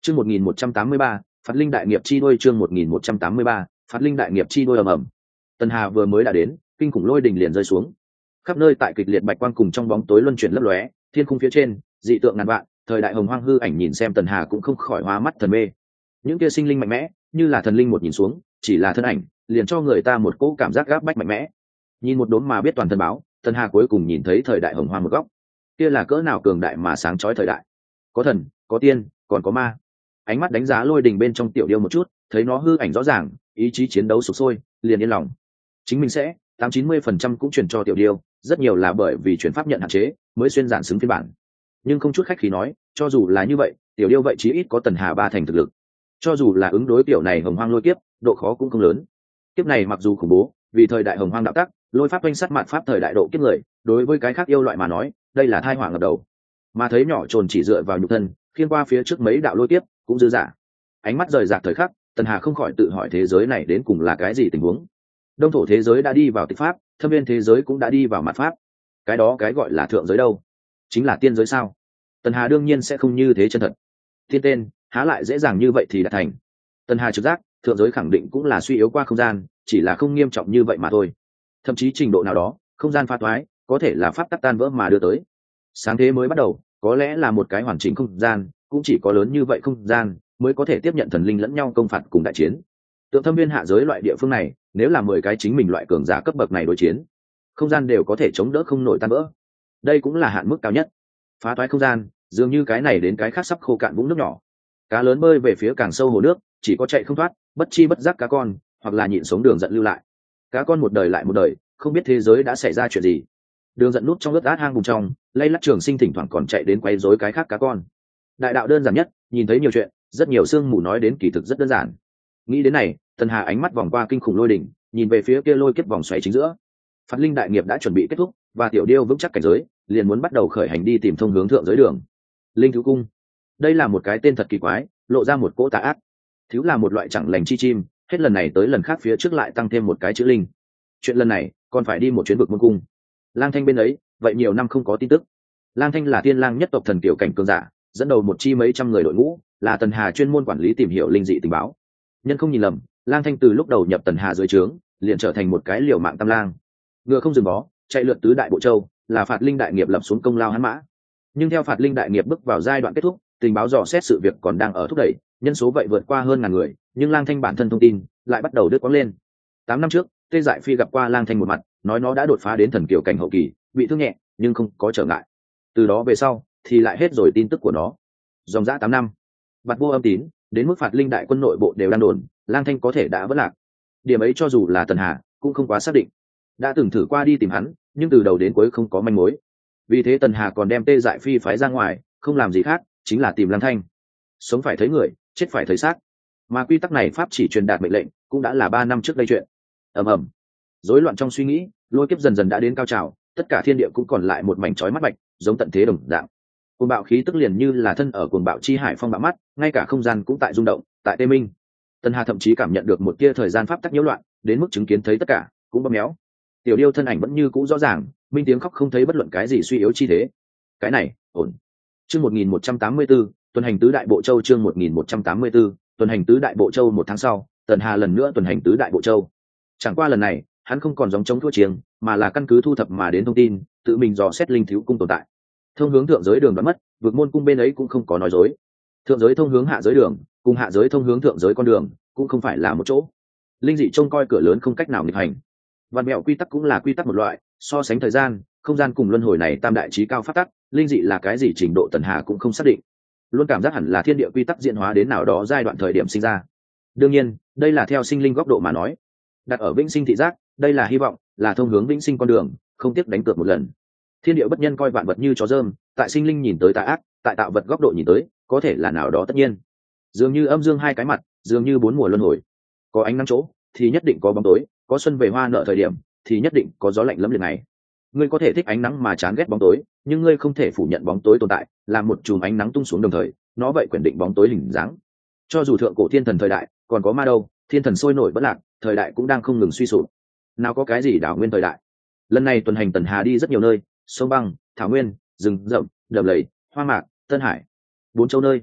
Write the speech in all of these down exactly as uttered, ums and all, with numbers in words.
Chương một nghìn một trăm tám mươi ba, Phạt Linh đại nghiệp chi đôi chương một nghìn một trăm tám mươi ba, Phạt Linh đại nghiệp chi đôi ầm ầm. Tần Hà vừa mới đã đến, kinh khủng lôi đình liền rơi xuống. Khắp nơi tại kịch liệt bạch quang cùng trong bóng tối luân chuyển lấp lóe, thiên khung phía trên, dị tượng ngàn vạn, thời đại hồng hoang hư ảnh nhìn xem Tần Hà cũng không khỏi hóa mắt thần mê. Những kia sinh linh mạnh mẽ, như là thần linh một nhìn xuống, chỉ là thân ảnh, liền cho người ta một cỗ cảm giác gáp bách mạnh mẽ. Nhìn một đốm mà biết toàn thân báo, Tần Hà cuối cùng nhìn thấy thời đại hồng hoang một góc. Kia là cỡ nào cường đại mà sáng chói thời đại. Có thần, có tiên, còn có ma. Ánh mắt đánh giá lôi đình bên trong tiểu điêu một chút, thấy nó hư ảnh rõ ràng, ý chí chiến đấu sục sôi, liền yên lòng. Chính mình sẽ tám chín mươi phần trăm cũng truyền cho tiểu điêu, rất nhiều là bởi vì chuyển pháp nhận hạn chế mới xuyên giản xứng phiên bản. Nhưng không chút khách khí nói, cho dù là như vậy, tiểu điêu vậy chí ít có Tần Hà ba thành thực lực. Cho dù là ứng đối tiểu này hồng hoang lôi kiếp, độ khó cũng không lớn. Kiếp này mặc dù khủng bố, vì thời đại hồng hoang đạo tắc, lôi pháp quanh sát mạn pháp thời đại độ kiếp người, đối với cái khác yêu loại mà nói, đây là tai họa ngập đầu. Mà thấy nhỏ trồn chỉ dựa vào nhục thân, khiên qua phía trước mấy đạo lôi kiếp, cũng dư dả. Ánh mắt rời rạc thời khắc, Tần Hà không khỏi tự hỏi thế giới này đến cùng là cái gì tình huống. Đông thổ thế giới đã đi vào tịch pháp, thâm viên thế giới cũng đã đi vào mạt pháp. Cái đó cái gọi là thượng giới đâu? Chính là tiên giới sao? Tần Hà đương nhiên sẽ không như thế chân thật. Thiên tên, há lại dễ dàng như vậy thì đã thành. Tần Hà trực giác, thượng giới khẳng định cũng là suy yếu qua không gian, chỉ là không nghiêm trọng như vậy mà thôi. Thậm chí trình độ nào đó, không gian pha thoái, có thể là pháp tắc tan vỡ mà đưa tới. Sáng thế mới bắt đầu, có lẽ là một cái hoàn chỉnh không gian, cũng chỉ có lớn như vậy không gian mới có thể tiếp nhận thần linh lẫn nhau công phạt cùng đại chiến. Tượng thâm viên hạ giới loại địa phương này, nếu là mười cái chính mình loại cường giả cấp bậc này đối chiến, không gian đều có thể chống đỡ không nổi tan vỡ. Đây cũng là hạn mức cao nhất. Phá toái không gian, dường như cái này đến cái khác sắp khô cạn vũng nước nhỏ. Cá lớn bơi về phía càng sâu hồ nước, chỉ có chạy không thoát, bất chi bất giác cá con, hoặc là nhịn sống đường giận lưu lại. Cá con một đời lại một đời, không biết thế giới đã xảy ra chuyện gì. Đường giận núp trong ướt át hang vùng trong, lay lắt trường sinh thỉnh thoảng còn chạy đến quấy rối cái khác cá con. Đại đạo đơn giản nhất, nhìn thấy nhiều chuyện, rất nhiều sương mù nói đến kỳ thực rất đơn giản. Nghĩ đến này, Tần Hà ánh mắt vòng qua kinh khủng lôi đỉnh, nhìn về phía kia lôi kiếp vòng xoáy chính giữa. Phạt Linh đại nghiệp đã chuẩn bị kết thúc, và tiểu điêu vững chắc cảnh giới, liền muốn bắt đầu khởi hành đi tìm thông hướng thượng giới đường. Linh thú cung, đây là một cái tên thật kỳ quái, lộ ra một cỗ tà ác. Thiếu là một loại chẳng lành chi chim, hết lần này tới lần khác phía trước lại tăng thêm một cái chữ linh. Chuyện lần này, còn phải đi một chuyến vực môn cung. Lang Thanh bên ấy, vậy nhiều năm không có tin tức. Lang Thanh là tiên lang nhất tộc thần tiểu cảnh cường giả, dẫn đầu một chi mấy trăm người đội ngũ, là Tần Hà chuyên môn quản lý tìm hiểu linh dị tình báo. Nhân không nhìn lầm, Lang Thanh từ lúc đầu nhập Tần Hà dưới trướng, liền trở thành một cái liều mạng tam lang. Ngựa không dừng bó, chạy lượt tứ đại bộ châu, là Phạt Linh đại nghiệp lập xuống công lao hắn mã. Nhưng theo Phạt Linh đại nghiệp bước vào giai đoạn kết thúc, tình báo dò xét sự việc còn đang ở thúc đẩy, nhân số vậy vượt qua hơn ngàn người, nhưng Lang Thanh bản thân thông tin lại bắt đầu đứt quãng lên. Tám năm trước, Tê Dại Phi gặp qua Lang Thanh một mặt, nói nó đã đột phá đến thần kiều cảnh hậu kỳ, bị thương nhẹ, nhưng không có trở ngại. Từ đó về sau, thì lại hết rồi tin tức của nó. Dòng dã tám năm, bạt vô âm tín, đến mức Phạt Linh đại quân nội bộ đều đang đồn, Lang Thanh có thể đã vỡ lạc. Điểm ấy cho dù là Tần Hà cũng không quá xác định. Đã từng thử qua đi tìm hắn, nhưng từ đầu đến cuối không có manh mối. Vì thế Tần Hà còn đem Tê Dại Phi phái ra ngoài, không làm gì khác, chính là tìm Lang Thanh. Sống phải thấy người, chết phải thấy xác. Mà quy tắc này pháp chỉ truyền đạt mệnh lệnh, cũng đã là ba năm trước đây chuyện. Ầm ầm. Rối loạn trong suy nghĩ, lôi kiếp dần dần đã đến cao trào, tất cả thiên địa cũng còn lại một mảnh chói mắt bạch, giống tận thế đồng dạng. Cuồng bạo khí tức liền như là thân ở cuồng bạo chi hải phong bạo mắt, ngay cả không gian cũng tại rung động, tại tê minh. Tần Hà thậm chí cảm nhận được một tia thời gian pháp tắc nhiễu loạn, đến mức chứng kiến thấy tất cả cũng bóp méo. Tiểu điêu thân ảnh vẫn như cũ rõ ràng, minh tiếng khóc không thấy bất luận cái gì suy yếu chi thế. Cái này, ổn. Chương một nghìn một trăm tám mươi tư, tuần hành tứ đại bộ châu chương một nghìn một trăm tám mươi tư, tuần hành tứ đại bộ châu một tháng sau, Tần Hà lần nữa tuần hành tứ đại bộ châu. Chẳng qua lần này, hắn không còn giống chống thua chiêng, mà là căn cứ thu thập mà đến thông tin, tự mình dò xét linh thiếu cung tồn tại. Thông hướng thượng giới đường đã mất, vượt môn cung bên ấy cũng không có nói dối. Thượng giới thông hướng hạ giới đường, cùng hạ giới thông hướng thượng giới con đường, cũng không phải là một chỗ. Linh dị trông coi cửa lớn không cách nào nghịch hành. Văn mẹo quy tắc cũng là quy tắc một loại, so sánh thời gian, không gian cùng luân hồi này tam đại trí cao pháp tắc, linh dị là cái gì trình độ Tần Hà cũng không xác định. Luôn cảm giác hẳn là thiên địa quy tắc diễn hóa đến nào đó giai đoạn thời điểm sinh ra. Đương nhiên, đây là theo sinh linh góc độ mà nói. Đặt ở vĩnh sinh thị giác, đây là hy vọng, là thông hướng vĩnh sinh con đường, không tiếc đánh cược một lần. Thiên địa bất nhân coi vạn vật như chó dơm, tại sinh linh nhìn tới tà ác, tại tạo vật góc độ nhìn tới, có thể là nào đó tất nhiên. Dường như âm dương hai cái mặt, dường như bốn mùa luân hồi. Có ánh nắng chỗ, thì nhất định có bóng tối, có xuân về hoa nở thời điểm, thì nhất định có gió lạnh lẫm liệt này. Ngươi có thể thích ánh nắng mà chán ghét bóng tối, nhưng ngươi không thể phủ nhận bóng tối tồn tại, là một chùm ánh nắng tung xuống đồng thời, nó vậy quyền định bóng tối hình dáng. Cho dù thượng cổ thiên thần thời đại, còn có ma đâu, thiên thần sôi nổi bất lạc, thời đại cũng đang không ngừng suy sụp. Nào có cái gì đảo nguyên thời đại. Lần này tuần hành Tần Hà đi rất nhiều nơi, sông băng, thảo nguyên, rừng rậm, đầm lầy, hoa mạc, tân hải, bốn châu nơi.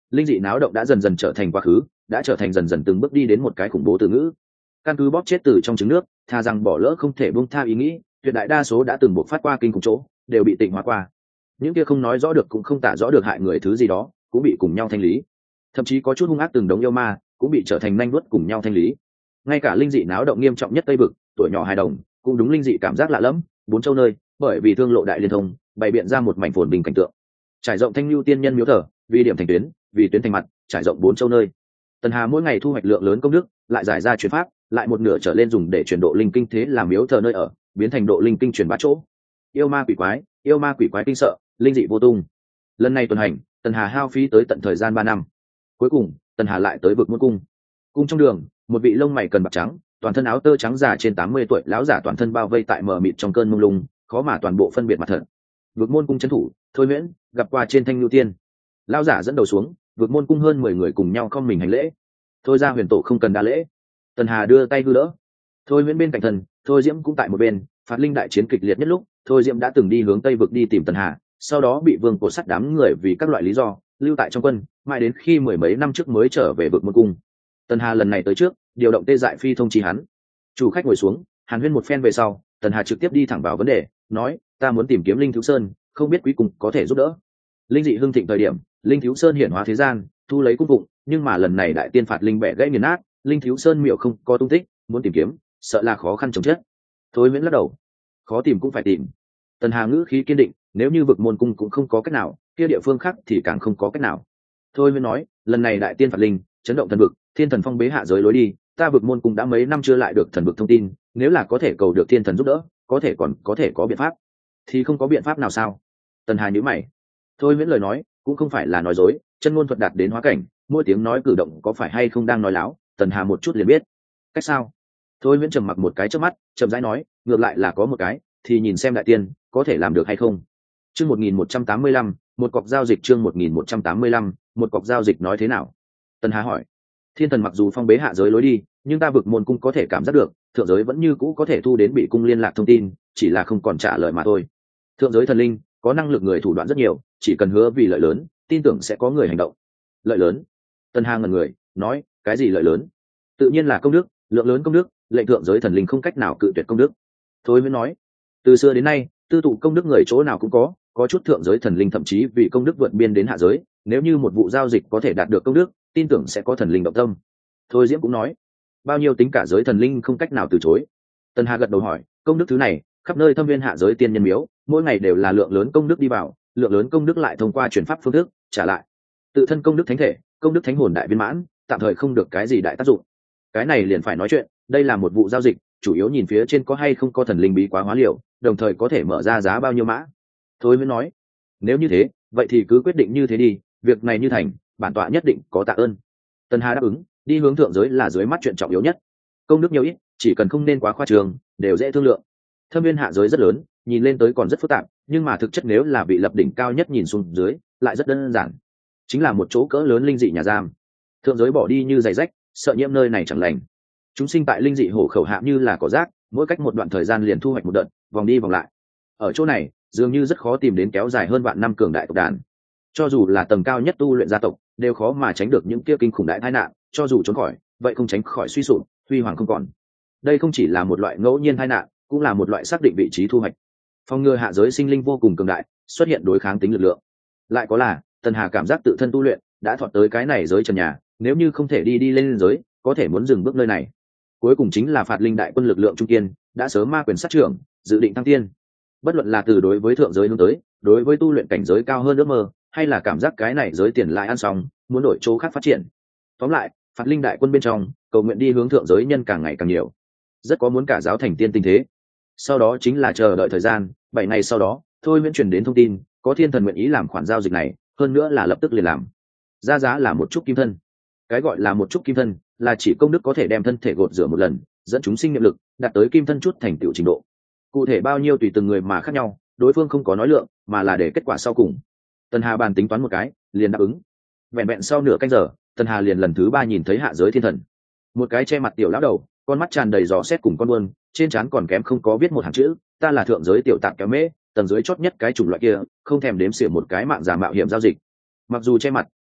linh dị náo động đã dần dần trở thành quá khứ, đã trở thành dần dần từng bước đi đến một cái khủng bố từ ngữ. Căn cứ bóp chết từ trong trứng nước, tha rằng bỏ lỡ không thể buông tha ý nghĩ, tuyệt đại đa số đã từng buộc phát qua kinh khủng chỗ, đều bị tịnh hóa qua. Những kia không nói rõ được cũng không tả rõ được hại người thứ gì đó, cũng bị cùng nhau thanh lý. Thậm chí có chút hung ác từng đống yêu ma, cũng bị trở thành nanh vuốt cùng nhau thanh lý. Ngay cả linh dị náo động nghiêm trọng nhất Tây Vực, tuổi nhỏ hài đồng, cũng đúng linh dị cảm giác lạ lẫm, bốn châu nơi, bởi vì thương lộ đại liên thông, bày biện ra một mảnh phồn bình cảnh tượng. Trải rộng thanh lưu tiên nhân miếu thờ, vì điểm thành tuyến, vì tuyến thành mặt, trải rộng bốn châu nơi. Tần Hà mỗi ngày thu hoạch lượng lớn công đức, lại giải ra chuyển pháp, lại một nửa trở lên dùng để chuyển độ linh kinh thế làm miếu thờ nơi ở, biến thành độ linh kinh chuyển bát chỗ. Yêu ma quỷ quái, yêu ma quỷ quái kinh sợ, linh dị vô tung. Lần này tuần hành, Tần Hà hao phí tới tận thời gian ba năm. Cuối cùng, Tần Hà lại tới vực môn cung. Cung trong đường, một vị lông mày cần bạc trắng, toàn thân áo tơ trắng già trên tám mươi tuổi lão giả toàn thân bao vây tại mờ mịt trong cơn mông lung, khó mà toàn bộ phân biệt mặt thật. Vực môn cung trấn thủ, Thôi Miễn gặp qua trên thanh lưu tiên. Lão giả dẫn đầu xuống, vực môn cung hơn mười người cùng nhau không mình hành lễ. Thôi ra huyền tổ không cần đa lễ. Tần Hà đưa tay hư đỡ. Thôi Miễn bên cạnh thần, Thôi Diễm cũng tại một bên. Phạt linh đại chiến kịch liệt nhất lúc, Thôi Diễm đã từng đi hướng tây vực đi tìm Tần Hà, sau đó bị vương cổ sắt đám người vì các loại lý do lưu tại trong quân, mãi đến khi mười mấy năm trước mới trở về vực môn cung. Tần Hà lần này tới trước, điều động tê dại phi thông chi hắn. Chủ khách ngồi xuống, hàn huyên một phen về sau, Tần Hà trực tiếp đi thẳng vào vấn đề, nói: ta muốn tìm kiếm linh thiếu sơn, không biết quý cùng có thể giúp đỡ. Linh dị hưng thịnh thời điểm, linh thiếu sơn hiển hóa thế gian, thu lấy cung phụng, nhưng mà lần này đại tiên phạt linh bẻ gãy nghiền nát, linh thiếu sơn miệu không có tung tích, muốn tìm kiếm sợ là khó khăn chồng chết. Thôi Miễn lắc đầu: khó tìm cũng phải tìm. Tần Hà ngữ khí kiên định: nếu như vực môn cung cũng không có cách nào, kia địa phương khác thì càng không có cách nào. Thôi Miễn nói: lần này đại tiên phạt linh chấn động thần vực, thiên thần phong bế hạ giới lối đi, ta vực môn cung đã mấy năm chưa lại được thần vực thông tin, nếu là có thể cầu được thiên thần giúp đỡ, có thể còn có thể có biện pháp. Thì không có biện pháp nào sao? Tần Hà nhíu mày. Thôi Miễn lời nói cũng không phải là nói dối, chân ngôn thuật đạt đến hóa cảnh, mỗi tiếng nói cử động có phải hay không đang nói láo, Tần Hà một chút liền biết. Cách sao? Thôi Miễn trầm mặc một cái trước mắt, chậm rãi nói: ngược lại là có một cái, thì nhìn xem đại tiên có thể làm được hay không. Chương một nghìn một trăm tám mươi lăm, một cọc giao dịch. Chương một nghìn một trăm tám mươi lăm, một cọc giao dịch nói thế nào? Tần Hà hỏi. Thiên thần mặc dù phong bế hạ giới lối đi, nhưng ta vực môn cung có thể cảm giác được, thượng giới vẫn như cũ có thể thu đến bị cung liên lạc thông tin, chỉ là không còn trả lời mà thôi. Thượng giới thần linh có năng lực người thủ đoạn rất nhiều, chỉ cần hứa vì lợi lớn, tin tưởng sẽ có người hành động. Lợi lớn? Tần Hà ngẩn người, nói: cái gì lợi lớn? Tự nhiên là công đức, lượng lớn công đức, lệnh thượng giới thần linh không cách nào cự tuyệt công đức. Thôi mới nói: từ xưa đến nay, tư tụ công đức người chỗ nào cũng có, có chút thượng giới thần linh thậm chí vì công đức vượt biên đến hạ giới, nếu như một vụ giao dịch có thể đạt được công đức, tin tưởng sẽ có thần linh động tâm. Thôi Diễm cũng nói: bao nhiêu tính cả giới thần linh không cách nào từ chối. Tần Hà gật đầu hỏi: công đức thứ này, khắp nơi thâm viên hạ giới tiên nhân miếu, mỗi ngày đều là lượng lớn công đức đi vào, lượng lớn công đức lại thông qua chuyển pháp phương thức trả lại. Tự thân công đức thánh thể, công đức thánh hồn đại viên mãn, tạm thời không được cái gì đại tác dụng. Cái này liền phải nói chuyện, đây là một vụ giao dịch, chủ yếu nhìn phía trên có hay không có thần linh bí quá hóa liều, đồng thời có thể mở ra giá bao nhiêu mã. Thôi mới nói: nếu như thế, vậy thì cứ quyết định như thế đi, việc này như thành, bản tọa nhất định có tạ ơn. Tần Hà đáp ứng, đi hướng thượng giới là dưới mắt chuyện trọng yếu nhất. Công đức nhiều ít, chỉ cần không nên quá khoa trương, đều dễ thương lượng. Thâm viên hạ giới rất lớn, nhìn lên tới còn rất phức tạp, nhưng mà thực chất nếu là vị lập đỉnh cao nhất nhìn xuống dưới, lại rất đơn giản. Chính là một chỗ cỡ lớn linh dị nhà giam. Thượng giới bỏ đi như giày rách, sợ nhiễm nơi này chẳng lành. Chúng sinh tại linh dị hổ khẩu hạ như là cỏ rác, mỗi cách một đoạn thời gian liền thu hoạch một đợt, vòng đi vòng lại. Ở chỗ này, dường như rất khó tìm đến kéo dài hơn vạn năm cường đại tộc đàn. Cho dù là tầng cao nhất tu luyện gia tộc, đều khó mà tránh được những kia kinh khủng đại tai nạn, cho dù trốn khỏi, vậy không tránh khỏi suy sụp, huy hoàng không còn. Đây không chỉ là một loại ngẫu nhiên tai nạn, cũng là một loại xác định vị trí thu hoạch. Phòng ngừa hạ giới sinh linh vô cùng cường đại, xuất hiện đối kháng tính lực lượng. Lại có là, Tần Hà cảm giác tự thân tu luyện đã thọt tới cái này giới trần nhà, nếu như không thể đi đi lên giới, có thể muốn dừng bước nơi này. Cuối cùng chính là phạt linh đại quân lực lượng trung kiên, đã sớm ma quyền sát trưởng, dự định thăng tiên. Bất luận là từ đối với thượng giới hướng tới, đối với tu luyện cảnh giới cao hơn ước mơ, hay là cảm giác cái này giới tiền lại ăn xong, muốn đổi chỗ khác phát triển. Tóm lại, phạt linh đại quân bên trong, cầu nguyện đi hướng thượng giới nhân càng ngày càng nhiều, rất có muốn cả giáo thành tiên tình thế. Sau đó chính là chờ đợi thời gian, bảy ngày sau đó, Thôi Miễn truyền đến thông tin, có thiên thần nguyện ý làm khoản giao dịch này, hơn nữa là lập tức liền làm. Giá giá là một chút kim thân. Cái gọi là một chút kim thân, là chỉ công đức có thể đem thân thể gột rửa một lần, dẫn chúng sinh niệm lực, đạt tới kim thân chút thành tựu trình độ. Cụ thể bao nhiêu tùy từng người mà khác nhau, đối phương không có nói lượng, mà là để kết quả sau cùng. Tần Hà bàn tính toán một cái, liền đáp ứng. Vẹn vẹn sau nửa canh giờ, Tần Hà liền lần thứ ba nhìn thấy hạ giới thiên thần. Một cái che mặt tiểu lão đầu, con mắt tràn đầy dò xét cùng con buôn, trên trán còn kém không có viết một hàng chữ: ta là thượng giới tiểu tạp kéo mễ, tầng dưới chót nhất cái chủng loại kia, không thèm đếm xỉa một cái mạng giả mạo hiểm giao dịch. Mặc dù che mặt,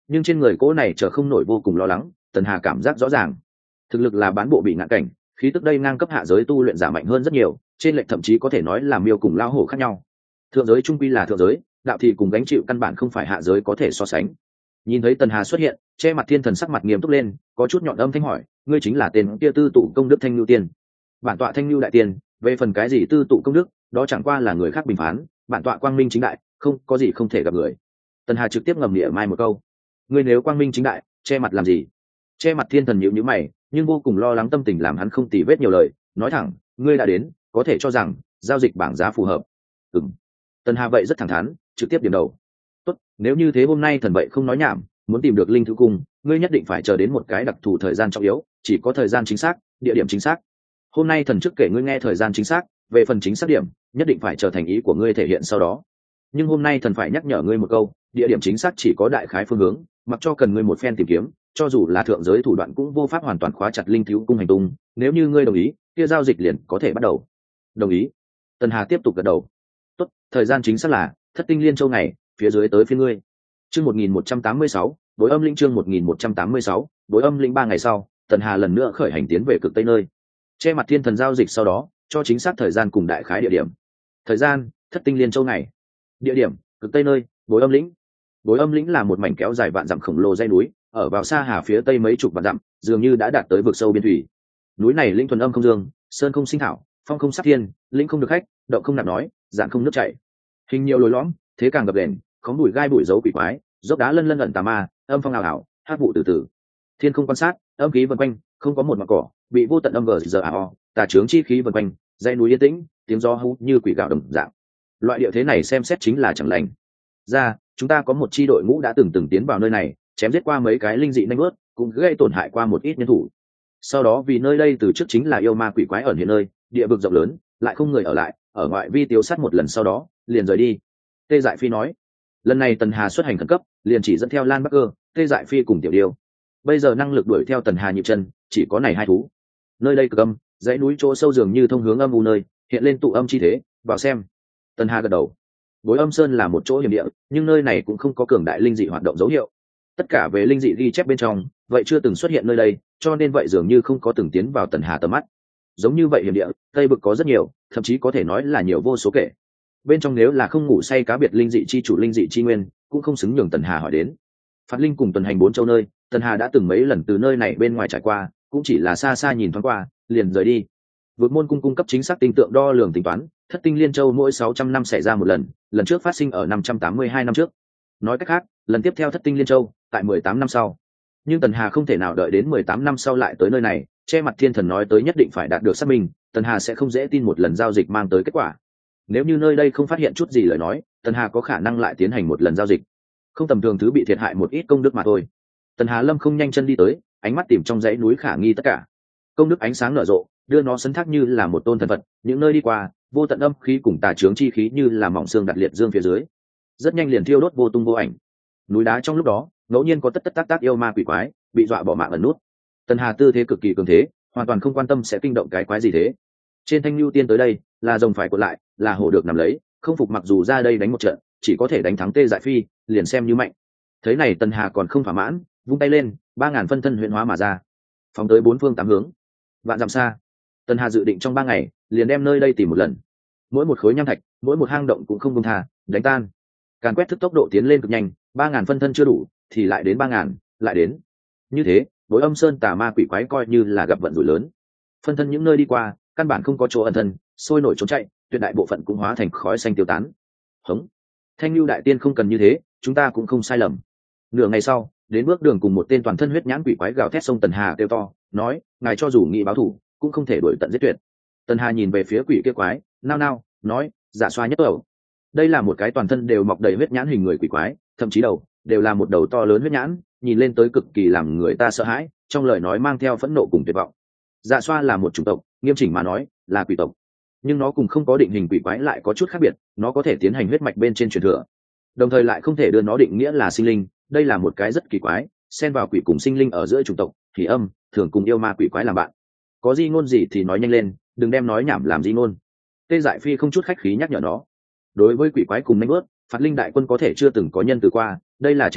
nhưng trên người cỗ này chờ không nổi vô cùng lo lắng. Tần Hà cảm giác rõ ràng, thực lực là bán bộ bị ngạn cảnh, khí tức đây ngang cấp hạ giới tu luyện giả mạnh hơn rất nhiều, trên lệch thậm chí có thể nói là miêu cùng lao hổ khác nhau. Thượng giới trung quy là thượng giới, đạo thì cùng gánh chịu căn bản không phải hạ giới có thể so sánh. Nhìn thấy Tần Hà xuất hiện, che mặt thiên thần sắc mặt nghiêm túc lên, có chút nhọn âm thanh hỏi, ngươi chính là tên kia tư tụ công đức thanh lưu tiên? Bản tọa thanh lưu đại tiên, về phần cái gì tư tụ công đức, đó chẳng qua là người khác bình phán, bản tọa quang minh chính đại, không có gì không thể gặp người. Tần Hà trực tiếp ngầm địa mai một câu, ngươi nếu quang minh chính đại, che mặt làm gì? Che mặt thiên thần nhíu nhíu mày, nhưng vô cùng lo lắng tâm tình làm hắn không tì vết nhiều lời, nói thẳng, ngươi đã đến, có thể cho rằng giao dịch bảng giá phù hợp. Ừm. Tần Hà vậy rất thẳng thắn, trực tiếp điểm đầu. Tốt, nếu như thế hôm nay thần vậy không nói nhảm, muốn tìm được linh thư cung, ngươi nhất định phải chờ đến một cái đặc thù thời gian trọng yếu, chỉ có thời gian chính xác, địa điểm chính xác. Hôm nay thần trước kể ngươi nghe thời gian chính xác, về phần chính xác điểm, nhất định phải chờ thành ý của ngươi thể hiện sau đó. Nhưng hôm nay thần phải nhắc nhở ngươi một câu, địa điểm chính xác chỉ có đại khái phương hướng, mặc cho cần ngươi một phen tìm kiếm, cho dù là thượng giới thủ đoạn cũng vô pháp hoàn toàn khóa chặt linh thiếu cung hành tung. Nếu như ngươi đồng ý, kia giao dịch liền có thể bắt đầu. Đồng ý. Tần Hà tiếp tục gật đầu. Tốt, thời gian chính xác là Thất Tinh Liên Châu ngày, phía dưới tới phía ngươi. Chương một nghìn một trăm tám mươi sáu, đối âm linh chương một nghìn một trăm tám mươi sáu, đối âm linh ba ngày sau, Tần Hà lần nữa khởi hành tiến về cực tây nơi. Che mặt thiên thần giao dịch sau đó, cho chính xác thời gian cùng đại khái địa điểm. Thời gian, Thất Tinh Liên Châu ngày. Địa điểm, cực tây nơi, đối âm lĩnh. Đối âm lĩnh là một mảnh kéo dài vạn dặm khổng lồ dãy núi, ở vào xa hà phía tây mấy chục vạn dặm, dường như đã đạt tới vực sâu biên thủy. Núi này linh thuần âm không dương, sơn không sinh thảo, phong không sát thiên, linh không được khách, động không nạp nói, dạng không nước chảy. Hình nhiều lối lõm, thế càng gập ghềnh, khóm bụi gai bụi dấu quỷ quái, dốc đá lân lân ẩn tà ma, âm phong ảo ảo, hát vụ từ từ. Thiên không quan sát, âm khí vần quanh, không có một mặt cỏ, bị vô tận âm vờ giờ ảo, tà trướng chi khí vần quanh, dãy núi yên tĩnh, tiếng gió hú như quỷ gạo đồng dạng. Loại địa thế này xem xét chính là chẳng lành. Ra, chúng ta có một chi đội ngũ đã từng từng tiến vào nơi này, chém giết qua mấy cái linh dị nanh bớt, cũng gây tổn hại qua một ít nhân thủ. Sau đó vì nơi đây từ trước chính là yêu ma quỷ quái ẩn hiện nơi, địa vực rộng lớn, lại không người ở lại, ở ngoại vi tiêu sát một lần sau đó, liền rời đi. Tê Dại Phi nói, lần này Tần Hà xuất hành khẩn cấp, liền chỉ dẫn theo Lan Bắc Cơ, Tê Dại Phi cùng Tiểu Điêu. Bây giờ năng lực đuổi theo Tần Hà nhịp chân, chỉ có này hai thú. Nơi đây cực âm, dãy núi chỗ sâu dường như thông hướng âm u nơi, hiện lên tụ âm chi thế, vào xem. Tần Hà gật đầu. Bối Âm Sơn là một chỗ hiểm địa, nhưng nơi này cũng không có cường đại linh dị hoạt động dấu hiệu. Tất cả về linh dị ghi chép bên trong, vậy chưa từng xuất hiện nơi đây, cho nên vậy dường như không có từng tiến vào Tần Hà tầm mắt. Giống như vậy hiểm địa, Tây Bực có rất nhiều, thậm chí có thể nói là nhiều vô số kể. Bên trong nếu là không ngủ say cá biệt linh dị chi chủ linh dị chi nguyên, cũng không xứng nhường Tần Hà hỏi đến. Phạt Linh cùng tuần hành bốn châu nơi, Tần Hà đã từng mấy lần từ nơi này bên ngoài trải qua, cũng chỉ là xa xa nhìn thoáng qua, liền rời đi. Vượt môn cung cung cấp chính xác tinh tượng đo lường tính toán, Thất Tinh Liên Châu mỗi sáu trăm năm xảy ra một lần, lần trước phát sinh ở năm trăm tám mươi hai năm trước. Nói cách khác, lần tiếp theo Thất Tinh Liên Châu, tại mười tám năm sau. Nhưng Tần Hà không thể nào đợi đến mười tám năm sau lại tới nơi này, che mặt thiên thần nói tới nhất định phải đạt được xác minh, Tần Hà sẽ không dễ tin một lần giao dịch mang tới kết quả. Nếu như nơi đây không phát hiện chút gì lời nói, Tần Hà có khả năng lại tiến hành một lần giao dịch. Không tầm thường thứ bị thiệt hại một ít công đức mà thôi. Tần Hà Lâm không nhanh chân đi tới, ánh mắt tìm trong dãy núi khả nghi tất cả. Công đức ánh sáng nở rộ, đưa nó sấn thác như là một tôn thần vật, những nơi đi qua, vô tận âm khí cùng tà chướng chi khí như là mỏng xương đặt liệt dương phía dưới. Rất nhanh liền thiêu đốt vô tung vô ảnh. Núi đá trong lúc đó, ngẫu nhiên có tất tất tác tác yêu ma quỷ quái, bị dọa bỏ mạng ẩn nút. Tần Hà tư thế cực kỳ cường thế, hoàn toàn không quan tâm sẽ kinh động cái quái gì thế. Trên thanh lưu tiên tới đây, là rồng phải cuộn lại, là hổ được nằm lấy, không phục mặc dù ra đây đánh một trận, chỉ có thể đánh thắng Tê Dại Phi, liền xem như mạnh. Thế này Tần Hà còn không thỏa mãn, vung tay lên, ba ngàn phân thân huyện hóa mà ra, phóng tới bốn phương tám hướng. Vạn dặm xa, Tần Hà dự định trong ba ngày, liền đem nơi đây tìm một lần. Mỗi một khối nham thạch, mỗi một hang động cũng không buông tha, đánh tan. Càn quét thức tốc độ tiến lên cực nhanh, ba ngàn phân thân chưa đủ, thì lại đến ba ngàn, lại đến. Như thế, đối Âm Sơn tà ma quỷ quái coi như là gặp vận rủi lớn. Phân thân những nơi đi qua, căn bản không có chỗ ẩn thân, sôi nổi trốn chạy, tuyệt đại bộ phận cũng hóa thành khói xanh tiêu tán. Hống. Thanh Lưu đại tiên không cần như thế, chúng ta cũng không sai lầm. Nửa ngày sau, đến bước đường cùng một tên toàn thân huyết nhãn quỷ quái gào thét sông Tần Hà kêu to, nói, ngài cho dù nghị báo thủ, cũng không thể đuổi tận giết tuyệt. Tần Hà nhìn về phía quỷ kia quái, nao nao, nói, dạ xoa nhất đầu. Đây là một cái toàn thân đều mọc đầy huyết nhãn hình người quỷ quái, thậm chí đầu đều là một đầu to lớn huyết nhãn, nhìn lên tới cực kỳ làm người ta sợ hãi, trong lời nói mang theo phẫn nộ cùng tuyệt vọng. Dạ xoa là một chủng tộc, nghiêm chỉnh mà nói, là quỷ tộc. Nhưng nó cùng không có định hình quỷ quái lại có chút khác biệt, nó có thể tiến hành huyết mạch bên trên truyền thừa, đồng thời lại không thể đưa nó định nghĩa là sinh linh. Đây là một cái rất kỳ quái, xen vào quỷ cùng sinh linh ở giữa chủng tộc, thì âm thường cùng yêu ma quỷ quái làm bạn. Có di ngôn gì thì nói nhanh lên, đừng đem nói nhảm làm di ngôn. Tê Dại Phi không chút khách khí nhắc nhở nó. Đối với quỷ quái cùng nanh bớt, Phạt Linh đại quân có thể chưa từng có nhân từ qua, đây là chiến tranh,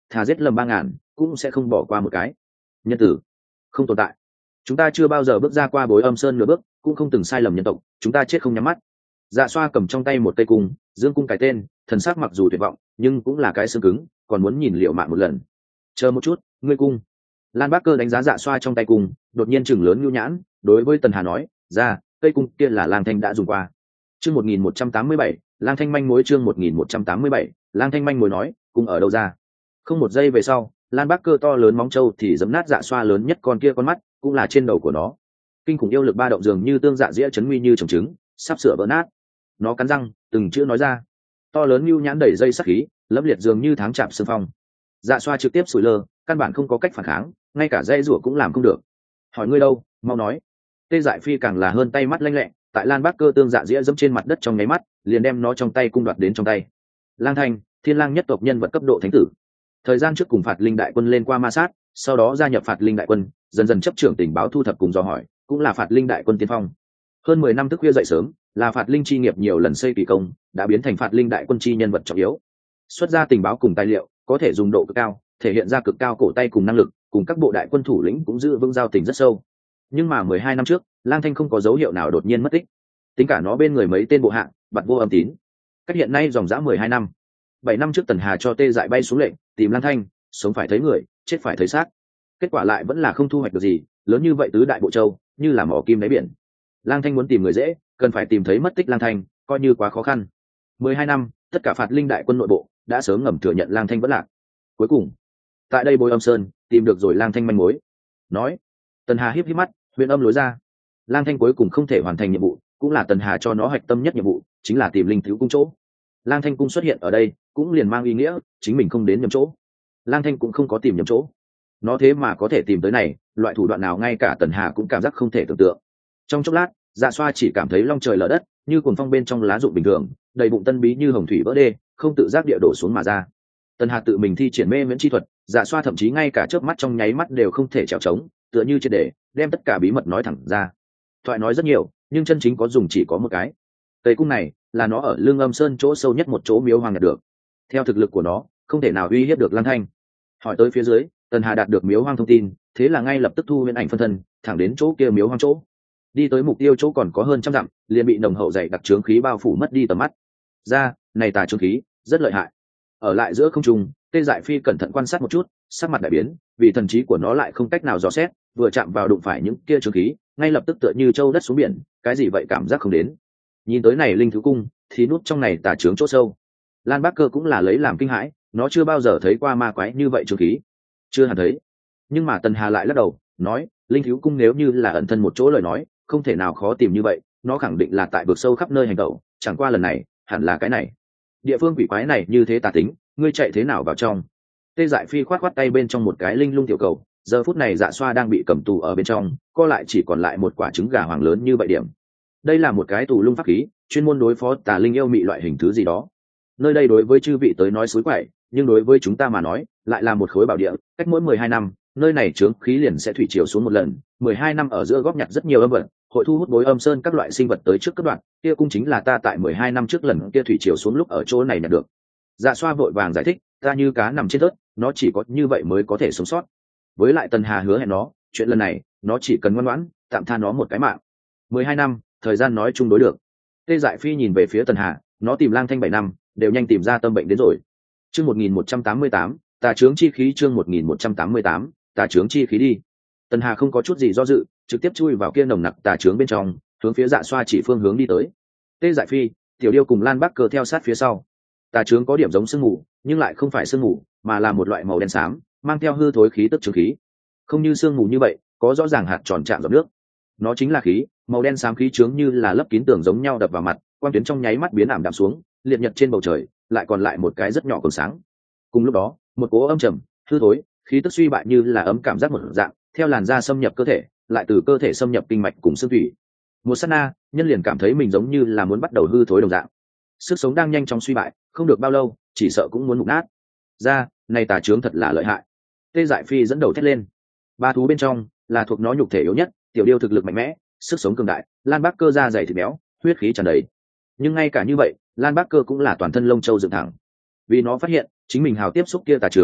thà giết lầm ba ngàn cũng sẽ không bỏ qua một cái. Nhân tử không tồn tại, chúng ta chưa bao giờ bước ra qua bối âm sơn nửa bước, cũng không từng sai lầm nhân tộc, chúng ta chết không nhắm mắt. Dạ xoa cầm trong tay một cây cung, dương cung cái tên, thần sắc mặc dù tuyệt vọng nhưng cũng là cái xương cứng, còn muốn nhìn liệu mạng một lần. Chờ một chút, ngươi cung. Lan Bác Cơ đánh giá dạ xoa trong tay cung, đột nhiên chừng lớn nhu nhãn, đối với Tần Hà nói, ra, cây cung kia là Lang Thanh đã dùng qua. Chương một nghìn một trăm tám mươi bảy, Lang Thanh manh mối. Chương một nghìn một trăm tám mươi bảy, Lang Thanh manh mối nói, cung ở đâu ra? Không một giây về sau, Lan Bác Cơ to lớn móng trâu thì giấm nát dạ xoa lớn nhất con kia con mắt, cũng là trên đầu của nó. Kinh khủng yêu lực ba động dường như tương dạ dĩa chấn nguy như trồng trứng, sắp sửa vỡ nát. Nó cắn răng, từng chữ nói ra. To lớn nhu nhãn đẩy dây sắc khí, lẫm liệt dường như tháng chạm xương phong. Dạ xoa trực tiếp sủi lơ, căn bản không có cách phản kháng, ngay cả dây rủa cũng làm không được. Hỏi ngươi đâu, mau nói. Tê Dại Phi càng là hơn tay mắt lanh lẹ, tại Lan Bác Cơ tương dạ dĩa dẫm trên mặt đất trong nháy mắt, liền đem nó trong tay cung đoạt đến trong tay. Lang Thanh, Thiên Lang nhất tộc nhân vật cấp độ thánh tử. Thời gian trước cùng Phạt Linh đại quân lên qua ma sát, sau đó gia nhập Phạt Linh đại quân, dần dần chấp trưởng tình báo thu thập cùng dò hỏi, cũng là Phạt Linh đại quân tiên phong. Hơn mười năm thức khuya dậy sớm, là Phạt Linh chi nghiệp nhiều lần xây kỳ công, đã biến thành Phạt Linh đại quân chi nhân vật trọng yếu. Xuất ra tình báo cùng tài liệu, có thể dùng độ cực cao, thể hiện ra cực cao cổ tay cùng năng lực, cùng các bộ đại quân thủ lĩnh cũng giữ vững giao tình rất sâu. Nhưng mà mười hai năm trước, Lang Thanh không có dấu hiệu nào đột nhiên mất tích. Tính cả nó bên người mấy tên bộ hạng, bặt vô âm tín. Cách hiện nay dòng dã mười hai năm. Bảy năm trước Tần Hà cho Tê Dại bay xuống lệnh, tìm Lang Thanh, sống phải thấy người, chết phải thấy xác. Kết quả lại vẫn là không thu hoạch được gì, lớn như vậy tứ đại bộ châu, như là mỏ kim đáy biển. Lang Thanh muốn tìm người dễ, cần phải tìm thấy mất tích Lang Thanh, coi như quá khó khăn. Mười hai năm, tất cả Phạt Linh đại quân nội bộ đã sớm ngầm thừa nhận Lang Thanh vẫn lạc. Cuối cùng, tại đây Bối Âm Sơn tìm được rồi Lang Thanh manh mối. Nói, Tần Hà híp híp mắt, huyền âm lối ra. Lang Thanh cuối cùng không thể hoàn thành nhiệm vụ, cũng là Tần Hà cho nó hạch tâm nhất nhiệm vụ, chính là tìm linh thiếu cung chỗ. Lang Thanh cung xuất hiện ở đây, cũng liền mang ý nghĩa chính mình không đến nhầm chỗ. Lang Thanh cũng không có tìm nhầm chỗ, nó thế mà có thể tìm tới này, loại thủ đoạn nào ngay cả Tần Hà cũng cảm giác không thể tưởng tượng. Trong chốc lát, Dạ Xoa chỉ cảm thấy long trời lở đất, như cuồng phong bên trong lá rụng bình thường, đầy bụng tân bí như hồng thủy vỡ đê, không tự giác địa đổ xuống mà ra. Tần Hà tự mình thi triển mê miễn chi thuật, Dạ Xoa thậm chí ngay cả chớp mắt trong nháy mắt đều không thể trèo trống, tựa như triệt để đem tất cả bí mật nói thẳng ra. Thoại nói rất nhiều, nhưng chân chính có dùng chỉ có một cái. Cây cung này là nó ở Lương Âm Sơn chỗ sâu nhất một chỗ miếu hoang nhặt được. Theo thực lực của nó, không thể nào uy hiếp được Lang Thanh. Hỏi tới phía dưới, Tần Hà đạt được miếu hoang thông tin, thế là ngay lập tức thu huyền ảnh phân thân, thẳng đến chỗ kia miếu hoang chỗ. Đi tới mục tiêu chỗ còn có hơn trăm dặm, liền bị nồng hậu dày đặc trướng khí bao phủ mất đi tầm mắt. Ra, này tà trướng khí rất lợi hại. Ở lại giữa không trung, Tê Dại Phi cẩn thận quan sát một chút, sắc mặt đại biến, vì thần trí của nó lại không cách nào dò xét, vừa chạm vào đụng phải những kia trướng khí, ngay lập tức tựa như châu đất xuống biển, cái gì vậy cảm giác không đến. Nhìn tới này linh thứ cung, thì nút trong này tà trướng chỗ sâu. Lan Bác Cơ cũng là lấy làm kinh hãi, nó chưa bao giờ thấy qua ma quái như vậy trướng khí, chưa hẳn thấy. Nhưng mà Tần Hà lại lắc đầu, nói, linh thiếu cung nếu như là ẩn thân một chỗ lời nói, không thể nào khó tìm như vậy, nó khẳng định là tại vực sâu khắp nơi hành động, chẳng qua lần này, hẳn là cái này. Địa phương quỷ quái này như thế tà tính, ngươi chạy thế nào vào trong? Tê Dại Phi khoát khoát tay bên trong một cái linh lung tiểu cầu, giờ phút này Dạ Xoa đang bị cầm tù ở bên trong, co lại chỉ còn lại một quả trứng gà hoàng lớn như vậy điểm. Đây là một cái tù lung pháp khí, chuyên môn đối phó tà linh yêu mị loại hình thứ gì đó. Nơi đây đối với chư vị tới nói suối quậy, nhưng đối với chúng ta mà nói, lại là một khối bảo địa, cách mỗi mười hai năm, nơi này trướng khí liền sẽ thủy triều xuống một lần, mười hai năm ở giữa góp nhặt rất nhiều âm vật, hội thu hút Bối Âm Sơn các loại sinh vật tới trước cấp đoạn, kia cũng chính là ta tại mười hai năm trước lần kia thủy triều xuống lúc ở chỗ này nhận được. Dạ Xoa vội vàng giải thích, ta như cá nằm trên đất, nó chỉ có như vậy mới có thể sống sót. Với lại Tần Hà hứa hẹn nó, chuyện lần này, nó chỉ cần ngoan ngoãn, tạm tha nó một cái mạng. mười hai năm, thời gian nói chung đối được. Tê Dại Phi nhìn về phía Tần Hà, nó tìm Lang Thanh bảy năm, đều nhanh tìm ra tâm bệnh đến rồi. Chương một nghìn một trăm tám mươi tám, tà trướng chi khí. Chương một nghìn một trăm tám mươi tám, tà trướng chi khí đi. Tần Hà không có chút gì do dự, trực tiếp chui vào kia nồng nặc tà trướng bên trong, hướng phía Dạ Xoa chỉ phương hướng đi tới. Tê Dại Phi, Tiểu Điêu cùng Lan Bác Cơ theo sát phía sau. Tà trướng có điểm giống sương mù, nhưng lại không phải sương mù, mà là một loại màu đen xám, mang theo hư thối khí tức trướng khí. Không như sương mù như vậy, có rõ ràng hạt tròn chạm giọt nước. Nó chính là khí, màu đen xám khí trướng như là lấp kín tường giống nhau đập vào mặt, quang tuyến trong nháy mắt biến ảm đạm xuống, liệt nhật trên bầu trời, lại còn lại một cái rất nhỏ còn sáng. Cùng lúc đó, một cỗ âm trầm, hư thối, khí tức suy bại như là ấm cảm giác một dạng, theo làn da xâm nhập cơ thể, lại từ cơ thể xâm nhập kinh mạch cùng xương thủy. Một sát na, nhân liền cảm thấy mình giống như là muốn bắt đầu hư thối đồng dạng. Sức sống đang nhanh chóng suy bại, không được bao lâu, chỉ sợ cũng muốn mục nát. Ra, này tà trướng thật là lợi hại. Tê Dại Phi dẫn đầu thét lên. Ba thú bên trong là thuộc nó nhục thể yếu nhất, Tiểu Điêu thực lực mạnh mẽ, sức sống cường đại, Lan Bác Cơ da dày thịt béo, huyết khí tràn đầy. Nhưng ngay cả như vậy, Lan Bác Cơ cũng là toàn thân lông châu dựng thẳng. Vì nó phát hiện, chính mình hào tiếp xúc kia tà trướng,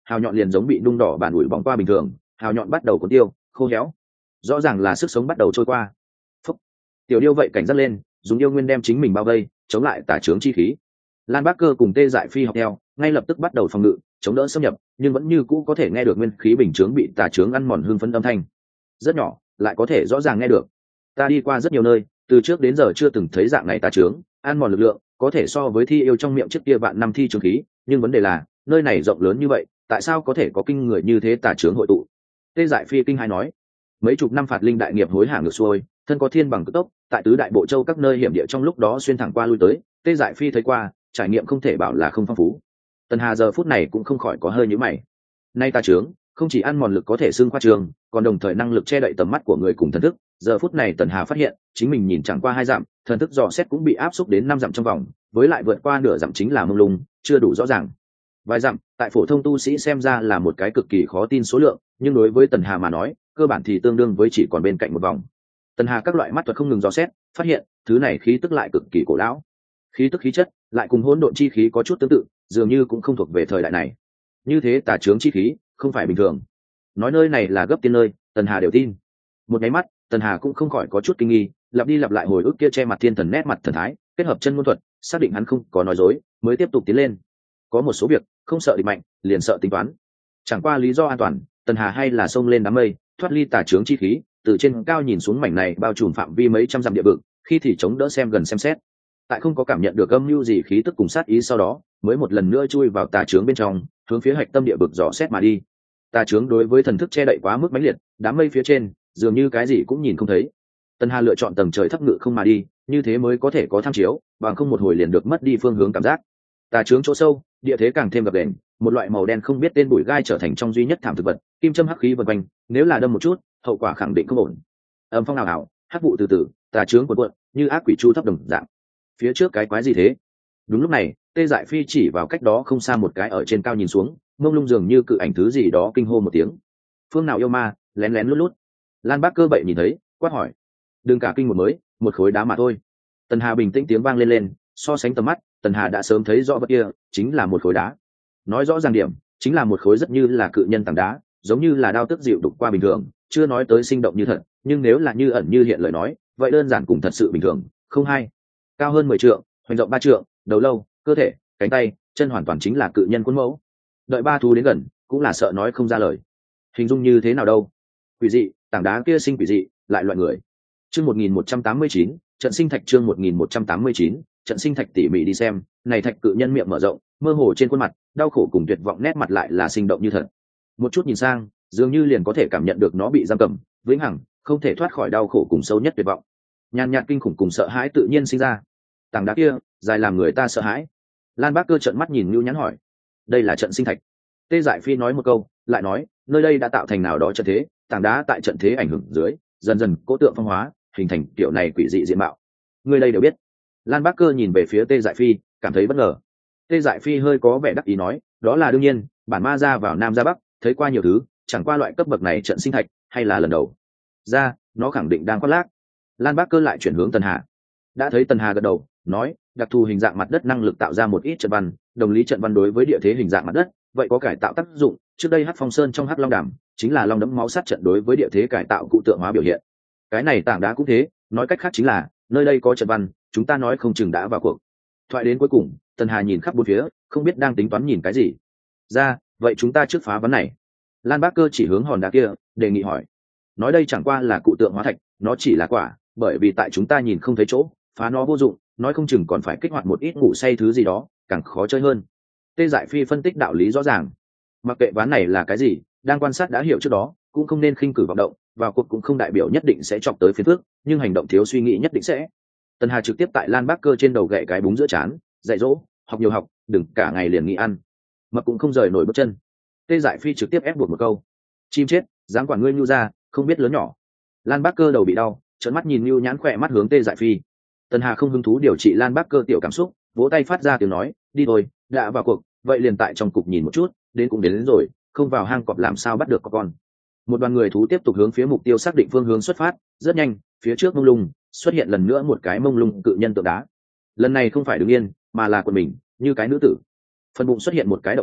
hào nhọn liền giống bị nung đỏ bàn ủi bóng qua bình thường, hào nhọn bắt đầu cuốn tiêu khô héo, rõ ràng là sức sống bắt đầu trôi qua. Phúc. Tiểu điêu vậy cảnh giác lên, dùng yêu nguyên đem chính mình bao vây chống lại tà trướng chi khí. Lan Bác Cơ cùng Tê Dại Phi học theo, ngay lập tức bắt đầu phòng ngự chống đỡ xâm nhập, nhưng vẫn như cũ có thể nghe được nguyên khí bình chướng bị tà trướng ăn mòn hương phấn âm thanh, rất nhỏ lại có thể rõ ràng nghe được. Ta đi qua rất nhiều nơi, từ trước đến giờ chưa từng thấy dạng này tà trướng ăn mòn lực lượng có thể so với thi yêu trong miệng trước kia vạn năm thi trường khí, nhưng vấn đề là nơi này rộng lớn như vậy, tại sao có thể có kinh người như thế tà trướng hội tụ? Tê Dại Phi kinh hai nói, mấy chục năm phạt linh đại nghiệp hối hả ngược xuôi, thân có thiên bằng cực tốc, tại tứ đại bộ châu các nơi hiểm địa trong lúc đó xuyên thẳng qua lui tới. Tê Dại Phi thấy qua, trải nghiệm không thể bảo là không phong phú. Tần Hà giờ phút này cũng không khỏi có hơi nhíu mày. Nay tà trướng không chỉ ăn mòn lực có thể xưng khoa trường, còn đồng thời năng lực che đậy tầm mắt của người cùng thần thức. Giờ phút này Tần Hà phát hiện chính mình nhìn chẳng qua hai dặm, thần thức dò xét cũng bị áp xúc đến năm dặm trong vòng, với lại vượt qua nửa dặm chính là mông lung, chưa đủ rõ ràng. Vài dặm tại phổ thông tu sĩ xem ra là một cái cực kỳ khó tin số lượng, nhưng đối với Tần Hà mà nói cơ bản thì tương đương với chỉ còn bên cạnh một vòng. Tần Hà các loại mắt thuật không ngừng dò xét, phát hiện thứ này khí tức lại cực kỳ cổ lão, khí tức khí chất lại cùng hỗn độn chi khí có chút tương tự, dường như cũng không thuộc về thời đại này. Như thế tà trướng chi khí không phải bình thường, nói nơi này là gấp tiên nơi, Tần Hà đều tin. Một cái mắt Tần Hà cũng không khỏi có chút kinh nghi, lặp đi lặp lại hồi ức kia che mặt thiên thần nét mặt thần thái, kết hợp chân ngôn thuật xác định hắn không có nói dối, mới tiếp tục tiến lên. Có một số việc không sợ địch mạnh, liền sợ tính toán. Chẳng qua lý do an toàn, Tần Hà hay là xông lên đám mây, thoát ly tà trướng chi khí, từ trên cao nhìn xuống mảnh này bao trùm phạm vi mấy trăm dặm địa vực, khi thì chống đỡ xem gần xem xét. Tại không có cảm nhận được âm mưu gì khí tức cùng sát ý sau đó, mới một lần nữa chui vào tà trướng bên trong, hướng phía hạch tâm địa vực dò xét mà đi. Tà trướng đối với thần thức che đậy quá mức mãnh liệt, đám mây phía trên dường như cái gì cũng nhìn không thấy. Tần Hà lựa chọn tầng trời thấp ngự không mà đi, như thế mới có thể có tham chiếu, bằng không một hồi liền được mất đi phương hướng cảm giác. Tà trướng chỗ sâu, địa thế càng thêm gập ghềnh, một loại màu đen không biết tên bụi gai trở thành trong duy nhất thảm thực vật, kim châm hắc khí vần quanh, nếu là đâm một chút, hậu quả khẳng định không ổn. Âm phong nào ảo, hắc vụ từ từ, tà trướng cuộn cuộn, như ác quỷ chu thấp đồng dạng. Phía trước cái quái gì thế? Đúng lúc này, Tê Dại Phi chỉ vào cách đó không xa một cái ở trên cao nhìn xuống, mông lung dường như cự ảnh thứ gì đó kinh hô một tiếng. Phương nào yêu ma, lén lén lút lút. Lan Bác Cơ vậy nhìn thấy, quát hỏi. Đừng cả kinh một mới, một khối đá mà thôi. Tần Hà bình tĩnh tiếng vang lên lên, so sánh tầm mắt, Tần Hà đã sớm thấy rõ vật kia chính là một khối đá. Nói rõ ràng điểm, chính là một khối rất như là cự nhân tảng đá, giống như là đao tức dịu đục qua bình thường, chưa nói tới sinh động như thật, nhưng nếu là như ẩn như hiện lời nói, vậy đơn giản cùng thật sự bình thường, không hay. Cao hơn mười trượng, hoành rộng ba trượng, đầu lâu, cơ thể, cánh tay, chân hoàn toàn chính là cự nhân khuôn mẫu. Đợi ba thú đến gần, cũng là sợ nói không ra lời. Hình dung như thế nào đâu? Quỷ dị, tảng đá kia sinh quỷ dị, lại loại người. Chương một nghìn một trăm tám mươi chín, trận sinh thạch chương một nghìn một trăm tám mươi chín, trận sinh thạch tỉ mỉ đi xem, này thạch cự nhân miệng mở rộng, mơ hồ trên khuôn mặt, đau khổ cùng tuyệt vọng nét mặt lại là sinh động như thật. Một chút nhìn sang, dường như liền có thể cảm nhận được nó bị giam cầm, vĩnh hằng, không thể thoát khỏi đau khổ cùng sâu nhất tuyệt vọng. Nhàn nhạt kinh khủng cùng sợ hãi tự nhiên sinh ra. Tảng đá kia, dài làm người ta sợ hãi. Lan Bác Cơ trợn mắt nhìn Nưu Nhãn hỏi, đây là trận sinh thạch. Tê Dại Phi nói một câu, lại nói, nơi đây đã tạo thành nào đó trận thế, tảng đá tại trận thế ảnh hưởng dưới, dần dần cố tượng phong hóa, hình thành kiểu này quỷ dị diện mạo. Người đây đều biết. Lan Bác Cơ nhìn về phía Tê Dại Phi, cảm thấy bất ngờ. Tê Dại Phi hơi có vẻ đắc ý nói, đó là đương nhiên, bản ma ra vào Nam ra Bắc, thấy qua nhiều thứ, chẳng qua loại cấp bậc này trận sinh thạch, hay là lần đầu. Ra, nó khẳng định đang khoác lác. Lan Bác Cơ lại chuyển hướng Tần Hà. Đã thấy Tần Hà gật đầu, nói, đặc thù hình dạng mặt đất năng lực tạo ra một ít trận văn, đồng lý trận văn đối với địa thế hình dạng mặt đất, vậy có cải tạo tác dụng. Trước đây Hắc Phong Sơn trong Hắc Long Đàm, chính là long đẫm máu sát trận đối với địa thế cải tạo cụ tượng hóa biểu hiện. Cái này tảng đá cũng thế, nói cách khác chính là nơi đây có trận văn, chúng ta nói không chừng đã vào cuộc. Thoại đến cuối cùng, Tần Hà nhìn khắp bốn phía, không biết đang tính toán nhìn cái gì. Ra, vậy chúng ta trước phá vấn này. Lan Bác Cơ chỉ hướng hòn đá kia, đề nghị hỏi. Nói đây chẳng qua là cụ tượng hóa thạch, nó chỉ là quả, bởi vì tại chúng ta nhìn không thấy chỗ, phá nó vô dụng, nói không chừng còn phải kích hoạt một ít ngủ say thứ gì đó, càng khó chơi hơn. Tê Dại Phi phân tích đạo lý rõ ràng. Mặc kệ ván này là cái gì, đang quan sát đã hiểu trước đó, cũng không nên khinh cử vọng động, vào cuộc cũng không đại biểu nhất định sẽ chọc tới phiền phức, nhưng hành động thiếu suy nghĩ nhất định sẽ. Tần Hà trực tiếp tại Lan Bác Cơ trên đầu gậy cái búng giữa trán, dạy dỗ, học nhiều học, đừng cả ngày liền nghĩ ăn. Mập cũng không rời nổi bước chân. Tê Dại Phi trực tiếp ép buộc một câu, chim chết, dám quản ngươi Nưu ra, không biết lớn nhỏ. Lan Bác Cơ đầu bị đau, trợn mắt nhìn Nưu Nhãn khỏe mắt hướng Tê Dại Phi. Tần Hà không hứng thú điều trị Lan Bác Cơ tiểu cảm xúc, vỗ tay phát ra tiếng nói, đi thôi, đã vào cuộc, vậy liền tại trong cục nhìn một chút, đến cũng đến, đến rồi, không vào hang cọp làm sao bắt được có con. Một đoàn người thú tiếp tục hướng phía mục tiêu xác định phương hướng xuất phát, rất nhanh, phía trước mông lung xuất hiện lần nữa một cái mông lung cự nhân tượng đá. Lần này không phải đứng yên, mà là quần mình, như cái nữ tử. Phần bụng xuất hiện một cái động lớn,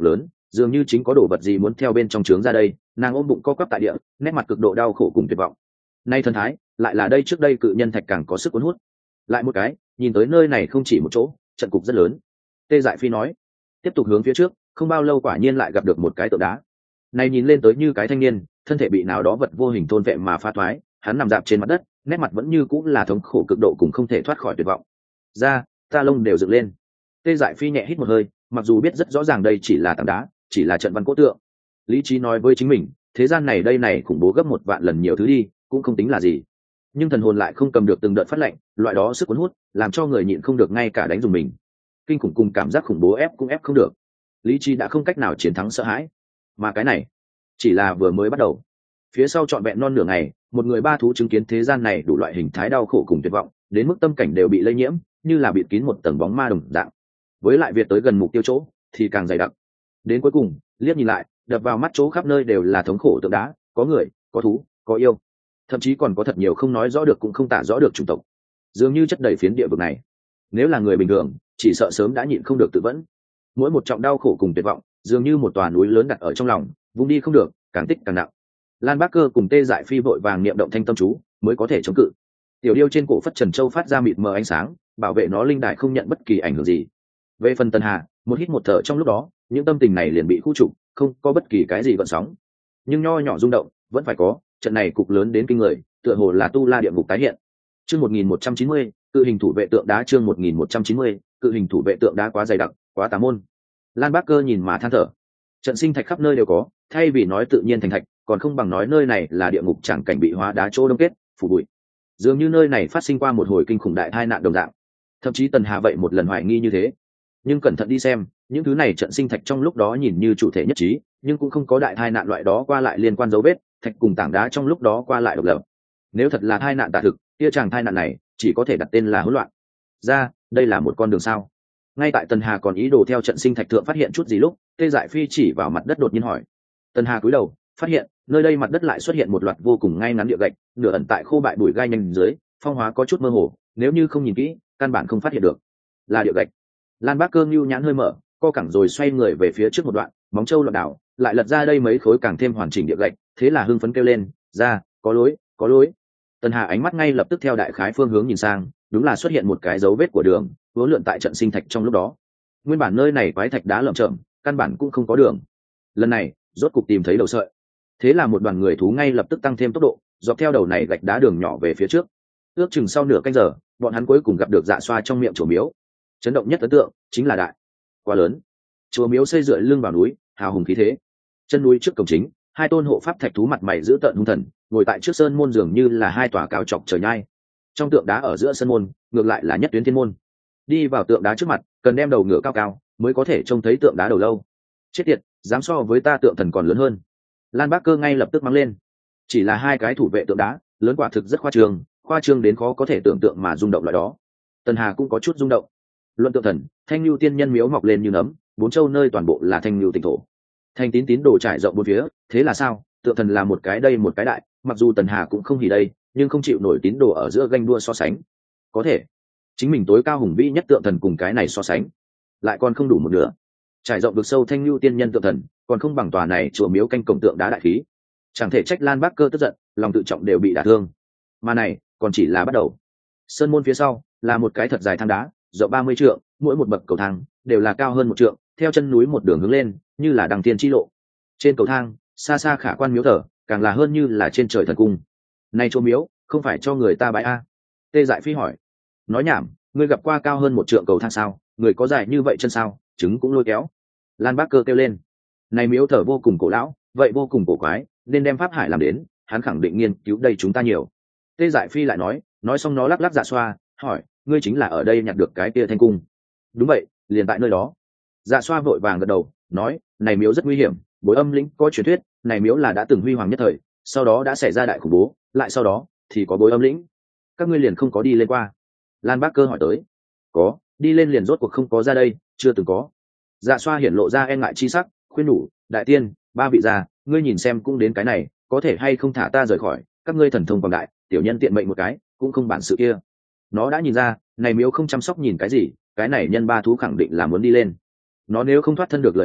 dường như chính có đồ vật gì muốn theo bên trong trướng ra đây. Nàng ôm bụng co quắp tại địa, nét mặt cực độ đau khổ cùng tuyệt vọng. Nay thần thái lại là đây trước đây cự nhân thạch càng có sức cuốn hút. Lại một cái, nhìn tới nơi này không chỉ một chỗ, trận cục rất lớn. Tê Dại Phi nói, tiếp tục hướng phía trước, không bao lâu quả nhiên lại gặp được một cái tượng đá. Này nhìn lên tới như cái thanh niên, thân thể bị nào đó vật vô hình thôn vệ mà phá thoái, hắn nằm dạp trên mặt đất, nét mặt vẫn như cũng là thống khổ cực độ cùng không thể thoát khỏi tuyệt vọng. Ra, ta lông đều dựng lên. Tê Dại Phi nhẹ hít một hơi, mặc dù biết rất rõ ràng đây chỉ là tảng đá, chỉ là trận văn cốt tượng. Lý trí nói với chính mình, thế gian này đây này khủng bố gấp một vạn lần nhiều thứ đi, cũng không tính là gì. Nhưng thần hồn lại không cầm được từng đợt phát lạnh, loại đó sức cuốn hút, làm cho người nhịn không được ngay cả đánh dùng mình. Kinh khủng cùng cảm giác khủng bố ép cũng ép không được. Lý trí đã không cách nào chiến thắng sợ hãi, mà cái này chỉ là vừa mới bắt đầu. Phía sau trọn vẹn non nửa ngày, một người ba thú chứng kiến thế gian này đủ loại hình thái đau khổ cùng tuyệt vọng, đến mức tâm cảnh đều bị lây nhiễm, như là bịt kín một tầng bóng ma đồng dạng. Với lại việc tới gần mục tiêu chỗ thì càng dày đặc. Đến cuối cùng, liếc nhìn lại, đập vào mắt chỗ khắp nơi đều là thống khổ tượng đá, có người, có thú, có yêu, thậm chí còn có thật nhiều không nói rõ được cũng không tả rõ được chủng tộc, dường như chất đầy phiến địa vực này. Nếu là người bình thường, chỉ sợ sớm đã nhịn không được tự vẫn. Mỗi một trọng đau khổ cùng tuyệt vọng, dường như một tòa núi lớn đặt ở trong lòng, vung đi không được, càng tích càng nặng. Lan Bác Cơ cùng Tê Dại Phi vội vàng niệm động thanh tâm chú, mới có thể chống cự. Tiểu điêu trên cổ phất trần châu phát ra mịt mờ ánh sáng, bảo vệ nó linh đài không nhận bất kỳ ảnh hưởng gì. Về phần Tần Hà, một hít một thở trong lúc đó, những tâm tình này liền bị khu trục, không có bất kỳ cái gì gợn sóng. Nhưng nho nhỏ rung động vẫn phải có, trận này cục lớn đến kinh người, tựa hồ là tu la địa ngục tái hiện. Chương một nghìn một trăm chín mươi, cự hình thủ vệ tượng đá. Chương một nghìn một trăm chín mươi, cự hình thủ vệ tượng đá quá dày đặc, quá tà môn. Lan Bác Cơ nhìn mà than thở. Trận sinh thạch khắp nơi đều có, thay vì nói tự nhiên thành thạch, còn không bằng nói nơi này là địa ngục chẳng cảnh bị hóa đá chỗ đông kết, phủ bụi. Dường như nơi này phát sinh qua một hồi kinh khủng đại tai nạn đồng dạng. Thậm chí Tần Hà vậy một lần hoài nghi như thế. Nhưng cẩn thận đi xem, những thứ này trận sinh thạch trong lúc đó nhìn như chủ thể nhất trí, nhưng cũng không có đại tai nạn loại đó qua lại liên quan dấu vết, thạch cùng tảng đá trong lúc đó qua lại độc lập. Nếu thật là tai nạn tả thực, kia chàng tai nạn này chỉ có thể đặt tên là hỗn loạn. Ra, đây là một con đường sao? Ngay tại Tần Hà còn ý đồ theo trận sinh thạch thượng phát hiện chút gì lúc, Tê Dại Phi chỉ vào mặt đất đột nhiên hỏi. Tần Hà cúi đầu, phát hiện nơi đây mặt đất lại xuất hiện một loạt vô cùng ngay ngắn địa gạch, nửa ẩn tại khô bại bụi gai nhanh dưới, phong hóa có chút mơ hồ, nếu như không nhìn kỹ, căn bản không phát hiện được là địa gạch. Lan Bác Cơ nhu nhãn hơi mở, co cẳng rồi xoay người về phía trước một đoạn, móng trâu loạn đảo, lại lật ra đây mấy khối càng thêm hoàn chỉnh địa gạch, thế là hưng phấn kêu lên, ra, có lối, có lối. Tần Hà ánh mắt ngay lập tức theo đại khái phương hướng nhìn sang, đúng là xuất hiện một cái dấu vết của đường, uốn lượn tại trận sinh thạch trong lúc đó. Nguyên bản nơi này quái thạch đá lởm chởm, căn bản cũng không có đường. Lần này, rốt cục tìm thấy đầu sợi. Thế là một đoàn người thú ngay lập tức tăng thêm tốc độ, dọc theo đầu này gạch đá đường nhỏ về phía trước. Ước chừng sau nửa canh giờ, bọn hắn cuối cùng gặp được Dạ Xoa trong miệng chùa miếu. Chấn động nhất ấn tượng chính là đại, quá lớn. Chùa miếu xây dựa lưng vào núi, hào hùng khí thế. Chân núi trước cổng chính, hai tôn hộ pháp thạch thú mặt mày giữ tợn hung thần, ngồi tại trước sơn môn dường như là hai tòa cao chọc trời nhai. Trong tượng đá ở giữa sân môn, ngược lại là nhất tuyến thiên môn. Đi vào tượng đá trước mặt, cần đem đầu ngựa cao cao, mới có thể trông thấy tượng đá đầu lâu. Chết tiệt, dám so với ta tượng thần còn lớn hơn. Lan Bác Cơ ngay lập tức mắng lên. Chỉ là hai cái thủ vệ tượng đá, lớn quả thực rất khoa trương, khoa trương đến khó có thể tưởng tượng mà rung động loại đó. Tần Hà cũng có chút rung động. Luận tượng thần, Thanh Nưu tiên nhân miếu mọc lên như nấm, bốn châu nơi toàn bộ là Thanh Nưu tịnh thổ. Thanh tín tín đồ trải rộng bốn phía, thế là sao? Tượng thần là một cái đây một cái đại, mặc dù Tần Hà cũng không hỉ đây, nhưng không chịu nổi tín đồ ở giữa ganh đua so sánh. Có thể, chính mình tối cao hùng vĩ nhất tượng thần cùng cái này so sánh, lại còn không đủ một nửa. Trải rộng được sâu Thanh Nưu tiên nhân tượng thần, còn không bằng tòa này chùa miếu canh cổng tượng đá đại khí. Chẳng thể trách Lan Bác Cơ tức giận, lòng tự trọng đều bị đả thương. Mà này, còn chỉ là bắt đầu. Sơn môn phía sau là một cái thật dài thang đá, rộng ba mươi trượng, mỗi một bậc cầu thang đều là cao hơn một trượng, theo chân núi một đường hướng lên, như là đằng tiên chi lộ. Trên cầu thang, xa xa khả quan miếu thờ, càng là hơn như là trên trời thần cung. Này chùa miếu, không phải cho người ta bái a? Tê Dại Phi hỏi. Nói nhảm, ngươi gặp qua cao hơn một trượng cầu thang sao? Người có dài như vậy chân sao? Trứng cũng lôi kéo. Lan Bác Cơ kêu lên. Này miếu thờ vô cùng cổ lão, vậy vô cùng cổ quái, nên đem pháp hải làm đến, hắn khẳng định nghiên cứu đây chúng ta nhiều. Tê Dại Phi lại nói, nói xong nó lắc lắc Dạ Xoa, hỏi, ngươi chính là ở đây nhặt được cái kia thanh cung? Đúng vậy, liền tại nơi đó. Dạ Xoa vội vàng gật đầu, nói, này miếu rất nguy hiểm, Bối Âm lĩnh có truyền thuyết, này miếu là đã từng huy hoàng nhất thời, sau đó đã xảy ra đại khủng bố, lại sau đó thì có Bối Âm lĩnh. Các ngươi liền không có đi lên qua? Lan Bác Cơ hỏi tới. Có, đi lên liền rốt cuộc không có ra đây, chưa từng có. Dạ Xoa hiển lộ ra e ngại chi sắc, khuyên nhủ, đại tiên, ba vị già, ngươi nhìn xem cũng đến cái này, có thể hay không thả ta rời khỏi, các ngươi thần thông quảng đại, tiểu nhân tiện mệnh một cái, cũng không bản sự kia. Nó đã nhìn ra, này miếu không chăm sóc nhìn cái gì, cái này nhân ba thú khẳng định là muốn đi lên. Nó nếu không thoát thân được lời nói,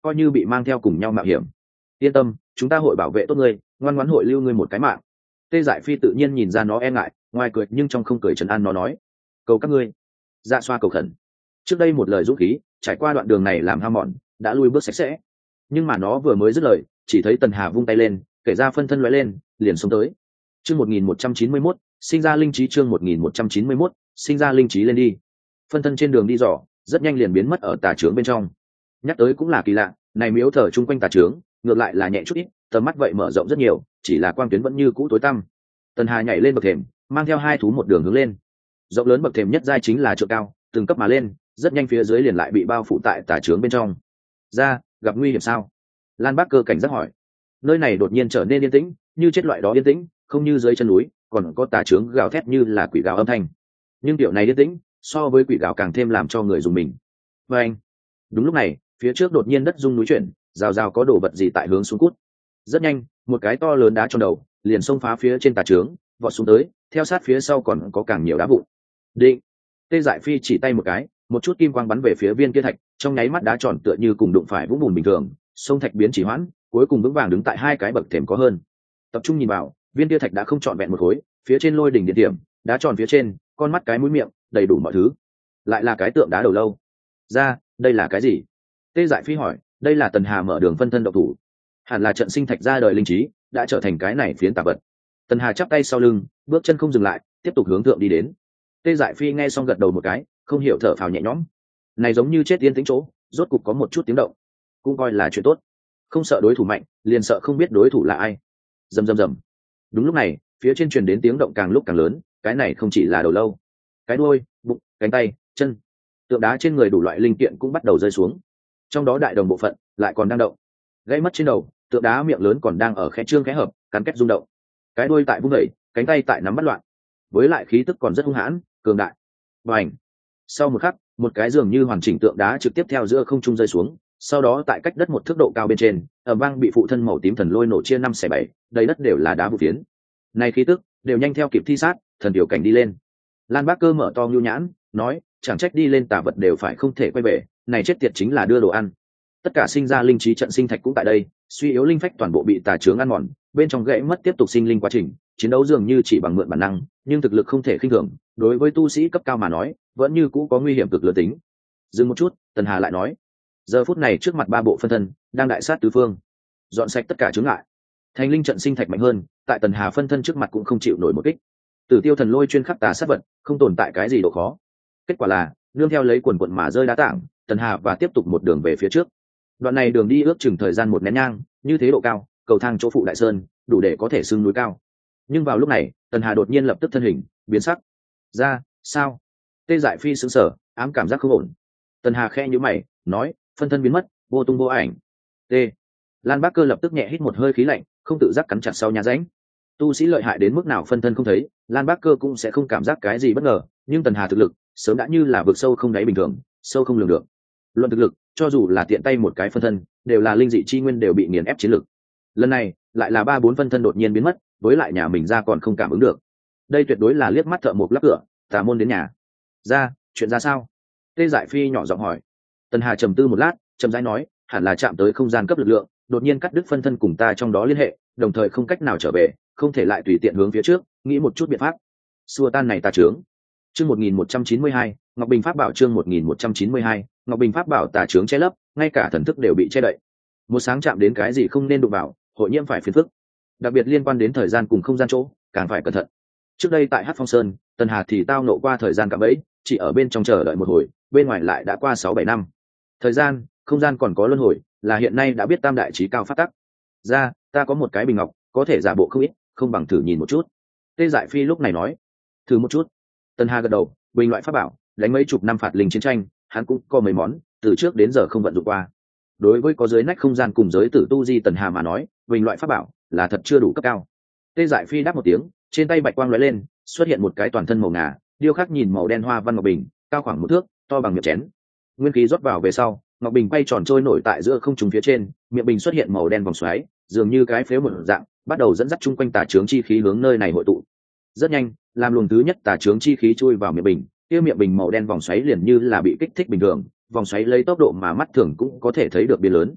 coi như bị mang theo cùng nhau mạo hiểm. Yên tâm, chúng ta hội bảo vệ tốt ngươi, ngoan ngoãn hội lưu ngươi một cái mạng. Tê Dại Phi tự nhiên nhìn ra nó e ngại, ngoài cười nhưng trong không cười trấn an nó nói: cầu các ngươi. Dạ xoa cầu khẩn. Trước đây một lời dũng khí, trải qua đoạn đường này làm hao mòn, đã lui bước sạch sẽ. Nhưng mà nó vừa mới dứt lời, chỉ thấy Tần Hà vung tay lên, kể ra phân thân lóe lên, liền xông tới. Chương một nghìn một trăm chín mươi mốt, sinh ra linh trí. Chương một nghìn một trăm chín mươi mốt, sinh ra linh trí lên đi. Phân thân trên đường đi dò, rất nhanh liền biến mất ở tà trướng bên trong. Nhắc tới cũng là kỳ lạ, này miếu thờ chung quanh tà trướng, ngược lại là nhẹ chút ít, tầm mắt vậy mở rộng rất nhiều, chỉ là quang tuyến vẫn như cũ tối tăm. Tần Hà nhảy lên bậc thềm, mang theo hai thú một đường hướng lên. Rộng lớn bậc thềm nhất giai chính là trượng cao, từng cấp mà lên, rất nhanh phía dưới liền lại bị bao phủ tại tà trướng bên trong. Ra, gặp nguy hiểm sao? Lan Bác Cơ cảnh giác hỏi. Nơi này đột nhiên trở nên yên tĩnh, như chết loại đó yên tĩnh, không như dưới chân núi, còn có tà trướng gào thét như là quỷ gào âm thanh. Nhưng kiểu này yên tĩnh, so với quỷ gào càng thêm làm cho người dùng mình. Và anh, đúng lúc này, phía trước đột nhiên đất rung núi chuyển, rào rào có đồ vật gì tại hướng xuống cút. Rất nhanh, một cái to lớn đá trong đầu, liền xông phá phía trên tà trướng, vọt xuống tới, theo sát phía sau còn có càng nhiều đá vụn. Định. Tê Dại Phi chỉ tay một cái, một chút kim quang bắn về phía viên kia thạch, trong nháy mắt đá tròn tựa như cùng đụng phải vũng bùn bình thường, sông thạch biến chỉ hoãn, cuối cùng vững vàng đứng tại hai cái bậc thềm có hơn. Tập trung nhìn vào, viên kia thạch đã không trọn vẹn một khối, phía trên lôi đỉnh điện điểm, đá tròn phía trên, con mắt cái mũi miệng, đầy đủ mọi thứ. Lại là cái tượng đá đầu lâu. Ra, đây là cái gì? Tê Dại Phi hỏi. Đây là Tần Hà mở đường phân thân độc thủ, hẳn là trận sinh thạch ra đời linh trí, đã trở thành cái này phiến tà vật. Tần Hà chắp tay sau lưng, bước chân không dừng lại, tiếp tục hướng thượng đi đến. Tê Dại Phi nghe xong gật đầu một cái, không hiểu thở phào nhẹ nhõm. Này giống như chết yên tĩnh chỗ, rốt cục có một chút tiếng động, cũng coi là chuyện tốt. Không sợ đối thủ mạnh, liền sợ không biết đối thủ là ai. Rầm rầm rầm. Đúng lúc này, phía trên truyền đến tiếng động càng lúc càng lớn, cái này không chỉ là đầu lâu, cái đuôi, bụng, cánh tay, chân, tượng đá trên người đủ loại linh kiện cũng bắt đầu rơi xuống. Trong đó đại đồng bộ phận lại còn đang động. Gãy mất trên đầu, tượng đá miệng lớn còn đang ở khe trương khe hợp, cắn kết rung động. Cái đuôi tại vung vẩy, cánh tay tại nắm bắt loạn, với lại khí tức còn rất hung hãn, cường đại. Bành! Sau một khắc, một cái dường như hoàn chỉnh tượng đá trực tiếp theo giữa không trung rơi xuống, sau đó tại cách đất một thước độ cao bên trên, ầm vang bị phụ thân màu tím thần lôi nổ chia năm xẻ bảy, đầy đất đều là đá vụ phiến. Này khí tức đều nhanh theo kịp thi sát, thần tiểu cảnh đi lên. Lan Bác Cơ mở to nhu nhãn, nói, chẳng trách đi lên tà vật đều phải không thể quay về, này chết tiệt chính là đưa đồ ăn. Tất cả sinh ra linh trí trận sinh thạch cũng tại đây, suy yếu linh phách toàn bộ bị tà chướng ăn mòn, bên trong gãy mất tiếp tục sinh linh quá trình, chiến đấu dường như chỉ bằng mượn bản năng, nhưng thực lực không thể khinh thường, đối với tu sĩ cấp cao mà nói, vẫn như cũ có nguy hiểm cực lớn tính. Dừng một chút, Tần Hà lại nói, giờ phút này trước mặt ba bộ phân thân đang đại sát tứ phương, dọn sạch tất cả chướng ngại. Thành linh trận sinh thạch mạnh hơn, tại Tần Hà phân thân trước mặt cũng không chịu nổi một kích. Tử Tiêu thần lôi chuyên khắc tà sát vật, không tồn tại cái gì độ khó. Kết quả là, nương theo lấy quần quần mà rơi đá tảng, Tần Hà và tiếp tục một đường về phía trước. Đoạn này đường đi ước chừng thời gian một nén nhang, như thế độ cao, cầu thang chỗ phụ đại sơn, đủ để có thể xưng núi cao. Nhưng vào lúc này, Tần Hà đột nhiên lập tức thân hình biến sắc. Ra, sao? Tê Dại Phi sững sờ, ám cảm giác không ổn. Tần Hà khẽ nhíu mày, nói, phân thân biến mất, vô tung vô ảnh. T. Lan Bác Cơ lập tức nhẹ hít một hơi khí lạnh, không tự giác cắn chặt sau nhà rãnh. Tu sĩ lợi hại đến mức nào phân thân không thấy, Lan Bác Cơ cũng sẽ không cảm giác cái gì bất ngờ, nhưng Tần Hà thực lực sớm đã như là vực sâu không đáy bình thường, sâu không lường được. Luận thực lực, cho dù là tiện tay một cái phân thân, đều là linh dị chi nguyên đều bị nghiền ép chiến lực. Lần này, lại là ba bốn phân thân đột nhiên biến mất, với lại nhà mình ra còn không cảm ứng được. Đây tuyệt đối là liếc mắt thợ mộc lắp cửa, tà môn đến nhà. Ra, chuyện ra sao? Tê Dại Phi nhỏ giọng hỏi. Tần Hà trầm tư một lát, chậm rãi nói, hẳn là chạm tới không gian cấp lực lượng, đột nhiên cắt đứt phân thân cùng ta trong đó liên hệ, đồng thời không cách nào trở về, không thể lại tùy tiện hướng phía trước, nghĩ một chút biện pháp. Xua tan này tà chướng. Chương một nghìn một trăm chín mươi hai, Ngọc Bình Pháp Bảo. Chương một nghìn một trăm chín mươi hai, Ngọc Bình Pháp Bảo tà chướng che lấp, ngay cả thần thức đều bị che đậy. Một sáng chạm đến cái gì không nên đụng vào, hội nhiễm phải phiền phức. Đặc biệt liên quan đến thời gian cùng không gian chỗ, càng phải cẩn thận. Trước đây tại Hắc Phong Sơn, Tần Hà thì tao nộ qua thời gian cạm bẫy, chỉ ở bên trong chờ đợi một hồi, bên ngoài lại đã qua sáu bảy năm. Thời gian, không gian còn có luân hồi, là hiện nay đã biết tam đại chí cao phát tắc. Ra, ta có một cái bình ngọc, có thể giả bộ không ít, không bằng thử nhìn một chút. Tê Dại Phi lúc này nói, thử một chút. Tần Hà gật đầu, bình loại pháp bảo, đánh mấy chục năm phạt linh chiến tranh, hắn cũng có mấy món, từ trước đến giờ không vận dụng qua. Đối với có giới nách không gian cùng giới tử tu di Tần Hà mà nói, bình loại pháp bảo là thật chưa đủ cấp cao. Tê Dại Phi đáp một tiếng, trên tay bạch quang lóe lên, xuất hiện một cái toàn thân màu ngà, điêu khắc nhìn màu đen hoa văn ngọc bình, cao khoảng một thước, to bằng miệng chén. Nguyên khí rót vào về sau, ngọc bình quay tròn trôi nổi tại giữa không trung phía trên, miệng bình xuất hiện màu đen vòng xoáy, dường như cái phếu một dạng, bắt đầu dẫn dắt chung quanh tà chướng chi khí hướng nơi này hội tụ. Rất nhanh, làm luồng thứ nhất tà chướng chi khí chui vào miệng bình, kia miệng bình màu đen vòng xoáy liền như là bị kích thích bình thường, vòng xoáy lấy tốc độ mà mắt thường cũng có thể thấy được biến lớn.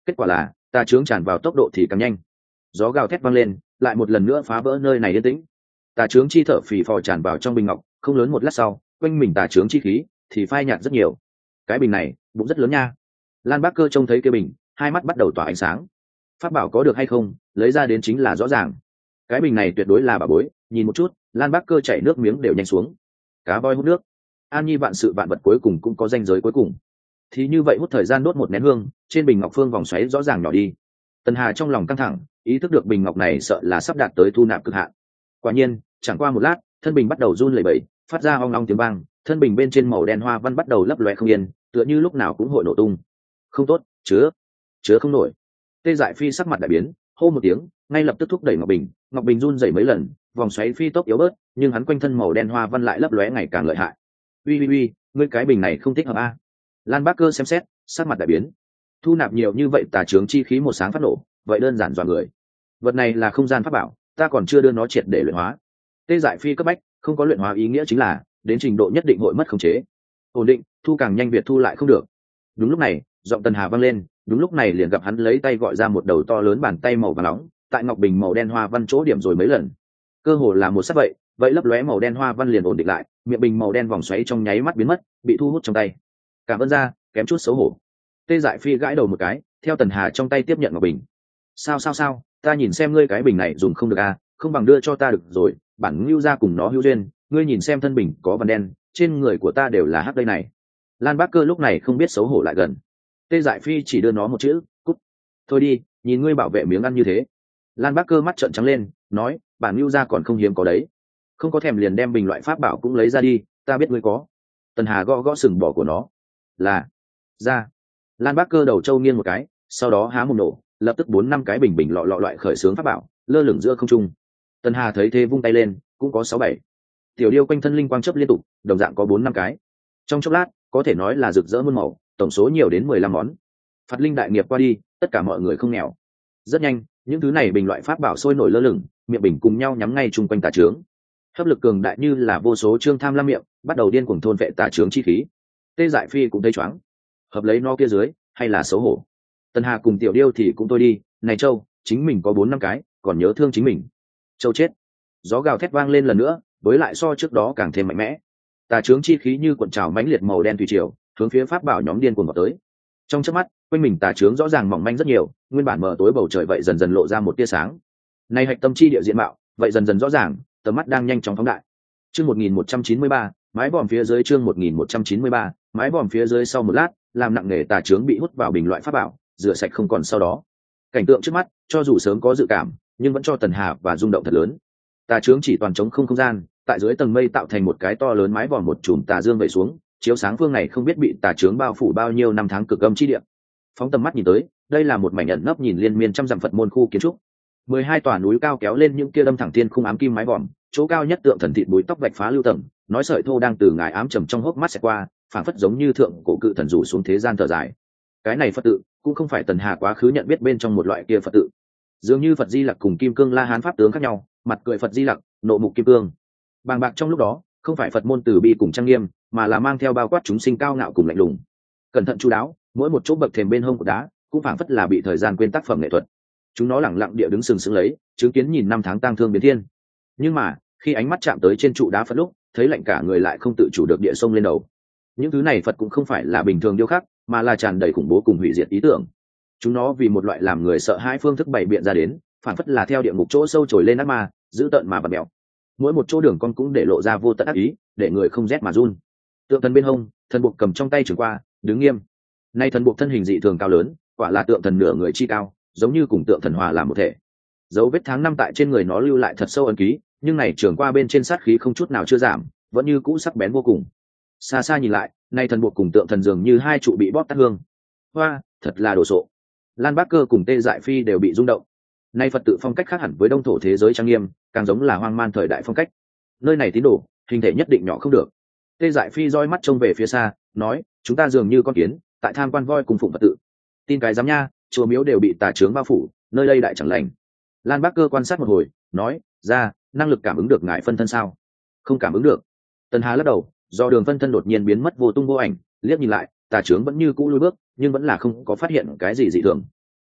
Kết quả là tà trướng tràn vào tốc độ thì càng nhanh, gió gào thét vang lên, lại một lần nữa phá vỡ nơi này yên tĩnh. Tà trướng chi thở phì phò tràn vào trong bình ngọc, không lớn một lát sau, quanh mình tà trướng chi khí thì phai nhạt rất nhiều. Cái bình này bụng rất lớn nha. Lan Bác Cơ trông thấy cái bình, hai mắt bắt đầu tỏa ánh sáng. Pháp bảo có được hay không, lấy ra đến chính là rõ ràng. Cái bình này tuyệt đối là bảo bối, nhìn một chút, Lan Bác Cơ chảy nước miếng đều nhanh xuống. Cá voi hút nước, an nhi vạn sự vạn vật cuối cùng cũng có ranh giới cuối cùng. Thì như vậy hút thời gian đốt một nén hương, trên bình ngọc phương vòng xoáy rõ ràng nhỏ đi. Tần Hà trong lòng căng thẳng, ý thức được bình ngọc này sợ là sắp đạt tới thu nạp cực hạn. Quả nhiên, chẳng qua một lát, thân bình bắt đầu run lẩy bẩy, phát ra ong ong tiếng vang, thân bình bên trên màu đen hoa văn bắt đầu lấp lóe không yên, tựa như lúc nào cũng hội nổ tung. Không tốt, chứa, chứa không nổi. Tê Dại Phi sắc mặt đại biến, hô một tiếng, ngay lập tức thúc đẩy ngọc bình, ngọc bình run rẩy mấy lần, vòng xoáy phi tốc yếu bớt, nhưng hắn quanh thân màu đen hoa văn lại lấp lóe ngày càng lợi hại. Uy uy uy, ngươi cái bình này không thích hợp a. Lan Bác Cơ xem xét, sắc mặt đại biến. Thu nạp nhiều như vậy tà trướng chi khí một sáng phát nổ, vậy đơn giản dọa người. Vật này là không gian pháp bảo, ta còn chưa đưa nó triệt để luyện hóa. Tê Dại Phi cấp bách, không có luyện hóa ý nghĩa chính là đến trình độ nhất định hội mất khống chế. Ổn định, thu càng nhanh việt thu lại không được. Đúng lúc này, giọng Tần Hà vang lên, đúng lúc này liền gặp hắn lấy tay gọi ra một đầu to lớn bàn tay màu vàng nóng, tại ngọc bình màu đen hoa văn chỗ điểm rồi mấy lần. Cơ hồ là một sát vậy, vậy lấp lóe màu đen hoa văn liền ổn định lại, miệng bình màu đen vòng xoáy trong nháy mắt biến mất, bị thu hút trong tay. Cảm ơn ra, kém chút xấu hổ. Tê Dại Phi gãi đầu một cái, theo Tần Hà trong tay tiếp nhận ngọc bình. Sao sao sao, ta nhìn xem ngươi cái bình này dùng không được à, không bằng đưa cho ta được rồi, bản Ngưu gia cùng nó hữu duyên, ngươi nhìn xem thân bình có vằn đen, trên người của ta đều là hắc đây này. Lan Bác Cơ lúc này không biết xấu hổ lại gần. Tê Dại Phi chỉ đưa nó một chữ, cút. Thôi đi, nhìn ngươi bảo vệ miếng ăn như thế. Lan Bác Cơ mắt trợn trắng lên, nói, bản Ngưu gia còn không hiếm có đấy. Không có thèm liền đem bình loại pháp bảo cũng lấy ra đi, ta biết ngươi có. Tần Hà gõ gõ sừng bỏ của nó. Là, ra. Lan Bác Cơ đầu trâu nghiêng một cái, sau đó há mồm nổ, lập tức bốn năm cái bình bình lọ lọ loại khởi xướng pháp bảo, lơ lửng giữa không trung. Tần Hà thấy thế vung tay lên, cũng có sáu bảy. Tiểu điêu quanh thân linh quang chớp liên tục, đồng dạng có bốn năm cái. Trong chốc lát, có thể nói là rực rỡ muôn màu, tổng số nhiều đến mười lăm món. Phạt linh đại nghiệp qua đi, tất cả mọi người không nghèo. Rất nhanh, những thứ này bình loại pháp bảo sôi nổi lơ lửng, miệng bình cùng nhau nhắm ngay chung quanh tà trướng. Hấp lực cường đại như là vô số trương tham lam miệng, bắt đầu điên cuồng thôn vệ tà trướng chi khí. Tê Dại Phi cũng thấy choáng. Hợp lấy nó kia dưới, hay là xấu hổ. Tần Hà cùng Tiểu Điêu thì cũng thôi đi, này Châu, chính mình có bốn năm cái, còn nhớ thương chính mình. Châu chết. Gió gào thét vang lên lần nữa, với lại so trước đó càng thêm mạnh mẽ. Tà trướng chi khí như cuộn trào mãnh liệt màu đen thủy triều, hướng phía pháp bảo nhóm điên cuồng vào tới. Trong chớp mắt, quanh mình tà trướng rõ ràng mỏng manh rất nhiều, nguyên bản mờ tối bầu trời vậy dần dần lộ ra một tia sáng. Nay hạch tâm chi địa diện mạo, vậy dần dần rõ ràng, tầm mắt đang nhanh chóng phóng đại. Chương một nghìn một trăm chín mươi ba, mái vòm phía dưới chương một nghìn một trăm chín mươi ba, mái vòm phía dưới sau một lát, làm nặng nề tà trướng bị hút vào bình loại pháp bảo, rửa sạch không còn sau đó. Cảnh tượng trước mắt, cho dù sớm có dự cảm, nhưng vẫn cho Tần Hà và rung động thật lớn. Tà trướng chỉ toàn trống không không gian, tại dưới tầng mây tạo thành một cái to lớn mái vòm một chùm tà dương vẩy xuống, chiếu sáng phương này không biết bị tà trướng bao phủ bao nhiêu năm tháng cực âm chi địa. Phóng tầm mắt nhìn tới, đây là một mảnh ẩn nấp nhìn liên miên trăm dặm Phật môn khu kiến trúc. Mười hai tòa núi cao kéo lên những kia đâm thẳng thiên khung ám kim mái vòm, chỗ cao nhất tượng thần thịt búi tóc vạch phá lưu tầng, nói sợi thô đang từ ngài ám trầm trong hốc mắt sẽ qua, phảng phất giống như thượng cổ cự thần rủ xuống thế gian thở dài. Cái này Phật tự cũng không phải Tần Hà quá khứ nhận biết bên trong một loại kia Phật tự, dường như Phật Di Lặc cùng Kim Cương La Hán pháp tướng khác nhau, mặt cười Phật Di Lặc, nộ mục Kim Cương. Bàng bạc trong lúc đó, không phải Phật môn từ bi cùng trang nghiêm, mà là mang theo bao quát chúng sinh cao ngạo cùng lạnh lùng. Cẩn thận chu đáo, mỗi một chỗ bậc thềm bên hông của đá, cũng phảng phất là bị thời gian quên tác phẩm nghệ thuật. Chúng nó lẳng lặng địa đứng sừng sững lấy, chứng kiến nhìn năm tháng tang thương biến thiên. Nhưng mà, khi ánh mắt chạm tới trên trụ đá Phật lúc, thấy lạnh cả người lại không tự chủ được địa sông lên đầu. Những thứ này Phật cũng không phải là bình thường điêu khắc, mà là tràn đầy khủng bố cùng hủy diệt ý tưởng. Chúng nó vì một loại làm người sợ hãi phương thức bày biện ra đến, phản phất là theo địa ngục chỗ sâu trồi lên ác ma, giữ tợn mà bật mèo. Mỗi một chỗ đường con cũng để lộ ra vô tận ác ý, để người không rét mà run. Tượng thần bên hông, thần buộc cầm trong tay trường qua, đứng nghiêm. Nay thần buộc thân hình dị thường cao lớn, quả là tượng thần nửa người chi cao, giống như cùng tượng thần hòa làm một thể. Dấu vết tháng năm tại trên người nó lưu lại thật sâu ấn ký, nhưng này trường qua bên trên sát khí không chút nào chưa giảm, vẫn như cũ sắc bén vô cùng. Xa xa nhìn lại, nay thần buộc cùng tượng thần dường như hai trụ bị bóp tắt hương. Hoa, thật là đồ sộ. Lan Bác Cơ cùng Tê Dại Phi đều bị rung động. Nay Phật tự phong cách khác hẳn với đông thổ thế giới trang nghiêm, càng giống là hoang man thời đại phong cách. Nơi này tín đồ, hình thể nhất định nhỏ không được. Tê Dại Phi roi mắt trông về phía xa, nói, chúng ta dường như con kiến, tại tham quan voi cùng phụng Phật tự. Tin cái dám nha, chùa miếu đều bị tà trướng bao phủ, nơi đây đại chẳng lành. Lan Bác Cơ quan sát một hồi, nói, ra, năng lực cảm ứng được ngài phân thân sao? Không cảm ứng được. Tần Hà lắc đầu, do đường phân thân đột nhiên biến mất vô tung vô ảnh, liếc nhìn lại, tà trướng vẫn như cũ lùi bước, nhưng vẫn là không có phát hiện cái gì dị thường.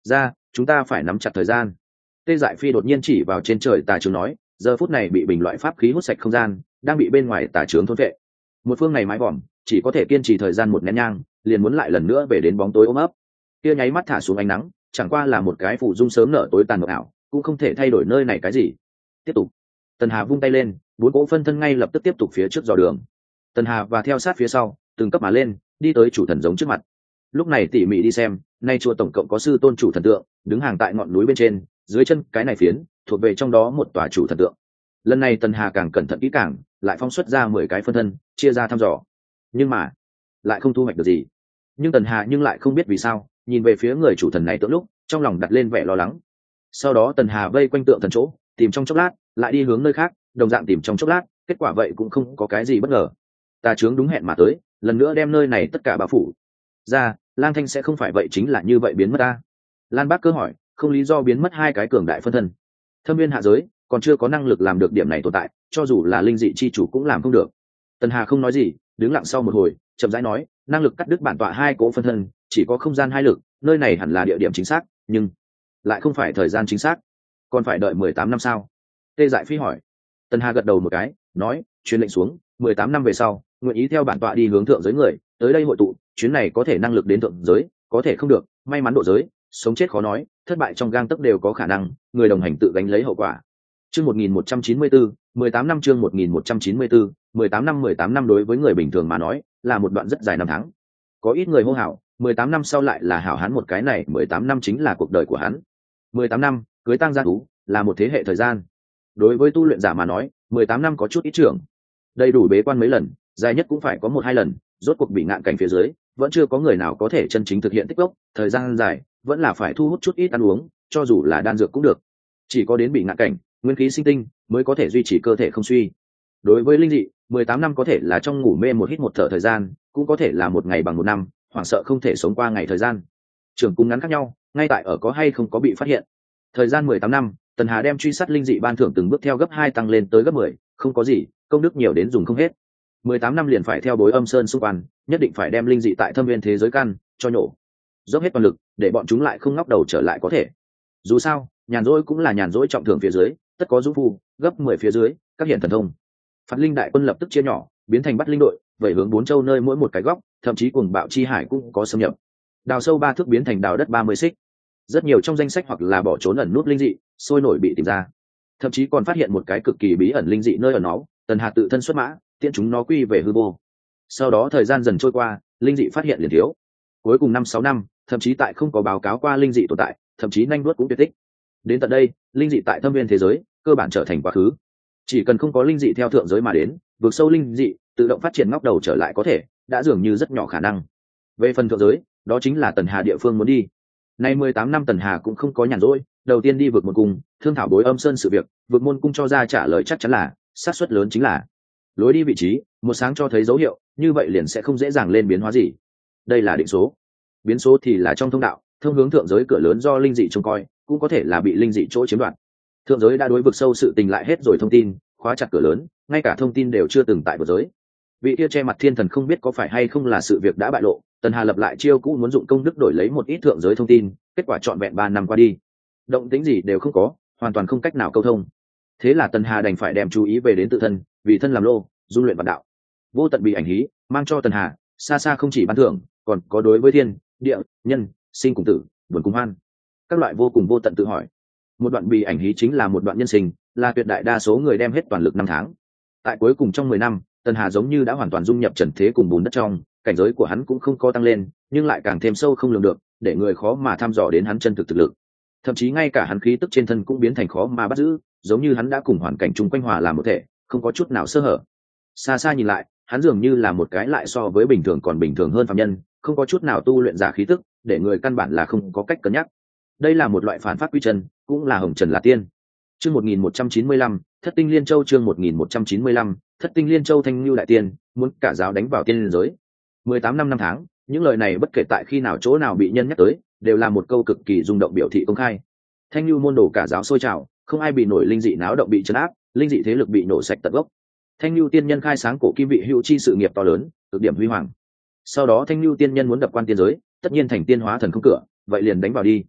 ra chúng ta phải nắm chặt thời gian. Tê Dại Phi đột nhiên chỉ vào trên trời tà trướng nói, giờ phút này bị bình loại pháp khí hút sạch không gian, đang bị bên ngoài tà trướng thôn vệ. Một phương này mái vòm chỉ có thể kiên trì thời gian một nén nhang, liền muốn lại lần nữa về đến bóng tối ôm ấp. Kia nháy mắt thả xuống ánh nắng, chẳng qua là một cái phủ dung sớm nở tối tàn mờ ảo, cũng không thể thay đổi nơi này cái gì. Tiếp tục. Tần Hà vung tay lên, bốn cỗ phân thân ngay lập tức tiếp tục phía trước dò đường. Tần Hà và theo sát phía sau, từng cấp mà lên, đi tới chủ thần giống trước mặt. Lúc này tỉ mỉ đi xem, nay chùa tổng cộng có sư tôn chủ thần tượng, đứng hàng tại ngọn núi bên trên, dưới chân cái này phiến thuộc về trong đó một tòa chủ thần tượng. Lần này Tần Hà càng cẩn thận kỹ càng, lại phóng xuất ra mười cái phân thân, chia ra thăm dò. Nhưng mà lại không thu hoạch được gì. Nhưng Tần Hà nhưng lại không biết vì sao, nhìn về phía người chủ thần này tượng lúc, trong lòng đặt lên vẻ lo lắng. Sau đó Tần Hà vây quanh tượng thần chỗ, tìm trong chốc lát, lại đi hướng nơi khác, đồng dạng tìm trong chốc lát, kết quả vậy cũng không có cái gì bất ngờ. Tà chướng đúng hẹn mà tới, lần nữa đem nơi này tất cả bao phủ. Ra, Lang Thanh sẽ không phải vậy chính là như vậy biến mất ta. Lan Bác Cơ hỏi, không lý do biến mất hai cái cường đại phân thân. Thâm viên hạ giới còn chưa có năng lực làm được điểm này tồn tại, cho dù là linh dị chi chủ cũng làm không được. Tần Hà không nói gì, đứng lặng sau một hồi, chậm rãi nói, năng lực cắt đứt bản tọa hai cỗ phân thân, chỉ có không gian hai lực, nơi này hẳn là địa điểm chính xác, nhưng lại không phải thời gian chính xác. Còn phải đợi mười tám năm sao? Tê Dại Phi hỏi. Tần Hà gật đầu một cái, nói, truyền lệnh xuống, mười tám năm về sau, nguyện ý theo bản tọa đi hướng thượng giới người, tới đây hội tụ, chuyến này có thể năng lực đến thượng giới, có thể không được, may mắn độ giới, sống chết khó nói, thất bại trong gang tấc đều có khả năng, người đồng hành tự gánh lấy hậu quả. Chương một nghìn một trăm chín mươi tư, mười tám năm chương một nghìn một trăm chín mươi tư, mười tám năm mười tám năm đối với người bình thường mà nói, là một đoạn rất dài năm tháng. Có ít người hô hào, mười tám năm sau lại là hảo hán một cái này, mười tám năm chính là cuộc đời của hắn. mười tám năm, cưới tang gia thú, là một thế hệ thời gian. Đối với tu luyện giả mà nói, mười tám năm có chút ít trưởng. Đầy đủ bế quan mấy lần, dài nhất cũng phải có một hai lần, rốt cuộc bị ngạn cảnh phía dưới, vẫn chưa có người nào có thể chân chính thực hiện tích gốc, thời gian dài, vẫn là phải thu hút chút ít ăn uống, cho dù là đan dược cũng được. Chỉ có đến bị ngạn cảnh, nguyên khí sinh tinh mới có thể duy trì cơ thể không suy. Đối với linh dị, mười tám năm có thể là trong ngủ mê một hít một thở thời gian, cũng có thể là một ngày bằng một năm, hoảng sợ không thể sống qua ngày thời gian. Trường cung ngắn khác nhau, ngay tại ở có hay không có bị phát hiện. Thời gian mười tám năm, Tần Hà đem truy sát linh dị ban thưởng từng bước theo gấp hai tăng lên tới gấp mười, không có gì, công đức nhiều đến dùng không hết. mười tám năm liền phải theo Bối Âm Sơn xung quanh, nhất định phải đem linh dị tại thâm viên thế giới căn cho nhổ. Dốc hết toàn lực, để bọn chúng lại không ngóc đầu trở lại có thể. Dù sao, nhàn rỗi cũng là nhàn rỗi trọng thưởng phía dưới, tất có dũng phu, gấp mười phía dưới, các hiện thần thông. Phạt linh đại quân lập tức chia nhỏ, biến thành bắt linh đội, vẩy hướng bốn châu nơi mỗi một cái góc, thậm chí cuồng bạo chi hải cũng có xâm nhập. Đào sâu ba thước biến thành đào đất ba mươi xích. Rất nhiều trong danh sách hoặc là bỏ trốn ẩn nút linh dị, sôi nổi bị tìm ra. Thậm chí còn phát hiện một cái cực kỳ bí ẩn linh dị nơi ở nó, Tần Hà tự thân xuất mã, tiện chúng nó quy về hư vô. Sau đó thời gian dần trôi qua, linh dị phát hiện liền thiếu. Cuối cùng năm sáu năm, thậm chí tại không có báo cáo qua linh dị tồn tại, thậm chí nhanh đuốt cũng tuyệt tích. Đến tận đây, linh dị tại thâm viên thế giới cơ bản trở thành quá khứ. Chỉ cần không có linh dị theo thượng giới mà đến, vượt sâu linh dị tự động phát triển ngóc đầu trở lại có thể, đã dường như rất nhỏ khả năng. Về phần thượng giới, đó chính là Tần Hà địa phương muốn đi. Nay mười tám năm Tần Hà cũng không có nhàn rỗi, đầu tiên đi vượt môn cung, thương thảo Bối Âm Sơn sự việc, vượt môn cung cho ra trả lời chắc chắn là, xác suất lớn chính là lối đi vị trí, một sáng cho thấy dấu hiệu, như vậy liền sẽ không dễ dàng lên biến hóa gì. Đây là định số. Biến số thì là trong thông đạo, thông hướng thượng giới cửa lớn do linh dị trông coi, cũng có thể là bị linh dị chỗ chiếm đoạt. Thượng giới đã đối vực sâu sự tình lại hết rồi thông tin, khóa chặt cửa lớn, ngay cả thông tin đều chưa từng tại vực giới. Vị kia che mặt thiên thần không biết có phải hay không là sự việc đã bại lộ, Tần Hà lập lại chiêu cũ muốn dụng công đức đổi lấy một ít thượng giới thông tin, kết quả trọn vẹn ba năm qua đi, động tĩnh gì đều không có, hoàn toàn không cách nào câu thông. Thế là Tần Hà đành phải đem chú ý về đến tự thân, vì thân làm lô, dung luyện vạn đạo. Vô tận bị ảnh hí, mang cho Tần Hà, xa xa không chỉ ban thưởng, còn có đối với thiên, địa, nhân, sinh cùng tử, buồn cùng hoan. Các loại vô cùng vô tận tự hỏi. Một đoạn bị ảnh hí chính là một đoạn nhân sinh, là tuyệt đại đa số người đem hết toàn lực năm tháng. Tại cuối cùng trong mười năm, Tần Hà giống như đã hoàn toàn dung nhập trần thế cùng bùn đất trong, cảnh giới của hắn cũng không có tăng lên, nhưng lại càng thêm sâu không lường được, để người khó mà thăm dò đến hắn chân thực thực lực. Thậm chí ngay cả hắn khí tức trên thân cũng biến thành khó mà bắt giữ, giống như hắn đã cùng hoàn cảnh chung quanh hòa làm một thể, không có chút nào sơ hở. Xa xa nhìn lại, hắn dường như là một cái lại so với bình thường còn bình thường hơn phàm nhân, không có chút nào tu luyện giả khí tức, để người căn bản là không có cách cân nhắc. Đây là một loại phản phát quy chân, cũng là hồng trần là tiên. Chương một nghìn một trăm chín mươi lăm, Thất Tinh Liên Châu chương một nghìn một trăm chín mươi lăm, Thất Tinh Liên Châu Thanh Nưu đại tiên, muốn cả giáo đánh vào tiên liên giới. mười tám năm năm tháng, những lời này bất kể tại khi nào chỗ nào bị nhân nhắc tới, đều là một câu cực kỳ rung động biểu thị công khai. Thanh Nưu môn đồ cả giáo sôi trào, không ai bị nổi linh dị náo động bị trấn áp, linh dị thế lực bị nổ sạch tận gốc. Thanh Nưu tiên nhân khai sáng cổ kim vị hữu chi sự nghiệp to lớn, cực điểm huy hoàng. Sau đó Thanh Nưu tiên nhân muốn đập quan tiên giới, tất nhiên thành tiên hóa thần không cửa, vậy liền đánh vào đi.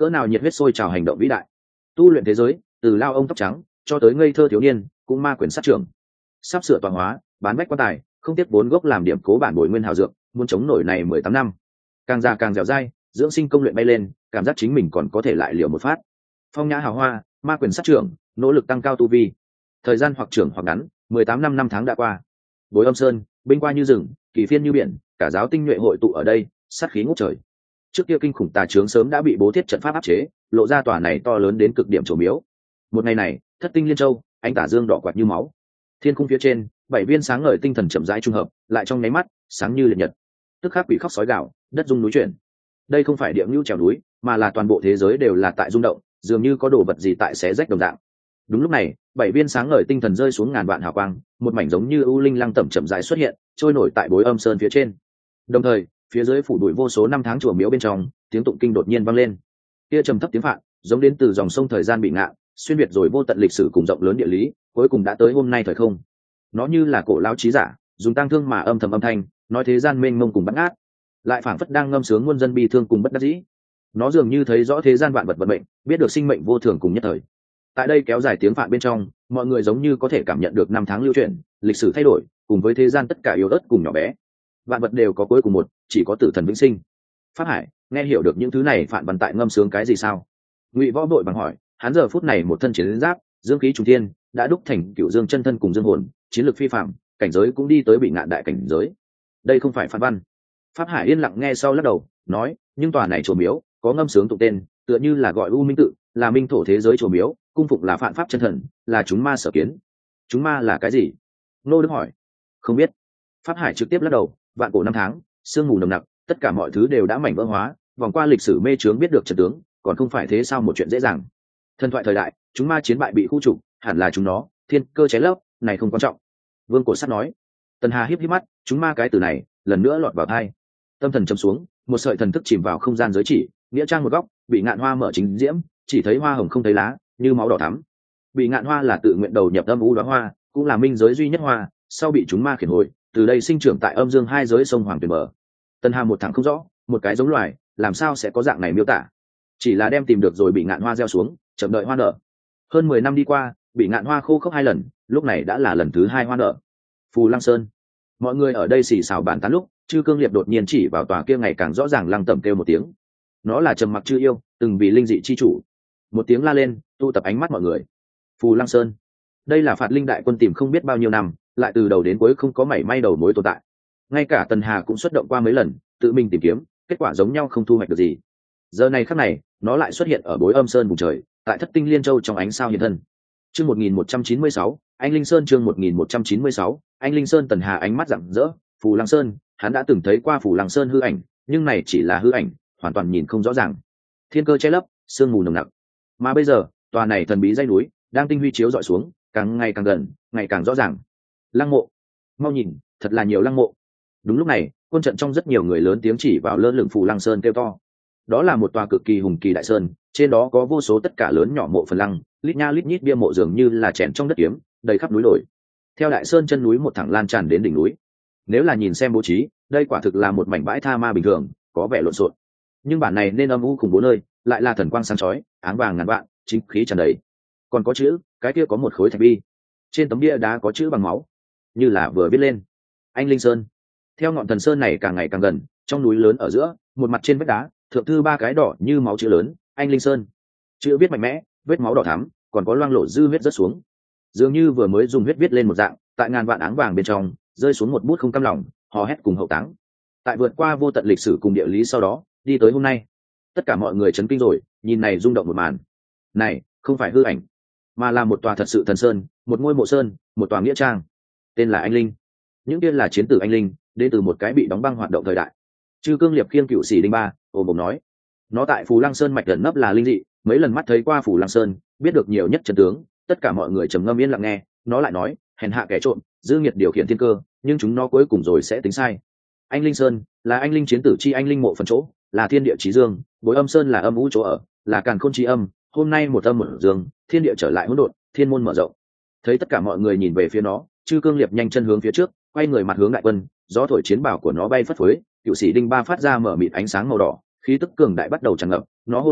cỡ nào nhiệt huyết sôi trào hành động vĩ đại. Tu luyện thế giới, từ lao ông tóc trắng cho tới ngây thơ thiếu niên, cũng ma quyền sát trưởng, sắp sửa toàn hóa, bán bách quan tài, không tiếc vốn gốc làm điểm cố bản bồi nguyên hào dược, muốn chống nổi này mười tám năm. Càng già càng dẻo dai, dưỡng sinh công luyện bay lên, cảm giác chính mình còn có thể lại liều một phát. Phong nhã hào hoa, ma quyền sát trưởng, nỗ lực tăng cao tu vi. Thời gian hoặc trưởng hoặc ngắn, mười tám năm năm tháng đã qua. Bối Âm Sơn, binh qua như rừng, kỳ phiên như biển, cả giáo tinh nhuệ hội tụ ở đây, sát khí ngút trời. Trước kia kinh khủng tà chướng sớm đã bị bố thiết trận pháp áp chế, lộ ra tòa này to lớn đến cực điểm trổ miếu. Một ngày này, thất tinh liên châu, ánh tà dương đỏ quạt như máu. Thiên khung phía trên, bảy viên sáng ngời tinh thần chậm rãi trung hợp, lại trong nháy mắt, sáng như liệt nhật. Tức khắc quỷ khóc sói gào, đất rung núi chuyển. Đây không phải địa ngưu trèo núi, mà là toàn bộ thế giới đều là tại rung động, dường như có đồ vật gì tại xé rách đồng dạng. Đúng lúc này, bảy viên sáng ngời tinh thần rơi xuống ngàn vạn hào quang, một mảnh giống như ưu linh lăng tẩm chậm rãi xuất hiện, trôi nổi tại Bối Âm Sơn phía trên. Đồng thời, phía dưới phủ bụi vô số năm tháng chùa miếu bên trong, tiếng tụng kinh đột nhiên vang lên. Kia trầm thấp tiếng phạn, giống đến từ dòng sông thời gian bị ngạn, xuyên việt rồi vô tận lịch sử cùng rộng lớn địa lý, cuối cùng đã tới hôm nay thời không. Nó như là cổ lão trí giả, dùng tang thương mà âm thầm âm thanh, nói thế gian mênh mông cùng bát ngát, lại phảng phất đang ngâm sướng muôn dân bi thương cùng bất đắc dĩ. Nó dường như thấy rõ thế gian vạn vật vận mệnh, biết được sinh mệnh vô thường cùng nhất thời. Tại đây kéo dài tiếng phạn bên trong, mọi người giống như có thể cảm nhận được năm tháng lưu chuyển, lịch sử thay đổi, cùng với thế gian tất cả yếu ớt cùng nhỏ bé. Vạn vật đều có cuối cùng một, chỉ có tử thần vĩnh sinh. Pháp Hải nghe hiểu được những thứ này phạn văn tại ngâm sướng cái gì sao? Ngụy Võ đội bằng hỏi, hắn giờ phút này một thân chiến giáp, dương khí trùng thiên, đã đúc thành cựu dương chân thân cùng dương hồn, chiến lược phi phạm, cảnh giới cũng đi tới bị ngạn đại cảnh giới. Đây không phải phạn văn. Pháp Hải yên lặng nghe sau lắc đầu, nói, nhưng tòa này chùa miếu có ngâm sướng tụng tên, tựa như là gọi U Minh tự, là minh thổ thế giới chùa miếu, cung phụng là phạn pháp chân thần, là chúng ma sở kiến. Chúng ma là cái gì? Nô Đức hỏi. Không biết. Pháp Hải trực tiếp lắc đầu, vạn cổ năm tháng, sương mù nồng nặc, tất cả mọi thứ đều đã mảnh vỡ hóa, vòng qua lịch sử mê chướng biết được trận tướng, còn không phải thế sao một chuyện dễ dàng. Thần thoại thời đại, chúng ma chiến bại bị khu trục, hẳn là chúng nó, thiên cơ cháy lấp, này không quan trọng. Vương Cổ Sắt nói. Tần Hà híp híp mắt, chúng ma cái từ này, lần nữa lọt vào tai. Tâm thần trầm xuống, một sợi thần thức chìm vào không gian giới chỉ, nghĩa trang một góc, bị ngạn hoa mở chính diễm, chỉ thấy hoa hồng không thấy lá, như máu đỏ thắm. Bị ngạn hoa là tự nguyện đầu nhập âm u đóa hoa, cũng là minh giới duy nhất hoa, sau bị chúng ma khiển hồi, từ đây sinh trưởng tại âm dương hai giới sông hoàng tuyền bờ. Tần Hà một thằng không rõ, một cái giống loài, làm sao sẽ có dạng này miêu tả? Chỉ là đem tìm được rồi bị ngạn hoa gieo xuống, chậm đợi hoa nở. Hơn mười năm đi qua, bị ngạn hoa khô khốc hai lần, lúc này đã là lần thứ hai hoa nở. Phù Lăng Sơn, mọi người ở đây xì xào bàn tán lúc, Chư Cương Liệp đột nhiên chỉ vào tòa kia ngày càng rõ ràng lăng tẩm kêu một tiếng. Nó là Trầm Mặc Chư Yêu, từng vì linh dị chi chủ. Một tiếng la lên, tụ tập ánh mắt mọi người. Phù Lăng Sơn, đây là Phạt Linh đại quân tìm không biết bao nhiêu năm, lại từ đầu đến cuối không có mảy may đầu mối tồn tại. Ngay cả Tần Hà cũng xuất động qua mấy lần, tự mình tìm kiếm, kết quả giống nhau không thu hoạch được gì. Giờ này khắc này, nó lại xuất hiện ở Bối Âm Sơn vùng trời, tại Thất Tinh Liên Châu trong ánh sao hiện thân. Chương một nghìn một trăm chín mươi sáu, Anh Linh Sơn chương một nghìn một trăm chín mươi sáu, Anh Linh Sơn. Tần Hà ánh mắt rạng rỡ, Phù Lăng Sơn, hắn đã từng thấy qua Phù Lăng Sơn hư ảnh, nhưng này chỉ là hư ảnh, hoàn toàn nhìn không rõ ràng. Thiên cơ che lấp, sương mù nồng nặc. Mà bây giờ, tòa này thần bí dãy núi đang tinh huy chiếu dọi xuống, càng ngày càng gần, ngày càng rõ ràng. Lăng mộ, mau nhìn, thật là nhiều lăng mộ. Đúng lúc này, quân trận trong rất nhiều người lớn tiếng chỉ vào lơ lửng Phù Lăng Sơn kêu to. Đó là một tòa cực kỳ hùng kỳ đại sơn, trên đó có vô số tất cả lớn nhỏ mộ phần lăng, lít nha lít nhít bia mộ dường như là chèn trong đất kiếm, đầy khắp núi đồi. Theo đại sơn chân núi một thẳng lan tràn đến đỉnh núi. Nếu là nhìn xem bố trí, đây quả thực là một mảnh bãi tha ma bình thường, có vẻ lộn xộn. Nhưng bản này nên âm u khủng bố nơi, lại là thần quang sáng chói, áng vàng ngàn vạn, chính khí tràn đầy. Còn có chữ, cái kia có một khối thạch bi. Trên tấm bia đá có chữ bằng máu, như là vừa viết lên. Anh Linh Sơn. Theo ngọn thần sơn này càng ngày càng gần, trong núi lớn ở giữa, một mặt trên vách đá, thượng thư ba cái đỏ như máu chữ lớn, Anh Linh Sơn. Chữ viết mạnh mẽ, vết máu đỏ thắm, còn có loang lổ dư huyết rớt xuống. Dường như vừa mới dùng huyết viết lên một dạng, tại ngàn vạn áng vàng bên trong, rơi xuống một bút không cam lòng, hò hét cùng hậu táng. Tại vượt qua vô tận lịch sử cùng địa lý sau đó, đi tới hôm nay. Tất cả mọi người chấn kinh rồi, nhìn này rung động một màn. Này, không phải hư ảnh, mà là một tòa thật sự thần sơn, một ngôi mộ sơn, một tòa nghĩa trang. Tên là Anh Linh. Những tiên là chiến tử Anh Linh, đến từ một cái bị đóng băng hoạt động thời đại. Chư Cương Liệp khiêng cựu sĩ đinh ba, ôm bụng nói. Nó tại Phù Lăng Sơn mạch gần nấp là linh dị, mấy lần mắt thấy qua Phù Lăng Sơn, biết được nhiều nhất chân tướng, tất cả mọi người trầm ngâm yên lặng nghe. Nó lại nói, hèn hạ kẻ trộm, dư nghiệt điều khiển thiên cơ, nhưng chúng nó cuối cùng rồi sẽ tính sai. Anh Linh Sơn là Anh Linh chiến tử chi Anh Linh mộ phần chỗ, là thiên địa chí dương, Bối Âm Sơn là âm vũ chỗ ở, là càn khôn chi âm. Hôm nay một âm một dương, thiên địa trở lại hỗn độn, thiên môn mở rộng. Thấy tất cả mọi người nhìn về phía nó, Chư Cương Liệp nhanh chân hướng phía trước, quay người mặt hướng đại quân, gió thổi chiến bảo của nó bay phất phới, cựu sĩ đinh ba phát ra mở mịt ánh sáng màu đỏ, khí tức cường đại bắt đầu tràn ngập. Nó hô lớn,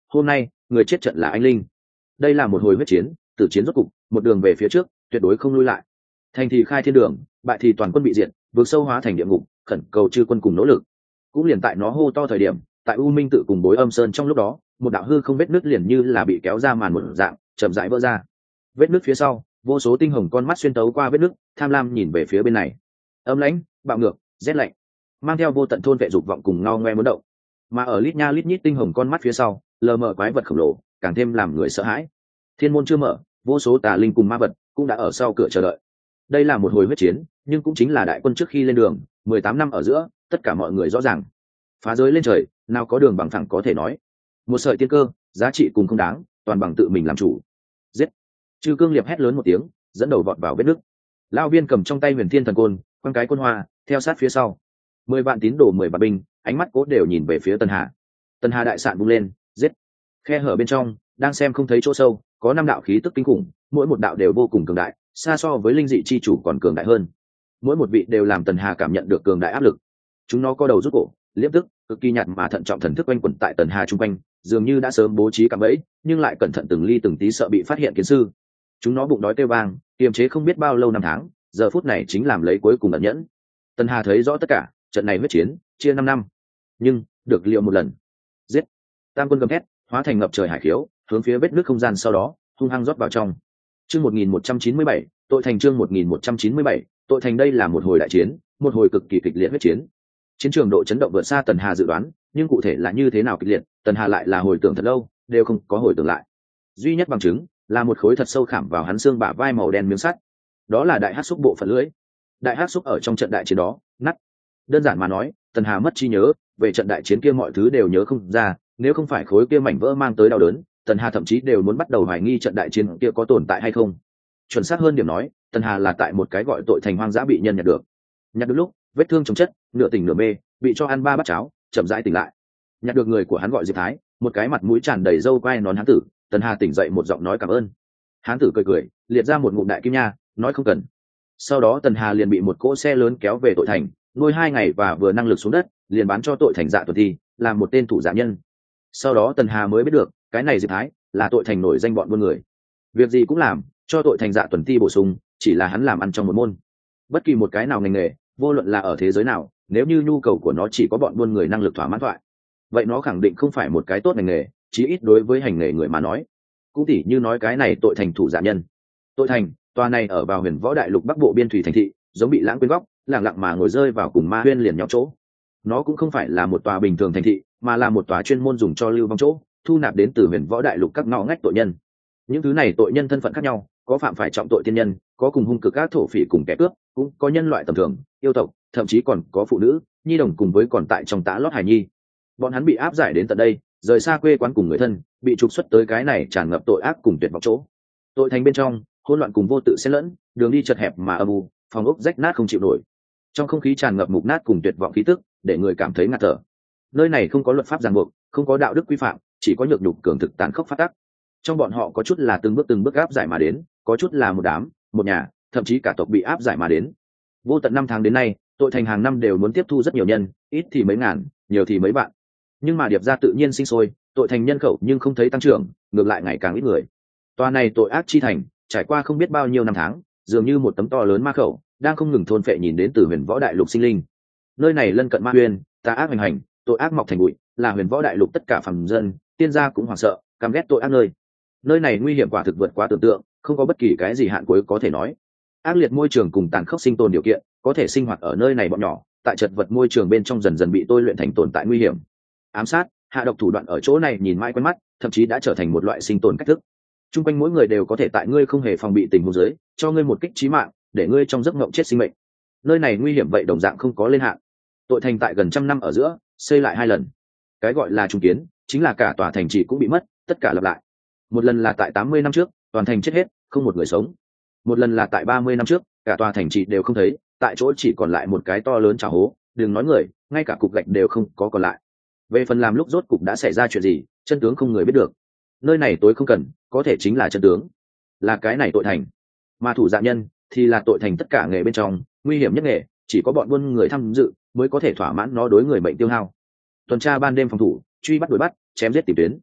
hôm nay người chết trận là anh linh. Đây là một hồi huyết chiến, tử chiến rốt cục, một đường về phía trước, tuyệt đối không lui lại. Thành thì khai thiên đường, bại thì toàn quân bị diệt, vượt sâu hóa thành địa ngục, khẩn cầu chư quân cùng nỗ lực. Cũng liền tại nó hô to thời điểm, tại U Minh tự cùng Bối Âm Sơn trong lúc đó, một đạo hư không vết nứt liền như là bị kéo ra màn một dạng, chậm rãi vỡ ra. Vết nứt phía sau, vô số tinh hồng con mắt xuyên tấu qua vết nứt, tham lam nhìn về phía bên này. Âm lãnh, bạo ngược, rét lạnh, mang theo vô tận thôn vệ dục vọng cùng ngao ngoe muốn động. Mà ở lít nha lít nhít tinh hồng con mắt phía sau, lờ mờ quái vật khổng lồ, càng thêm làm người sợ hãi. Thiên môn chưa mở, vô số tà linh cùng ma vật cũng đã ở sau cửa chờ đợi. Đây là một hồi huyết chiến, nhưng cũng chính là đại quân trước khi lên đường, mười tám năm ở giữa, tất cả mọi người rõ ràng. Phá giới lên trời, nào có đường bằng thẳng có thể nói. Một sợi tiên cơ, giá trị cùng không đáng, toàn bằng tự mình làm chủ. Giết! Chư Cương Liệp hét lớn một tiếng, dẫn đầu vọt vào vết nứt. Lão Viên cầm trong tay Huyền Thiên Thần Côn, quăng cái côn hoa, theo sát phía sau. Mười vạn tín đồ mười vạn binh, ánh mắt cố đều nhìn về phía Tần Hà. Tần Hà đại sạn bung lên, giết! Khe hở bên trong, đang xem không thấy chỗ sâu, có năm đạo khí tức kinh khủng, mỗi một đạo đều vô cùng cường đại, xa so với linh dị chi chủ còn cường đại hơn. Mỗi một vị đều làm Tần Hà cảm nhận được cường đại áp lực. Chúng nó co đầu rút cổ, liếp tức, cực kỳ nhạt mà thận trọng thần thức quanh quẩn tại Tần Hà trung quanh, dường như đã sớm bố trí cạm bẫy, nhưng lại cẩn thận từng ly từng tí sợ bị phát hiện kiến sư. Chúng nó bụng đói kêu vang, kiềm chế không biết bao lâu năm tháng, giờ phút này chính làm lấy cuối cùng ẩn nhẫn. Tần Hà thấy rõ tất cả, trận này huyết chiến, chia năm năm, nhưng được liệu một lần. Giết! Tam quân gầm thét, hóa thành ngập trời hải khiếu, hướng phía vết nước không gian sau đó, hung hăng rót vào trong. Chương một nghìn một trăm chín mươi bảy, tội thành chương một nghìn một trăm chín mươi bảy, tội thành đây là một hồi đại chiến, một hồi cực kỳ kịch liệt huyết chiến. Chiến trường độ chấn động vượt xa Tần Hà dự đoán, nhưng cụ thể là như thế nào kịch liệt, Tần Hà lại là hồi tưởng thật lâu, đều không có hồi tưởng lại. Duy nhất bằng chứng là một khối thật sâu khảm vào hắn xương bả vai màu đen miếng sắt. Đó là đại hắc xúc bộ phận lưỡi. Đại hắc xúc ở trong trận đại chiến đó, nát. Đơn giản mà nói, Tần Hà mất trí nhớ, về trận đại chiến kia mọi thứ đều nhớ không ra, nếu không phải khối kia mảnh vỡ mang tới đau đớn, Tần Hà thậm chí đều muốn bắt đầu hoài nghi trận đại chiến kia có tồn tại hay không. Chuẩn xác hơn điểm nói, Tần Hà là tại một cái gọi tội thành hoang dã bị nhân nhặt được. Nhặt được lúc, vết thương chống chất, nửa tỉnh nửa mê, bị cho ăn ba bát cháo, chậm rãi tỉnh lại. Nhặt được người của hắn gọi Diệp Thái, một cái mặt mũi tràn đầy râu quai nón hán tử. Tần Hà tỉnh dậy một giọng nói cảm ơn. Hán tử cười cười, liệt ra một ngụm đại kim nha, nói không cần. Sau đó Tần Hà liền bị một cỗ xe lớn kéo về tội thành, nuôi hai ngày và vừa năng lực xuống đất, liền bán cho tội thành Dạ Tuần Thi, làm một tên thủ dạ nhân. Sau đó Tần Hà mới biết được, cái này Diệp Thái là tội thành nổi danh bọn buôn người, việc gì cũng làm, cho tội thành Dạ Tuần Thi bổ sung, chỉ là hắn làm ăn trong một môn. Bất kỳ một cái nào ngành nghề, vô luận là ở thế giới nào, nếu như nhu cầu của nó chỉ có bọn buôn người năng lực thỏa mãn thoại, vậy nó khẳng định không phải một cái tốt ngành nghề, chí ít đối với hành nghề người mà nói. Cũng tỉ như nói cái này tội thành thủ dạ nhân. Tội thành, tòa này ở vào huyền võ đại lục bắc bộ biên thủy thành thị, giống bị lãng quên góc, lẳng lặng mà ngồi rơi vào cùng ma huyên liền nhau chỗ. Nó cũng không phải là một tòa bình thường thành thị, mà là một tòa chuyên môn dùng cho lưu vong chỗ, thu nạp đến từ huyền võ đại lục các ngõ ngách tội nhân. Những thứ này tội nhân thân phận khác nhau, có phạm phải trọng tội tiên nhân, có cùng hung cực các thổ phỉ cùng kẻ cướp, cũng có nhân loại tầm thường, yêu tộc, thậm chí còn có phụ nữ, nhi đồng cùng với còn tại trong tã lót hài nhi. Bọn hắn bị áp giải đến tận đây, rời xa quê quán cùng người thân, bị trục xuất tới cái này tràn ngập tội ác cùng tuyệt vọng chỗ. Tội thành bên trong, hỗn loạn cùng vô tự xen lẫn, đường đi chật hẹp mà âm u, phòng ốc rách nát không chịu nổi. Trong không khí tràn ngập mục nát cùng tuyệt vọng khí tức, để người cảm thấy ngạt thở. Nơi này không có luật pháp ràng buộc, không có đạo đức quy phạm, chỉ có nhược nhục cường thực tàn khốc phát tác. Trong bọn họ có chút là từng bước từng bước áp giải mà đến, có chút là một đám, một nhà, thậm chí cả tộc bị áp giải mà đến. Vô tận năm tháng đến nay, tội thành hàng năm đều muốn tiếp thu rất nhiều nhân, ít thì mấy ngàn, nhiều thì mấy vạn. Nhưng mà điệp ra tự nhiên sinh sôi, tội thành nhân khẩu nhưng không thấy tăng trưởng, ngược lại ngày càng ít người. Tòa này tội ác chi thành, trải qua không biết bao nhiêu năm tháng, dường như một tấm to lớn ma khẩu, đang không ngừng thôn phệ nhìn đến từ huyền võ đại lục sinh linh. Nơi này lân cận ma huyền, tà ác hành hành, tội ác mọc thành bụi, là huyền võ đại lục tất cả phàm dân, tiên gia cũng hoảng sợ, căm ghét tội ác nơi. Nơi này nguy hiểm quả thực vượt quá tưởng tượng, không có bất kỳ cái gì hạn cuối có thể nói. Ác liệt môi trường cùng tàn khốc sinh tồn điều kiện, có thể sinh hoạt ở nơi này bọn nhỏ, tại chật vật môi trường bên trong dần dần bị tôi luyện thành tồn tại nguy hiểm. Ám sát, hạ độc thủ đoạn ở chỗ này nhìn mãi quen mắt, thậm chí đã trở thành một loại sinh tồn cách thức. Trung quanh mỗi người đều có thể tại ngươi không hề phòng bị tình huống dưới, cho ngươi một kích chí mạng, để ngươi trong giấc mộng chết sinh mệnh. Nơi này nguy hiểm vậy đồng dạng không có lên hạn. Tội thành tại gần trăm năm ở giữa, xây lại hai lần. Cái gọi là trung kiến, chính là cả tòa thành trì cũng bị mất, tất cả lặp lại. Một lần là tại tám mươi năm trước, toàn thành chết hết, không một người sống. Một lần là tại ba mươi năm trước, cả tòa thành trì đều không thấy, tại chỗ chỉ còn lại một cái to lớn trào hố, đừng nói người, ngay cả cục gạch đều không có còn lại. Về phần làm lúc rốt cục đã xảy ra chuyện gì, chân tướng không người biết được. Nơi này tối không cần, có thể chính là chân tướng, là cái này tội thành. Mà thủ dạ nhân thì là tội thành tất cả nghề bên trong nguy hiểm nhất nghề, chỉ có bọn buôn người tham dự mới có thể thỏa mãn nó đối người mệnh tiêu hao. Tuần tra ban đêm phòng thủ, truy bắt đuổi bắt, chém giết tìm tuyến.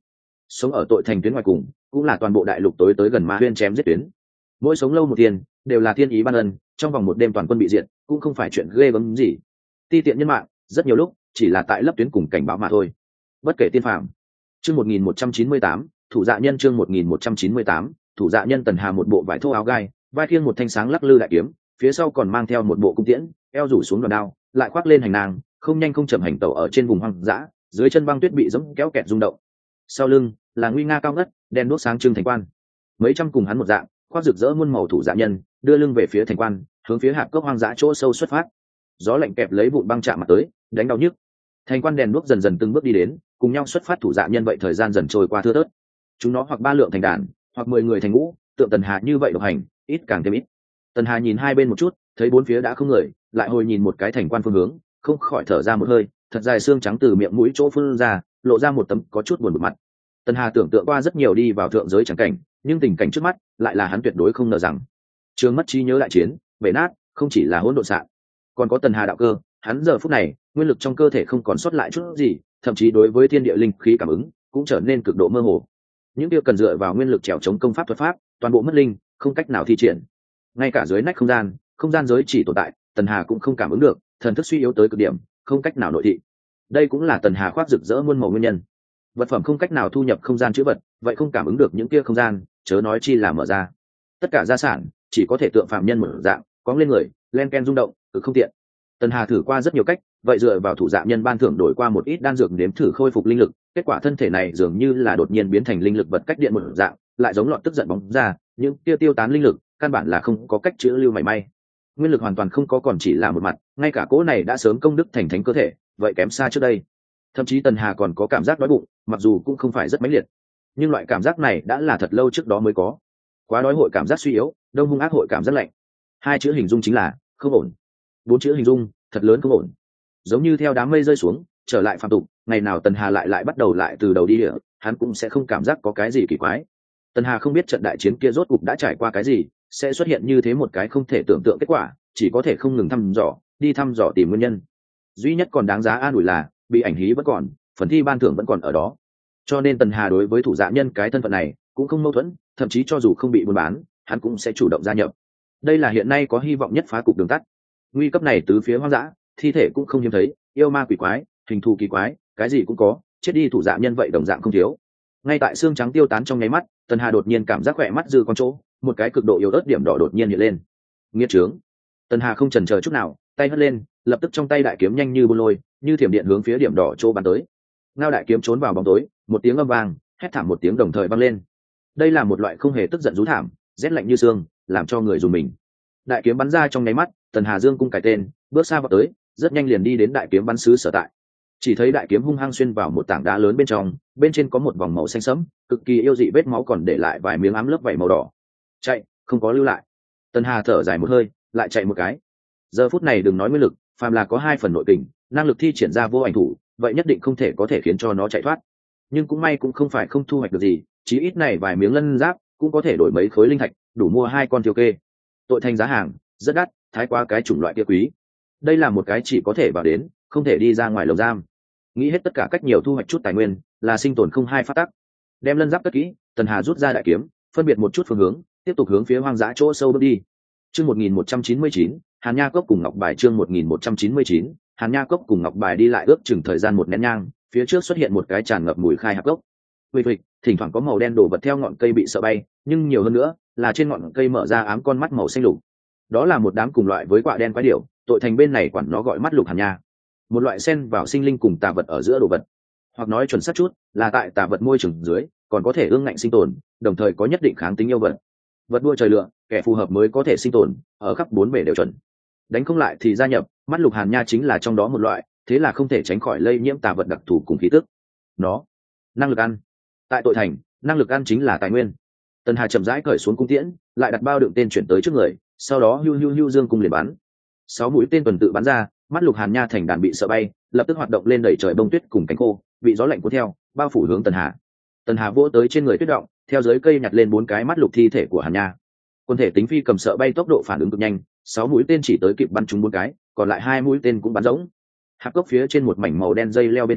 sống ở tội thành tuyến ngoài cùng, cũng là toàn bộ đại lục tối tới gần ma huyên chém giết tuyến. Mỗi sống lâu một tiền đều là thiên ý ban ân, trong vòng một đêm toàn quân bị diệt cũng không phải chuyện ghê gớm gì. Ti tiện nhân mạng rất nhiều lúc chỉ là tại lấp tuyến cùng cảnh báo mà thôi. Bất kể tiên phàm. Chương một nghìn một trăm chín mươi tám, thủ dạ nhân chương một nghìn một trăm chín mươi tám, thủ dạ nhân. Tần Hà một bộ vải thô áo gai, vai khiêng một thanh sáng lắc lư đại kiếm, phía sau còn mang theo một bộ cung tiễn, eo rủ xuống đòn đao, lại khoác lên hành nang, không nhanh không chậm hành tẩu ở trên vùng hoang dã, dưới chân băng tuyết bị giống kéo kẹt rung động. Sau lưng là nguy nga cao ngất, đen đuốc sáng trưng thành quan. Mấy trăm cùng hắn một dạng, khoác rực rỡ muôn màu thủ dạ nhân, đưa lưng về phía thành quan, hướng phía hạp cốc hoang dã chỗ sâu xuất phát. Gió lạnh kẹp lấy vụn băng chạm mặt tới, đánh đau nhức. Thành quan đèn đuốc dần dần từng bước đi đến, cùng nhau xuất phát thủ dạ nhân vậy thời gian dần trôi qua thưa thớt. Chúng nó hoặc ba lượng thành đàn, hoặc mười người thành ngũ, tượng Tần Hà như vậy độc hành, ít càng thêm ít. Tần Hà nhìn hai bên một chút, thấy bốn phía đã không người, lại hồi nhìn một cái thành quan phương hướng, không khỏi thở ra một hơi, thật dài xương trắng từ miệng mũi chỗ phun ra, lộ ra một tấm có chút buồn bực mặt. Tần Hà tưởng tượng qua rất nhiều đi vào thượng giới chẳng cảnh, nhưng tình cảnh trước mắt lại là hắn tuyệt đối không ngờ rằng. Trường mất trí nhớ đại chiến, bể nát, không chỉ là hỗn độn sạn, còn có Tần Hà đạo cơ, hắn giờ phút này, nguyên lực trong cơ thể không còn sót lại chút gì, thậm chí đối với thiên địa linh khí cảm ứng cũng trở nên cực độ mơ hồ. Những điều cần dựa vào nguyên lực trèo chống công pháp thuật pháp, toàn bộ mất linh, không cách nào thi triển. Ngay cả dưới nách không gian, không gian giới chỉ tồn tại, Tần Hà cũng không cảm ứng được, thần thức suy yếu tới cực điểm, không cách nào nội thị. Đây cũng là Tần Hà khoác rực rỡ muôn màu nguyên nhân. Vật phẩm không cách nào thu nhập không gian chữ vật, vậy không cảm ứng được những kia không gian, chớ nói chi là mở ra. Tất cả gia sản chỉ có thể tượng phạm nhân mở dạng, cóng lên người, len ken rung động, cực không tiện. Tần Hà thử qua rất nhiều cách, vậy dựa vào thủ dạ nhân ban thưởng đổi qua một ít đan dược nếm thử khôi phục linh lực, kết quả thân thể này dường như là đột nhiên biến thành linh lực vật cách điện một dạng, lại giống lọt tức giận bóng ra, những kia tiêu tán linh lực, căn bản là không có cách chữa lưu mảy may. Nguyên lực hoàn toàn không có, còn chỉ là một mặt, ngay cả cỗ này đã sớm công đức thành thánh cơ thể, vậy kém xa trước đây. Thậm chí Tần Hà còn có cảm giác đói bụng, mặc dù cũng không phải rất mãnh liệt, nhưng loại cảm giác này đã là thật lâu trước đó mới có. Quá đói hội cảm giác suy yếu, đông hung ác hội cảm giác lạnh. Hai chữ hình dung chính là không ổn. Bốn chữ hình dung thật lớn không ổn. Giống như theo đám mây rơi xuống, trở lại phàm tục, ngày nào Tần Hà lại lại bắt đầu lại từ đầu đi địa, hắn cũng sẽ không cảm giác có cái gì kỳ quái. Tần Hà không biết trận đại chiến kia rốt cục đã trải qua cái gì, sẽ xuất hiện như thế một cái không thể tưởng tượng kết quả, chỉ có thể không ngừng thăm dò, đi thăm dò tìm nguyên nhân. Duy nhất còn đáng giá an ủi là, bị ảnh hí vẫn còn, phần thi ban thưởng vẫn còn ở đó. Cho nên Tần Hà đối với thủ dạ nhân cái thân phận này cũng không mâu thuẫn, thậm chí cho dù không bị buôn bán, hắn cũng sẽ chủ động gia nhập. Đây là hiện nay có hy vọng nhất phá cục đường tắt. Nguy cấp này tứ phía hoang dã, thi thể cũng không hiếm thấy, yêu ma quỷ quái, hình thù kỳ quái, cái gì cũng có, chết đi thủ dạ nhân vậy đồng dạng không thiếu. Ngay tại xương trắng tiêu tán trong nháy mắt, Tần Hà đột nhiên cảm giác khỏe mắt dư con chỗ, một cái cực độ yếu ớt điểm đỏ đột nhiên hiện lên. Nghiệt trướng. Tần Hà không chần chờ chút nào, tay hất lên, lập tức trong tay đại kiếm nhanh như bôn lôi, như thiểm điện hướng phía điểm đỏ chỗ bắn tới. Ngao đại kiếm trốn vào bóng tối, một tiếng âm vang, hét thảm một tiếng đồng thời vang lên. Đây là một loại không hề tức giận rú thảm, rét lạnh như xương, làm cho người dùng mình. Đại kiếm bắn ra trong nháy mắt, Tần Hà dương cung cải tên, bước xa vào tới, rất nhanh liền đi đến đại kiếm bắn sứ sở tại. Chỉ thấy đại kiếm hung hăng xuyên vào một tảng đá lớn bên trong, bên trên có một vòng màu xanh sẫm, cực kỳ yêu dị vết máu còn để lại vài miếng ám lớp vảy màu đỏ. Chạy, không có lưu lại. Tần Hà thở dài một hơi, lại chạy một cái. Giờ phút này đừng nói nguyên lực, phàm là có hai phần nội kình, năng lực thi triển ra vô ảnh thủ, vậy nhất định không thể có thể khiến cho nó chạy thoát. Nhưng cũng may cũng không phải không thu hoạch được gì, chí ít này vài miếng lân giáp cũng có thể đổi mấy khối linh thạch, đủ mua hai con tiêu kê. Tội thành giá hàng rất đắt, thái quá cái chủng loại kia quý. Đây là một cái chỉ có thể vào đến, không thể đi ra ngoài lồng giam. Nghĩ hết tất cả cách nhiều thu hoạch chút tài nguyên, là sinh tồn không hai phát tắc. Đem lân giáp cất kỹ, Tần Hà rút ra đại kiếm, phân biệt một chút phương hướng, tiếp tục hướng phía hoang dã chỗ sâu bước đi. Chương một nghìn một trăm chín mươi chín, Hàn Nha Cốc cùng Ngọc Bài chương một nghìn một trăm chín mươi chín, Hàn Nha Cốc cùng Ngọc Bài đi lại ước chừng thời gian một nén nhang, phía trước xuất hiện một cái tràn ngập mùi khai hạp cốc. Vịt vịt, thỉnh thoảng có màu đen đổ vật theo ngọn cây bị sợ bay, nhưng nhiều hơn nữa là trên ngọn cây mở ra ám con mắt màu xanh lục. Đó là một đám cùng loại với quạ đen quái điểu, tội thành bên này quản nó gọi mắt lục hàn nha. Một loại xen vào sinh linh cùng tà vật ở giữa đồ vật, hoặc nói chuẩn xác chút là tại tà vật môi trường dưới còn có thể ương ngạnh sinh tồn, đồng thời có nhất định kháng tính yêu vật. Vật đua trời lựa, kẻ phù hợp mới có thể sinh tồn, ở khắp bốn bể đều chuẩn. Đánh không lại thì gia nhập, mắt lục hàn nha chính là trong đó một loại, thế là không thể tránh khỏi lây nhiễm tà vật đặc thù cùng khí tức. Nó năng lực ăn, tại tội thành năng lực ăn chính là tài nguyên. Tần Hà chậm rãi cởi xuống cung tiễn, lại đặt bao đựng tên chuyển tới trước người, sau đó hưu hưu hưu dương cung liền bắn. Sáu mũi tên tuần tự bắn ra, mắt lục hàn nha thành đàn bị sợ bay, lập tức hoạt động lên đẩy trời bông tuyết cùng cánh khô, bị gió lạnh cuốn theo, bao phủ hướng Tần Hà. Tần Hà vỗ tới trên người tuyết động, theo dưới cây nhặt lên bốn cái mắt lục thi thể của hàn nha. Quân thể tính phi cầm sợ bay tốc độ phản ứng cực nhanh, sáu mũi tên chỉ tới kịp bắn trúng bốn cái, còn lại hai mũi tên cũng bắn rỗng. Hạp cốc phía trên một mảnh màu đen dây leo bên trong,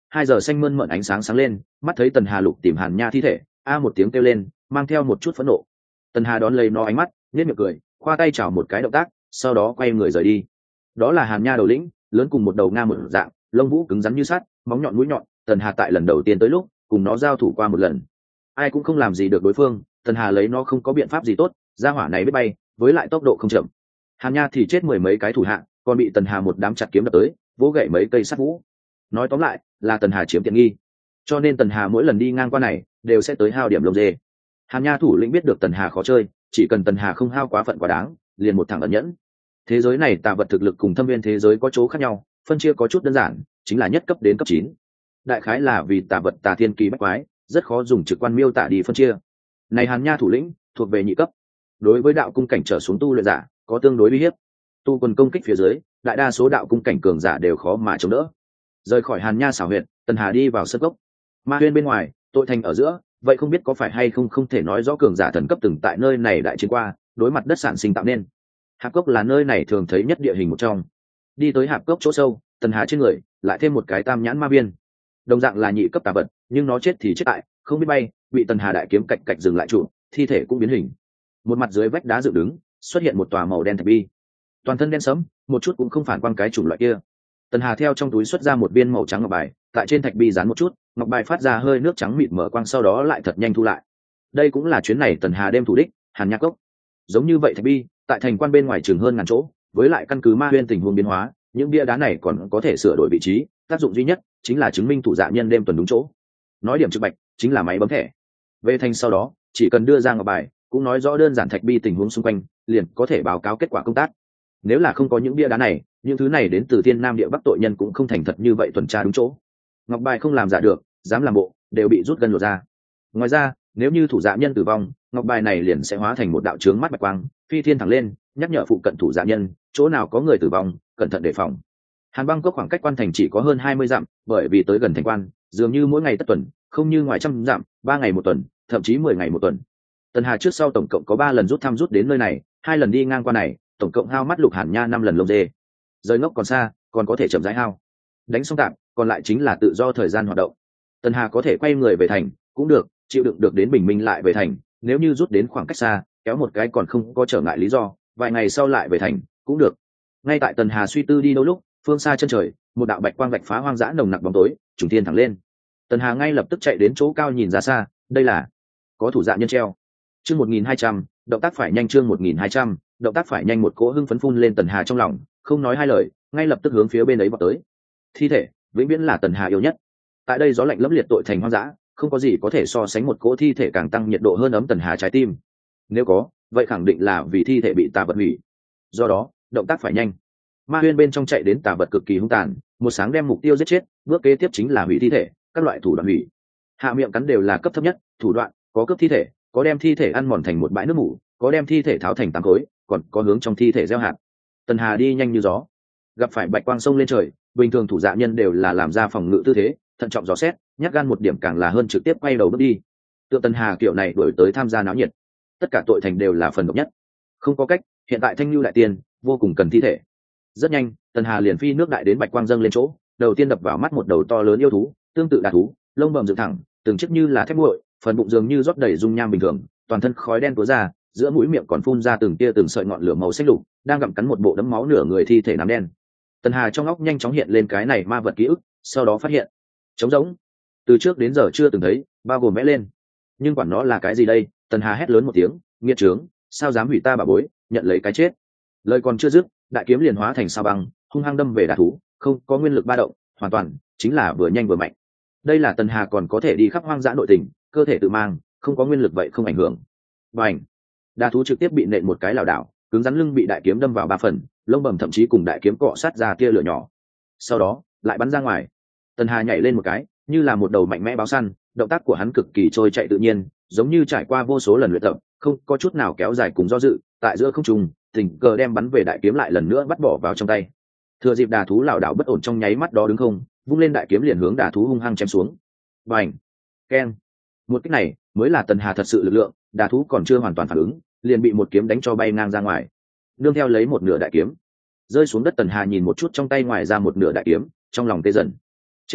hai giờ xanh mơn mởn ánh sáng sáng lên, mắt thấy Tần Hà lục tìm Hàn Nha thi thể, a một tiếng kêu lên, mang theo một chút phẫn nộ. Tần Hà đón lấy nó ánh mắt, nhếch miệng cười, khoa tay chào một cái động tác, sau đó quay người rời đi. Đó là Hàn Nha đầu lĩnh, lớn cùng một đầu nga một dạng, lông vũ cứng rắn như sắt, móng nhọn mũi nhọn. Tần Hà tại lần đầu tiên tới lúc, cùng nó giao thủ qua một lần, ai cũng không làm gì được đối phương. Tần Hà lấy nó không có biện pháp gì tốt, gia hỏa này biết bay, với lại tốc độ không chậm. Hàn Nha thì chết mười mấy cái thủ hạ, còn bị Tần Hà một đám chặt kiếm đập tới, vỗ gãy mấy cây sắt vũ. Nói tóm lại, là Tần Hà chiếm tiện nghi, cho nên Tần Hà mỗi lần đi ngang qua này đều sẽ tới hao điểm lông dê. Hàn Nha thủ lĩnh biết được Tần Hà khó chơi, chỉ cần Tần Hà không hao quá phận quá đáng, liền một thằng ẩn nhẫn. Thế giới này tà vật thực lực cùng thâm viên thế giới có chỗ khác nhau, phân chia có chút đơn giản, chính là nhất cấp đến cấp chín. Đại khái là vì tà vật tà thiên kỳ bách quái, rất khó dùng trực quan miêu tả đi phân chia. Này Hàn Nha thủ lĩnh thuộc về nhị cấp, đối với đạo cung cảnh trở xuống tu luyện giả có tương đối uy hiếp. Tu quân công kích phía dưới, đại đa số đạo cung cảnh cường giả đều khó mà chống đỡ. Rời khỏi Hàn Nha xảo huyệt, Tần Hà đi vào sân cốc. Ma huyên bên ngoài, tội thành ở giữa, vậy không biết có phải hay không không thể nói rõ cường giả thần cấp từng tại nơi này đại chiến qua, đối mặt đất sản sinh tạo nên. Hạp cốc là nơi này thường thấy nhất địa hình một trong. Đi tới hạp cốc chỗ sâu, Tần Hà trên người lại thêm một cái tam nhãn ma viên, đồng dạng là nhị cấp tà vật, nhưng nó chết thì chết tại không biết bay, bị Tần Hà đại kiếm cạch cạch dừng lại trụ, thi thể cũng biến hình. Một mặt dưới vách đá dựng đứng, xuất hiện một tòa màu đen thạch bi, toàn thân đen sẫm, một chút cũng không phản quang cái chủng loại kia. Tần Hà theo trong túi xuất ra một viên màu trắng ngọc bài, tại trên thạch bi dán một chút, ngọc bài phát ra hơi nước trắng mịt mở quang, sau đó lại thật nhanh thu lại. Đây cũng là chuyến này Tần Hà đêm thủ đích, Hàn Nha cốc. Giống như vậy thạch bi, tại thành quan bên ngoài trường hơn ngàn chỗ, với lại căn cứ ma huyên tình huống biến hóa, những bia đá này còn có thể sửa đổi vị trí, tác dụng duy nhất chính là chứng minh thủ dạ nhân đêm tuần đúng chỗ. Nói điểm trực bạch, chính là máy bấm thẻ. Về thành sau đó, chỉ cần đưa ra ngọc bài, cũng nói rõ đơn giản thạch bi tình huống xung quanh, liền có thể báo cáo kết quả công tác. Nếu là không có những bia đá này, những thứ này đến từ thiên nam địa bắc tội nhân cũng không thành thật như vậy tuần tra đúng chỗ. Ngọc bài không làm giả được, dám làm bộ đều bị rút gân lột ra. Ngoài ra, nếu như thủ dạ nhân tử vong, ngọc bài này liền sẽ hóa thành một đạo chướng mắt bạch quang, phi thiên thẳng lên, nhắc nhở phụ cận thủ dạ nhân, chỗ nào có người tử vong, cẩn thận đề phòng. Hàn Băng Cốc khoảng cách quan thành chỉ có hơn hai mươi dặm, bởi vì tới gần thành quan, dường như mỗi ngày tất tuần, không như ngoài trăm dặm, ba ngày một tuần, thậm chí mười ngày một tuần. Tần Hà trước sau tổng cộng có ba lần rút thăm rút đến nơi này, hai lần đi ngang qua này, tổng cộng hao mắt lục Hàn Nha năm lần lông dê. Rời ngốc còn xa, còn có thể chậm rãi hao. Đánh xong tạm, còn lại chính là tự do thời gian hoạt động. Tần Hà có thể quay người về thành, cũng được, chịu đựng được đến bình minh lại về thành, nếu như rút đến khoảng cách xa, kéo một cái còn không có trở ngại lý do, vài ngày sau lại về thành, cũng được. Ngay tại Tần Hà suy tư đi đâu lúc, phương xa chân trời, một đạo bạch quang vạch phá hoang dã nồng nặc bóng tối, trùng thiên thẳng lên. Tần Hà ngay lập tức chạy đến chỗ cao nhìn ra xa, đây là có thủ dạ nhân treo. Chương một nghìn hai trăm, động tác phải nhanh, chương một nghìn hai trăm, động tác phải nhanh, một cỗ hưng phấn phun lên Tần Hà trong lòng, không nói hai lời, ngay lập tức hướng phía bên ấy vọt tới. Thi thể, vĩnh viễn là Tần Hà yêu nhất. Tại đây gió lạnh lẫm liệt tội thành hoang dã, không có gì có thể so sánh một cỗ thi thể càng tăng nhiệt độ hơn ấm Tần Hà trái tim. Nếu có, vậy khẳng định là vì thi thể bị tà vật hủy. Do đó, động tác phải nhanh. Ma huyên bên trong chạy đến tà vật cực kỳ hung tàn, một sáng đem mục tiêu giết chết, bước kế tiếp chính là hủy thi thể, các loại thủ đoạn hủy. Hạ miệng cắn đều là cấp thấp nhất, thủ đoạn có cướp thi thể, có đem thi thể ăn mòn thành một bãi nước mủ, có đem thi thể tháo thành tám khối, còn có hướng trong thi thể gieo hạt. Tần Hà đi nhanh như gió, gặp phải bạch quang sông lên trời, bình thường thủ dạ nhân đều là làm ra phòng ngự tư thế, thận trọng dò xét, nhát gan một điểm càng là hơn trực tiếp quay đầu bước đi. Tượng Tần Hà kiểu này đuổi tới tham gia náo nhiệt, tất cả tội thành đều là phần độc nhất. Không có cách, hiện tại Thanh Lưu đại tiên vô cùng cần thi thể. Rất nhanh, Tần Hà liền phi nước đại đến bạch quang dâng lên chỗ, đầu tiên đập vào mắt một đầu to lớn yêu thú, tương tự đà thú, lông bầm dựng thẳng, từng chiếc như là thép nguội, phần bụng dường như rót đầy dung nham bình thường, toàn thân khói đen túa ra, giữa mũi miệng còn phun ra từng tia từng sợi ngọn lửa màu xanh lục, đang gặm cắn một bộ đấm máu nửa người thi thể nám đen. Tần Hà trong óc nhanh chóng hiện lên cái này ma vật ký ức, sau đó phát hiện trống rỗng, từ trước đến giờ chưa từng thấy, bao gồm vẽ lên. Nhưng quản nó là cái gì đây? Tần Hà hét lớn một tiếng, nghiệt trướng, sao dám hủy ta bà bối, nhận lấy cái chết. Lời còn chưa dứt, đại kiếm liền hóa thành sao băng, hung hăng đâm về đà thú, không có nguyên lực ba động, hoàn toàn chính là vừa nhanh vừa mạnh. Đây là Tần Hà còn có thể đi khắp hoang dã nội tình, cơ thể tự mang, không có nguyên lực vậy không ảnh hưởng. Bành! Đà thú trực tiếp bị nện một cái lảo đảo, cứng rắn lưng bị đại kiếm đâm vào ba phần, lông bầm thậm chí cùng đại kiếm cọ sát ra tia lửa nhỏ. Sau đó, lại bắn ra ngoài. Tần Hà nhảy lên một cái, như là một đầu mạnh mẽ báo săn, động tác của hắn cực kỳ trôi chạy tự nhiên, giống như trải qua vô số lần luyện tập, không có chút nào kéo dài cùng do dự, tại giữa không trung, tình cờ đem bắn về đại kiếm lại lần nữa bắt bỏ vào trong tay. Thừa dịp đà thú lảo đảo bất ổn trong nháy mắt đó đứng không, vung lên đại kiếm liền hướng đà thú hung hăng chém xuống. Bành! Keng! Một kích này mới là Tần Hà thật sự lực lượng, đà thú còn chưa hoàn toàn phản ứng, liền bị một kiếm đánh cho bay ngang ra ngoài. Nương theo lấy một nửa đại kiếm rơi xuống đất, Tần Hà nhìn một chút trong tay ngoài ra một nửa đại kiếm, trong lòng tê dần. Chết tiệt,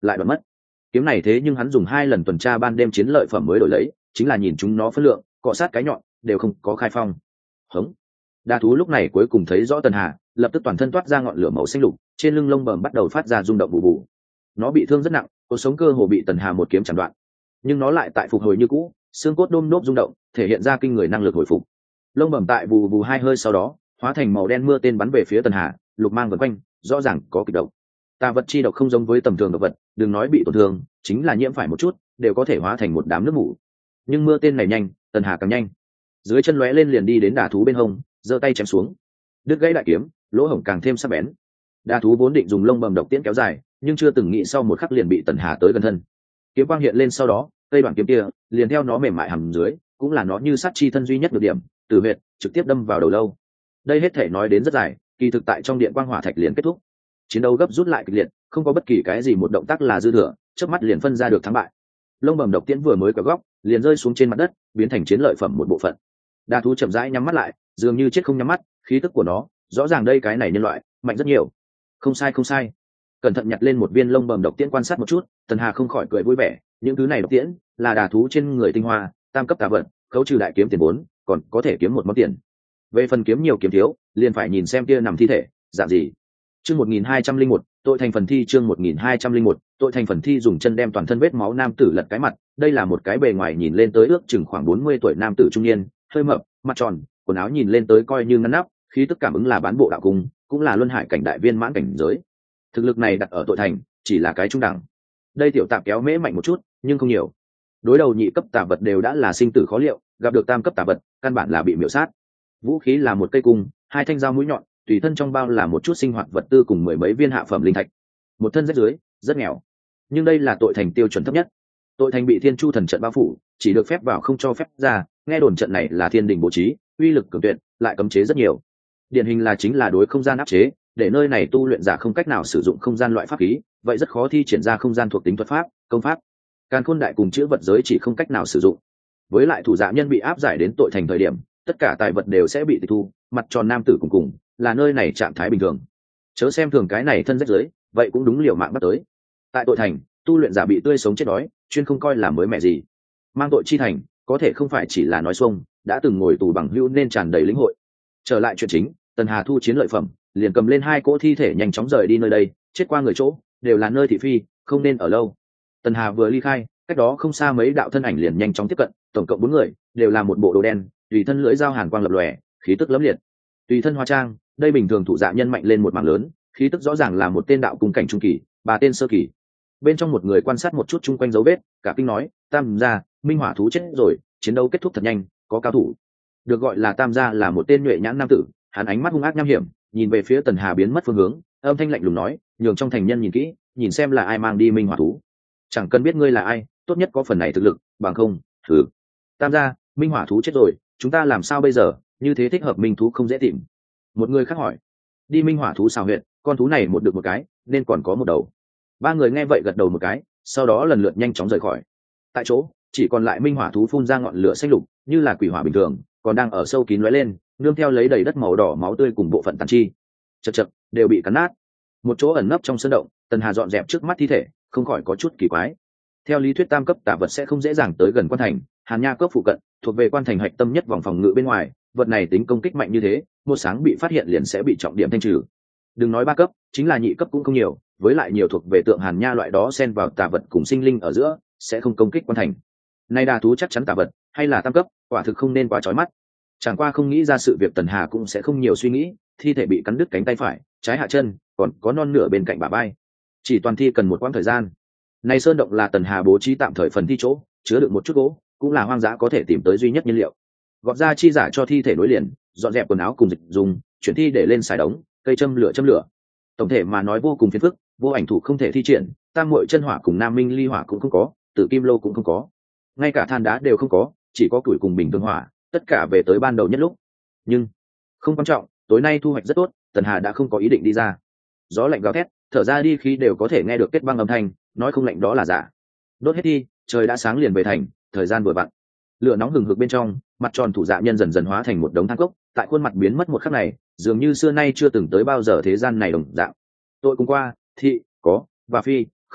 lại đoạt mất. Kiếm này thế nhưng hắn dùng hai lần tuần tra ban đêm chiến lợi phẩm mới đổi lấy, chính là nhìn chúng nó phân lượng, cọ sát cái nhọn đều không có khai phong. Hống. Đa thú lúc này cuối cùng thấy rõ Tần Hà, lập tức toàn thân toát ra ngọn lửa màu xanh lục, trên lưng lông bờm bắt đầu phát ra rung động bù bù. Nó bị thương rất nặng, cuộc sống cơ hồ bị Tần Hà một kiếm chặt đoạn, nhưng nó lại tại phục hồi như cũ, xương cốt đôm nốt rung động, thể hiện ra kinh người năng lực hồi phục. Lông bẩm tại bù bù hai hơi sau đó hóa thành màu đen mưa tên bắn về phía Tần Hà, lục mang vần quanh, rõ ràng có kịch độc. Tà vật chi độc không giống với tầm thường độc vật, đừng nói bị tổn thương, chính là nhiễm phải một chút đều có thể hóa thành một đám nước mủ. Nhưng mưa tên này nhanh, Tần Hà càng nhanh. Dưới chân lóe lên liền đi đến đà thú bên hông, giơ tay chém xuống, đứt gãy đại kiếm, lỗ hổng càng thêm sắc bén. Đà thú vốn định dùng lông bầm độc tiễn kéo dài, nhưng chưa từng nghĩ sau một khắc liền bị Tần Hà tới gần thân. Kiếm quang hiện lên sau đó, cây đoạn kiếm kia liền theo nó mềm mại hầm dưới, cũng là nó như sát chi thân duy nhất được điểm, từ huyệt trực tiếp đâm vào đầu lâu. Đây hết thể nói đến rất dài, kỳ thực tại trong điện quang hỏa thạch liền kết thúc. Chiến đấu gấp rút lại kịch liệt, không có bất kỳ cái gì một động tác là dư thừa, chớp mắt liền phân ra được thắng bại. Lông bầm độc tiễn vừa mới quẹo góc, liền rơi xuống trên mặt đất, biến thành chiến lợi phẩm một bộ phận. Đa thú chậm rãi nhắm mắt lại, dường như chết không nhắm mắt, khí tức của nó, rõ ràng đây cái này nhân loại, mạnh rất nhiều. Không sai không sai. Cẩn thận nhặt lên một viên lông bầm độc tiễn quan sát một chút, Tần Hà không khỏi cười vui vẻ, những thứ này độc tiễn là đà thú trên người tinh hoa, tam cấp tà vật, khấu trừ đại kiếm tiền vốn, còn có thể kiếm một món tiền. Về phần kiếm nhiều kiếm thiếu, liền phải nhìn xem kia nằm thi thể, dạng gì. Chương một nghìn hai trăm linh một, tội thành phần thi chương một nghìn hai trăm linh một, tội thành phần thi dùng chân đem toàn thân vết máu nam tử lật cái mặt, đây là một cái bề ngoài nhìn lên tới ước chừng khoảng bốn mươi tuổi nam tử trung niên, hơi mập, mặt tròn, quần áo nhìn lên tới coi như ngăn nắp, khí tức cảm ứng là bán bộ đạo cung, cũng là luân hải cảnh đại viên mãn cảnh giới. Thực lực này đặt ở tội thành, chỉ là cái trung đẳng. Đây tiểu tạp kéo mễ mạnh một chút, nhưng không nhiều. Đối đầu nhị cấp tà vật đều đã là sinh tử khó liệu, gặp được tam cấp tà vật, căn bản là bị miểu sát. Vũ khí là một cây cung, hai thanh dao mũi nhọn, tùy thân trong bao là một chút sinh hoạt vật tư cùng mười mấy viên hạ phẩm linh thạch. Một thân rách dưới, rất nghèo. Nhưng đây là tội thành tiêu chuẩn thấp nhất. Tội thành bị Thiên Chu thần trận bao phủ, chỉ được phép vào không cho phép ra, nghe đồn trận này là thiên đình bố trí, uy lực cường tuyệt, lại cấm chế rất nhiều. Điển hình là chính là đối không gian áp chế, để nơi này tu luyện giả không cách nào sử dụng không gian loại pháp khí, vậy rất khó thi triển ra không gian thuộc tính thuật pháp, công pháp. Càn khôn đại cùng chữ vật giới chỉ không cách nào sử dụng. Với lại thủ dạ nhân bị áp giải đến tội thành thời điểm, tất cả tài vật đều sẽ bị tịch thu, mặt tròn nam tử cùng cùng, là nơi này trạng thái bình thường. Chớ xem thường cái này thân rách dưới, vậy cũng đúng liều mạng bắt tới. Tại tội thành, tu luyện giả bị tươi sống chết đói, chuyên không coi là mới mẻ gì. Mang tội chi thành, có thể không phải chỉ là nói xuông, đã từng ngồi tù bằng hữu nên tràn đầy lĩnh hội. Trở lại chuyện chính, Tần Hà thu chiến lợi phẩm, liền cầm lên hai cỗ thi thể nhanh chóng rời đi nơi đây, chết qua người chỗ, đều là nơi thị phi, không nên ở lâu. Tần Hà vừa ly khai, cách đó không xa mấy đạo thân ảnh liền nhanh chóng tiếp cận, tổng cộng bốn người, đều là một bộ đồ đen, tùy thân lưỡi dao hàn quang lập lòe, khí tức lẫm liệt. Tùy thân hóa trang, đây bình thường thủ dạ nhân mạnh lên một mảng lớn, khí tức rõ ràng là một tên đạo cung cảnh trung kỳ, ba tên sơ kỳ. Bên trong một người quan sát một chút chung quanh dấu vết, cả kinh nói, Tam gia, Minh Hỏa thú chết rồi, chiến đấu kết thúc thật nhanh, có cao thủ. Được gọi là Tam gia là một tên nhuệ nhãn nam tử, hắn ánh mắt hung ác nham hiểm, nhìn về phía Tần Hà biến mất phương hướng, âm thanh lạnh lùng nói, nhường trong thành nhân nhìn kỹ, nhìn xem là ai mang đi Minh Hỏa thú. Chẳng cần biết ngươi là ai, tốt nhất có phần này thực lực, bằng không, thử. Tam gia, Minh Hỏa thú chết rồi, chúng ta làm sao bây giờ, như thế thích hợp minh thú không dễ tìm. Một người khác hỏi, đi Minh Hỏa thú xào huyện, con thú này một được một cái, nên còn có một đầu. Ba người nghe vậy gật đầu một cái, sau đó lần lượt nhanh chóng rời khỏi. Tại chỗ, chỉ còn lại Minh Hỏa thú phun ra ngọn lửa xanh lục, như là quỷ hỏa bình thường, còn đang ở sâu kín lóe lên, nương theo lấy đầy đất màu đỏ máu tươi cùng bộ phận tàn chi, chật chật đều bị cắn nát. Một chỗ ẩn nấp trong sơn động, Tần Hà dọn dẹp trước mắt thi thể, không khỏi có chút kỳ quái. Theo lý thuyết tam cấp tà vật sẽ không dễ dàng tới gần quan thành, Hàn Nha cốc phụ cận, thuộc về quan thành hạch tâm nhất vòng phòng ngự bên ngoài, vật này tính công kích mạnh như thế, một sáng bị phát hiện liền sẽ bị trọng điểm thanh trừ. Đừng nói ba cấp, chính là nhị cấp cũng không nhiều, với lại nhiều thuộc về tượng Hàn Nha loại đó xen vào tà vật cùng sinh linh ở giữa, sẽ không công kích quan thành. Nay đà thú chắc chắn tà vật, hay là tam cấp, quả thực không nên quá chói mắt. Chẳng qua không nghĩ ra sự việc, Tần Hà cũng sẽ không nhiều suy nghĩ, thi thể bị cắn đứt cánh tay phải, trái hạ chân, còn có non nửa bên cạnh bả vai. Chỉ toàn thi cần một quãng thời gian. Này sơn động là Tần Hà bố trí tạm thời phần thi chỗ, chứa đựng một chút gỗ, cũng là hoang dã có thể tìm tới duy nhất nhiên liệu. Gọt ra chi giả cho thi thể nối liền, dọn dẹp quần áo cùng dịch dùng, chuyển thi để lên xài đống, cây châm lửa châm lửa. Tổng thể mà nói vô cùng phiền phức, vô ảnh thủ không thể thi triển, tam muội chân hỏa cùng nam minh ly hỏa cũng không có, tử kim lô cũng không có, ngay cả than đá đều không có, chỉ có củi cùng bình thường hỏa, tất cả về tới ban đầu nhất lúc. Nhưng không quan trọng, tối nay thu hoạch rất tốt, Tần Hà đã không có ý định đi ra. Gió lạnh gào thét, thở ra đi khí đều có thể nghe được kết băng âm thanh, nói không lạnh đó là giả. Đốt hết đi, trời đã sáng liền về thành, thời gian vừa vặn. Lửa nóng hừng hực bên trong, mặt tròn thủ dạ nhân dần dần hóa thành một đống than cốc, tại khuôn mặt biến mất một khắc này, dường như xưa nay chưa từng tới bao giờ thế gian này đồng dạng. Tôi cùng qua, thị, có, và phi, không,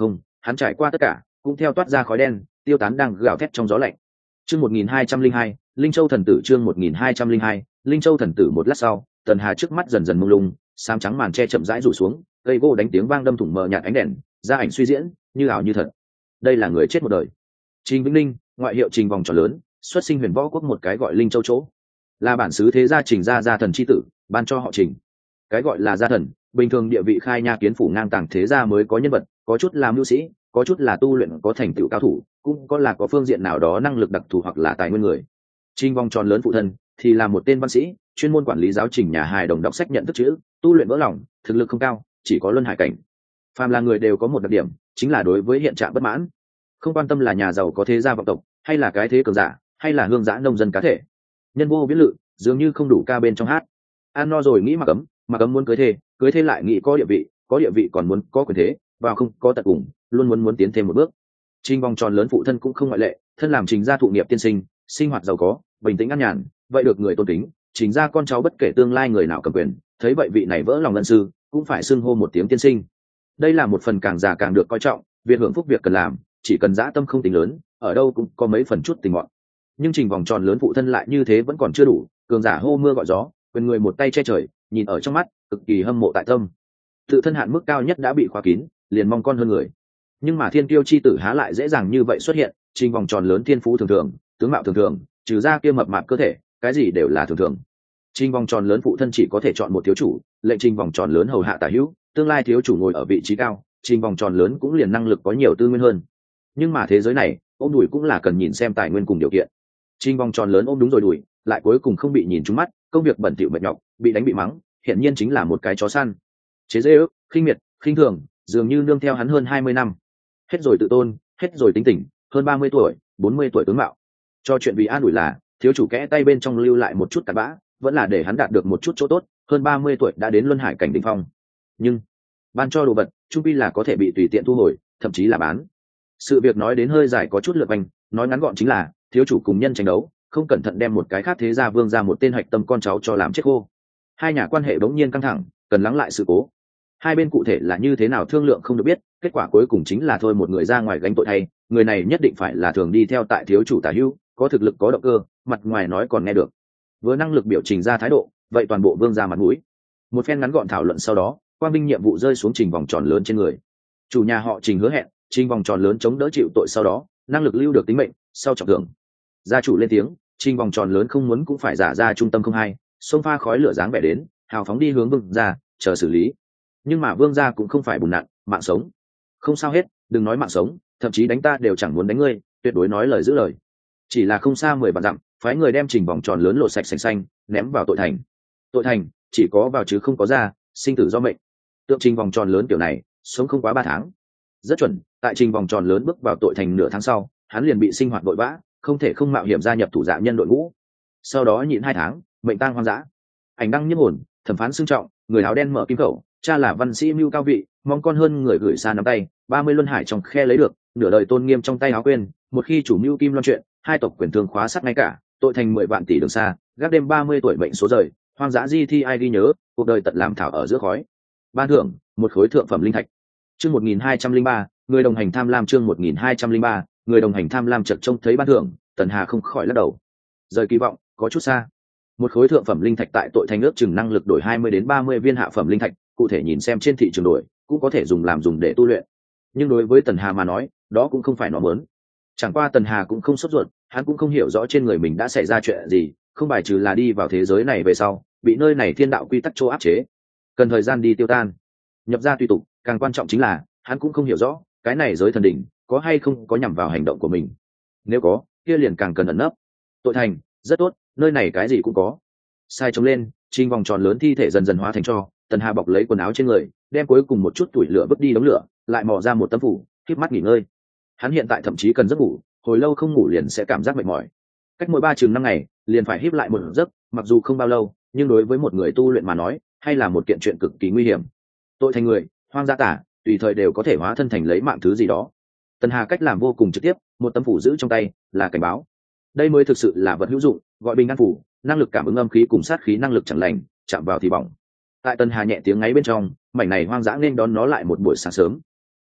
hắn trải qua tất cả cũng theo toát ra khói đen tiêu tán đang gào thét trong gió lạnh. Chương một nghìn hai trăm linh hai, Linh Châu thần tử. Chương một nghìn hai trăm linh hai, Linh Châu thần tử. Một lát sau, Tần Hà trước mắt dần dần mông lung, xám trắng màn che chậm rãi rủ xuống, cây gỗ đánh tiếng vang đâm thủng mờ nhạt ánh đèn, ra ảnh suy diễn, như ảo như thật. Đây là người chết một đời. Trình Vĩnh Linh, ngoại hiệu Trình vòng tròn lớn, xuất sinh Huyền Võ quốc một cái gọi Linh Châu chỗ, là bản xứ thế gia Trình gia gia thần chi tử, ban cho họ Trình. Cái gọi là gia thần, bình thường địa vị khai nha kiến phủ ngang tàng thế gia mới có nhân vật, có chút là mưu sĩ, có chút là tu luyện có thành tựu cao thủ, cũng có là có phương diện nào đó năng lực đặc thù hoặc là tài nguyên người. Trình vòng tròn lớn phụ thân thì là một tên văn sĩ, chuyên môn quản lý giáo trình nhà hài đồng đọc sách nhận thức chữ, tu luyện vỡ lòng, thực lực không cao, chỉ có luân hải cảnh. Phàm là người đều có một đặc điểm, chính là đối với hiện trạng bất mãn, không quan tâm là nhà giàu có thế gia vọng tộc, hay là cái thế cường giả, hay là hương giã nông dân cá thể. Nhân vô viễn lự, dường như không đủ ca bên trong hát. Ăn no rồi nghĩ mà cấm, mà cấm muốn cưới thê, cưới thê lại nghĩ có địa vị, có địa vị còn muốn có quyền thế, vào không có tận cùng, luôn muốn muốn tiến thêm một bước. Trình vòng tròn lớn phụ thân cũng không ngoại lệ, thân làm Trình gia thụ nghiệp tiên sinh, sinh hoạt giàu có, bình tĩnh an nhàn, vậy được người tôn kính. Trình gia con cháu bất kể tương lai người nào cầm quyền, thấy vậy vị này vỡ lòng lân sư, cũng phải xưng hô một tiếng tiên sinh. Đây là một phần càng già càng được coi trọng, việc hưởng phúc việc cần làm, chỉ cần dã tâm không tính lớn, ở đâu cũng có mấy phần chút tình mọn. Nhưng Trình vòng tròn lớn phụ thân lại như thế vẫn còn chưa đủ, cường giả hô mưa gọi gió, quyền người một tay che trời, nhìn ở trong mắt, cực kỳ hâm mộ tại tâm. Tự thân hạn mức cao nhất đã bị khóa kín, liền mong con hơn người. Nhưng mà thiên kiêu chi tử há lại dễ dàng như vậy xuất hiện. Trình vòng tròn lớn thiên phú thường thường, tướng mạo thường thường, trừ ra kia mập mạp cơ thể, cái gì đều là thường thường. Trình vòng tròn lớn phụ thân chỉ có thể chọn một thiếu chủ, lệnh trình vòng tròn lớn hầu hạ tả hữu, tương lai thiếu chủ ngồi ở vị trí cao, trình vòng tròn lớn cũng liền năng lực có nhiều tư nguyên hơn. Nhưng mà thế giới này, ôm đùi cũng là cần nhìn xem tài nguyên cùng điều kiện. Trình vòng tròn lớn ôm đúng rồi đùi, lại cuối cùng không bị nhìn trúng mắt, công việc bẩn thỉu mệt nhọc, bị đánh bị mắng, hiển nhiên chính là một cái chó săn. Chế giễu, khinh miệt, khinh thường, dường như nương theo hắn hơn hai mươi năm. Hết rồi tự tôn, hết rồi tính tình, hơn ba mươi tuổi, bốn mươi tuổi tướng mạo. Cho chuyện vì an ủi là, thiếu chủ kẽ tay bên trong lưu lại một chút cặn bã, vẫn là để hắn đạt được một chút chỗ tốt, hơn ba mươi tuổi đã đến luân hải cảnh đỉnh phong. Nhưng ban cho đồ vật, trung pi là có thể bị tùy tiện thu hồi, thậm chí là bán. Sự việc nói đến hơi dài có chút lượt vành, nói ngắn gọn chính là, thiếu chủ cùng nhân tranh đấu, không cẩn thận đem một cái khác thế gia vương ra một tên hạch tâm con cháu cho làm chết khô. Hai nhà quan hệ bỗng nhiên căng thẳng, cần lắng lại sự cố. Hai bên cụ thể là như thế nào thương lượng không được biết, kết quả cuối cùng chính là thôi một người ra ngoài gánh tội thay, người này nhất định phải là thường đi theo tại thiếu chủ tả hữu, có thực lực có động cơ, mặt ngoài nói còn nghe được, vừa năng lực biểu trình ra thái độ, vậy toàn bộ vương ra mặt mũi. Một phen ngắn gọn thảo luận sau đó, quang vinh nhiệm vụ rơi xuống trình vòng tròn lớn trên người. Chủ nhà họ Trình hứa hẹn, trình vòng tròn lớn chống đỡ chịu tội sau đó, năng lực lưu được tính mệnh, sau trọng thưởng. Gia chủ lên tiếng, trình vòng tròn lớn không muốn cũng phải giả ra trung tâm không hai, xông pha khói lửa dáng vẻ đến, hào phóng đi hướng vương ra, chờ xử lý. Nhưng mà vương gia cũng không phải bùn nặn, mạng sống không sao hết, đừng nói mạng sống, thậm chí đánh ta đều chẳng muốn đánh ngươi, tuyệt đối nói lời giữ lời. Chỉ là không xa mười vạn dặm, phái người đem trình vòng tròn lớn lột sạch sành xanh, ném vào tội thành. Tội thành chỉ có vào chứ không có ra, sinh tử do mệnh. Tượng trình vòng tròn lớn kiểu này, sống không quá ba tháng. Rất chuẩn, tại trình vòng tròn lớn bước vào tội thành nửa tháng sau, hắn liền bị sinh hoạt vội vã, không thể không mạo hiểm gia nhập thủ dạ nhân đội ngũ. Sau đó nhịn hai tháng, mệnh tang hoang dã. Ảnh đăng nhiếp hồn, thẩm phán xưng trọng, người áo đen mở kim khẩu, cha là văn sĩ mưu cao vị, mong con hơn người gửi xa nắm tay, ba mươi luân hải trong khe lấy được, nửa đời tôn nghiêm trong tay áo quên, một khi chủ mưu kim loan chuyện, hai tộc quyền thương khóa sắt ngay cả, tội thành mười vạn tỷ đường xa, gác đêm ba mươi tuổi mệnh số rời, hoang dã di thi ai ghi nhớ, cuộc đời tận làm thảo ở giữa khói. Ban thưởng, một khối thượng phẩm linh thạch. Chương một nghìn hai trăm linh ba, người đồng hành tham lam. Chương một nghìn hai trăm linh ba, người đồng hành tham lam. Chợt trông thấy ban thưởng, Tần Hà không khỏi lắc đầu. Rời kỳ vọng, có chút xa. Một khối thượng phẩm linh thạch tại tội thành ước chừng năng lực đổi hai mươi đến ba mươi viên hạ phẩm linh thạch, cụ thể nhìn xem trên thị trường đổi, cũng có thể dùng làm dùng để tu luyện. Nhưng đối với Tần Hà mà nói, đó cũng không phải nó muốn. Chẳng qua Tần Hà cũng không sốt ruột, hắn cũng không hiểu rõ trên người mình đã xảy ra chuyện gì, không bài trừ là đi vào thế giới này về sau, bị nơi này thiên đạo quy tắc chỗ áp chế, cần thời gian đi tiêu tan, nhập ra tùy tục. Càng quan trọng chính là, hắn cũng không hiểu rõ, cái này giới thần đỉnh có hay không có nhằm vào hành động của mình. Nếu có, kia liền càng cần ẩn nấp. Tội thành, rất tốt, nơi này cái gì cũng có. Sai trống lên, trình vòng tròn lớn thi thể dần dần hóa thành tro. Tần Hà bọc lấy quần áo trên người, đem cuối cùng một chút tuổi lửa vứt đi đống lửa, lại mò ra một tấm phủ, khép mắt nghỉ ngơi. Hắn hiện tại thậm chí cần giấc ngủ, hồi lâu không ngủ liền sẽ cảm giác mệt mỏi. Cách mỗi ba chừng năm ngày, liền phải híp lại một giấc, mặc dù không bao lâu, nhưng đối với một người tu luyện mà nói, hay là một kiện chuyện cực kỳ nguy hiểm. Tội thành người, hoang dã tả, tùy thời đều có thể hóa thân thành lấy mạng thứ gì đó. Tần Hà cách làm vô cùng trực tiếp, một tấm phủ giữ trong tay, là cảnh báo. Đây mới thực sự là vật hữu dụng, gọi bình an phủ, năng lực cảm ứng âm khí cùng sát khí năng lực chẳng lành, chạm vào thì bỏng. Tại Tần Hà nhẹ tiếng ngáy bên trong, mảnh này hoang dã nên đón nó lại một buổi sáng sớm.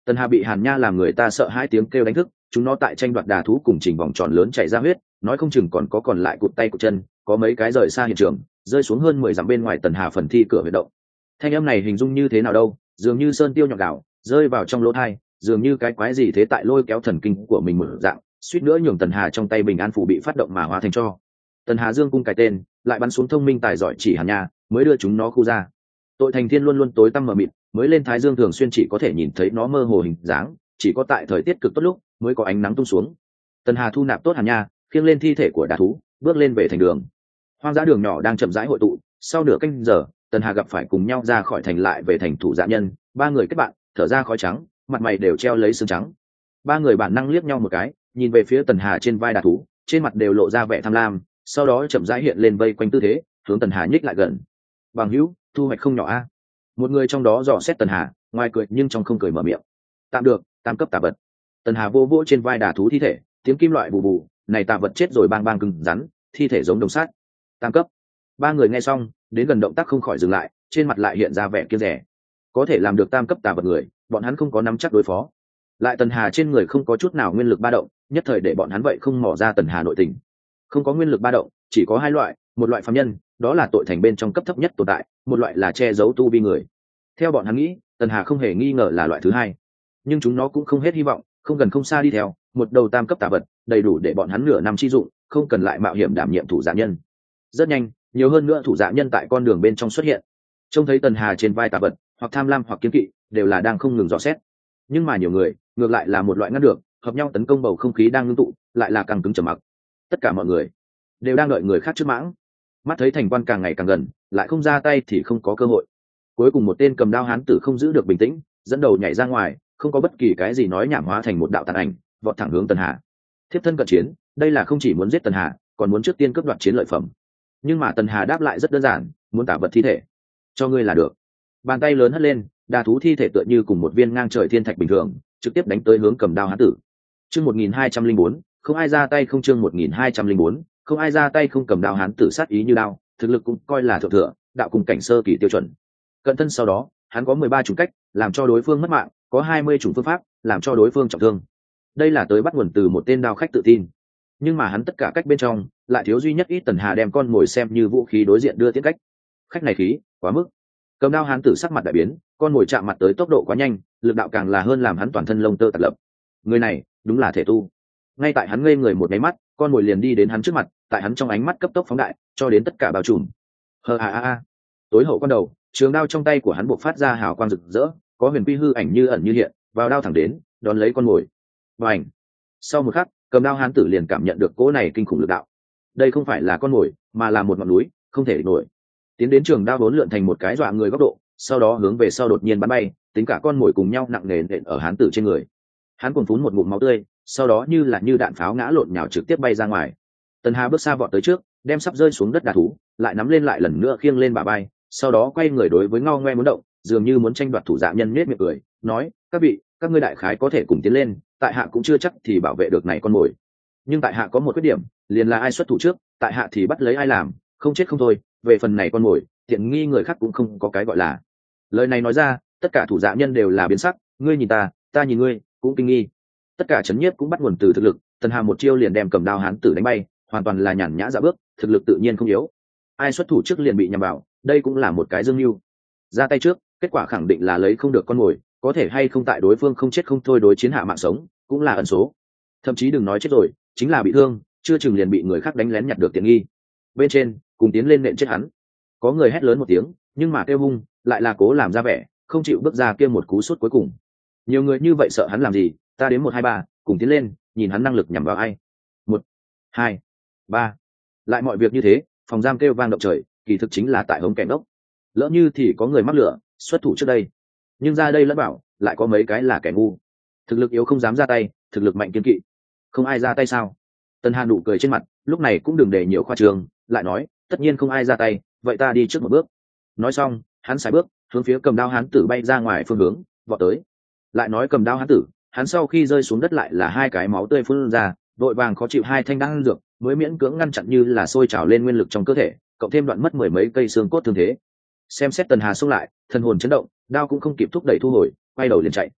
Tần Hà bị Hàn Nha làm người ta sợ hãi tiếng kêu đánh thức, chúng nó tại tranh đoạt đà thú cùng trình vòng tròn lớn chạy ra huyết, nói không chừng còn có còn lại cụt tay cụt chân, có mấy cái rời xa hiện trường, rơi xuống hơn mười dặm bên ngoài Tần Hà phần thi cửa huyệt động. Thanh âm này hình dung như thế nào đâu, dường như sơn tiêu nhọn gạo, rơi vào trong lỗ tai, dường như cái quái gì thế tại lôi kéo thần kinh của mình mở dạng, suýt nữa nhường Tần Hà trong tay bình an phủ bị phát động mà hóa thành cho. Tần Hà dương cung cái tên, lại bắn xuống thông minh tài giỏi chỉ Hàn Nha, mới đưa chúng nó khu ra. Tội thành thiên luôn luôn tối tăm mờ mịt, mới lên thái dương thường xuyên chỉ có thể nhìn thấy nó mơ hồ hình dáng, chỉ có tại thời tiết cực tốt lúc mới có ánh nắng tung xuống. Tần Hà thu nạp tốt Hàn Nha, khiêng lên thi thể của đà thú, bước lên về thành đường. Hoang dã đường nhỏ đang chậm rãi hội tụ, sau nửa canh giờ, Tần Hà gặp phải cùng nhau ra khỏi thành lại về thành thủ dạ nhân, ba người kết bạn, thở ra khói trắng, mặt mày đều treo lấy sương trắng. Ba người bản năng liếc nhau một cái, nhìn về phía Tần Hà trên vai đà thú, trên mặt đều lộ ra vẻ tham lam, sau đó chậm rãi hiện lên vây quanh tư thế, hướng Tần Hà nhích lại gần. Bằng hữu, thu hoạch không nhỏ a. Một người trong đó dò xét Tần Hà, ngoài cười nhưng trong không cười mở miệng. Tạm được, tam cấp tà vật. Tần Hà vô vỗ trên vai đà thú thi thể, tiếng kim loại bù bù, này tà vật chết rồi bang bang cứng rắn, thi thể giống đồng sắt. Tam cấp. Ba người nghe xong, đến gần động tác không khỏi dừng lại, trên mặt lại hiện ra vẻ kiêng dè. Có thể làm được tam cấp tà vật người, bọn hắn không có nắm chắc đối phó. Lại Tần Hà trên người không có chút nào nguyên lực ba động, nhất thời để bọn hắn vậy không mò ra Tần Hà nội tình. Không có nguyên lực ba động, chỉ có hai loại, một loại phàm nhân, đó là tội thành bên trong cấp thấp nhất tồn tại, một loại là che giấu tu vi người. Theo bọn hắn nghĩ, Tần Hà không hề nghi ngờ là loại thứ hai, nhưng chúng nó cũng không hết hy vọng, không gần không xa đi theo một đầu tam cấp tà vật, đầy đủ để bọn hắn nửa năm chi dụng, không cần lại mạo hiểm đảm nhiệm thủ dạ nhân. Rất nhanh, nhiều hơn nữa thủ dạ nhân tại con đường bên trong xuất hiện, trông thấy Tần Hà trên vai tà vật, hoặc tham lam hoặc kiên kỵ, đều là đang không ngừng dò xét. Nhưng mà nhiều người, ngược lại là một loại ngăn được, hợp nhau tấn công bầu không khí đang ngưng tụ, lại là càng cứng trầm mặc. Tất cả mọi người đều đang đợi người khác trước mãng. Mắt thấy thành quan càng ngày càng gần, lại không ra tay thì không có cơ hội. Cuối cùng một tên cầm đao hán tử không giữ được bình tĩnh, dẫn đầu nhảy ra ngoài, không có bất kỳ cái gì nói nhảm hóa thành một đạo tàn ảnh, vọt thẳng hướng Tần Hà. Thiếp thân cận chiến, đây là không chỉ muốn giết Tần Hà, còn muốn trước tiên cướp đoạt chiến lợi phẩm. Nhưng mà Tần Hà đáp lại rất đơn giản, muốn tả vật thi thể, cho ngươi là được. Bàn tay lớn hất lên, đà thú thi thể tựa như cùng một viên ngang trời thiên thạch bình thường, trực tiếp đánh tới hướng cầm đao hán tử. Chương một nghìn hai trăm linh bốn, không ai ra tay không chương một nghìn hai trăm linh bốn, không ai ra tay không cầm đao hán tử sát ý như đao, thực lực cũng coi là thượng thừa, đạo cùng cảnh sơ kỳ tiêu chuẩn. Cận thân sau đó, hắn có mười ba chủng cách, làm cho đối phương mất mạng, có hai mươi chủng phương pháp, làm cho đối phương trọng thương. Đây là tới bắt nguồn từ một tên đao khách tự tin. Nhưng mà hắn tất cả cách bên trong, lại thiếu duy nhất ít Tần Hà đem con mồi xem như vũ khí đối diện đưa tiến cách. Khách này khí, quá mức. Cầm đao hán tử sắc mặt đại biến, con mồi chạm mặt tới tốc độ quá nhanh, lực đạo càng là hơn làm hắn toàn thân lông tơ tạt lập. Người này, đúng là thể tu. Ngay tại hắn ngây người một cái mắt, con mồi liền đi đến hắn trước mặt, tại hắn trong ánh mắt cấp tốc phóng đại, cho đến tất cả bao trùm. Hờ a a a. Tối hậu con đầu, trường đao trong tay của hắn bộc phát ra hào quang rực rỡ, có huyền quy hư ảnh như ẩn như hiện, vào đao thẳng đến, đón lấy con mồi. Và ảnh. Sau một khắc, cầm đao hán tử liền cảm nhận được cỗ này kinh khủng lực đạo. Đây không phải là con mồi, mà là một ngọn núi, không thể địch nổi. Tiến đến trường đao vốn lượn thành một cái dọa người góc độ, sau đó hướng về sau đột nhiên bắn bay, tính cả con mồi cùng nhau nặng nề nện ở hán tử trên người. Hắn cuồn phún một ngụm máu tươi, sau đó như là như đạn pháo ngã lộn nhào trực tiếp bay ra ngoài. Tần Hà bước xa vọt tới trước, đem sắp rơi xuống đất đà thú, lại nắm lên lại lần nữa khiêng lên bả vai, sau đó quay người đối với ngao ngoe muốn động, dường như muốn tranh đoạt thủ dạ nhân nhếch miệng cười, nói: "Các vị, các ngươi đại khái có thể cùng tiến lên, tại hạ cũng chưa chắc thì bảo vệ được này con mồi. Nhưng tại hạ có một khuyết điểm, liền là ai xuất thủ trước, tại hạ thì bắt lấy ai làm, không chết không thôi, về phần này con mồi, tiện nghi người khác cũng không có cái gọi là." Lời này nói ra, tất cả thủ dạ nhân đều là biến sắc, ngươi nhìn ta, ta nhìn ngươi, cũng kinh nghi. Tất cả chấn nhiếp cũng bắt nguồn từ thực lực, Tần Hà một chiêu liền đem cầm đao hán tử đánh bay, hoàn toàn là nhàn nhã dạ bước, thực lực tự nhiên không yếu. Ai xuất thủ trước liền bị nhằm vào, đây cũng là một cái dương mưu. Ra tay trước, kết quả khẳng định là lấy không được con mồi, có thể hay không tại đối phương không chết không thôi đối chiến hạ mạng sống, cũng là ẩn số. Thậm chí đừng nói chết rồi, chính là bị thương, chưa chừng liền bị người khác đánh lén nhặt được tiện nghi. Bên trên, cùng tiến lên nện chết hắn. Có người hét lớn một tiếng, nhưng mà kêu hung, lại là cố làm ra vẻ, không chịu bước ra kia một cú sút cuối cùng. Nhiều người như vậy sợ hắn làm gì, ta đến một hai ba, cùng tiến lên, nhìn hắn năng lực nhằm vào ai. Một, hai, ba. Lại mọi việc như thế, phòng giam kêu vang động trời, kỳ thực chính là tại hống kèn đốc. Lỡ như thì có người mắc lửa, xuất thủ trước đây. Nhưng ra đây lẫn bảo, lại có mấy cái là kẻ ngu. Thực lực yếu không dám ra tay, thực lực mạnh kiên kỵ. Không ai ra tay sao? Tân Hà nụ cười trên mặt, lúc này cũng đừng để nhiều khoa trương, lại nói, tất nhiên không ai ra tay, vậy ta đi trước một bước. Nói xong, hắn sải bước, hướng phía cầm đao hán tử bay ra ngoài phương hướng, vọt tới. Lại nói cầm đao hán tử, hắn sau khi rơi xuống đất lại là hai cái máu tươi phun ra, vội vàng khó chịu hai thanh đan dược, mới miễn cưỡng ngăn chặn như là sôi trào lên nguyên lực trong cơ thể, cộng thêm đoạn mất mười mấy cây xương cốt thương thế. Xem xét Tần Hà xông lại, thần hồn chấn động, đao cũng không kịp thúc đẩy thu hồi, quay đầu liền chạy.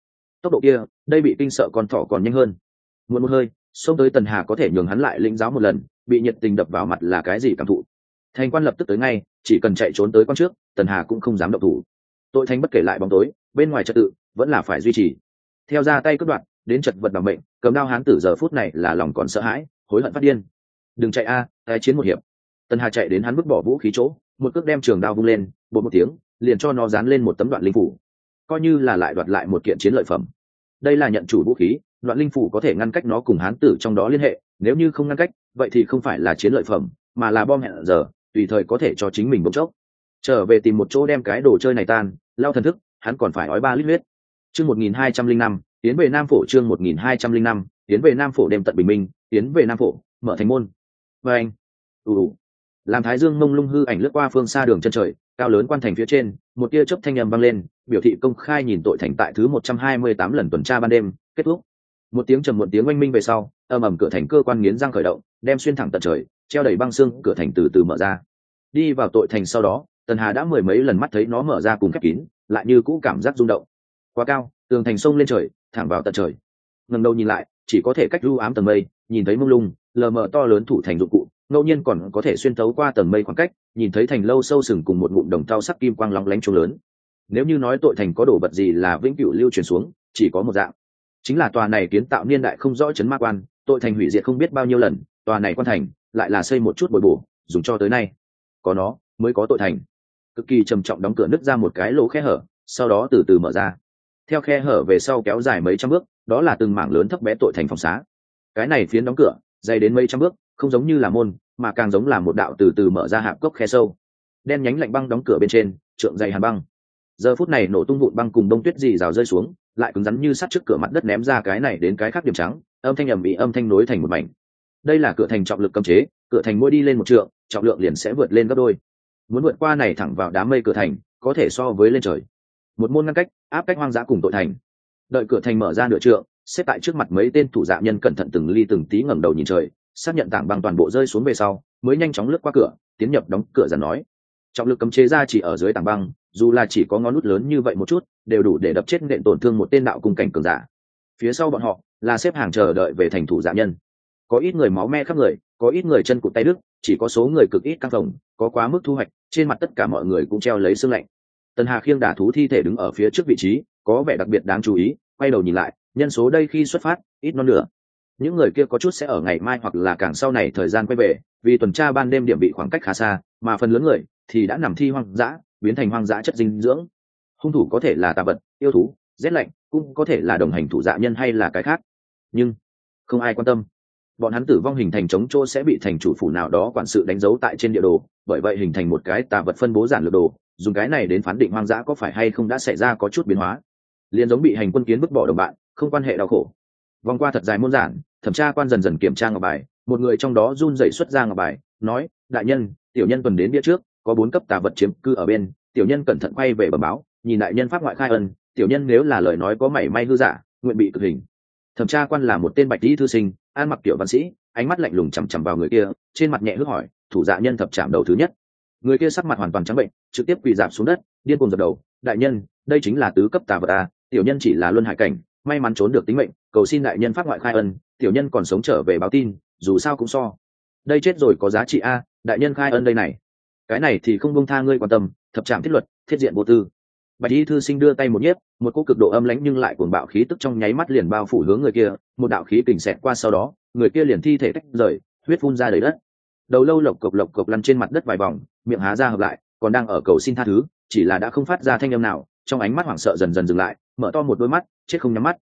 tốc độ kia đây bị kinh sợ con thỏ còn nhanh hơn. Muộn một hơi xông tới Tần Hà có thể nhường hắn lại lĩnh giáo một lần bị nhiệt tình đập vào mặt là cái gì cảm thụ. Thành quan lập tức tới ngay, chỉ cần chạy trốn tới quan trước Tần Hà cũng không dám động thủ. Tội thành bất kể lại bóng tối bên ngoài trật tự vẫn là phải duy trì. Theo ra tay cướp đoạt đến chật vật bằng bệnh, cầm đao hán tử giờ phút này là lòng còn sợ hãi hối hận phát điên. Đừng chạy a, tái chiến một hiệp. Tần Hà chạy đến hắn vứt bỏ vũ khí chỗ, một cước đem trường đao vung lên, bột một tiếng liền cho nó dán lên một tấm đoạn linh phủ, coi như là lại đoạt lại một kiện chiến lợi phẩm. Đây là nhận chủ vũ khí, đoạn linh phủ có thể ngăn cách nó cùng hán tử trong đó liên hệ, nếu như không ngăn cách vậy thì không phải là chiến lợi phẩm mà là bom hẹn giờ, tùy thời có thể cho chính mình bỗng chốc. Trở về tìm một chỗ đem cái đồ chơi này tan, lao thần thức hắn còn phải ói ba lít huyết. Chương một nghìn hai trăm linh năm, tiến về Nam Phổ. Chương một nghìn hai trăm linh năm, tiến về Nam Phổ. Đêm tận bình minh, tiến về Nam Phổ, mở thành môn. Và anh ù ù làm thái dương mông lung hư ảnh lướt qua phương xa đường chân trời cao lớn quan thành phía trên, một tia chớp thanh âm vang lên, biểu thị công khai nhìn tội thành tại thứ một trăm hai mươi tám lần tuần tra ban đêm kết thúc. Một tiếng trầm một tiếng oanh minh về sau, ầm ầm cửa thành cơ quan nghiến răng khởi động, đem xuyên thẳng tận trời, treo đầy băng xương cửa thành từ từ mở ra. Đi vào tội thành sau đó, Tần Hà đã mười mấy lần mắt thấy nó mở ra cùng khép kín, lại như cũ cảm giác rung động. Quá cao, tường thành sông lên trời, thẳng vào tận trời. Ngẩng đầu nhìn lại, chỉ có thể cách lưu ám tầng mây, nhìn thấy mông lung, lờ mờ to lớn thủ thành dụng cụ, ngẫu nhiên còn có thể xuyên thấu qua tầng mây khoảng cách, nhìn thấy thành lâu sâu sừng cùng một ngụm đồng thau sắc kim quang lóng lánh trông lớn. Nếu như nói tội thành có đồ vật gì là vĩnh cửu lưu truyền xuống, chỉ có một dạng, chính là tòa này kiến tạo niên đại không rõ chấn ma quan, tội thành hủy diệt không biết bao nhiêu lần, tòa này quan thành lại là xây một chút bồi bổ, dùng cho tới nay. Có nó mới có tội thành. Cực kỳ trầm trọng đóng cửa nứt ra một cái lỗ khe hở, sau đó từ từ mở ra. Theo khe hở về sau kéo dài mấy trăm bước, đó là từng mảng lớn thấp bé tội thành phòng xá. Cái này phiến đóng cửa dày đến mấy trăm bước, không giống như là môn, mà càng giống là một đạo từ từ mở ra hạp cốc khe sâu. Đen nhánh lạnh băng đóng cửa bên trên, trượng dày hàn băng. Giờ phút này nổ tung vụn băng cùng đông tuyết dì rào rơi xuống, lại cứng rắn như sắt trước cửa mặt đất ném ra cái này đến cái khác điểm trắng, âm thanh ầm ĩ âm thanh nối thành một mảnh. Đây là cửa thành trọng lực cấm chế, cửa thành mỗi đi lên một trượng, trọng lượng liền sẽ vượt lên gấp đôi. Muốn vượt qua này thẳng vào đám mây cửa thành, có thể so với lên trời. Một môn ngăn cách, áp cách hoang dã cùng tội thành. Đợi cửa thành mở ra nửa trượng, xếp tại trước mặt mấy tên thủ dạ nhân cẩn thận từng ly từng tí ngẩng đầu nhìn trời, xác nhận tảng băng toàn bộ rơi xuống về sau, mới nhanh chóng lướt qua cửa, tiến nhập đóng cửa dần nói. Trọng lực cấm chế ra chỉ ở dưới tảng băng, dù là chỉ có ngón nút lớn như vậy một chút, đều đủ để đập chết nện tổn thương một tên đạo cung cảnh cường giả. Phía sau bọn họ là xếp hàng chờ đợi về thành thủ dạ nhân. Có ít người máu me khắp người, có ít người chân cụt tay đứt, chỉ có số người cực ít căng phồng, có quá mức thu hoạch, trên mặt tất cả mọi người cũng treo lấy sương lạnh. Tần Hà khiêng đả thú thi thể đứng ở phía trước vị trí, có vẻ đặc biệt đáng chú ý, quay đầu nhìn lại, nhân số đây khi xuất phát ít non nửa. Những người kia có chút sẽ ở ngày mai hoặc là càng sau này thời gian quay về, vì tuần tra ban đêm điểm bị khoảng cách khá xa, mà phần lớn người thì đã nằm thi hoang dã, biến thành hoang dã chất dinh dưỡng. Hung thủ có thể là tà vật, yêu thú, rét lạnh, cũng có thể là đồng hành thủ dạ nhân hay là cái khác, nhưng không ai quan tâm. Bọn hắn tử vong hình thành chống chỗ sẽ bị thành chủ phủ nào đó quản sự đánh dấu tại trên địa đồ, bởi vậy hình thành một cái tà vật phân bố giản lược đồ, dùng cái này đến phán định hoang dã có phải hay không đã xảy ra có chút biến hóa. Liên giống bị hành quân kiến vứt bỏ đồng bạn, không quan hệ đau khổ. Vòng qua thật dài môn giản, thẩm tra quan dần dần kiểm tra ngọc bài, một người trong đó run rẩy xuất ra ngọc bài, nói: đại nhân, tiểu nhân tuần đến bia trước, có bốn cấp tà vật chiếm cư ở bên, tiểu nhân cẩn thận quay về bẩm báo, nhìn đại nhân pháp ngoại khai ân, tiểu nhân nếu là lời nói có mảy may hư giả, nguyện bị cực hình. Thẩm tra quan là một tên bạch y thư sinh, ăn mặc kiểu văn sĩ, ánh mắt lạnh lùng chằm chằm vào người kia, trên mặt nhẹ hước hỏi: thủ dạ nhân thập trạm đầu thứ nhất. Người kia sắc mặt hoàn toàn trắng bệnh, trực tiếp quỳ rạp xuống đất, điên cuồng dập đầu: đại nhân, đây chính là tứ cấp tà vật à, tiểu nhân chỉ là luân hải cảnh, may mắn trốn được tính mệnh, cầu xin đại nhân pháp ngoại khai ân, tiểu nhân còn sống trở về báo tin, dù sao cũng so đây chết rồi có giá trị a, đại nhân khai ân đây này. Cái này thì không buông tha ngươi quan tâm, thập trạm thiết luật, thiết diện vô tư. Bạch y thư sinh đưa tay một nhiếp, một cỗ cực độ âm lãnh nhưng lại cuồng bạo khí tức trong nháy mắt liền bao phủ hướng người kia, một đạo khí kình xẹt qua sau đó, người kia liền thi thể tách rời, huyết phun ra đầy đất. Đầu lâu lộc cộc lộc cộc lăn trên mặt đất vài vòng, miệng há ra hợp lại, còn đang ở cầu xin tha thứ, chỉ là đã không phát ra thanh âm nào, trong ánh mắt hoảng sợ dần dần dừng lại, mở to một đôi mắt, chết không nhắm mắt.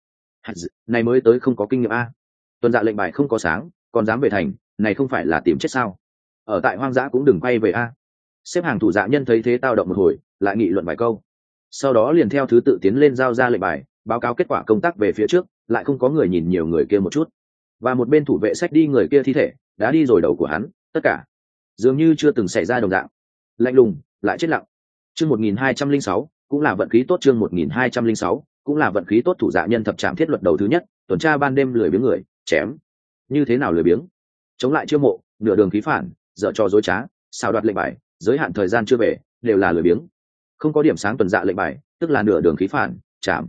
Này mới tới không có kinh nghiệm a. Tuần dạ lệnh bài không có sáng, còn dám về thành, này không phải là tìm chết sao? Ở tại hoang dã cũng đừng quay về a. Xếp hàng thủ dạ nhân thấy thế tao động một hồi, lại nghị luận vài câu. Sau đó liền theo thứ tự tiến lên giao ra lệnh bài, báo cáo kết quả công tác về phía trước, lại không có người nhìn nhiều người kia một chút. Và một bên thủ vệ xách đi người kia thi thể, đã đi rồi đầu của hắn, tất cả dường như chưa từng xảy ra đồng dạng. Lạnh lùng, lại chết lặng. Chương một nghìn hai trăm linh sáu, cũng là vận khí tốt. Chương một nghìn hai trăm linh sáu, cũng là vận khí tốt. Thủ dạ nhân thập trạm thiết luật đầu thứ nhất, tuần tra ban đêm lười biếng người, chém. Như thế nào lười biếng? Chống lại chiêu mộ, nửa đường khí phản, dở trò dối trá, xào đoạt lệnh bài, giới hạn thời gian chưa về, đều là lười biếng. Không có điểm sáng tuần dạ lệnh bài, tức là nửa đường khí phản, chạm.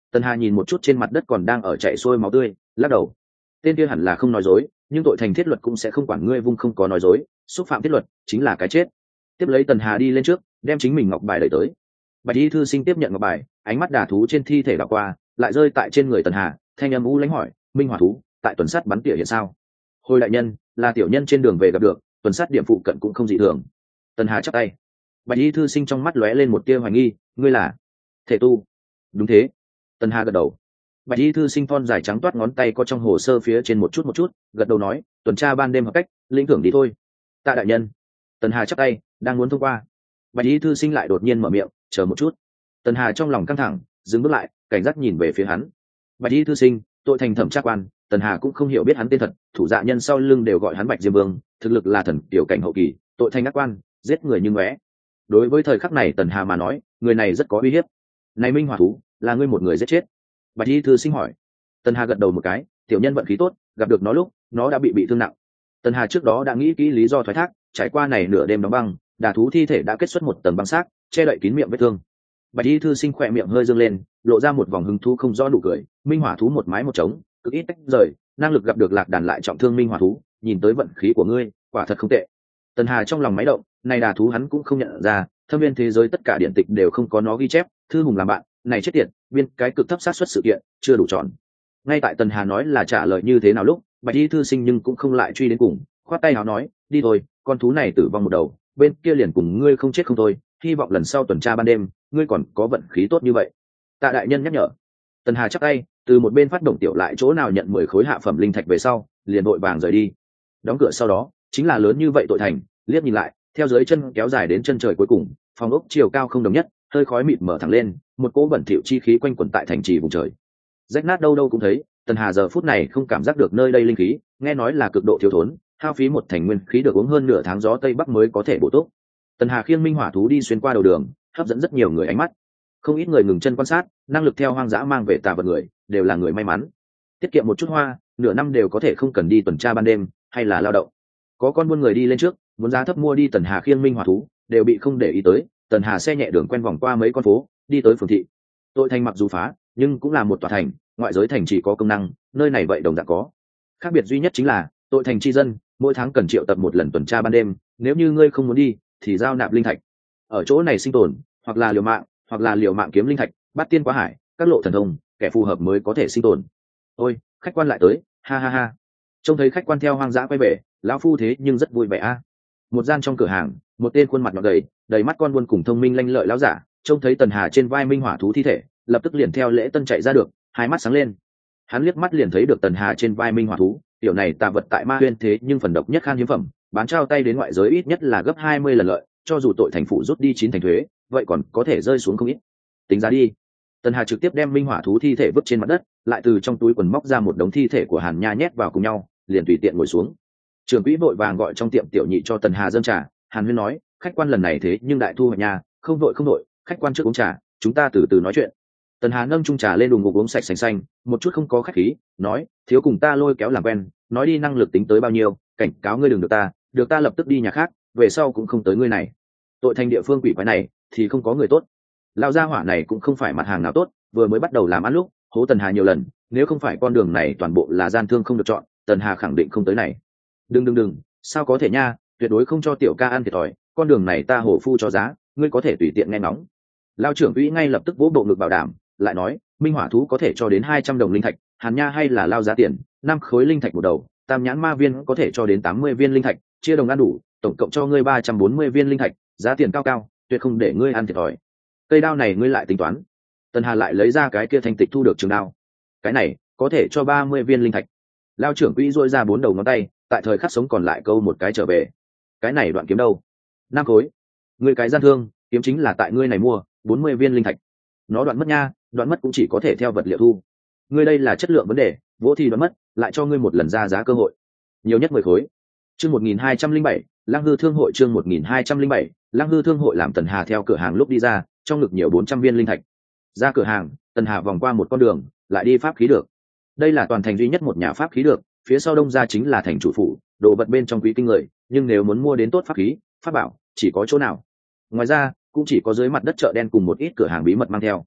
Tần Hà nhìn một chút trên mặt đất còn đang ở chạy xuôi máu tươi, lắc đầu. Tên kia hẳn là không nói dối, nhưng tội thành thiết luật cũng sẽ không quản ngươi vung không có nói dối, xúc phạm thiết luật chính là cái chết. Tiếp lấy Tần Hà đi lên trước, đem chính mình ngọc bài đẩy tới. Bạch y thư sinh tiếp nhận ngọc bài, ánh mắt đà thú trên thi thể đảo qua, lại rơi tại trên người Tần Hà, thanh âm u lãnh hỏi, minh hỏa thú tại tuần sát bắn tỉa hiện sao? Hồi đại nhân, là tiểu nhân trên đường về gặp được, tuần sát điểm phụ cận cũng không dị thường. Tần Hà chắp tay. Bạch y thư sinh trong mắt lóe lên một tia hoài nghi, ngươi là thể tu? Đúng thế. Tần Hà gật đầu. Bạch y thư sinh thon dài trắng toát ngón tay có trong hồ sơ phía trên một chút một chút, gật đầu nói, tuần tra ban đêm hợp cách, lĩnh thưởng đi thôi. Tạ đại nhân. Tần Hà chắp tay, đang muốn thông qua. Bạch y thư sinh lại đột nhiên mở miệng, chờ một chút. Tần Hà trong lòng căng thẳng, dừng bước lại, cảnh giác nhìn về phía hắn. Bạch y thư sinh, tội thành thẩm tra quan. Tần Hà cũng không hiểu biết hắn tên thật, thủ dạ nhân sau lưng đều gọi hắn Bạch Diêm Vương, thực lực là thần tiểu cảnh hậu kỳ, tội thành ác quan, giết người như ngóe. Đối với thời khắc này Tần Hà mà nói, người này rất có uy hiếp. Này minh hỏa thú, là ngươi một người giết chết? Bạch y thư sinh hỏi. Tần Hà gật đầu một cái, tiểu nhân vận khí tốt, gặp được nó lúc nó đã bị bị thương nặng. Tần Hà trước đó đã nghĩ kỹ lý do thoái thác, trải qua này nửa đêm đóng băng, đà thú thi thể đã kết xuất một tầng băng xác, che đậy kín miệng vết thương. Bạch y thư sinh khỏe miệng hơi dương lên, lộ ra một vòng hứng thú không rõ nụ cười. Minh hỏa thú một mái một trống, cực ít tách rời, năng lực gặp được lạc đàn lại trọng thương minh hỏa thú, nhìn tới vận khí của ngươi quả thật không tệ. Tần Hà trong lòng máy động, này đà thú hắn cũng không nhận ra, thâm viên thế giới tất cả điện tịch đều không có nó ghi chép, thư hùng làm bạn, này chết tiệt, viên cái cực thấp sát suất sự kiện chưa đủ tròn. Ngay tại Tần Hà nói là trả lời như thế nào lúc, Bạch y thư sinh nhưng cũng không lại truy đến cùng, khoát tay áo nói, đi thôi, con thú này tử vong một đầu, bên kia liền cùng ngươi không chết không thôi, hy vọng lần sau tuần tra ban đêm ngươi còn có vận khí tốt như vậy. Tạ đại nhân nhắc nhở. Tần Hà chắp tay, từ một bên phát động tiểu lại chỗ nào nhận mười khối hạ phẩm linh thạch về sau, liền vội vàng rời đi. Đóng cửa sau đó, chính là lớn như vậy tội thành, liếc nhìn lại, theo dưới chân kéo dài đến chân trời cuối cùng, phòng ốc chiều cao không đồng nhất, hơi khói mịt mở thẳng lên, một cỗ bẩn thỉu chi khí quanh quẩn tại thành trì vùng trời. Rách nát đâu đâu cũng thấy, Tần Hà giờ phút này không cảm giác được nơi đây linh khí, nghe nói là cực độ thiếu thốn, hao phí một thành nguyên khí được uống hơn nửa tháng gió tây bắc mới có thể bổ túc. Tần Hà khiêng minh hỏa thú đi xuyên qua đầu đường, hấp dẫn rất nhiều người ánh mắt. Không ít người ngừng chân quan sát, năng lực theo hoang dã mang về tà vật người, đều là người may mắn. Tiết kiệm một chút hoa, nửa năm đều có thể không cần đi tuần tra ban đêm, hay là lao động. Có con buôn người đi lên trước, muốn giá thấp mua đi Tần Hà khiêng minh hỏa thú, đều bị không để ý tới. Tần Hà xe nhẹ đường quen vòng qua mấy con phố, đi tới phường thị. Tội thành mặc dù phá, nhưng cũng là một tòa thành, ngoại giới thành chỉ có công năng, nơi này vậy đồng dạng có. Khác biệt duy nhất chính là, tội thành tri dân, mỗi tháng cần triệu tập một lần tuần tra ban đêm, nếu như ngươi không muốn đi, thì giao nạp linh thạch. Ở chỗ này sinh tồn, hoặc là liều mạng, hoặc là liều mạng kiếm linh thạch, bắt tiên quá hải, các lộ thần thông, kẻ phù hợp mới có thể sinh tồn. Ôi, khách quan lại tới, ha ha ha. Trông thấy khách quan theo hoang dã quay về, lão phu thế nhưng rất vui vẻ a. Một gian trong cửa hàng, một tên khuôn mặt nhọn gầy, đầy mắt con buôn cùng thông minh lanh lợi lão giả, trông thấy Tần Hà trên vai minh hỏa thú thi thể, lập tức liền theo lễ tân chạy ra được, hai mắt sáng lên. Hắn liếc mắt liền thấy được Tần Hà trên vai minh hỏa thú, tiểu này tà vật tại ma huyên thế nhưng phần độc nhất khan hiếm phẩm, bán trao tay đến ngoại giới ít nhất là gấp hai mươi lần lợi, cho dù tội thành phụ rút đi chín thành thuế, vậy còn có thể rơi xuống không ít. Tính giá đi. Tần Hà trực tiếp đem minh hỏa thú thi thể vứt trên mặt đất, lại từ trong túi quần móc ra một đống thi thể của Hàn Nha nhét vào cùng nhau, liền tùy tiện ngồi xuống. Trưởng quỹ vội vàng gọi trong tiệm tiểu nhị cho Tần Hà dâng trà, Hàn Huyên nói, khách quan lần này thế nhưng đại thu hoạch nha, không vội không vội, khách quan trước uống trà, chúng ta từ từ nói chuyện. Tần Hà nâng chung trà lên đùng ngục uống sạch sành xanh, một chút không có khách khí, nói, thiếu cùng ta lôi kéo làm quen, nói đi năng lực tính tới bao nhiêu, cảnh cáo ngươi đừng được ta, được ta lập tức đi nhà khác, về sau cũng không tới ngươi này. Tội thành địa phương quỷ quái này thì không có người tốt. Lão gia hỏa này cũng không phải mặt hàng nào tốt, vừa mới bắt đầu làm ăn lúc, hố Tần Hà nhiều lần, nếu không phải con đường này toàn bộ là gian thương không được chọn, Tần Hà khẳng định không tới này. Đừng đừng đừng, sao có thể nha, tuyệt đối không cho tiểu ca ăn thiệt thòi, con đường này ta hổ phu cho giá, ngươi có thể tùy tiện nghe ngóng. Lão trưởng quỹ ngay lập tức vỗ bộ ngực bảo đảm, lại nói, minh hỏa thú có thể cho đến hai trăm đồng linh thạch, Hàn Nha hay là lao giá tiền, năm khối linh thạch một đầu, tam nhãn ma viên có thể cho đến tám mươi viên linh thạch, chia đồng ăn đủ, tổng cộng cho ngươi ba trăm bốn mươi viên linh thạch, giá tiền cao cao, tuyệt không để ngươi ăn thiệt thòi. Cây đao này ngươi lại tính toán. Tần Hà lại lấy ra cái kia thanh tịch thu được trường đao. Cái này có thể cho ba mươi viên linh thạch. Lao trưởng quỹ duỗi ra bốn đầu ngón tay, tại thời khắc sống còn lại câu một cái trở về. Cái này đoạn kiếm đâu? Năm khối. Ngươi cái gian thương, kiếm chính là tại ngươi này mua, bốn mươi viên linh thạch. Nó đoạn mất nha, đoạn mất cũng chỉ có thể theo vật liệu thu. Ngươi đây là chất lượng vấn đề, vỗ thì đoạn mất, lại cho ngươi một lần ra giá cơ hội. Nhiều nhất mười khối. Chương một nghìn hai trăm linh bảy, Lăng Hư Thương hội chương một nghìn hai trăm linh bảy, Lăng Hư Thương hội làm Tần Hà theo cửa hàng lúc đi ra, trong ngực nhiều bốn trăm viên linh thạch. Ra cửa hàng, Tần Hà vòng qua một con đường, lại đi pháp khí được. Đây là toàn thành duy nhất một nhà pháp khí được, phía sau đông ra chính là thành chủ phủ, đồ vật bên trong quý kinh người, nhưng nếu muốn mua đến tốt pháp khí, pháp bảo, chỉ có chỗ nào. Ngoài ra, cũng chỉ có dưới mặt đất chợ đen cùng một ít cửa hàng bí mật mang theo.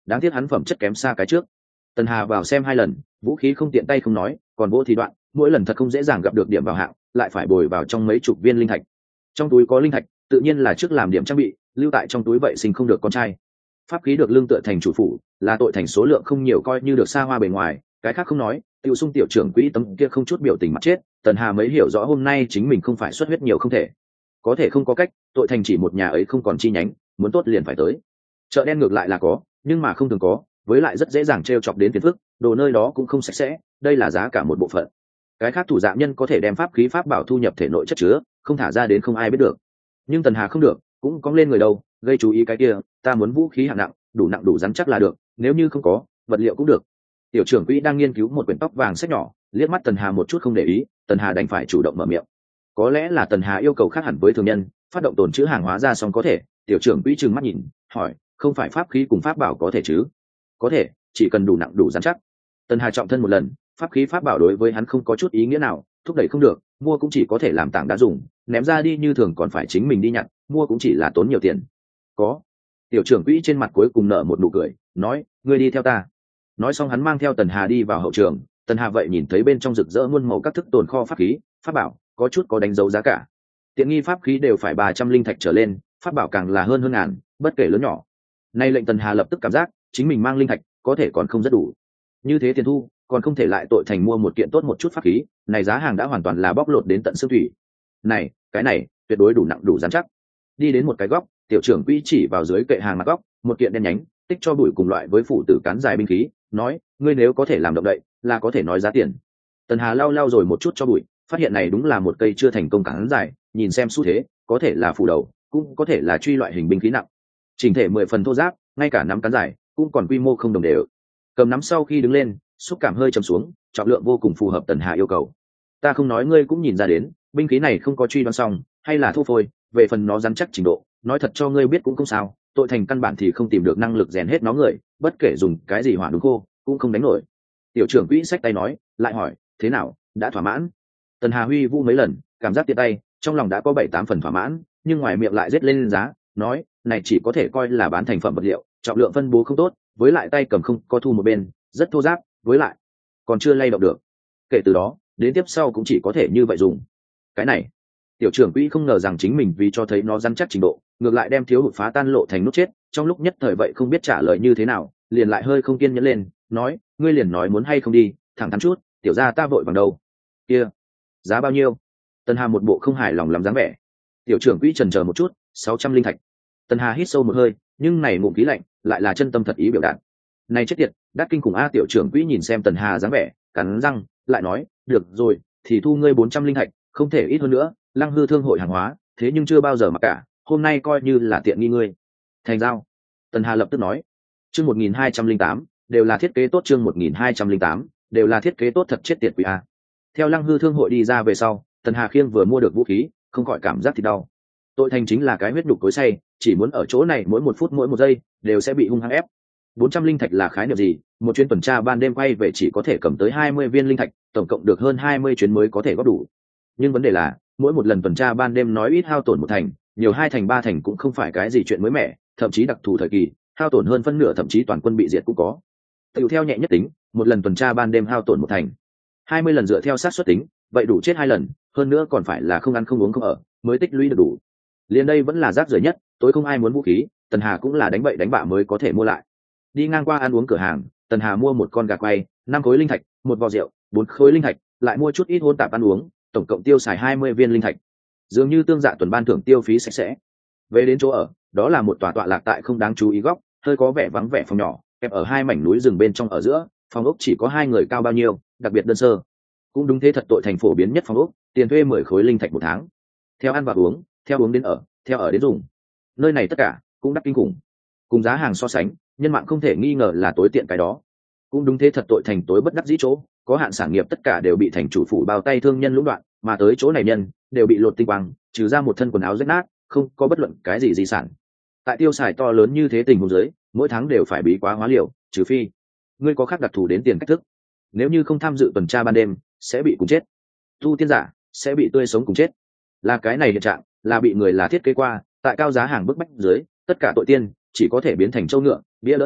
đáng tiếc hắn phẩm chất kém xa cái trước. Tần Hà vào xem hai lần, vũ khí không tiện tay không nói, còn vỗ thì đoạn, mỗi lần thật không dễ dàng gặp được điểm vào hạng, lại phải bồi vào trong mấy chục viên linh thạch. Trong túi có linh thạch, tự nhiên là trước làm điểm trang bị, lưu tại trong túi vậy sinh không được con trai. Pháp khí được lương tựa thành chủ phủ, là tội thành số lượng không nhiều coi như được xa hoa bề ngoài, cái khác không nói, Tiêu Sung tiểu trưởng quỹ tấm kia không chút biểu tình mặt chết, Tần Hà mới hiểu rõ hôm nay chính mình không phải xuất huyết nhiều không thể. Có thể không có cách, tội thành chỉ một nhà ấy không còn chi nhánh, muốn tốt liền phải tới. Chợ đen ngược lại là có, nhưng mà không thường có, với lại rất dễ dàng trêu chọc đến phiền phức, đồ nơi đó cũng không sạch sẽ, đây là giá cả một bộ phận. Cái khác thủ dạ nhân có thể đem pháp khí pháp bảo thu nhập thể nội chất chứa, không thả ra đến không ai biết được. Nhưng Tần Hà không được, cũng cóng lên người đâu, gây chú ý cái kia, ta muốn vũ khí hạng nặng, đủ nặng đủ rắn chắc là được, nếu như không có, vật liệu cũng được. Tiểu trưởng quỹ đang nghiên cứu một quyển tóc vàng sách nhỏ, liếc mắt Tần Hà một chút không để ý, Tần Hà đành phải chủ động mở miệng. Có lẽ là Tần Hà yêu cầu khác hẳn với thường nhân, phát động tồn trữ hàng hóa ra xong có thể. Tiểu trưởng quỹ trừng mắt nhìn, hỏi, không phải pháp khí cùng pháp bảo có thể chứ? Có thể, chỉ cần đủ nặng đủ rắn chắc. Tần Hà trọng thân một lần, pháp khí pháp bảo đối với hắn không có chút ý nghĩa nào, thúc đẩy không được, mua cũng chỉ có thể làm tảng đá dùng, ném ra đi như thường còn phải chính mình đi nhặt, mua cũng chỉ là tốn nhiều tiền. Có. Tiểu trưởng quỹ trên mặt cuối cùng nở một nụ cười, nói, ngươi đi theo ta. Nói xong hắn mang theo Tần Hà đi vào hậu trường. Tần Hà vậy nhìn thấy bên trong rực rỡ muôn màu các thức tồn kho pháp khí, pháp bảo, có chút có đánh dấu giá cả. Tiện nghi pháp khí đều phải ba trăm linh thạch trở lên, pháp bảo càng là hơn hơn ngàn, bất kể lớn nhỏ. Nay lệnh Tần Hà lập tức cảm giác, chính mình mang linh thạch, có thể còn không rất đủ. Như thế tiền thu, còn không thể lại tội thành mua một kiện tốt một chút pháp khí, này giá hàng đã hoàn toàn là bóc lột đến tận xương thủy. Này, cái này, tuyệt đối đủ nặng đủ rắn chắc. Đi đến một cái góc, tiểu trưởng quỹ chỉ vào dưới kệ hàng mặt góc, một kiện đen nhánh, tích cho bụi cùng loại với phụ tử cán dài binh khí, nói, ngươi nếu có thể làm động đậy, là có thể nói giá tiền. Tần Hà lau lau rồi một chút cho bụi, phát hiện này đúng là một cây chưa thành công cán dài, nhìn xem xu thế, có thể là phủ đầu, cũng có thể là truy loại hình binh khí nặng. Chỉnh thể mười phần thô ráp, ngay cả nắm cán dài, cũng còn quy mô không đồng đều. Cầm nắm sau khi đứng lên, xúc cảm hơi trầm xuống, trọng lượng vô cùng phù hợp Tần Hà yêu cầu. Ta không nói ngươi cũng nhìn ra đến, binh khí này không có truy đoán xong, hay là thô phôi, về phần nó rắn chắc trình độ, nói thật cho ngươi biết cũng không sao, tội thành căn bản thì không tìm được năng lực rèn hết nó người, bất kể dùng cái gì hỏa đúng khô, cũng không đánh nổi. Tiểu trưởng quỹ xách tay nói, lại hỏi, thế nào, đã thỏa mãn? Tần Hà huy vũ mấy lần, cảm giác tiện tay, trong lòng đã có bảy tám phần thỏa mãn, nhưng ngoài miệng lại rết lên giá, nói, này chỉ có thể coi là bán thành phẩm vật liệu, trọng lượng phân bố không tốt, với lại tay cầm không có thu một bên, rất thô ráp, với lại còn chưa lay động được. Kể từ đó, đến tiếp sau cũng chỉ có thể như vậy dùng. Cái này, tiểu trưởng quỹ không ngờ rằng chính mình vì cho thấy nó rắn chắc trình độ, ngược lại đem thiếu hụt phá tan lộ thành nút chết, trong lúc nhất thời vậy không biết trả lời như thế nào, liền lại hơi không kiên nhẫn lên, nói, ngươi liền nói muốn hay không đi, thẳng thắn chút, tiểu gia ta vội bằng đâu. Kia, giá bao nhiêu? Tần Hà một bộ không hài lòng lắm dáng vẻ. Tiểu trưởng quỹ chần chờ một chút, sáu trăm linh thạch. Tần Hà hít sâu một hơi, nhưng này ngụm khí lạnh, lại là chân tâm thật ý biểu đạt. Này chết tiệt, đắt kinh khủng a. Tiểu trưởng quỹ nhìn xem Tần Hà dáng vẻ, cắn răng, lại nói, được rồi, thì thu ngươi bốn trăm linh thạch, không thể ít hơn nữa, Lăng Hư thương hội hàng hóa, thế nhưng chưa bao giờ mặc cả, hôm nay coi như là tiện nghi ngươi. Thành giao. Tần Hà lập tức nói. Chương một nghìn hai trăm linh tám, đều là thiết kế tốt. Chương một nghìn hai trăm linh tám, đều là thiết kế tốt. Thật chết tiệt quỷ a. Theo Lăng Hư thương hội đi ra về sau, Tần Hà khiêng vừa mua được vũ khí, không khỏi cảm giác thì đau. Tội thành chính là cái huyết nhục tối say, chỉ muốn ở chỗ này mỗi một phút mỗi một giây đều sẽ bị hung hăng ép. Bốn trăm linh thạch là khái niệm gì? Một chuyến tuần tra ban đêm quay về chỉ có thể cầm tới hai mươi viên linh thạch, tổng cộng được hơn hai mươi chuyến mới có thể góp đủ. Nhưng vấn đề là, mỗi một lần tuần tra ban đêm nói ít hao tổn một thành, nhiều hai thành ba thành cũng không phải cái gì chuyện mới mẻ, thậm chí đặc thù thời kỳ, hao tổn hơn phân nửa thậm chí toàn quân bị diệt cũng có. Tiểu theo nhẹ nhất tính, một lần tuần tra ban đêm hao tổn một thành, hai mươi lần dựa theo sát suất tính, vậy đủ chết hai lần, hơn nữa còn phải là không ăn không uống không ở, mới tích lũy được đủ. Liên đây vẫn là rác rưởi nhất, tối không ai muốn vũ khí, Tần Hà cũng là đánh bậy đánh bạ mới có thể mua lại. Đi ngang qua ăn uống cửa hàng, Tần Hà mua một con gà quay, năm khối linh thạch, một vò rượu, bốn khối linh thạch, lại mua chút ít hỗn tạp ăn uống, tổng cộng tiêu xài hai mươi viên linh thạch. Dường như tương dạ tuần ban thưởng tiêu phí sạch sẽ. Về đến chỗ ở, đó là một tòa tọa lạc tại không đáng chú ý góc, hơi có vẻ vắng vẻ phòng nhỏ, kẹp ở hai mảnh núi rừng bên trong ở giữa, phòng ốc chỉ có hai người cao bao nhiêu, đặc biệt đơn sơ. Cũng đúng thế thật tội thành phổ biến nhất phòng ốc, tiền thuê mười khối linh thạch một tháng. Theo ăn và uống, theo uống đến ở, theo ở đến dùng. Nơi này tất cả cũng đắt kinh khủng. Cùng giá hàng so sánh, nhân mạng không thể nghi ngờ là tối tiện cái đó. Cũng đúng thế thật tội thành tối bất đắc dĩ chỗ, có hạn sản nghiệp tất cả đều bị thành chủ phủ bao tay thương nhân lũng đoạn, mà tới chỗ này nhân đều bị lột tinh quang, trừ ra một thân quần áo rách nát, không có bất luận cái gì di sản. Tại tiêu xài to lớn như thế tình huống dưới, mỗi tháng đều phải bí quá hóa liều, trừ phi ngươi có khác đặc thù đến tiền cách thức. Nếu như không tham dự tuần tra ban đêm, sẽ bị cùng chết. Tu tiên giả sẽ bị tươi sống cùng chết. Là cái này hiện trạng, là bị người là thiết kế qua, tại cao giá hàng bức bách dưới, tất cả tội tiên chỉ có thể biến thành trâu ngựa, bia lỡ đạn,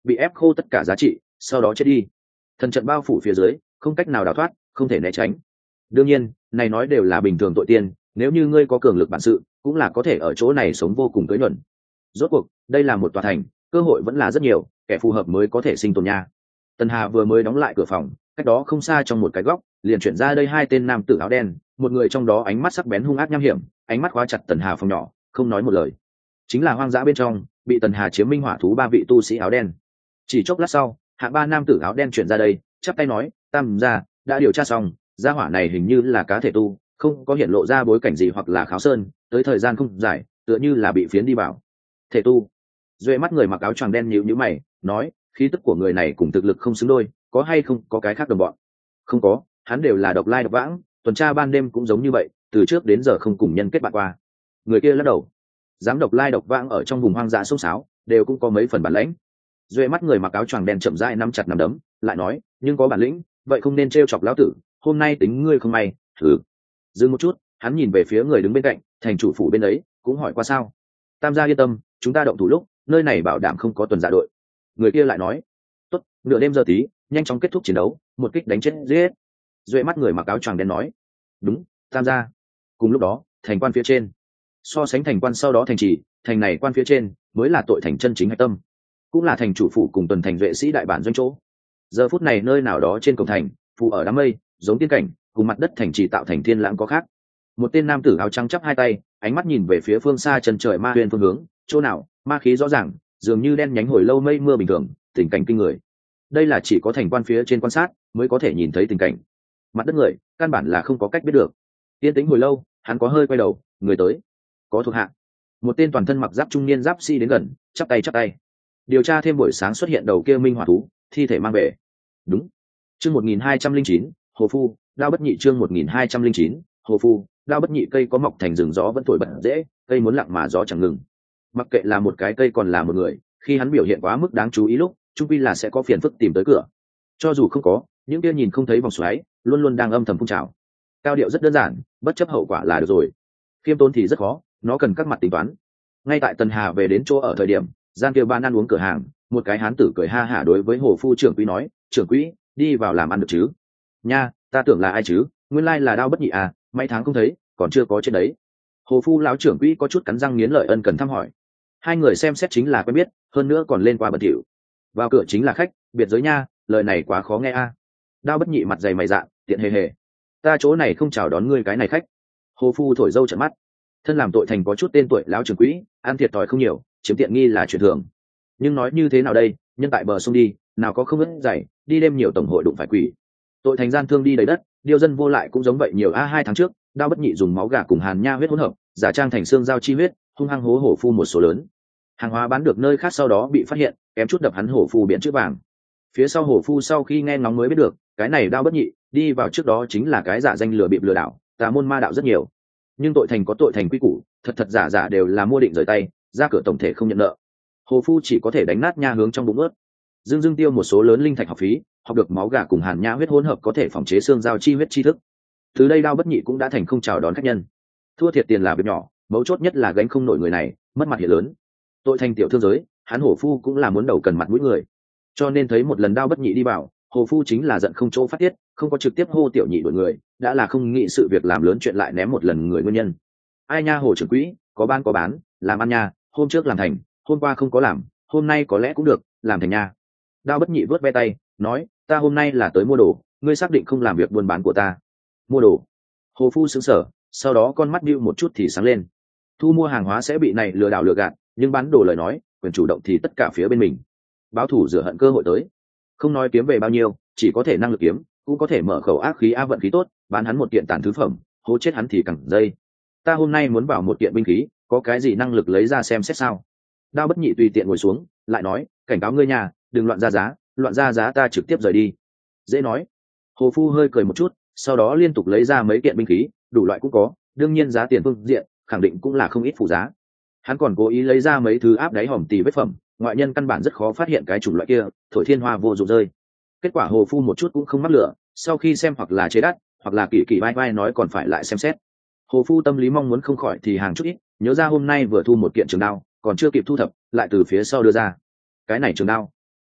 bị ép khô tất cả giá trị sau đó chết đi. Thần trận bao phủ phía dưới, không cách nào đào thoát, không thể né tránh. Đương nhiên này nói đều là bình thường tội tiên, nếu như ngươi có cường lực bản sự cũng là có thể ở chỗ này sống vô cùng tới nhuận. Rốt cuộc đây là một tòa thành, cơ hội vẫn là rất nhiều, kẻ phù hợp mới có thể sinh tồn nha. Tần Hà vừa mới đóng lại cửa phòng, cách đó không xa trong một cái góc liền chuyển ra đây hai tên nam tử áo đen, một người trong đó ánh mắt sắc bén hung ác nham hiểm, ánh mắt khóa chặt Tần Hà phòng nhỏ, không nói một lời. Chính là hoang dã bên trong bị Tần Hà chiếm minh hỏa thú ba vị tu sĩ áo đen. Chỉ chốc lát sau, hạ ba nam tử áo đen chuyển ra đây, chắp tay nói, tam gia đã điều tra xong, gia hỏa này hình như là cá thể tu, không có hiện lộ ra bối cảnh gì hoặc là kháo sơn, tới thời gian không dài, tựa như là bị phiến đi vào. Thể tu. Duệ mắt người mặc áo choàng đen nhíu nhíu mày, nói, khí tức của người này cùng thực lực không xứng đôi, có hay không có cái khác đồng bọn? Không có, hắn đều là độc lai độc vãng, tuần tra ban đêm cũng giống như vậy, từ trước đến giờ không cùng nhân kết bạn qua. Người kia lắc đầu, dám độc lai độc vãng ở trong vùng hoang dã sông sáo, đều cũng có mấy phần bản lĩnh. Duệ mắt người mặc áo choàng đen chậm rãi nắm chặt nắm đấm, lại nói, nhưng có bản lĩnh, vậy không nên trêu chọc lão tử, hôm nay tính ngươi không may. Thử. Dừng một chút, hắn nhìn về phía người đứng bên cạnh, thành chủ phủ bên ấy, cũng hỏi qua sao. Tam gia yên tâm, chúng ta động thủ lúc, nơi này bảo đảm không có tuần dạ đội. Người kia lại nói, tốt, nửa đêm giờ tí, nhanh chóng kết thúc chiến đấu, một kích đánh chết giết. Duệ mắt người mặc áo choàng đen nói, đúng, tam gia. Cùng lúc đó, thành quan phía trên, so sánh thành quan sau đó thành trì, thành này quan phía trên mới là tội thành chân chính hạch tâm, cũng là thành chủ phủ cùng tuần thành vệ sĩ đại bản doanh chỗ. Giờ phút này nơi nào đó trên cổng thành, phủ ở đám mây, giống tiên cảnh, cùng mặt đất thành trì tạo thành thiên lãng có khác. Một tên nam tử áo trắng chắp hai tay, ánh mắt nhìn về phía phương xa chân trời ma huyền phương hướng, chỗ nào ma khí rõ ràng, dường như đen nhánh hồi lâu mây mưa bình thường, tình cảnh kinh người. Đây là chỉ có thành quan phía trên quan sát mới có thể nhìn thấy tình cảnh, mặt đất người căn bản là không có cách biết được. Tiên tĩnh hồi lâu, hắn có hơi quay đầu, người tới, có thuộc hạ. Một tên toàn thân mặc giáp trung niên giáp sĩ đến gần, chắp tay chắp tay. Điều tra thêm buổi sáng xuất hiện đầu kia minh hỏa thú, thi thể mang về. Đúng. Chương một nghìn hai trăm linh chín, Hồ Phu, Đao Bất Nhị. Chương một nghìn hai trăm linh chín, Hồ Phu, Đao Bất Nhị. Cây có mọc thành rừng gió vẫn thổi bật dễ, cây muốn lặng mà gió chẳng ngừng. Mặc kệ là một cái cây còn là một người, khi hắn biểu hiện quá mức đáng chú ý lúc, chung quy là sẽ có phiền phức tìm tới cửa. Cho dù không có, những kia nhìn không thấy vòng xoáy, luôn luôn đang âm thầm phun trào. Cao điệu rất đơn giản, bất chấp hậu quả là được rồi. Khiêm tốn thì rất khó, nó cần các mặt tính toán. Ngay tại Tần Hà về đến chỗ ở thời điểm, gian kia ban ăn uống cửa hàng, một cái hán tử cười ha hả đối với Hồ Phu trưởng quỹ nói, trưởng quỹ, đi vào làm ăn được chứ? Nha, ta tưởng là ai chứ, nguyên lai là Đao Bất Nhị à, mấy tháng không thấy, còn chưa có trên đấy. Hồ Phu lão trưởng quỹ có chút cắn răng nghiến lợi ân cần thăm hỏi. Hai người xem xét chính là quen biết, hơn nữa còn lên qua bận rượu. Vào cửa chính là khách, biệt giới nha, lời này quá khó nghe a. À. Đao Bất Nhị mặt dày mày dạn, tiện hề hề. Ta chỗ này không chào đón ngươi cái này khách. Hồ Phu thổi dâu trợn mắt. Thân làm tội thành có chút tên tuổi lão trưởng quỹ, ăn thiệt thòi không nhiều, chiếm tiện nghi là chuyện thường. Nhưng nói như thế nào đây, nhân tại bờ sông đi, nào có không ướt dày, đi đêm nhiều tổng hội đụng phải quỷ. Tội thành gian thương đi đầy đất, điêu dân vô lại cũng giống vậy nhiều a. Hai tháng trước, Đao Bất Nhị dùng máu gà cùng hàn nha huyết hỗn hợp, giả trang thành xương giao chi huyết, hung hăng hố Hồ Phu một số lớn. Hàng hóa bán được nơi khác sau đó bị phát hiện, kém chút đập hắn Hồ Phu biển chữ vàng. Phía sau Hồ Phu sau khi nghe ngóng mới biết được, cái này Đao Bất Nhị đi vào trước đó chính là cái giả danh lừa bịp lừa đảo, tà môn ma đạo rất nhiều. Nhưng tội thành có tội thành quy củ, thật thật giả giả đều là mua định rời tay, ra cửa tổng thể không nhận nợ. Hồ Phu chỉ có thể đánh nát nha hướng trong bụng ướt, dương dương tiêu một số lớn linh thạch học phí, học được máu gà cùng hàn nha huyết hỗn hợp có thể phòng chế xương giao chi huyết chi thức. Từ đây Đao Bất Nhị cũng đã thành không chào đón khách nhân. Thua thiệt tiền là việc nhỏ, mấu chốt nhất là gánh không nổi người này, mất mặt hiện lớn. Tội thành tiểu thương giới, hắn Hồ Phu cũng là muốn đầu cần mặt mũi người, cho nên thấy một lần Đao Bất Nhị đi vào, Hồ Phu chính là giận không chỗ phát tiết, không có trực tiếp hô tiểu nhị đuổi người, đã là không nghĩ sự việc làm lớn chuyện lại ném một lần người nguyên nhân. Ai nha Hồ trưởng quỹ, có bán có bán, làm ăn nha, hôm trước làm thành, hôm qua không có làm, hôm nay có lẽ cũng được, làm thành nha. Đao Bất Nhị vớt ve tay, nói, ta hôm nay là tới mua đồ, ngươi xác định không làm việc buôn bán của ta. Mua đồ? Hồ Phu sững sờ, sau đó con mắt điêu một chút thì sáng lên. Thu mua hàng hóa sẽ bị này lừa đảo lừa gạt, nhưng bán đồ lời nói, quyền chủ động thì tất cả phía bên mình. Báo thủ rửa hận cơ hội tới. Không nói kiếm về bao nhiêu, chỉ có thể năng lực kiếm, cũng có thể mở khẩu ác khí a vận khí tốt, bán hắn một kiện tàn thứ phẩm, hố chết hắn thì cẳng dây. Ta hôm nay muốn vào một kiện binh khí, có cái gì năng lực lấy ra xem xét sao? Đao Bất Nhị tùy tiện ngồi xuống, lại nói, cảnh cáo ngươi nhà, đừng loạn ra giá, loạn ra giá ta trực tiếp rời đi. Dễ nói. Hồ Phu hơi cười một chút, sau đó liên tục lấy ra mấy kiện binh khí, đủ loại cũng có, đương nhiên giá tiền phương diện, khẳng định cũng là không ít phụ giá. Hắn còn cố ý lấy ra mấy thứ áp đáy hòm tì vết phẩm, ngoại nhân căn bản rất khó phát hiện cái chủng loại kia, thổi thiên hoa vô dụng rơi. Kết quả Hồ Phu một chút cũng không mắc lửa, sau khi xem hoặc là chế đắt, hoặc là kỳ kỳ vai vai nói còn phải lại xem xét. Hồ Phu tâm lý mong muốn không khỏi thì hàng chút ít, nhớ ra hôm nay vừa thu một kiện trường đao, còn chưa kịp thu thập, lại từ phía sau đưa ra. Cái này trường đao,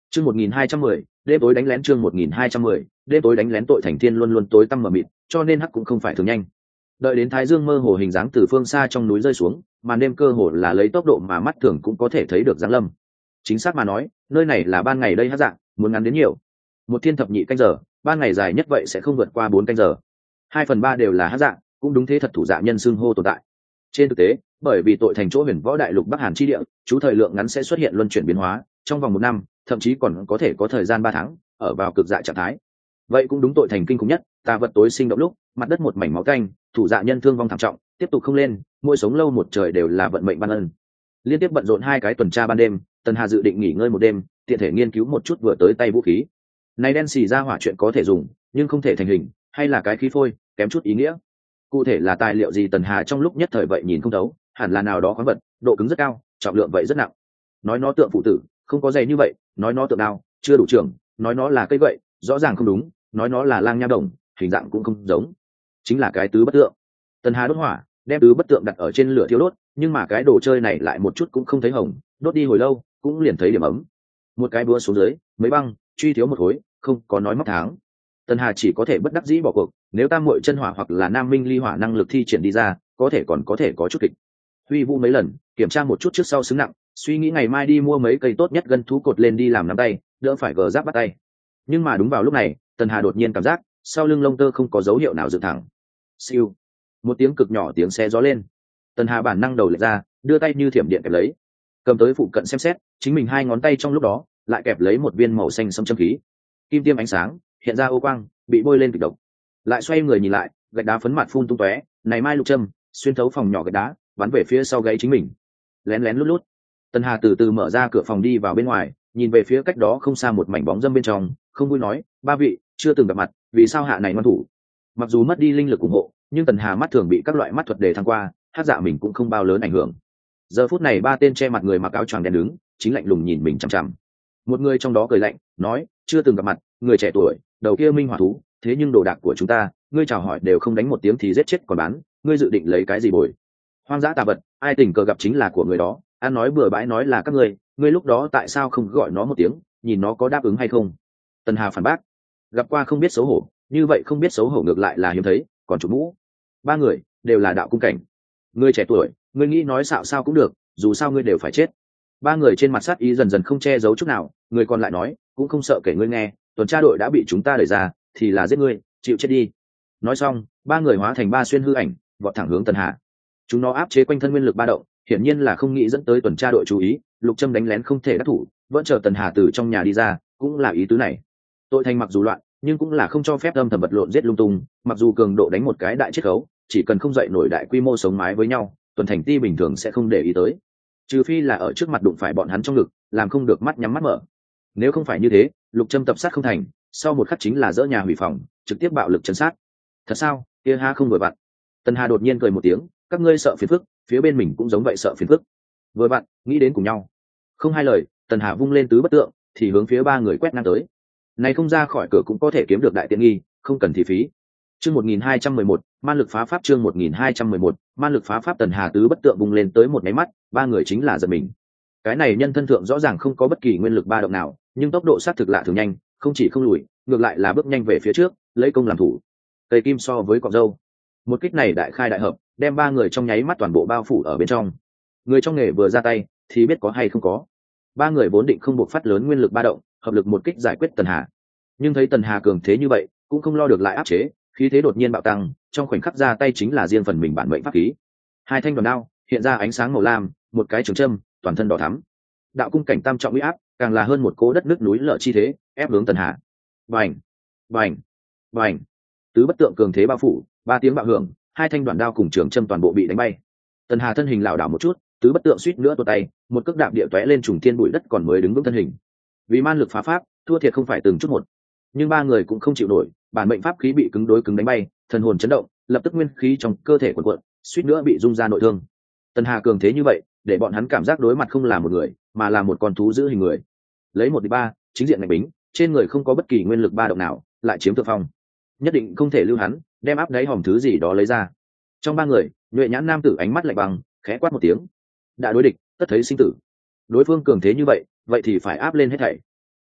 Chương một nghìn hai trăm mười, đêm tối đánh lén chương một nghìn hai trăm mười, đêm tối đánh lén tội thành thiên luôn luôn tối tăm mờ mịt, cho nên hắc cũng không phải thường nhanh. Đợi đến thái dương mơ hồ hình dáng từ phương xa trong núi rơi xuống, màn đêm cơ hồ là lấy tốc độ mà mắt thường cũng có thể thấy được giáng lâm. Chính xác mà nói, nơi này là ban ngày đây hắc dạng, muốn ngắn đến nhiều. Một thiên thập nhị canh giờ, ban ngày dài nhất vậy sẽ không vượt qua bốn canh giờ. Hai phần ba đều là hắc dạng, cũng đúng thế thật thủ dạ nhân xưng hô tồn tại. Trên thực tế, bởi vì tội thành chỗ huyền võ đại lục Bắc Hàn chi địa, chú thời lượng ngắn sẽ xuất hiện luân chuyển biến hóa, trong vòng một năm, thậm chí còn có thể có thời gian ba tháng, ở vào cực dạ trạng thái. Vậy cũng đúng tội thành kinh khủng nhất, tà vật tối sinh động lúc, mặt đất một mảnh máu canh, thủ dạ nhân thương vong thảm trọng, tiếp tục không lên, mỗi sống lâu một trời đều là vận mệnh ban ân. Liên tiếp bận rộn hai cái tuần tra ban đêm, Tần Hà dự định nghỉ ngơi một đêm, tiện thể nghiên cứu một chút vừa tới tay vũ khí. Này đen xì ra hỏa chuyện có thể dùng, nhưng không thể thành hình, hay là cái khí phôi, kém chút ý nghĩa. Cụ thể là tài liệu gì Tần Hà trong lúc nhất thời vậy nhìn không thấu, hẳn là nào đó khoáng vật, độ cứng rất cao, trọng lượng vậy rất nặng. Nói nó tượng phụ tử, không có dày như vậy, nói nó tượng đao, chưa đủ trưởng, nói nó là cây gậy, rõ ràng không đúng, nói nó là lang nha đồng, hình dạng cũng không giống. Chính là cái tứ bất tượng. Tần Hà đốt hỏa, đem tứ bất tượng đặt ở trên lửa thiêu đốt, nhưng mà cái đồ chơi này lại một chút cũng không thấy hồng, đốt đi hồi lâu, cũng liền thấy điểm ấm. Một cái búa xuống dưới, mấy băng, truy thiếu một khối, không có nói móc tháng. Tần Hà chỉ có thể bất đắc dĩ bỏ cuộc, nếu tam muội chân hỏa hoặc là nam minh ly hỏa năng lực thi triển đi ra, có thể còn có thể có chút kịch. Huy vũ mấy lần, kiểm tra một chút trước sau xứng nặng, suy nghĩ ngày mai đi mua mấy cây tốt nhất gân thú cột lên đi làm nắm tay, đỡ phải gờ giáp bắt tay. Nhưng mà đúng vào lúc này, Tần Hà đột nhiên cảm giác sau lưng lông tơ không có dấu hiệu nào dựng thẳng. Siêu, một tiếng cực nhỏ tiếng xé gió lên. Tần Hà bản năng đầu lệch ra, đưa tay như thiểm điện kẹp lấy, cầm tới phụ cận xem xét, chính mình hai ngón tay trong lúc đó lại kẹp lấy một viên màu xanh sẫm châm khí, kim tiêm ánh sáng hiện ra ô quang, bị bôi lên kịch độc. Lại xoay người nhìn lại, gạch đá phấn mặt phun tung tóe, này mai lục châm xuyên thấu phòng nhỏ gạch đá, bắn về phía sau gáy chính mình. Lén lén lút lút, Tần Hà từ từ mở ra cửa phòng đi vào bên ngoài, nhìn về phía cách đó không xa một mảnh bóng dâm bên trong, không vui nói, ba vị chưa từng gặp mặt, vì sao hạ này ngoan thủ? Mặc dù mất đi linh lực ủng hộ, nhưng Tần Hà mắt thường bị các loại mắt thuật đề thăng qua, hát dạ mình cũng không bao lớn ảnh hưởng. Giờ phút này ba tên che mặt người mặc áo choàng đen đứng, chính lạnh lùng nhìn mình chằm chằm. Một người trong đó cười lạnh, nói, chưa từng gặp mặt, người trẻ tuổi, đầu kia minh hỏa thú, thế nhưng đồ đạc của chúng ta, ngươi chào hỏi đều không đánh một tiếng thì giết chết còn bán, ngươi dự định lấy cái gì bồi? Hoang dã tà vật, ai tình cờ gặp chính là của người đó, ăn nói bừa bãi nói là các ngươi, ngươi lúc đó tại sao không gọi nó một tiếng, nhìn nó có đáp ứng hay không? Tần Hà phản bác, gặp qua không biết xấu hổ, như vậy không biết xấu hổ ngược lại là hiếm thấy, còn chủ mũ. Ba người đều là đạo cung cảnh. Ngươi trẻ tuổi, ngươi nghĩ nói xạo sao cũng được, dù sao ngươi đều phải chết. Ba người trên mặt sát ý dần dần không che giấu chút nào, người còn lại nói, cũng không sợ kể ngươi nghe, tuần tra đội đã bị chúng ta đẩy ra, thì là giết ngươi, chịu chết đi. Nói xong, ba người hóa thành ba xuyên hư ảnh, vọt thẳng hướng Tần Hà. Chúng nó áp chế quanh thân nguyên lực ba động, hiển nhiên là không nghĩ dẫn tới tuần tra đội chú ý, lục châm đánh lén không thể đắc thủ, vẫn chờ Tần Hà từ trong nhà đi ra, cũng là ý tứ này. Tội thành mặc dù loạn, nhưng cũng là không cho phép âm thầm vật lộn giết lung tung, mặc dù cường độ đánh một cái đại chiết khấu, chỉ cần không dậy nổi đại quy mô sống mái với nhau, tuần thành ti bình thường sẽ không để ý tới, trừ phi là ở trước mặt đụng phải bọn hắn trong ngực, làm không được mắt nhắm mắt mở. Nếu không phải như thế, lục châm tập sát không thành, sau một khắc chính là dỡ nhà hủy phòng, trực tiếp bạo lực chấn sát. Thật sao? Kia ha không vừa vặn. Tần Hà đột nhiên cười một tiếng, các ngươi sợ phiền phức, phía bên mình cũng giống vậy sợ phiền phức. Vừa vặn, nghĩ đến cùng nhau. Không hai lời, Tần Hà vung lên tứ bất tượng, thì hướng phía ba người quét ngang tới. Này không ra khỏi cửa cũng có thể kiếm được đại tiện nghi, không cần thì phí. Chương một nghìn hai trăm mười một, man lực phá pháp chương một nghìn hai trăm mười một, man lực phá pháp Tần Hà tứ bất tượng bùng lên tới một máy mắt, ba người chính là giật mình. Cái này nhân thân thượng rõ ràng không có bất kỳ nguyên lực ba động nào, nhưng tốc độ sát thực lạ thường nhanh, không chỉ không lùi, ngược lại là bước nhanh về phía trước, lấy công làm thủ. Cây kim so với cọng dâu. Một kích này đại khai đại hợp, đem ba người trong nháy mắt toàn bộ bao phủ ở bên trong. Người trong nghề vừa ra tay, thì biết có hay không có. Ba người vốn định không buộc phát lớn nguyên lực ba động, hợp lực một kích giải quyết Tần Hà. Nhưng thấy Tần Hà cường thế như vậy, cũng không lo được lại áp chế, khí thế đột nhiên bạo tăng, trong khoảnh khắc ra tay chính là riêng phần mình bản mệnh pháp khí. Hai thanh đoàn đao hiện ra ánh sáng màu lam, một cái trường châm, toàn thân đỏ thắm. Đạo cung cảnh tam trọng uy áp, càng là hơn một cố đất nước núi lở chi thế, ép hướng Tần Hà. Bành, bành, bành. Tứ bất tượng cường thế bao phủ, ba tiếng bạo hưởng, hai thanh đoàn đao cùng trường châm toàn bộ bị đánh bay. Tần Hà thân hình lảo đảo một chút, tứ bất tượng suýt nữa tuột tay, một cước đạp địa tóe lên trùng thiên bụi đất còn mới đứng vững thân hình. Vì man lực phá pháp, thua thiệt không phải từng chút một. Nhưng ba người cũng không chịu nổi, bản mệnh pháp khí bị cứng đối cứng đánh bay, thần hồn chấn động, lập tức nguyên khí trong cơ thể cuộn cuộn, suýt nữa bị rung ra nội thương. Tần Hà cường thế như vậy, để bọn hắn cảm giác đối mặt không là một người, mà là một con thú giữ hình người. Lấy một đi ba, chính diện ngạch bính, trên người không có bất kỳ nguyên lực ba động nào, lại chiếm thượng phong. Nhất định không thể lưu hắn, đem áp đáy hòm thứ gì đó lấy ra. Trong ba người, nhuệ nhãn nam tử ánh mắt lạnh băng, khẽ quát một tiếng. Đã đối địch, tất thấy sinh tử. Đối phương cường thế như vậy, vậy thì phải áp lên hết thảy.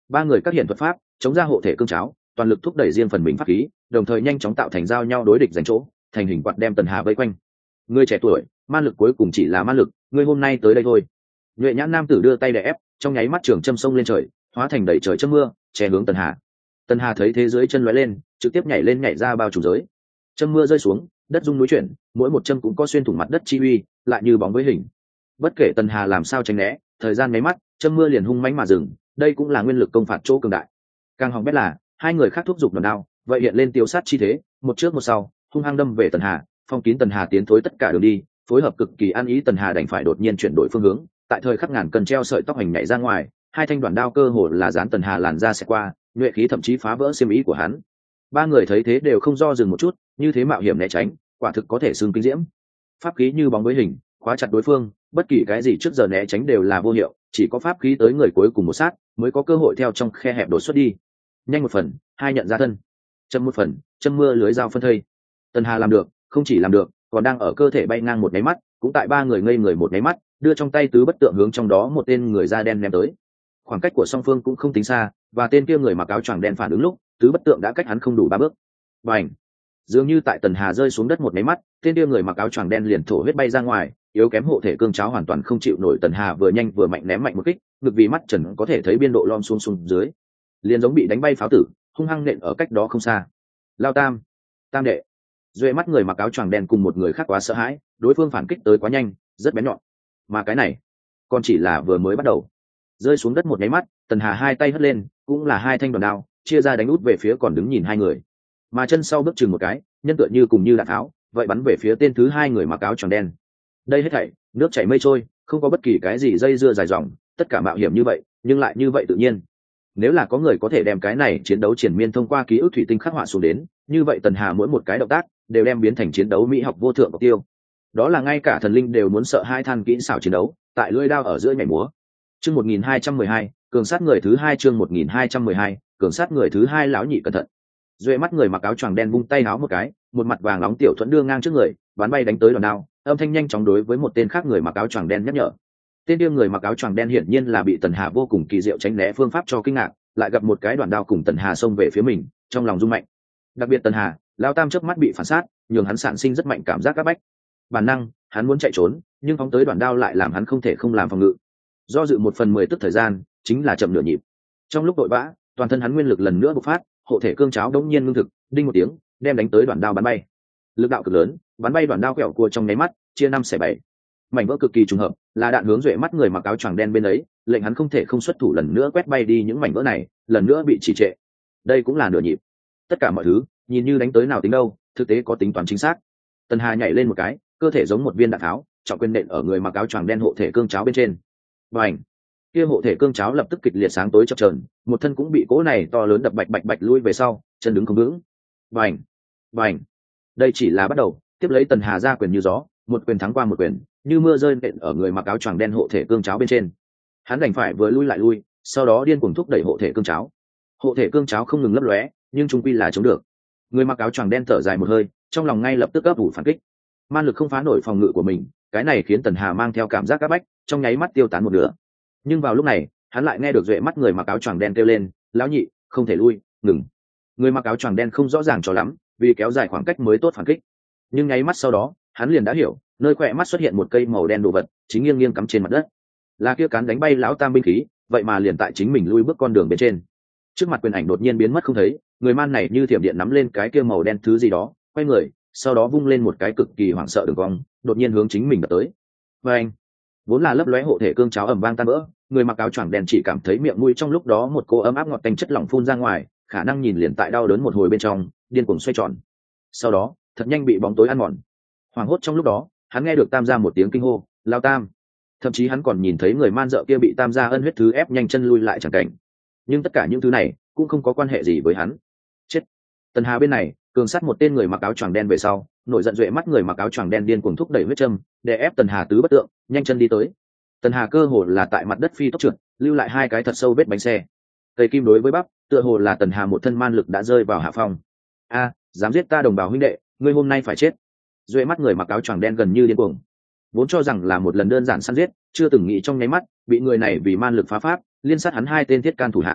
ba người các hiện thuật pháp chống ra hộ thể cương cháo, toàn lực thúc đẩy riêng phần mình pháp khí, đồng thời nhanh chóng tạo thành giao nhau đối địch giành chỗ, thành hình quạt đem Tần Hà vây quanh. Người trẻ tuổi, man lực cuối cùng chỉ là man lực, ngươi hôm nay tới đây thôi. Nhuệ nhãn nam tử đưa tay đè ép, trong nháy mắt trường châm sông lên trời, hóa thành đầy trời châm mưa, che hướng Tần Hà. Tần Hà thấy thế giới chân lóe lên, trực tiếp nhảy lên nhảy ra bao trùm giới. Châm mưa rơi xuống, đất rung núi chuyển, mỗi một châm cũng có xuyên thủng mặt đất chi uy, lại như bóng với hình. Bất kể Tần Hà làm sao tránh né, thời gian mấy mắt, châm mưa liền hung mãnh mà dừng, đây cũng là nguyên lực công phạt chỗ cường đại. Càng hỏng bét là, hai người khác thúc giục đòn đao, vậy hiện lên tiêu sát chi thế, một trước một sau, hung hăng đâm về Tần Hà, phong kín Tần Hà tiến thối tất cả đường đi, phối hợp cực kỳ ăn ý. Tần Hà đành phải đột nhiên chuyển đổi phương hướng, tại thời khắc ngàn cần treo sợi tóc hành nhảy ra ngoài, hai thanh đoạn đao cơ hồ là dán Tần Hà làn ra sẽ qua, nhuệ khí thậm chí phá vỡ xiêm ý của hắn. Ba người thấy thế đều không do dừng một chút, như thế mạo hiểm né tránh, quả thực có thể xưng kinh diễm. Pháp khí như bóng với hình, khóa chặt đối phương, bất kỳ cái gì trước giờ né tránh đều là vô hiệu, chỉ có pháp khí tới người cuối cùng một sát mới có cơ hội theo trong khe hẹp đột xuất đi. Nhanh một phần, hai nhận ra thân, châm một phần, châm mưa lưới dao phân thây. Tần Hà làm được, không chỉ làm được, còn đang ở cơ thể bay ngang một máy mắt, cũng tại ba người ngây người một máy mắt, đưa trong tay tứ bất tượng hướng trong đó một tên người da đen ném tới. Khoảng cách của song phương cũng không tính xa, và tên kia người mặc áo choàng đen phản ứng lúc, tứ bất tượng đã cách hắn không đủ ba bước. Bành! Dường như tại Tần Hà rơi xuống đất một máy mắt, tên kia người mặc áo choàng đen liền thổ huyết bay ra ngoài, yếu kém hộ thể cương cháo hoàn toàn không chịu nổi Tần Hà vừa nhanh vừa mạnh ném mạnh một kích, ngực vì mắt trần có thể thấy biên độ lom xuống xuống dưới, liền giống bị đánh bay pháo tử, hung hăng nện ở cách đó không xa. Lao tam, tam đệ. Duệ mắt người mặc áo choàng đen cùng một người khác quá sợ hãi, đối phương phản kích tới quá nhanh, rất bén nhọn. Mà cái này, còn chỉ là vừa mới bắt đầu. Rơi xuống đất một nháy mắt, Tần Hà hai tay hất lên, cũng là hai thanh đòn đao, chia ra đánh út về phía còn đứng nhìn hai người. Mà chân sau bước chừng một cái, nhân tựa như cùng như đạn tháo, vậy bắn về phía tên thứ hai người mặc áo choàng đen. Đây hết thảy, nước chảy mây trôi, không có bất kỳ cái gì dây dưa dài dòng, tất cả mạo hiểm như vậy, nhưng lại như vậy tự nhiên. Nếu là có người có thể đem cái này chiến đấu triển miên thông qua ký ức thủy tinh khắc họa xuống đến, như vậy Tần Hà mỗi một cái động tác đều đem biến thành chiến đấu mỹ học vô thượng mục tiêu. Đó là ngay cả thần linh đều muốn sợ hai than kỹ xảo chiến đấu, tại lưỡi đao ở giữa nhảy múa. Chương một nghìn hai trăm mười hai, cường sát người thứ hai. Chương một nghìn hai trăm mười hai, cường sát người thứ hai. Lão nhị cẩn thận. Duệ mắt người mặc áo choàng đen vung tay áo một cái, một mặt vàng nóng tiểu thuẫn đưa ngang trước người, bắn bay đánh tới đòn đao, âm thanh nhanh chóng đối với một tên khác người mặc áo choàng đen nhắc nhở. Tên kia người mặc áo choàng đen hiển nhiên là bị Tần Hà vô cùng kỳ diệu tránh né phương pháp cho kinh ngạc, lại gặp một cái đoạn đao cùng Tần Hà xông về phía mình, trong lòng rung mạnh. Đặc biệt Tần Hà, lao tam chớp mắt bị phản sát, nhường hắn sản sinh rất mạnh cảm giác áp bách. Bản năng, hắn muốn chạy trốn, nhưng phóng tới đoạn đao lại làm hắn không thể không làm phòng ngự. Do dự một phần mười tức thời gian, chính là chậm nửa nhịp. Trong lúc vội vã, toàn thân hắn nguyên lực lần nữa bộc phát, hộ thể cương cháo đống nhiên ngưng thực, đinh một tiếng, đem đánh tới đoạn đao bắn bay. Lực đạo cực lớn, bắn bay đoạn đao quẹo cua trong nháy mắt, chia năm xẻ bảy. Mảnh vỡ cực kỳ trùng hợp, là đạn hướng Duệ mắt người mặc áo choàng đen bên ấy, lệnh hắn không thể không xuất thủ lần nữa quét bay đi những mảnh vỡ này, lần nữa bị trì trệ. Đây cũng là nửa nhịp. Tất cả mọi thứ, nhìn như đánh tới nào tính đâu, thực tế có tính toán chính xác. Tần Hà nhảy lên một cái, cơ thể giống một viên đạn tháo, trọng quyền nện ở người mặc áo choàng đen hộ thể cương cháo bên trên. Bành! Kia hộ thể cương cháo lập tức kịch liệt sáng tối chập chờn, một thân cũng bị cỗ này to lớn đập bạch bạch bạch lui về sau, chân đứng không vững. Bành! Bành! Đây chỉ là bắt đầu, tiếp lấy Tần Hà ra quyền như gió, một quyền thắng qua một quyền, như mưa rơi nện ở người mặc áo choàng đen hộ thể cương cháo bên trên. Hắn đành phải vừa lui lại lui, sau đó điên cuồng thúc đẩy hộ thể cương cháo. Hộ thể cương cháo không ngừng lấp lóe, nhưng trung quy là chống được. Người mặc áo choàng đen thở dài một hơi, trong lòng ngay lập tức ấp ủ phản kích. Man lực không phá nổi phòng ngự của mình, cái này khiến Tần Hà mang theo cảm giác áp bách, trong nháy mắt tiêu tán một nửa. Nhưng vào lúc này, hắn lại nghe được Duệ mắt người mặc áo choàng đen kêu lên, "Lão nhị, không thể lui, ngừng." Người mặc áo choàng đen không rõ ràng cho lắm, vì kéo dài khoảng cách mới tốt phản kích. Nhưng nháy mắt sau đó, hắn liền đã hiểu, nơi khỏe mắt xuất hiện một cây màu đen đồ vật, chính nghiêng nghiêng cắm trên mặt đất. Là kia cán đánh bay lão tam binh khí, vậy mà liền tại chính mình lui bước con đường bên trên. Trước mặt quyền ảnh đột nhiên biến mất không thấy, người man này như thiểm điện nắm lên cái kia màu đen thứ gì đó, quay người, sau đó vung lên một cái cực kỳ hoảng sợ đường cong, đột nhiên hướng chính mình đập tới. Và anh, vốn là lấp lóe hộ thể cương cháo ầm vang tan vỡ, người mặc áo choàng đen chỉ cảm thấy miệng mũi trong lúc đó một cô ấm áp ngọt tanh chất lỏng phun ra ngoài, khả năng nhìn liền tại đau đớn một hồi bên trong, điên cuồng xoay tròn. Sau đó, thật nhanh bị bóng tối ăn mòn. Hoảng hốt trong lúc đó, hắn nghe được Tam gia một tiếng kinh hô, "Lao Tam!" Thậm chí hắn còn nhìn thấy người man dợ kia bị Tam gia ân huyết thứ ép nhanh chân lui lại chẳng cảnh. Nhưng tất cả những thứ này cũng không có quan hệ gì với hắn. Chết! Tần Hà bên này, cường sát một tên người mặc áo choàng đen về sau, nổi giận Duệ mắt người mặc áo choàng đen điên cuồng thúc đẩy huyết châm, để ép Tần Hà tứ bất tượng, nhanh chân đi tới. Tần Hà cơ hồ là tại mặt đất phi tốc trượt, lưu lại hai cái thật sâu vết bánh xe. Cây kim đối với bắp, tựa hồ là Tần Hà một thân man lực đã rơi vào hạ phong. A, dám giết ta đồng bào huynh đệ, ngươi hôm nay phải chết! Duệ mắt người mặc áo choàng đen gần như điên cuồng, vốn cho rằng là một lần đơn giản săn giết, chưa từng nghĩ trong nháy mắt bị người này vì man lực phá pháp liên sát hắn hai tên thiết can thủ hạ.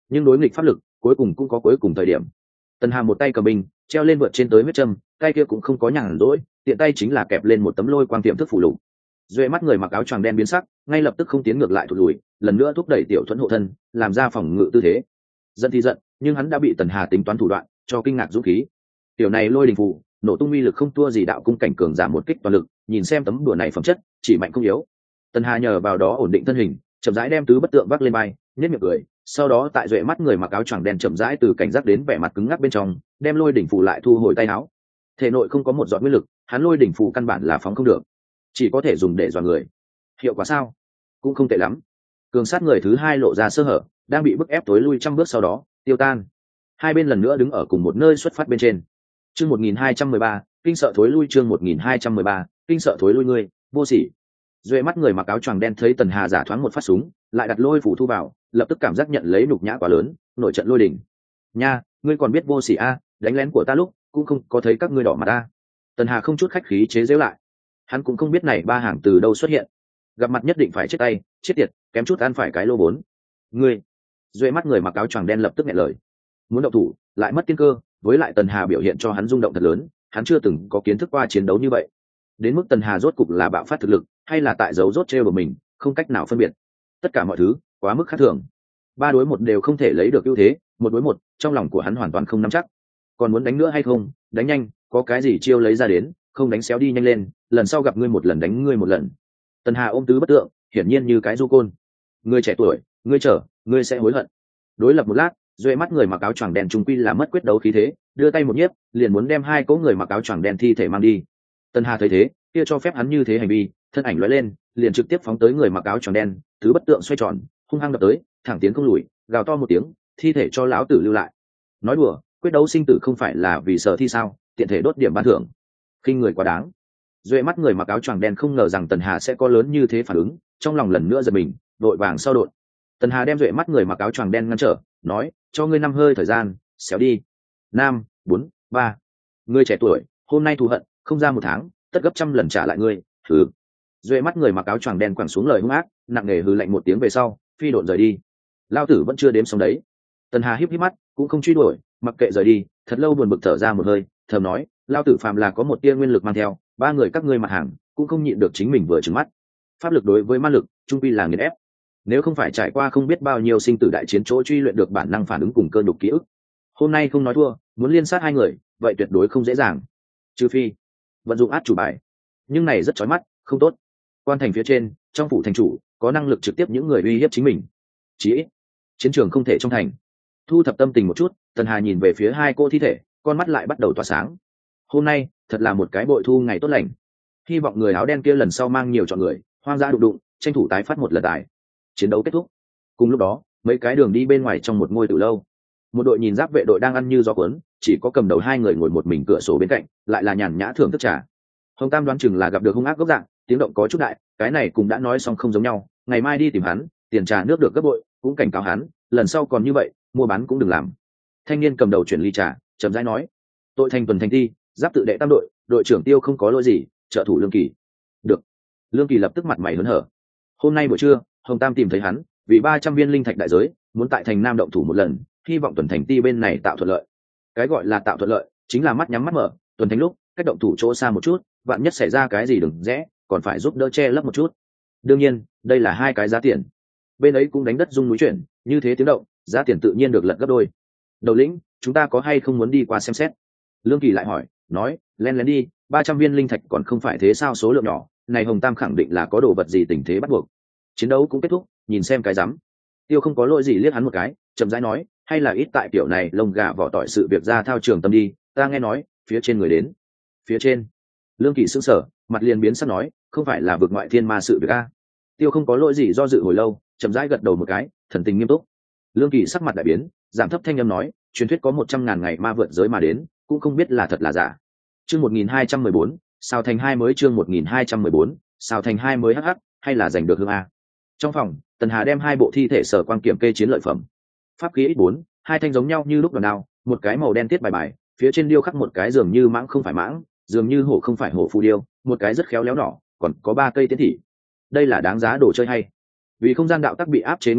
nhưng đối nghịch pháp lực cuối cùng cũng có cuối cùng thời điểm. Tần Hà một tay cầm binh treo lên vượt trên tới huyết châm, tay kia cũng không có nhàn rỗi, tiện tay chính là kẹp lên một tấm lôi quang tiệm thức phủ lục. Duệ mắt người mặc áo choàng đen biến sắc, ngay lập tức không tiến ngược lại thụt lùi, lần nữa thúc đẩy tiểu thuẫn hộ thân, làm ra phòng ngự tư thế. Giận thì giận, nhưng hắn đã bị Tần Hà tính toán thủ đoạn cho kinh ngạc dũng khí. Tiểu này lôi đình phù, nổ tung uy lực không thua gì đạo cung cảnh cường giảm một kích toàn lực, nhìn xem tấm đùa này phẩm chất, chỉ mạnh không yếu. Tần Hà nhờ vào đó ổn định thân hình, chậm rãi đem tứ bất tượng vác lên vai, nhếch miệng cười, sau đó tại duệ mắt người mặc áo choàng đen chậm rãi từ cảnh giác đến vẻ mặt cứng ngắc bên trong, đem lôi đỉnh phù lại thu hồi tay áo. Thể nội không có một giọt nguyên lực, hắn lôi đỉnh phù căn bản là phóng không được, chỉ có thể dùng để dọa người. Hiệu quả sao? Cũng không tệ lắm. Cường sát người thứ hai lộ ra sơ hở, đang bị bức ép tối lui trăm bước sau đó tiêu tan. Hai bên lần nữa đứng ở cùng một nơi xuất phát bên trên. Chương một nghìn hai trăm mười ba, kinh sợ thối lui. Chương một nghìn hai trăm mười ba, kinh sợ thối lui ngươi, vô sỉ. Duệ mắt người mặc áo choàng đen thấy Tần Hà giả thoáng một phát súng, lại đặt lôi phủ thu vào, lập tức cảm giác nhận lấy nhục nhã quá lớn, nổi trận lôi đình. Nha, ngươi còn biết vô sỉ a, đánh lén của ta lúc cũng không có thấy các ngươi đỏ mặt ta. Tần Hà không chút khách khí chế giễu lại. Hắn cũng không biết này ba hàng từ đâu xuất hiện, gặp mặt nhất định phải chết tay, chết tiệt, kém chút ăn phải cái lô vốn. Ngươi, Duệ mắt người mặc áo choàng đen lập tức nghẹn lời, muốn động thủ lại mất tiên cơ, với lại Tần Hà biểu hiện cho hắn rung động thật lớn, hắn chưa từng có kiến thức qua chiến đấu như vậy. Đến mức Tần Hà rốt cục là bạo phát thực lực, hay là tại dấu rốt trêu của mình, không cách nào phân biệt. Tất cả mọi thứ quá mức khác thường, ba đối một đều không thể lấy được ưu thế, một đối một trong lòng của hắn hoàn toàn không nắm chắc. Còn muốn đánh nữa hay không? Đánh nhanh, có cái gì chiêu lấy ra đến, không đánh xéo đi nhanh lên, lần sau gặp ngươi một lần đánh ngươi một lần. Tần Hà ôm tứ bất tượng, hiển nhiên như cái du côn. Ngươi trẻ tuổi, ngươi chờ, ngươi sẽ hối hận. Đối lập một lát, Duệ mắt người mặc áo choàng đen trung quy là mất quyết đấu khí thế, đưa tay một nhiếp, liền muốn đem hai cỗ người mặc áo choàng đen thi thể mang đi. Tần Hà thấy thế, kia cho phép hắn như thế hành vi, thân ảnh lóe lên, liền trực tiếp phóng tới người mặc áo choàng đen, tứ bất tượng xoay tròn, hung hăng đập tới, thẳng tiến không lùi, gào to một tiếng, thi thể cho lão tử lưu lại. Nói đùa, quyết đấu sinh tử không phải là vì sợ thi sao, tiện thể đốt điểm ban thưởng. Khinh người quá đáng. Duệ mắt người mặc áo choàng đen không ngờ rằng Tần Hà sẽ có lớn như thế phản ứng, trong lòng lần nữa giật mình, vội vàng sau đột. Tần Hà đem Duệ mắt người mặc áo choàng đen ngăn trở, nói, cho ngươi năm hơi thời gian, xéo đi. Năm, bốn, ba. Ngươi trẻ tuổi, hôm nay thù hận, không ra một tháng, tất gấp trăm lần trả lại ngươi. Thử. Duệ mắt người mặc áo choàng đen quẳng xuống lời hung ác, nặng nề hừ lạnh một tiếng về sau, phi độn rời đi. Lao tử vẫn chưa đếm xong đấy. Tần Hà híp híp mắt, cũng không truy đuổi, mặc kệ rời đi, thật lâu buồn bực thở ra một hơi, thầm nói, lao tử phàm là có một tia nguyên lực mang theo, ba người các ngươi mặt hàng, cũng không nhịn được chính mình vừa trừng mắt. Pháp lực đối với ma lực, trung quy là nghiền ép. Nếu không phải trải qua không biết bao nhiêu sinh tử đại chiến chỗ truy luyện được bản năng phản ứng cùng cơ đục ký ức, hôm nay không nói thua, muốn liên sát hai người, vậy tuyệt đối không dễ dàng. Trừ phi vận dụng át chủ bài, nhưng này rất chói mắt, không tốt. Quan thành phía trên, trong phủ thành chủ, có năng lực trực tiếp những người uy hiếp chính mình. Chỉ ít, chiến trường không thể trong thành. Thu thập tâm tình một chút, Tần Hà nhìn về phía hai cô thi thể, con mắt lại bắt đầu tỏa sáng. Hôm nay thật là một cái bội thu ngày tốt lành. Hy vọng người áo đen kia lần sau mang nhiều chọn người, hoang dã đụng đụng, tranh thủ tái phát một lần tài. Chiến đấu kết thúc. Cùng lúc đó, mấy cái đường đi bên ngoài trong một ngôi tử lâu, một đội nhìn giáp vệ đội đang ăn như gió cuốn, chỉ có cầm đầu hai người ngồi một mình cửa sổ bên cạnh, lại là nhàn nhã thưởng thức trà. Hồng Tam đoán chừng là gặp được hung ác gốc dạng, tiếng động có chút đại, cái này cũng đã nói xong không giống nhau, ngày mai đi tìm hắn, tiền trà nước được gấp bội, cũng cảnh cáo hắn, lần sau còn như vậy, mua bán cũng đừng làm. Thanh niên cầm đầu chuyển ly trà, chậm rãi nói, tội thành tuần thành thi, giáp tự đệ tam đội, đội trưởng Tiêu không có lỗi gì, trợ thủ Lương Kỳ. Được. Lương Kỳ lập tức mặt mày hớn hở. Hôm nay buổi trưa, Hồng Tam tìm thấy hắn, vì ba trăm viên linh thạch đại giới, muốn tại thành Nam động thủ một lần, hy vọng tuần thành ti bên này tạo thuận lợi. Cái gọi là tạo thuận lợi, chính là mắt nhắm mắt mở, tuần thành lúc, cách động thủ chỗ xa một chút, vạn nhất xảy ra cái gì đừng rẽ, còn phải giúp đỡ che lấp một chút. Đương nhiên, đây là hai cái giá tiền. Bên ấy cũng đánh đất rung núi chuyển, như thế tiếng động, giá tiền tự nhiên được lật gấp đôi. Đầu lĩnh, chúng ta có hay không muốn đi qua xem xét? Lương Kỳ lại hỏi, nói, len lén đi, ba trăm viên linh thạch còn không phải thế sao số lượng nhỏ, này Hồng Tam khẳng định là có đồ vật gì tình thế bắt buộc. Chiến đấu cũng kết thúc, nhìn xem cái rắm. Tiêu không có lỗi gì liếc hắn một cái, chậm rãi nói, hay là ít tại kiểu này lông gà vỏ tỏi sự việc ra thao trường tâm đi, ta nghe nói, phía trên người đến. Phía trên? Lương Kỳ sững sờ, mặt liền biến sắc nói, không phải là vực ngoại thiên ma sự việc a? Tiêu không có lỗi gì do dự hồi lâu, chậm rãi gật đầu một cái, thần tình nghiêm túc. Lương Kỳ sắc mặt đại biến, giảm thấp thanh âm nói, truyền thuyết có một trăm ngàn ngày ma vượt giới mà đến, cũng không biết là thật là giả. Chương một nghìn hai trăm mười bốn, sao thành hai mới chương một nghìn hai trăm mười bốn, sao thành hai mới hắc hắc, hay là giành được hương a? Trong phòng, Tần Hà đem hai bộ thi thể sở quang kiểm kê chiến lợi phẩm. Pháp khí ích bốn, hai thanh giống nhau như lúc đòn đao, một cái màu đen tiết bài bài, phía trên điêu khắc một cái dường như mãng không phải mãng, dường như hổ không phải hổ phù điêu, một cái rất khéo léo nỏ, còn có ba cây tiến thị. Đây là đáng giá đồ chơi hay. Vì không gian đạo tắc bị áp chế nguyên nhân,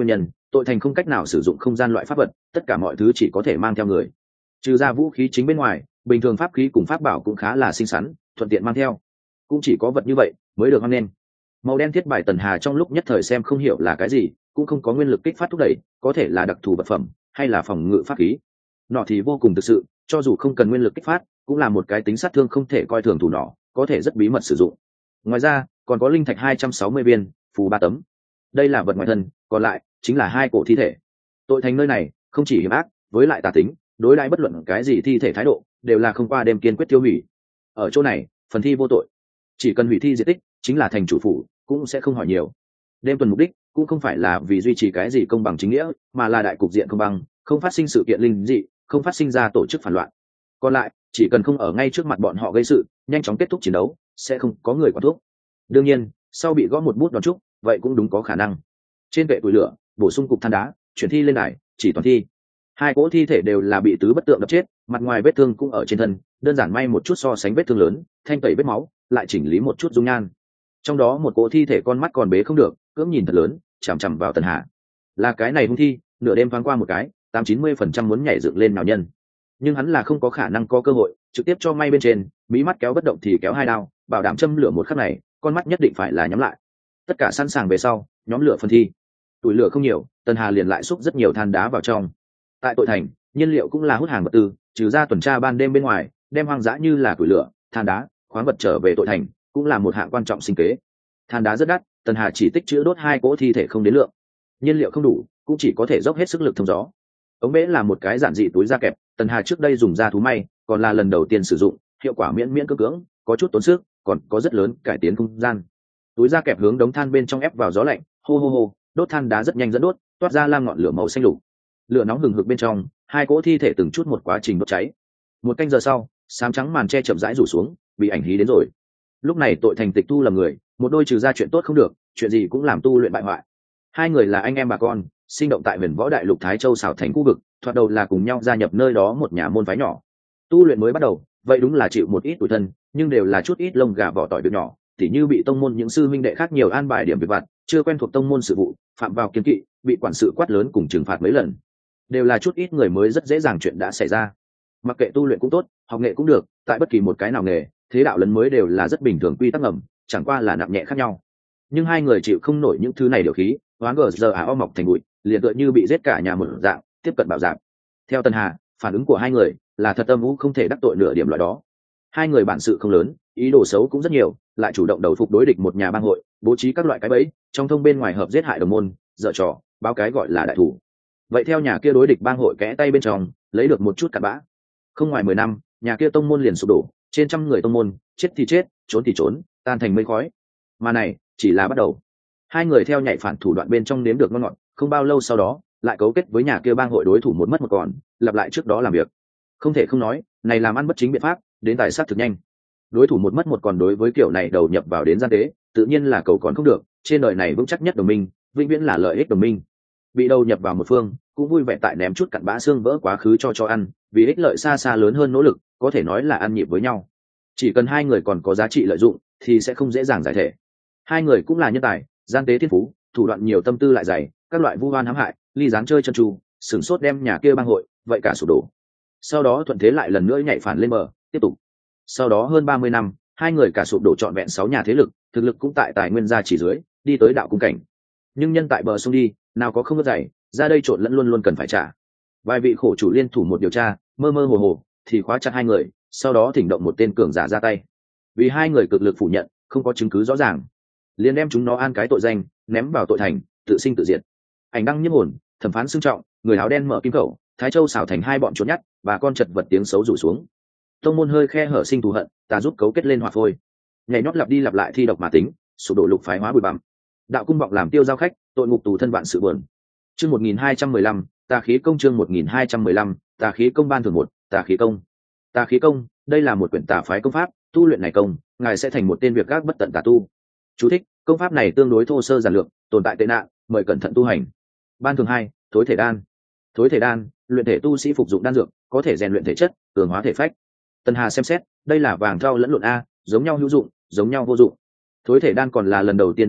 tội thành không cách nào sử dụng không gian loại pháp vật, tất cả mọi thứ chỉ có thể mang theo người, trừ ra vũ khí chính bên ngoài, bình thường pháp khí cùng pháp bảo cũng khá là xinh xắn, thuận tiện mang theo. Cũng chỉ có vật như vậy mới được hoan nghênh. Màu đen thiết bài Tần Hà trong lúc nhất thời xem không hiểu là cái gì, cũng không có nguyên lực kích phát thúc đẩy, có thể là đặc thù vật phẩm hay là phòng ngự pháp khí. Nọ thì vô cùng thực sự, cho dù không cần nguyên lực kích phát, cũng là một cái tính sát thương không thể coi thường thủ nỏ, có thể rất bí mật sử dụng. Ngoài ra còn có linh thạch hai trăm sáu mươi viên, phù ba tấm. Đây là vật ngoài thân, còn lại chính là hai cổ thi thể. Tội thành nơi này không chỉ hiểm ác, với lại tà tính, đối đãi bất luận cái gì thi thể thái độ đều là không qua đêm kiên quyết tiêu hủy. Ở chỗ này phần thi vô tội, chỉ cần hủy thi diệt tích chính là thành chủ phủ, cũng sẽ không hỏi nhiều. Đêm tuần mục đích cũng không phải là vì duy trì cái gì công bằng chính nghĩa, mà là đại cục diện công bằng, không phát sinh sự kiện linh dị, không phát sinh ra tổ chức phản loạn. Còn lại chỉ cần không ở ngay trước mặt bọn họ gây sự, nhanh chóng kết thúc chiến đấu, sẽ không có người quản thuốc. Đương nhiên sau bị gõ một bút đòn trúc, vậy cũng đúng có khả năng. Trên kệ củi lửa bổ sung cục than đá, chuyển thi lên đài, chỉ toàn thi. Hai cỗ thi thể đều là bị tứ bất tượng đập chết, mặt ngoài vết thương cũng ở trên thân, đơn giản may một chút so sánh vết thương lớn, thanh tẩy vết máu, lại chỉnh lý một chút dung nhan. Trong đó một cỗ thi thể con mắt còn bế không được, cưỡng nhìn thật lớn, chằm chằm vào Tần Hà. Là cái này hung thi, nửa đêm thoáng qua một cái, tám chín mươi phần trăm muốn nhảy dựng lên nào nhân. Nhưng hắn là không có khả năng có cơ hội, trực tiếp cho may bên trên, mí mắt kéo bất động thì kéo hai đao, bảo đảm châm lửa một khắc này, con mắt nhất định phải là nhắm lại. Tất cả sẵn sàng về sau, nhóm lửa phân thi. Tuổi lửa không nhiều, Tần Hà liền lại xúc rất nhiều than đá vào trong. Tại tội thành, nhiên liệu cũng là hút hàng vật tư, trừ ra tuần tra ban đêm bên ngoài, đem hoang dã như là củi lửa, than đá, khoáng vật trở về tội thành, cũng là một hạng quan trọng sinh kế. Than đá rất đắt, Tần Hà chỉ tích trữ đốt hai cỗ thi thể không đến lượng. Nhiên liệu không đủ, cũng chỉ có thể dốc hết sức lực thông gió. Ống bể là một cái giản dị túi da kẹp, Tần Hà trước đây dùng da thú may, còn là lần đầu tiên sử dụng, hiệu quả miễn miễn cưỡng cưỡng, có chút tốn sức, còn có rất lớn cải tiến không gian. Túi da kẹp hướng đống than bên trong ép vào gió lạnh, hô hô hô, đốt than đá rất nhanh dẫn đốt, toát ra lam ngọn lửa màu xanh lục. Lửa nóng hừng hực bên trong, hai cỗ thi thể từng chút một quá trình đốt cháy. Một canh giờ sau, xám trắng màn che chậm rãi rủ xuống, bị ảnh hí đến rồi. Lúc này tội thành tịch thu là người, một đôi trừ ra chuyện tốt không được, chuyện gì cũng làm tu luyện bại hoại. Hai người là anh em bà con, sinh động tại Huyền Võ Đại Lục Thái Châu xảo thành khu vực, thoạt đầu là cùng nhau gia nhập nơi đó một nhà môn phái nhỏ. Tu luyện mới bắt đầu, vậy đúng là chịu một ít tủi thân, nhưng đều là chút ít lông gà vỏ tỏi việc nhỏ, tỉ như bị tông môn những sư minh đệ khác nhiều an bài điểm việc vặt, chưa quen thuộc tông môn sự vụ, phạm vào kiêng kỵ, bị quản sự quát lớn cùng trừng phạt mấy lần. Đều là chút ít người mới rất dễ dàng chuyện đã xảy ra. Mặc kệ tu luyện cũng tốt, học nghệ cũng được, tại bất kỳ một cái nào nghề, thế đạo lấn mới đều là rất bình thường quy tắc ngầm, chẳng qua là nặng nhẹ khác nhau. Nhưng hai người chịu không nổi những thứ này điều khí, hoán gờ giờ áo mọc thành bụi, liền tựa như bị giết cả nhà một dạng, tiếp cận bạo dạng. Theo Tần Hà, phản ứng của hai người là thật âm u không thể đắc tội nửa điểm loại đó. Hai người bản sự không lớn, ý đồ xấu cũng rất nhiều, lại chủ động đầu phục đối địch một nhà bang hội, bố trí các loại cái bẫy, trong thông bên ngoài hợp giết hại đồng môn, dở trò, báo cái gọi là đại thủ. Vậy theo nhà kia đối địch bang hội kẽ tay bên trong, lấy được một chút cặn bã. Không ngoài mười năm, nhà kia tông môn liền sụp đổ, trên trăm người tông môn, chết thì chết, trốn thì trốn, tan thành mây khói. Mà này chỉ là bắt đầu. Hai người theo nhạy phản thủ đoạn bên trong nếm được ngon ngọt, không bao lâu sau đó lại cấu kết với nhà kia bang hội đối thủ một mất một còn, lặp lại trước đó làm việc. Không thể không nói, này làm ăn bất chính biện pháp, đến tài sát thực nhanh. Đối thủ một mất một còn đối với kiểu này đầu nhập vào đến gian tế, tự nhiên là cầu còn không được, trên đời này vững chắc nhất đồng minh, vĩnh viễn là lợi ích đồng minh. Bị đầu nhập vào một phương, cũng vui vẻ tại ném chút cặn bã xương vỡ quá khứ cho cho ăn, vì ích lợi xa xa lớn hơn nỗ lực, có thể nói là ăn nhịp với nhau. Chỉ cần hai người còn có giá trị lợi dụng, thì sẽ không dễ dàng giải thể. Hai người cũng là nhân tài, gian tế thiên phú, thủ đoạn nhiều, tâm tư lại dày, các loại vu oan hãm hại, ly gián chơi chân tru, sửng sốt đem nhà kia bang hội, vậy cả sụp đổ. Sau đó thuận thế lại lần nữa nhảy phản lên bờ, tiếp tục. Sau đó hơn ba mươi năm, hai người cả sụp đổ trọn vẹn sáu nhà thế lực, thực lực cũng tại tài nguyên gia chỉ dưới, đi tới đạo cung cảnh. Nhưng nhân tại bờ sông đi, nào có không ngớt dày, ra đây trộn lẫn luôn luôn cần phải trả. Vài vị khổ chủ liên thủ một điều tra, mơ mơ hồ hồ thì khóa chặt hai người, sau đó thỉnh động một tên cường giả ra tay. Vì hai người cực lực phủ nhận, không có chứng cứ rõ ràng, liền đem chúng nó an cái tội danh, ném vào tội thành, tự sinh tự diệt. Ảnh đăng nhiếp hồn, thẩm phán xưng trọng, người áo đen mở kim khẩu, Thái Châu xảo thành hai bọn trốn nhắt, và con chật vật tiếng xấu rủ xuống. Tông môn hơi khe hở sinh thù hận, ta giúp cấu kết lên hỏa phôi, nhảy nhót lặp đi lặp lại thi độc mà tính, sụp đổ lục phái hóa bụi bặm. Đạo cung vọng làm tiêu giao khách, tội ngục tù thân vạn sự buồn. Chương một nghìn hai trăm mười lăm, Tà khí công. Chương một nghìn hai trăm mười lăm, Tà khí công. Ban thường một, Tà khí công. Tà khí công, đây là một quyển tà phái công pháp, tu luyện này công, ngài sẽ thành một tên việc gác bất tận tà tu. Chú thích: công pháp này tương đối thô sơ giản lược, tồn tại tệ nạn, mời cẩn thận tu hành. Ban thường hai, thối thể đan. Thối thể đan, luyện thể tu sĩ phục dụng đan dược, có thể rèn luyện thể chất, cường hóa thể phách. Tần Hà xem xét, đây là vàng thau lẫn lộn a, giống nhau hữu dụng, giống nhau vô dụng. Thối thể đan còn là lần đầu tiên đạt được,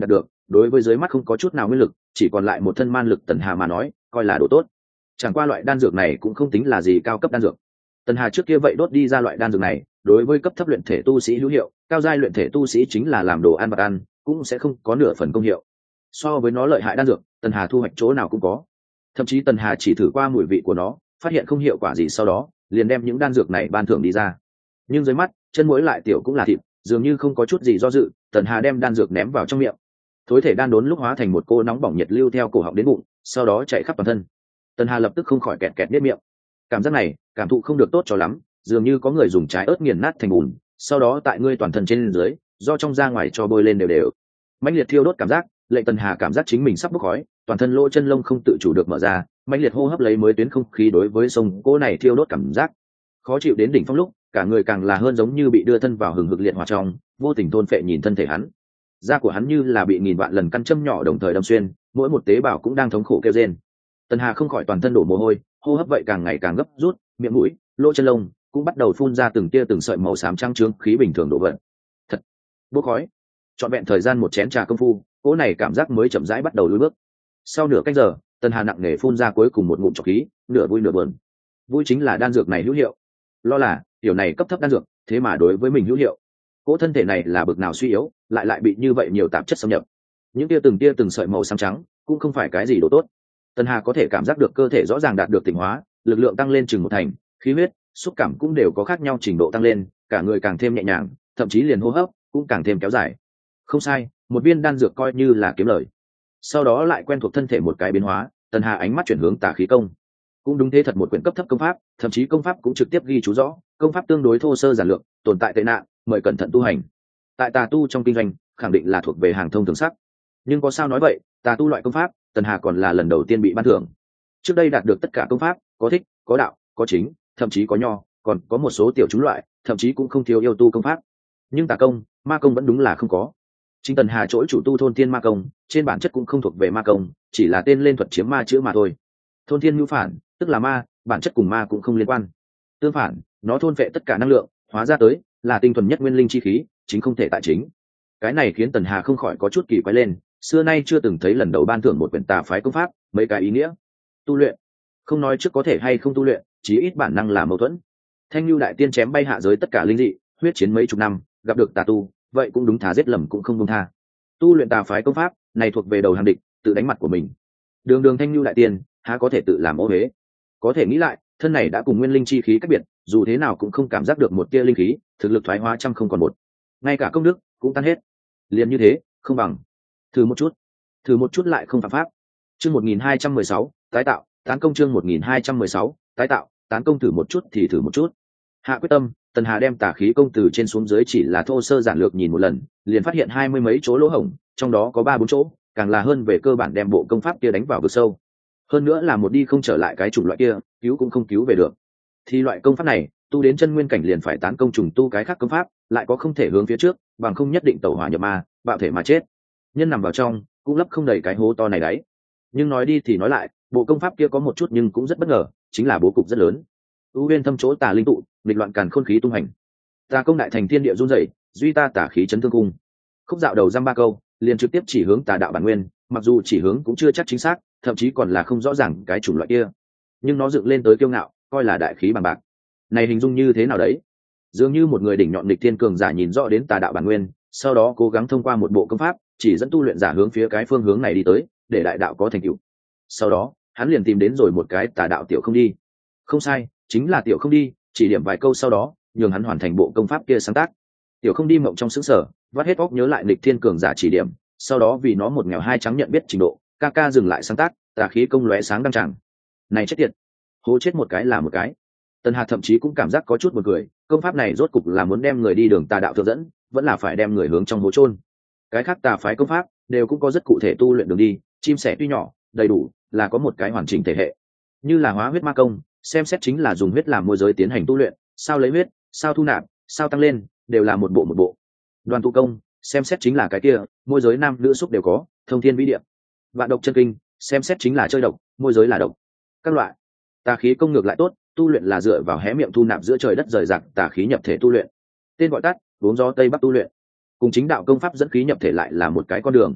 đối với dưới mắt không có chút nào nguyên lực chỉ còn lại một thân man lực Tần Hà mà nói coi là đồ tốt. Chẳng qua loại đan dược này cũng không tính là gì cao cấp đan dược. Tần Hà trước kia vậy đốt đi ra loại đan dược này đối với cấp thấp luyện thể tu sĩ hữu hiệu, cao giai luyện thể tu sĩ chính là làm đồ ăn vật ăn cũng sẽ không có nửa phần công hiệu. So với nó lợi hại đan dược, Tần Hà thu hoạch chỗ nào cũng có. Thậm chí Tần Hà chỉ thử qua mùi vị của nó, phát hiện không hiệu quả gì, sau đó liền đem những đan dược này ban thưởng đi ra. Nhưng dưới mắt chân muỗi lại tiểu cũng là thịt, dường như không có chút gì do dự, Tần Hà đem đan dược ném vào trong miệng. Thối thể đan đốn lúc hóa thành một cô nóng bỏng nhiệt lưu theo cổ họng đến bụng, sau đó chạy khắp toàn thân. Tần Hà lập tức không khỏi kẹt kẹt niết miệng. Cảm giác này cảm thụ không được tốt cho lắm, dường như có người dùng trái ớt nghiền nát thành bùn, sau đó tại ngươi toàn thân trên dưới do trong ra ngoài cho bôi lên đều đều. Mãnh liệt thiêu đốt cảm giác lệnh Tần Hà cảm giác chính mình sắp bốc khói, toàn thân lỗ chân lông không tự chủ được mở ra, mãnh liệt hô hấp lấy mới tuyến không khí đối với sông cô này thiêu đốt cảm giác khó chịu đến đỉnh phong lúc, cả người càng là hơn giống như bị đưa thân vào hừng hực liệt hỏa trong, vô tình thôn phệ nhìn thân thể hắn. Da của hắn như là bị nghìn vạn lần căn châm nhỏ đồng thời đâm xuyên, mỗi một tế bào cũng đang thống khổ kêu rên. Tần Hà không khỏi toàn thân đổ mồ hôi, hô hấp vậy càng ngày càng gấp rút, miệng mũi, lỗ chân lông cũng bắt đầu phun ra từng tia từng sợi màu xám trắng trướng khí bình thường đổ vận. Thật bốc khói. Trọn vẹn thời gian một chén trà công phu, cỗ này cảm giác mới chậm rãi bắt đầu lùi bước. Sau nửa canh giờ, Tần Hà nặng nề phun ra cuối cùng một ngụm trọc khí, nửa vui nửa buồn. Vui chính là đan dược này hữu hiệu, lo là điều này cấp thấp đan dược, thế mà đối với mình hữu hiệu. Cỗ thân thể này là bực nào suy yếu, lại lại bị như vậy nhiều tạp chất xâm nhập. Những tia từng tia từng sợi màu xám trắng cũng không phải cái gì đồ tốt. Tần Hà có thể cảm giác được cơ thể rõ ràng đạt được tỉnh hóa, lực lượng tăng lên chừng một thành, khí huyết, xúc cảm cũng đều có khác nhau trình độ tăng lên, cả người càng thêm nhẹ nhàng, thậm chí liền hô hấp cũng càng thêm kéo dài. Không sai, một viên đan dược coi như là kiếm lời. Sau đó lại quen thuộc thân thể một cái biến hóa, Tần Hà ánh mắt chuyển hướng Tà khí công. Cũng đúng thế, thật một quyển cấp thấp công pháp, thậm chí công pháp cũng trực tiếp ghi chú rõ, công pháp tương đối thô sơ giản lược, tồn tại tệ nạn, mời cẩn thận tu hành. Tại tà tu trong kinh doanh, khẳng định là thuộc về hàng thông thường sắc. Nhưng có sao nói vậy, tà tu loại công pháp, Tần Hà còn là lần đầu tiên bị ban thưởng. Trước đây đạt được tất cả công pháp, có thích, có đạo, có chính, thậm chí có nho, còn có một số tiểu chúng loại, thậm chí cũng không thiếu yêu tu công pháp. Nhưng tà công, ma công vẫn đúng là không có. Chính Tần Hà chỗ chủ tu thôn thiên ma công, trên bản chất cũng không thuộc về ma công, chỉ là tên lên thuật chiếm ma chữ mà thôi. Thôn thiên ngữ phản, tức là ma, bản chất cùng ma cũng không liên quan. Tương phản, nó thôn phệ tất cả năng lượng, hóa ra tới là tinh thuần nhất nguyên linh chi khí, chính không thể tại chính. Cái này khiến Tần Hà không khỏi có chút kỳ quái lên, xưa nay chưa từng thấy lần đầu ban thưởng một quyển tà phái công pháp, mấy cái ý nghĩa. Tu luyện, không nói trước có thể hay không tu luyện, chí ít bản năng là mâu thuẫn. Thanh Nhu đại tiên chém bay hạ giới tất cả linh dị, huyết chiến mấy chục năm, gặp được tà tu, vậy cũng đúng, thà giết lầm cũng không buông tha. Tu luyện tà phái công pháp này thuộc về đầu hàng địch, tự đánh mặt của mình. Đường đường Thanh Nhu đại tiên, há có thể tự làm ô huế. Có thể nghĩ lại, thân này đã cùng nguyên linh chi khí cách biệt, dù thế nào cũng không cảm giác được một tia linh khí, thực lực thoái hóa trăm không còn một, ngay cả công đức cũng tan hết. Liền như thế, không bằng thử một chút, thử một chút lại không phạm pháp. Chương một nghìn hai trăm mười sáu, tái tạo, tán công. Chương một nghìn hai trăm mười sáu, tái tạo, tán công. Thử một chút thì thử một chút. Hạ quyết tâm, Tần Hà đem tà khí công từ trên xuống dưới chỉ là thô sơ giản lược nhìn một lần, liền phát hiện hai mươi mấy chỗ lỗ hổng, trong đó có ba bốn chỗ, càng là hơn về cơ bản đem bộ công pháp kia đánh vào vực sâu. Hơn nữa là một đi không trở lại cái chủng loại kia, cứu cũng không cứu về được. Thì loại công pháp này, tu đến chân nguyên cảnh liền phải tán công trùng tu cái khác công pháp, lại có không thể hướng phía trước, bằng không nhất định tẩu hỏa nhập ma, bạo thể mà chết. Nhân nằm vào trong, cũng lấp không đầy cái hố to này đấy. Nhưng nói đi thì nói lại, bộ công pháp kia có một chút nhưng cũng rất bất ngờ, chính là bố cục rất lớn. U Uyên thâm chỗ tà linh tụ, nghịch loạn càn khôn khí tung hành. Tà công đại thành thiên địa run rẩy, duy ta tà khí chấn thương cung. Khúc dạo đầu dăm ba câu, liền trực tiếp chỉ hướng tà đạo bản nguyên, mặc dù chỉ hướng cũng chưa chắc chính xác, thậm chí còn là không rõ ràng cái chủng loại kia. Nhưng nó dựng lên tới kiêu ngạo, coi là đại khí bằng bạc. Này hình dung như thế nào đấy? Dường như một người đỉnh nhọn nghịch thiên cường giả nhìn rõ đến tà đạo bản nguyên, sau đó cố gắng thông qua một bộ công pháp, chỉ dẫn tu luyện giả hướng phía cái phương hướng này đi tới, để đại đạo có thành tựu. Sau đó, hắn liền tìm đến rồi một cái tà đạo tiểu không đi. Không sai, chính là tiểu không đi, chỉ điểm vài câu sau đó, nhường hắn hoàn thành bộ công pháp kia sáng tác. Tiểu không đi mộng trong xứng sở, vắt hết óc nhớ lại nghịch thiên cường giả chỉ điểm, sau đó vì nó một nghèo hai trắng nhận biết trình độ, ca ca dừng lại sáng tác, tà khí công lóe sáng đăng tràng. Này chết tiệt, hố chết một cái là một cái. Tần Hà thậm chí cũng cảm giác có chút buồn cười, công pháp này rốt cục là muốn đem người đi đường tà đạo thượng dẫn, vẫn là phải đem người hướng trong hố chôn. Cái khác tà phái công pháp đều cũng có rất cụ thể tu luyện đường đi, chim sẻ tuy nhỏ, đầy đủ là có một cái hoàn chỉnh thể hệ. Như là hóa huyết ma công, xem xét chính là dùng huyết làm môi giới tiến hành tu luyện, sao lấy huyết, sao thu nạp, sao tăng lên, đều là một bộ một bộ. Đoàn tụ công, xem xét chính là cái kia, môi giới nam nữ xúc đều có, thông thiên vĩ địa. Vạn độc chân kinh, xem xét chính là chơi độc, môi giới là độc. Các loại tà khí công ngược lại tốt, tu luyện là dựa vào hé miệng thu nạp giữa trời đất rời rạc tà khí nhập thể tu luyện. Tên gọi tắt, uống gió tây bắc tu luyện. Cùng chính đạo công pháp dẫn khí nhập thể lại là một cái con đường.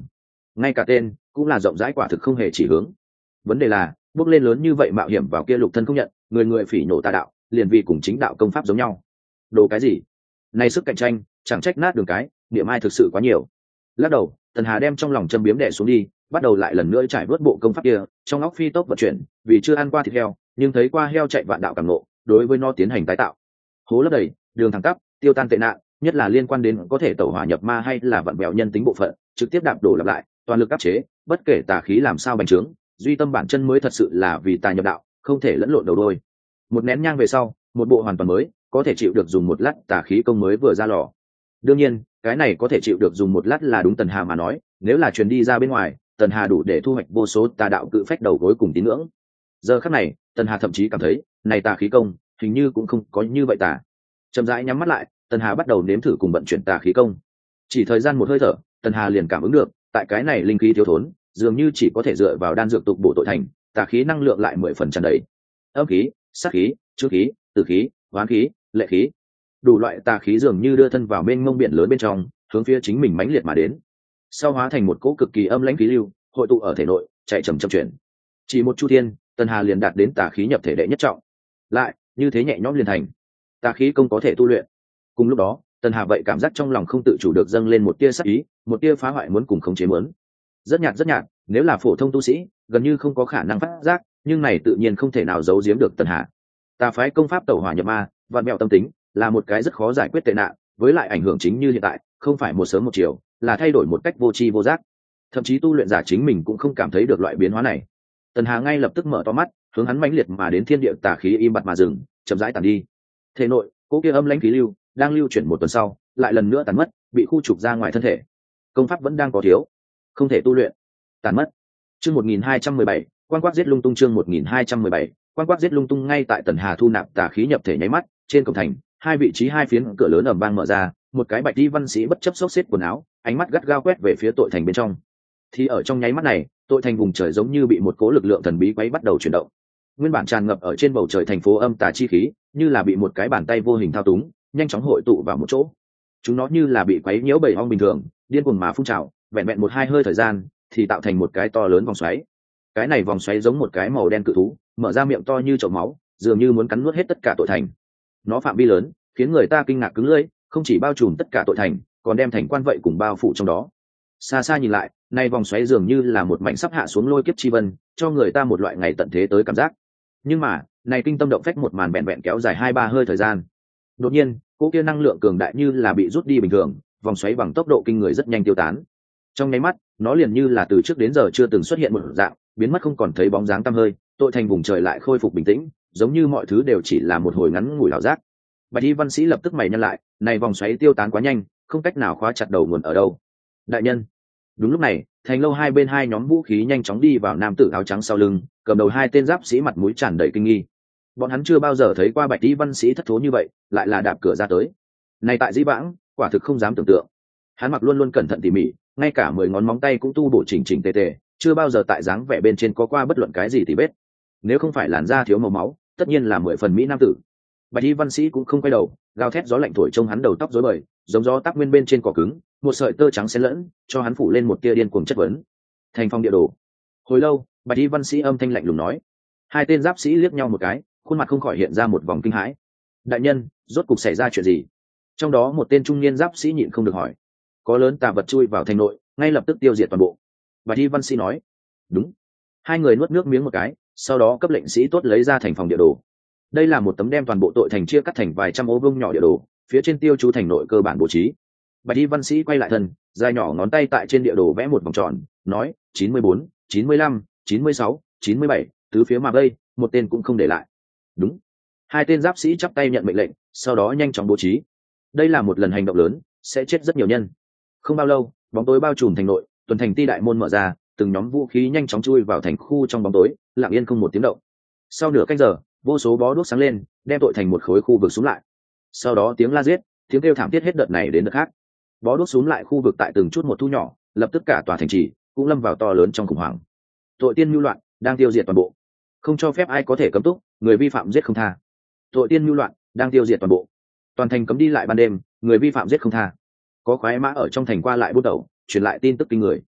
ngay cả tên cũng là rộng rãi, quả thực không hề chỉ hướng. Vấn đề là bước lên lớn như vậy mạo hiểm vào kia lục thân không nhận, người người phỉ nhổ tà đạo, liền vì cùng chính đạo công pháp giống nhau. Đồ cái gì? Này sức cạnh tranh, chẳng trách nát đường cái, điểm ai thực sự quá nhiều. Lắc đầu, Tần Hà đem trong lòng châm biếm đè xuống đi, bắt đầu lại lần nữa trải vớt bộ công pháp kia, trong óc phi tốc vận chuyển, vì chưa ăn qua thịt heo, nhưng thấy qua heo chạy vạn đạo cảm ngộ, đối với nó tiến hành tái tạo. Hố lấp đầy, đường thẳng tắp, tiêu tan tệ nạn, nhất là liên quan đến có thể tẩu hỏa nhập ma hay là vận bèo nhân tính bộ phận, trực tiếp đạp đổ lặp lại, toàn lực áp chế, bất kể tà khí làm sao bành trướng, duy tâm bản chân mới thật sự là vì tà nhập đạo, không thể lẫn lộn đầu đôi. Một nén nhang về sau, một bộ hoàn toàn mới, có thể chịu được dùng một lát tà khí công mới vừa ra lò. Đương nhiên, cái này có thể chịu được dùng một lát là đúng Tần Hà mà nói, nếu là truyền đi ra bên ngoài, Tần Hà đủ để thu hoạch vô số tà đạo cự phách đầu gối cùng tín ngưỡng. Giờ khắc này, Tần Hà thậm chí cảm thấy, này tà khí công, hình như cũng không có như vậy tà. Chậm rãi nhắm mắt lại, Tần Hà bắt đầu nếm thử cùng vận chuyển tà khí công. Chỉ thời gian một hơi thở, Tần Hà liền cảm ứng được, tại cái này linh khí thiếu thốn, dường như chỉ có thể dựa vào đan dược tục bổ tội thành, tà khí năng lượng lại mười phần tràn đầy. Âm khí, sát khí, chư khí, tử khí, oán khí, lệ khí, đủ loại tà khí dường như đưa thân vào mênh mông biển lớn bên trong, hướng phía chính mình mãnh liệt mà đến. Sau hóa thành một cỗ cực kỳ âm lãnh khí lưu, hội tụ ở thể nội, chạy chậm chậm chuyển. Chỉ một chu thiên, Tần Hà liền đạt đến tà khí nhập thể đệ nhất trọng. Lại, như thế nhẹ nhõm liền thành. Tà khí công có thể tu luyện. Cùng lúc đó, Tần Hà vậy cảm giác trong lòng không tự chủ được dâng lên một tia sát ý, một tia phá hoại muốn cùng khống chế muốn. Rất nhạt rất nhạt, nếu là phổ thông tu sĩ, gần như không có khả năng phát giác, nhưng này tự nhiên không thể nào giấu giếm được Tần Hà. Tà phái công pháp tẩu hỏa nhập ma, vạn mẹo tâm tính, là một cái rất khó giải quyết tệ nạn, với lại ảnh hưởng chính như hiện tại, không phải một sớm một chiều, là thay đổi một cách vô tri vô giác. Thậm chí tu luyện giả chính mình cũng không cảm thấy được loại biến hóa này. Tần Hà ngay lập tức mở to mắt, hướng hắn mãnh liệt mà đến thiên địa tà khí im bặt mà dừng, chậm rãi tàn đi. Thể nội, cỗ kia âm lãnh khí lưu đang lưu chuyển một tuần sau, lại lần nữa tàn mất, bị khu trục ra ngoài thân thể. Công pháp vẫn đang có thiếu, không thể tu luyện, tàn mất. Chương một nghìn hai trăm mười bảy, quan quát giết lung tung. Chương một nghìn hai trăm mười bảy, quan quát giết lung tung. Ngay tại Tần Hà thu nạp tà khí nhập thể nháy mắt, trên cổng thành, hai vị trí hai phiến cửa lớn ầm vang mở ra, một cái bạch y văn sĩ bất chấp xốc xếp quần áo, ánh mắt gắt gao quét về phía tội thành bên trong. Thì ở trong nháy mắt này, tội thành vùng trời giống như bị một cố lực lượng thần bí quấy bắt đầu chuyển động. Nguyên bản tràn ngập ở trên bầu trời thành phố âm tà chi khí, như là bị một cái bàn tay vô hình thao túng, nhanh chóng hội tụ vào một chỗ. Chúng nó như là bị quấy nhiễu bầy ong bình thường, điên cuồng mà phun trào, vẹn vẹn một hai hơi thời gian, thì tạo thành một cái to lớn vòng xoáy. Cái này vòng xoáy giống một cái màu đen cự thú, mở ra miệng to như chậu máu, dường như muốn cắn nuốt hết tất cả tội thành. Nó phạm vi lớn, khiến người ta kinh ngạc cứng lưỡi, không chỉ bao trùm tất cả tội thành, còn đem thành quan vậy cùng bao phủ trong đó. Xa xa nhìn lại, nay vòng xoáy dường như là một mảnh sắp hạ xuống lôi kiếp chi vân, cho người ta một loại ngày tận thế tới cảm giác. Nhưng mà, này kinh tâm động phách một màn vẹn vẹn kéo dài hai ba hơi thời gian. Đột nhiên, cỗ kia năng lượng cường đại như là bị rút đi bình thường, vòng xoáy bằng tốc độ kinh người rất nhanh tiêu tán. Trong nháy mắt, nó liền như là từ trước đến giờ chưa từng xuất hiện một dạng, biến mất không còn thấy bóng dáng tăm hơi, tội thành vùng trời lại khôi phục bình tĩnh, giống như mọi thứ đều chỉ là một hồi ngắn ngủi ảo giác. Bạch y văn sĩ lập tức mày nhăn lại, này vòng xoáy tiêu tán quá nhanh, không cách nào khóa chặt đầu nguồn ở đâu. Đại nhân. Đúng lúc này, thành lâu hai bên hai nhóm vũ khí nhanh chóng đi vào nam tử áo trắng sau lưng, cầm đầu hai tên giáp sĩ mặt mũi tràn đầy kinh nghi. Bọn hắn chưa bao giờ thấy qua bạch y văn sĩ thất thố như vậy, lại là đạp cửa ra tới. Này tại Dĩ Vãng, quả thực không dám tưởng tượng. Hắn mặc luôn luôn cẩn thận tỉ mỉ, ngay cả mười ngón móng tay cũng tu bổ chỉnh chỉnh tề tề, chưa bao giờ tại dáng vẻ bên trên có qua bất luận cái gì tỉ vết. Nếu không phải làn da thiếu màu máu, tất nhiên là mười phần mỹ nam tử. Bạch y văn sĩ cũng không quay đầu, gào thét gió lạnh thổi trông hắn đầu tóc rối bời, giống gió tác nguyên bên trên cỏ cứng, một sợi tơ trắng xen lẫn, cho hắn phủ lên một tia điên cuồng chất vấn. Thành phong địa đồ. Hồi lâu, bạch y văn sĩ âm thanh lạnh lùng nói. Hai tên giáp sĩ liếc nhau một cái, khuôn mặt không khỏi hiện ra một vòng kinh hãi. Đại nhân, rốt cục xảy ra chuyện gì? Trong đó một tên trung niên giáp sĩ nhịn không được hỏi. Có lớn tà vật chui vào thành nội, ngay lập tức tiêu diệt toàn bộ. Bạch y văn sĩ nói. Đúng. Hai người nuốt nước miếng một cái, sau đó cấp lệnh sĩ tốt lấy ra thành phòng địa đồ. Đây là một tấm đem toàn bộ tội thành chia cắt thành vài trăm ô vuông nhỏ địa đồ, phía trên tiêu chú thành nội cơ bản bố trí. Bạch y văn sĩ quay lại thân, dài nhỏ ngón tay tại trên địa đồ vẽ một vòng tròn, nói: chín mươi bốn, chín mươi lăm, chín mươi sáu, chín mươi bảy, tứ phía mà đây, một tên cũng không để lại. Đúng. Hai tên giáp sĩ chắp tay nhận mệnh lệnh, sau đó nhanh chóng bố trí. Đây là một lần hành động lớn, sẽ chết rất nhiều nhân. Không bao lâu, bóng tối bao trùm thành nội, tuần thành ti đại môn mở ra, từng nhóm vũ khí nhanh chóng chui vào thành khu trong bóng tối, lặng yên không một tiếng động. Sau nửa canh giờ, vô số bó đuốc sáng lên, đem tội thành một khối khu vực xuống lại. Sau đó tiếng la giết, tiếng kêu thảm thiết hết đợt này đến đợt khác. Bó đuốc xuống lại khu vực tại từng chút một thu nhỏ, lập tức cả tòa thành trì cũng lâm vào to lớn trong khủng hoảng. Tội tiên mưu loạn đang tiêu diệt toàn bộ, không cho phép ai có thể cấm túc, người vi phạm giết không tha. Tội tiên mưu loạn đang tiêu diệt toàn bộ, toàn thành cấm đi lại ban đêm, người vi phạm giết không tha. Có khoái mã ở trong thành qua lại bút đầu, truyền lại tin tức kinh người.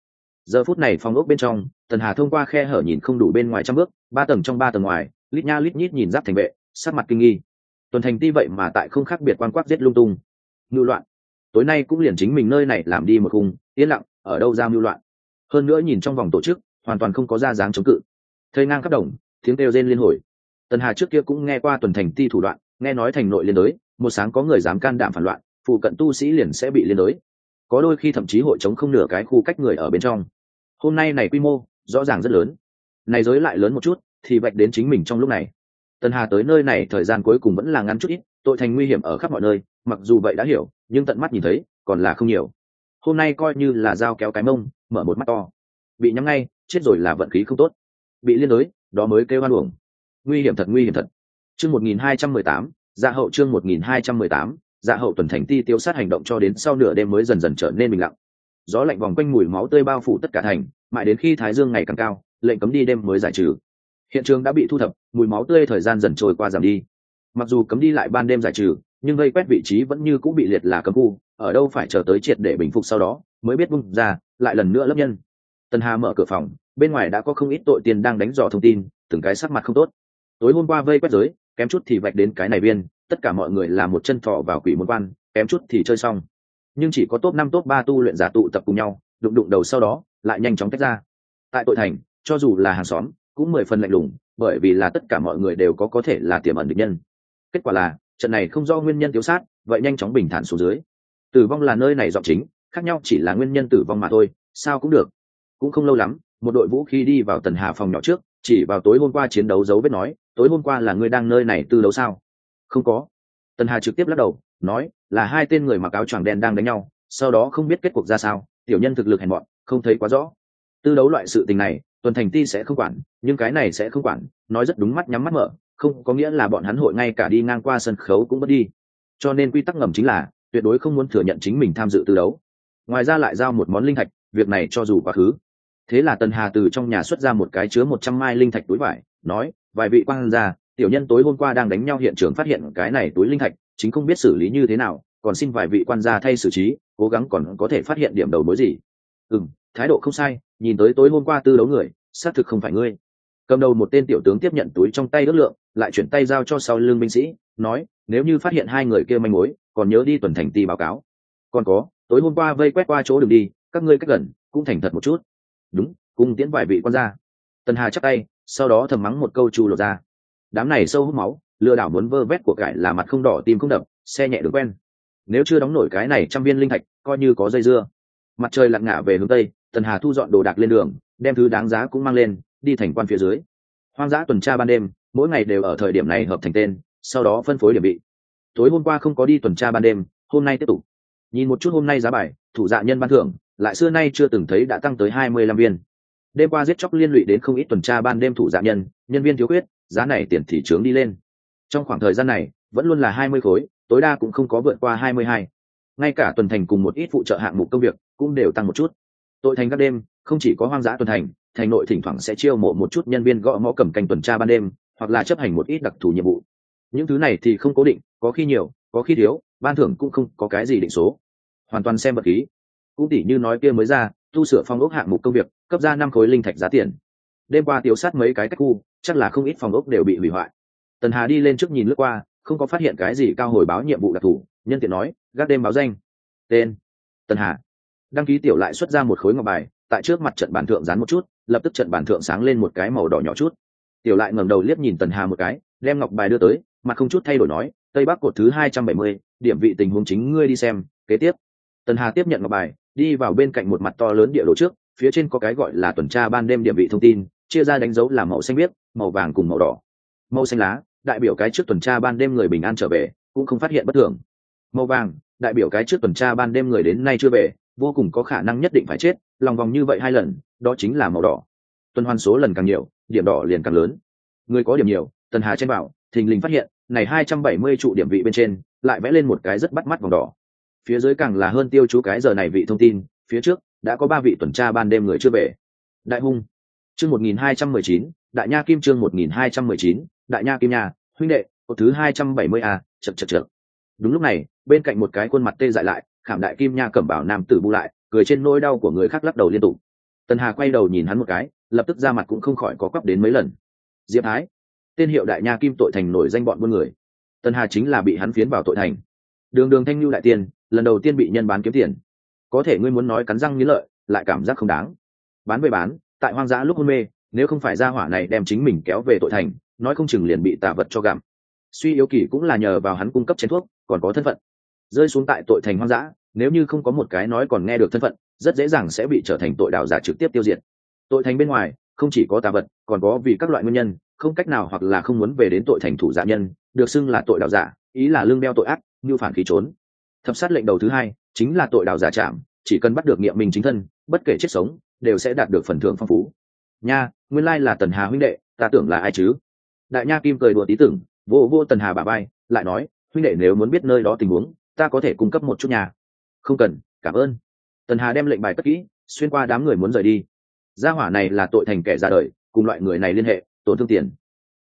Giờ phút này phòng ốc bên trong, Tần Hà thông qua khe hở nhìn không đủ bên ngoài trăm bước, ba tầng trong ba tầng ngoài, lít nha lít nhít nhìn giáp thành vệ, sắc mặt kinh nghi. Tuần thành ti vậy mà tại không khác biệt quan quắc giết lung tung, mưu loạn. Tối nay cũng liền chính mình nơi này làm đi một khung, yên lặng, ở đâu ra mưu loạn. Hơn nữa nhìn trong vòng tổ chức, hoàn toàn không có ra dáng chống cự. Thây ngang khắp đồng, tiếng kêu rên liên hồi. Tần Hà trước kia cũng nghe qua tuần thành ti thủ đoạn, nghe nói thành nội liên đới, một sáng có người dám can đảm phản loạn, phụ cận tu sĩ liền sẽ bị liên đới. Có đôi khi thậm chí hội chống không nửa cái khu cách người ở bên trong. Hôm nay này quy mô rõ ràng rất lớn, này giới lại lớn một chút thì vạch đến chính mình trong lúc này. Tần Hà tới nơi này thời gian cuối cùng vẫn là ngắn chút ít, tội thành nguy hiểm ở khắp mọi nơi, mặc dù vậy đã hiểu, nhưng tận mắt nhìn thấy còn là không nhiều. Hôm nay coi như là dao kéo cái mông, mở một mắt to, bị nhắm ngay, chết rồi là vận khí không tốt. Bị liên đới, đó mới kêu oan uổng. Nguy hiểm thật, nguy hiểm thật. Chương một nghìn hai trăm mười tám, dạ hậu chương một nghìn hai trăm mười tám, dạ hậu tuần thành ti tiêu sát hành động cho đến sau nửa đêm mới dần dần trở nên bình lặng. Gió lạnh vòng quanh mùi máu tươi bao phủ tất cả thành, mãi đến khi thái dương ngày càng cao, lệnh cấm đi đêm mới giải trừ. Hiện trường đã bị thu thập, mùi máu tươi thời gian dần trôi qua giảm đi. Mặc dù cấm đi lại ban đêm giải trừ, nhưng vây quét vị trí vẫn như cũng bị liệt là cấm khu, ở đâu phải chờ tới triệt để bình phục sau đó mới biết bung ra, lại lần nữa lấp nhân. Tần Hà mở cửa phòng, bên ngoài đã có không ít tội tiền đang đánh dò thông tin, từng cái sắc mặt không tốt. Tối hôm qua vây quét giới, kém chút thì vạch đến cái này viên, tất cả mọi người làm một chân thọ vào quỷ môn quan, kém chút thì chơi xong. Nhưng chỉ có top năm top ba tu luyện giả tụ tập cùng nhau, đụng đụng đầu sau đó lại nhanh chóng tách ra. Tại tội thành, cho dù là hàng xóm cũng mười phần lạnh lùng, bởi vì là tất cả mọi người đều có có thể là tiềm ẩn địch nhân. Kết quả là trận này không do nguyên nhân thiếu sát, vậy nhanh chóng bình thản xuống dưới. Tử vong là nơi này giọng chính, khác nhau chỉ là nguyên nhân tử vong mà thôi, sao cũng được. Cũng không lâu lắm, một đội vũ khí đi vào Tần Hà phòng nhỏ trước, chỉ vào tối hôm qua chiến đấu dấu vết nói, tối hôm qua là ngươi đang nơi này tư đấu sao? Không có. Tần Hà trực tiếp lắc đầu, nói là hai tên người mặc áo choàng đen đang đánh nhau, sau đó không biết kết cuộc ra sao, tiểu nhân thực lực hèn mọn, không thấy quá rõ. Tư đấu loại sự tình này, tuần thành ti sẽ không quản, nhưng cái này sẽ không quản, nói rất đúng mắt nhắm mắt mở, không có nghĩa là bọn hắn hội ngay cả đi ngang qua sân khấu cũng mất đi. Cho nên quy tắc ngầm chính là tuyệt đối không muốn thừa nhận chính mình tham dự tư đấu. Ngoài ra lại giao một món linh thạch, việc này cho dù quá khứ. Thế là Tần Hà từ trong nhà xuất ra một cái chứa một trăm mai linh thạch túi vải, nói, vài vị quan gia, tiểu nhân tối hôm qua đang đánh nhau hiện trường phát hiện cái này túi linh thạch, chính không biết xử lý như thế nào, còn xin vài vị quan gia thay xử trí, cố gắng còn có thể phát hiện điểm đầu mối gì. Ừm, thái độ không sai, nhìn tới tối hôm qua tư đấu người, xác thực không phải ngươi. Cầm đầu một tên tiểu tướng tiếp nhận túi trong tay ước lượng, lại chuyển tay giao cho sau lưng binh sĩ, nói, nếu như phát hiện hai người kia manh mối, còn nhớ đi tuần thành ti báo cáo. Còn có, tối hôm qua vây quét qua chỗ đường đi, các ngươi cách gần, cũng thành thật một chút. Đúng, cùng tiễn vài vị quan gia. Tần Hà chắp tay, sau đó thầm mắng một câu chu lột ra. Đám này sâu hút máu, lừa đảo muốn vơ vét của cải là mặt không đỏ tim không đập, xe nhẹ được quen. Nếu chưa đóng nổi cái này trăm viên linh thạch, coi như có dây dưa. Mặt trời lặn ngả về hướng tây, Tần Hà thu dọn đồ đạc lên đường, đem thứ đáng giá cũng mang lên, đi thành quan phía dưới. Hoang dã tuần tra ban đêm, mỗi ngày đều ở thời điểm này hợp thành tên, sau đó phân phối điểm vị. Tối hôm qua không có đi tuần tra ban đêm, hôm nay tiếp tục. Nhìn một chút hôm nay giá bài, thủ dạ nhân ban thưởng, lại xưa nay chưa từng thấy đã tăng tới hai mươi lăm viên. Đêm qua giết chóc liên lụy đến không ít tuần tra ban đêm thủ dạ nhân, nhân viên thiếu khuyết, giá này tiền thị trướng đi lên. Trong khoảng thời gian này, vẫn luôn là hai mươi khối, tối đa cũng không có vượt qua hai mươi hai. Ngay cả tuần thành cùng một ít phụ trợ hạng mục công việc cũng đều tăng một chút. Tội thành các đêm, không chỉ có hoang dã tuần thành, thành nội thỉnh thoảng sẽ chiêu mộ một chút nhân viên gõ mõ cầm canh tuần tra ban đêm, hoặc là chấp hành một ít đặc thù nhiệm vụ. Những thứ này thì không cố định, có khi nhiều, có khi thiếu, ban thưởng cũng không có cái gì định số, hoàn toàn xem vật khí. Cũng tỉ như nói kia mới ra, tu sửa phòng ốc hạng mục công việc, cấp ra năm khối linh thạch giá tiền. Đêm qua tiêu sát mấy cái cách khu, chắc là không ít phòng ốc đều bị hủy hoại. Tần Hà đi lên trước nhìn lướt qua, không có phát hiện cái gì cao hồi báo nhiệm vụ đặc thù, nhân tiện nói, gác đêm báo danh. Tên: Tần Hà. Đăng ký tiểu lại xuất ra một khối ngọc bài, tại trước mặt trận bản thượng dán một chút, lập tức trận bản thượng sáng lên một cái màu đỏ nhỏ chút. Tiểu lại ngẩng đầu liếc nhìn Tần Hà một cái, đem ngọc bài đưa tới, mặt không chút thay đổi nói, tây bắc cột thứ hai trăm bảy mươi, điểm vị tình huống chính ngươi đi xem. Kế tiếp, Tần Hà tiếp nhận ngọc bài, đi vào bên cạnh một mặt to lớn địa đồ trước, phía trên có cái gọi là tuần tra ban đêm điểm vị thông tin, chia ra đánh dấu là màu xanh biếc, màu vàng cùng màu đỏ. Màu xanh lá đại biểu cái trước tuần tra ban đêm người bình an trở về, cũng không phát hiện bất thường. Màu vàng đại biểu cái trước tuần tra ban đêm người đến nay chưa về, vô cùng có khả năng nhất định phải chết, lòng vòng như vậy hai lần, đó chính là màu đỏ. Tuần hoàn số lần càng nhiều, điểm đỏ liền càng lớn. Người có điểm nhiều, Tần Hà trên bảo, thình lình phát hiện, này hai trăm bảy mươi trụ điểm vị bên trên, lại vẽ lên một cái rất bắt mắt vòng đỏ. Phía dưới càng là hơn tiêu chú cái giờ này vị thông tin, phía trước đã có ba vị tuần tra ban đêm người chưa về. Đại hung. Chương một nghìn hai trăm mười chín, Đại Nha Kim chương một nghìn hai trăm mười chín, Đại Nha Kim nhà, huynh đệ, cột thứ hai trăm bảy mươi a, chậc chậc chậc. Đúng lúc này, bên cạnh một cái khuôn mặt tê dại lại, khảm đại kim nha cẩm bảo nam tử bu lại, cười trên nỗi đau của người khác lắc đầu liên tục. Tần Hà quay đầu nhìn hắn một cái, lập tức ra mặt cũng không khỏi có quắp đến mấy lần. Diệp Thái, tên hiệu đại nha kim tội thành nổi danh bọn buôn người. Tần Hà chính là bị hắn phiến vào tội thành. Đường đường thanh lưu đại tiên, lần đầu tiên bị nhân bán kiếm tiền. Có thể ngươi muốn nói cắn răng nghiến lợi, lại cảm giác không đáng. Bán về bán, tại hoang dã lúc hôn mê, nếu không phải gia hỏa này đem chính mình kéo về tội thành, nói không chừng liền bị tà vật cho gặm. Suy yếu kỳ cũng là nhờ vào hắn cung cấp chén thuốc, còn có thân phận. Rơi xuống tại tội thành hoang dã, nếu như không có một cái nói còn nghe được thân phận, rất dễ dàng sẽ bị trở thành tội đạo giả trực tiếp tiêu diệt. Tội thành bên ngoài, không chỉ có tà vật, còn có vì các loại nguyên nhân, không cách nào hoặc là không muốn về đến tội thành thủ dạ nhân, được xưng là tội đạo giả, ý là lương đeo tội ác, như phản khí trốn. Thập sát lệnh đầu thứ hai chính là tội đạo giả trảm, chỉ cần bắt được nghiệm minh chính thân, bất kể chết sống, đều sẽ đạt được phần thưởng phong phú. Nha, nguyên lai là Tần Hà huynh đệ, ta tưởng là ai chứ? Đại nha kim cười đùa tí tưởng, vô vô Tần Hà bả vai, lại nói, huynh đệ nếu muốn biết nơi đó tình huống, ta có thể cung cấp một chút nhà. Không cần, cảm ơn. Tần Hà đem lệnh bài cất kỹ, xuyên qua đám người muốn rời đi. Gia hỏa này là tội thành kẻ ra đời, cùng loại người này liên hệ, tổn thương tiền.